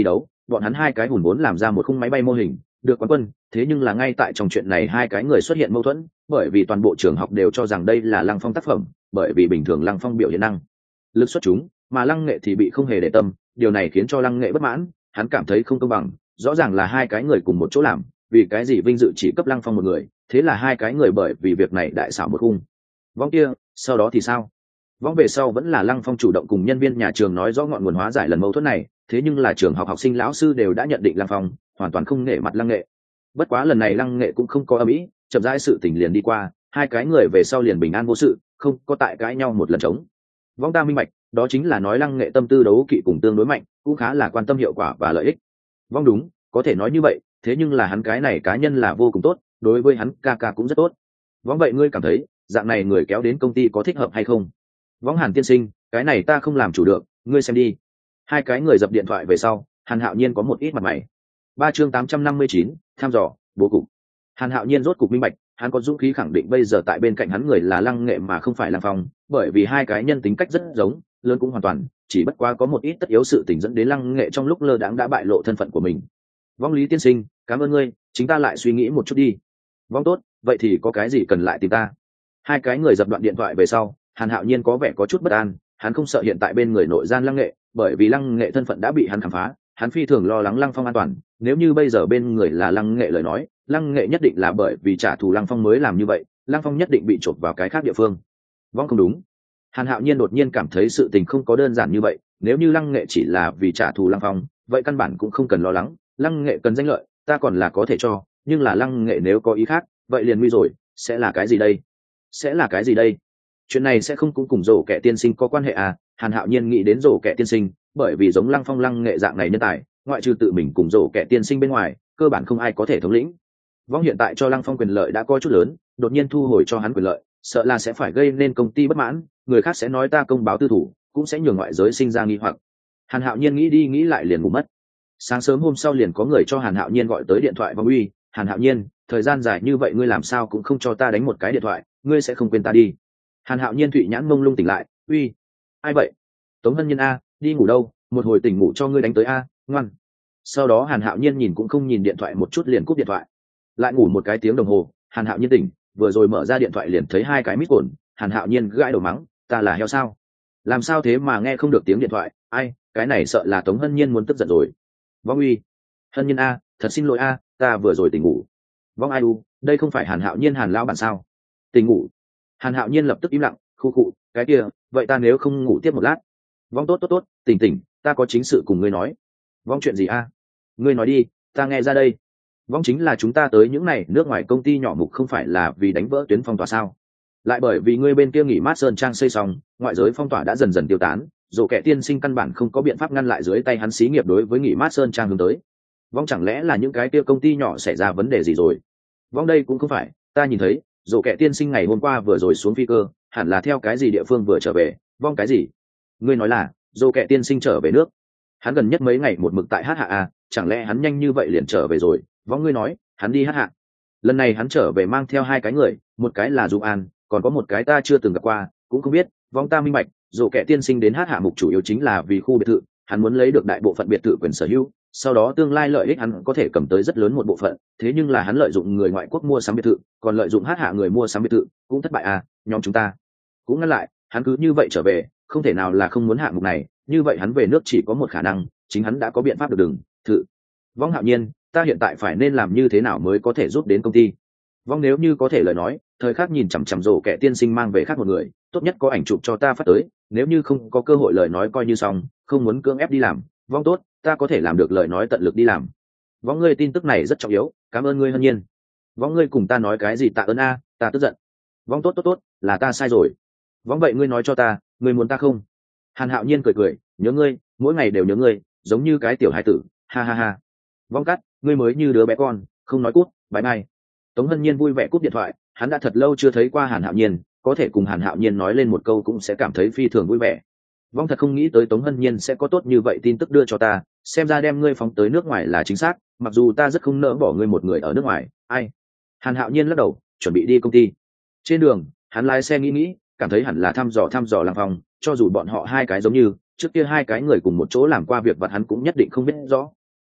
bọn hắn hai cái hùn vốn làm ra một khung máy bay mô hình được quán quân, thế nhưng là ngay tại trong chuyện này hai cái người xuất hiện mâu thuẫn, bởi vì toàn bộ trường học đều cho rằng đây là Lăng Phong tác phẩm, bởi vì bình thường Lăng Phong biểu hiện năng lực xuất chúng, mà Lăng Nghệ thì bị không hề để tâm, điều này khiến cho Lăng Nghệ bất mãn, hắn cảm thấy không công bằng, rõ ràng là hai cái người cùng một chỗ làm, vì cái gì vinh dự chỉ cấp Lăng Phong một người, thế là hai cái người bởi vì việc này đại xảo một khung. Vong kia, sau đó thì sao? Vong về sau vẫn là Lăng Phong chủ động cùng nhân viên nhà trường nói rõ ngọn nguồn, hóa giải lần mâu thuẫn này, thế nhưng là trường học học sinh lão sư đều đã nhận định Lăng Phong hoàn toàn không nể mặt Lăng Nghệ. Bất quá lần này Lăng Nghệ cũng không có âm ý, chậm rãi sự tình liền đi qua, hai cái người về sau liền bình an vô sự, không có tại cãi nhau một lần trống. Vong ta minh bạch, đó chính là nói Lăng Nghệ tâm tư đấu kỵ cùng tương đối mạnh, cũng khá là quan tâm hiệu quả và lợi ích. Vong đúng, có thể nói như vậy, thế nhưng là hắn cái này cá nhân là vô cùng tốt, đối với hắn ca ca cũng rất tốt. Vong vậy ngươi cảm thấy dạng này người kéo đến công ty có thích hợp hay không? Vong Hàn tiên sinh, cái này ta không làm chủ được, ngươi xem đi. Hai cái người dập điện thoại về sau, Hàn Hạo Nhiên có một ít mặt mày. Ba chương tám trăm năm mươi chín, tham dò bố cục. Hàn Hạo Nhiên rốt cục minh bạch, hắn có dũng khí khẳng định bây giờ tại bên cạnh hắn người là Lăng Nghệ mà không phải Lăng Phong, bởi vì hai cái nhân tính cách rất giống, lớn cũng hoàn toàn, chỉ bất quá có một ít tất yếu sự tình dẫn đến Lăng Nghệ trong lúc lơ đãng đã bại lộ thân phận của mình. Vong Lý tiên sinh, cảm ơn ngươi, chúng ta lại suy nghĩ một chút đi. Vong tốt, vậy thì có cái gì cần lại tìm ta? Hai cái người dập đoạn điện thoại về sau, Hàn Hạo Nhiên có vẻ có chút bất an, hắn không sợ hiện tại bên người nội gian Lăng Nghệ, bởi vì Lăng Nghệ thân phận đã bị hắn khám phá, hắn phi thường lo lắng Lăng Phong an toàn, nếu như bây giờ bên người là Lăng Nghệ lời nói, Lăng Nghệ nhất định là bởi vì trả thù Lăng Phong mới làm như vậy, Lăng Phong nhất định bị chộp vào cái khác địa phương. Vong không đúng. Hàn Hạo Nhiên đột nhiên cảm thấy sự tình không có đơn giản như vậy, nếu như Lăng Nghệ chỉ là vì trả thù Lăng Phong, vậy căn bản cũng không cần lo lắng, Lăng Nghệ cần danh lợi, ta còn là có thể cho, nhưng là Lăng Nghệ nếu có ý khác, vậy liền nguy rồi, sẽ là cái gì đây? Sẽ là cái gì đây? Chuyện này sẽ không cũng cùng Rổ Kẻ tiên sinh có quan hệ à? Hàn Hạo Nhiên nghĩ đến Rổ Kẻ tiên sinh, bởi vì giống Lăng Phong Lăng Nghệ dạng này nhân tài, ngoại trừ tự mình cùng Rổ Kẻ tiên sinh bên ngoài, cơ bản không ai có thể thống lĩnh. Vong hiện tại cho Lăng Phong quyền lợi đã có chút lớn, đột nhiên thu hồi cho hắn quyền lợi, sợ là sẽ phải gây nên công ty bất mãn, người khác sẽ nói ta công báo tư thủ, cũng sẽ nhường ngoại giới sinh ra nghi hoặc. Hàn Hạo Nhiên nghĩ đi nghĩ lại liền ngủ mất. Sáng sớm hôm sau liền có người cho Hàn Hạo Nhiên gọi tới điện thoại. Vong uy, Hàn Hạo Nhiên, thời gian dài như vậy ngươi làm sao cũng không cho ta đánh một cái điện thoại, ngươi sẽ không quên ta đi. Hàn Hạo Nhiên thụy nhãn mông lung tỉnh lại, uy, ai vậy? Tống Hân Nhiên a, đi ngủ đâu, một hồi tỉnh ngủ cho ngươi đánh tới a, ngoan. Sau đó Hàn Hạo Nhiên nhìn cũng không nhìn điện thoại một chút liền cúp điện thoại. Lại ngủ một cái tiếng đồng hồ, Hàn Hạo Nhiên tỉnh, vừa rồi mở ra điện thoại liền thấy hai cái mít cồn. Hàn Hạo Nhiên gãi đầu mắng, ta là heo sao? Làm sao thế mà nghe không được tiếng điện thoại? Ai, cái này sợ là Tống Hân Nhiên muốn tức giận rồi. Vong uy, Hân Nhiên a, thật xin lỗi a, ta vừa rồi tỉnh ngủ. Vong ai u, đây không phải Hàn Hạo Nhiên Hàn lão bản sao? Tỉnh ngủ. Hàn Hạo Nhiên lập tức im lặng, khu khụ, cái kia, vậy ta nếu không ngủ tiếp một lát? Vong tốt tốt tốt, tỉnh tỉnh, ta có chính sự cùng ngươi nói. Vong chuyện gì a? Ngươi nói đi, ta nghe ra đây. Vong chính là chúng ta tới những này nước ngoài công ty nhỏ mục không phải là vì đánh vỡ tuyến phong tỏa sao? Lại bởi vì ngươi bên kia nghỉ mát sơn trang xây xong, ngoại giới phong tỏa đã dần dần tiêu tán, Dỗ Kẻ tiên sinh căn bản không có biện pháp ngăn lại dưới tay hắn xí nghiệp đối với nghỉ mát sơn trang hướng tới. Vong chẳng lẽ là những cái kia công ty nhỏ xảy ra vấn đề gì rồi? Vong đây cũng không phải, ta nhìn thấy Dỗ Kẻ tiên sinh ngày hôm qua vừa rồi xuống phi cơ, hẳn là theo cái gì địa phương vừa trở về. Vong cái gì? Ngươi nói là Dỗ Kẻ tiên sinh trở về nước? Hắn gần nhất mấy ngày một mực tại hát hạ à, chẳng lẽ hắn nhanh như vậy liền trở về rồi? Vong ngươi nói hắn đi hát hạ. Lần này hắn trở về mang theo hai cái người, một cái là Dung An, còn có một cái ta chưa từng gặp qua, cũng không biết. Vong ta minh bạch, Dỗ Kẻ tiên sinh đến hát hạ mục chủ yếu chính là vì khu biệt thự, hắn muốn lấy được đại bộ phận biệt thự quyền sở hữu, sau đó tương lai lợi ích hắn có thể cầm tới rất lớn một bộ phận, thế nhưng là hắn lợi dụng người ngoại quốc mua sắm biệt thự, còn lợi dụng hát hạ người mua sắm biệt thự, cũng thất bại à, nhóm chúng ta cũng ngăn lại, hắn cứ như vậy trở về, không thể nào là không muốn hạng mục này, như vậy hắn về nước chỉ có một khả năng, chính hắn đã có biện pháp được đừng thử. Vong Hạo Nhiên, ta hiện tại phải nên làm như thế nào mới có thể giúp đến công ty? Vong nếu như có thể lời nói, thời khắc nhìn chằm chằm Dỗ Kẻ tiên sinh mang về khác một người, tốt nhất có ảnh chụp cho ta phát tới, nếu như không có cơ hội lời nói coi như xong, không muốn cưỡng ép đi làm. Vong tốt, ta có thể làm được lời nói tận lực đi làm. Vong ngươi tin tức này rất trọng yếu, cảm ơn ngươi Hân Nhiên. Vong ngươi cùng ta nói cái gì tạ ơn a, ta tức giận. Vong tốt tốt tốt, là ta sai rồi. Vong vậy ngươi nói cho ta, ngươi muốn ta không? Hàn Hạo Nhiên cười cười, nhớ ngươi, mỗi ngày đều nhớ ngươi, giống như cái tiểu hải tử, ha ha ha. Vong cắt, ngươi mới như đứa bé con, không nói cút, bye bye. Tống Hân Nhiên vui vẻ cúp điện thoại, hắn đã thật lâu chưa thấy qua Hàn Hạo Nhiên, có thể cùng Hàn Hạo Nhiên nói lên một câu cũng sẽ cảm thấy phi thường vui vẻ. Vong thật không nghĩ tới Tống Hân Nhiên sẽ có tốt như vậy tin tức đưa cho ta, xem ra đem ngươi phóng tới nước ngoài là chính xác, mặc dù ta rất không nỡ bỏ ngươi một người ở nước ngoài. Ai? Hàn Hạo Nhiên lắc đầu, chuẩn bị đi công ty. Trên đường, hắn lái xe nghĩ nghĩ, cảm thấy hẳn là thăm dò thăm dò Lăng Phong, cho dù bọn họ hai cái giống như trước kia hai cái người cùng một chỗ làm qua việc vặt hắn cũng nhất định không biết rõ.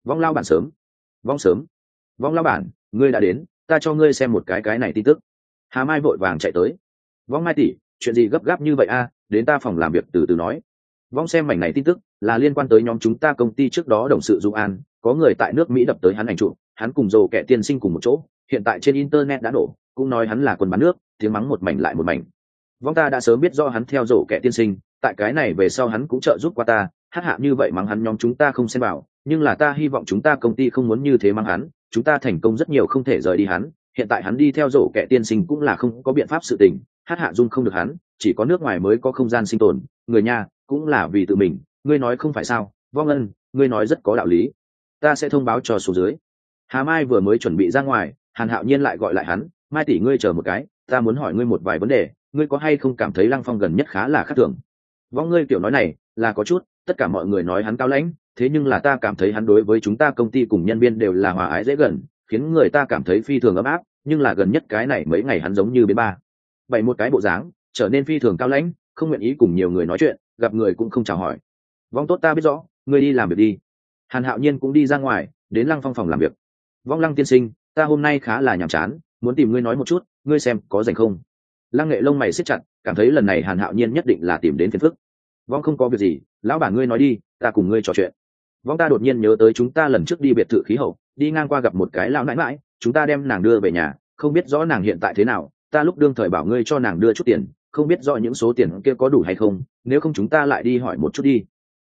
Vong lao bản sớm. Vong sớm. Vong lao bản, ngươi đã đến, ta cho ngươi xem một cái cái này tin tức. Hà Mai vội vàng chạy tới. Vong Mai tỷ, chuyện gì gấp gáp như vậy a? Đến ta phòng làm việc từ từ nói. Vong xem mảnh này tin tức là liên quan tới nhóm chúng ta công ty trước đó đồng sự Dung An, có người tại nước Mỹ đập tới hắn ảnh chụp, hắn cùng Dồ Kẻ Tiên Sinh cùng một chỗ, hiện tại trên internet đã nổ, cũng nói hắn là quân bán nước, tiếng mắng một mảnh lại một mảnh. Vong ta đã sớm biết do hắn theo Dồ Kẻ Tiên Sinh, tại cái này về sau hắn cũng trợ giúp qua ta, hát hạ như vậy mắng hắn nhóm chúng ta không xem vào, nhưng là ta hy vọng chúng ta công ty không muốn như thế mắng hắn, chúng ta thành công rất nhiều không thể rời đi hắn, hiện tại hắn đi theo Dồ Kẻ Tiên Sinh cũng là không có biện pháp sự tình, hát hạ dung không được hắn, chỉ có nước ngoài mới có không gian sinh tồn, người nhà cũng là vì tự mình, ngươi nói không phải sao? Vong Ân, ngươi nói rất có đạo lý, ta sẽ thông báo cho số dưới. Hà Mai vừa mới chuẩn bị ra ngoài, Hàn Hạo Nhiên lại gọi lại hắn, Mai tỷ ngươi chờ một cái, ta muốn hỏi ngươi một vài vấn đề, ngươi có hay không cảm thấy Lăng Phong gần nhất khá là khác thường? Vong ngươi kiểu nói này là có chút, tất cả mọi người nói hắn cao lãnh, thế nhưng là ta cảm thấy hắn đối với chúng ta công ty cùng nhân viên đều là hòa ái dễ gần, khiến người ta cảm thấy phi thường ấm áp, nhưng là gần nhất cái này mấy ngày hắn giống như biến ba bảy một cái bộ dáng, trở nên phi thường cao lãnh, không nguyện ý cùng nhiều người nói chuyện, gặp người cũng không chào hỏi. Vong tốt ta biết rõ, ngươi đi làm việc đi. Hàn Hạo Nhiên cũng đi ra ngoài, đến Lăng Phong phòng làm việc. Vong Lăng tiên sinh, ta hôm nay khá là nhàm chán, muốn tìm ngươi nói một chút, ngươi xem có rảnh không? Lăng Nghệ lông mày siết chặt, cảm thấy lần này Hàn Hạo Nhiên nhất định là tìm đến phiền phức. Vong không có việc gì, lão bản ngươi nói đi, ta cùng ngươi trò chuyện. Vong ta đột nhiên nhớ tới chúng ta lần trước đi biệt thự khí hậu, đi ngang qua gặp một cái lão nãi nãi, chúng ta đem nàng đưa về nhà, không biết rõ nàng hiện tại thế nào, ta lúc đương thời bảo ngươi cho nàng đưa chút tiền, không biết rõ những số tiền kia có đủ hay không, nếu không chúng ta lại đi hỏi một chút đi.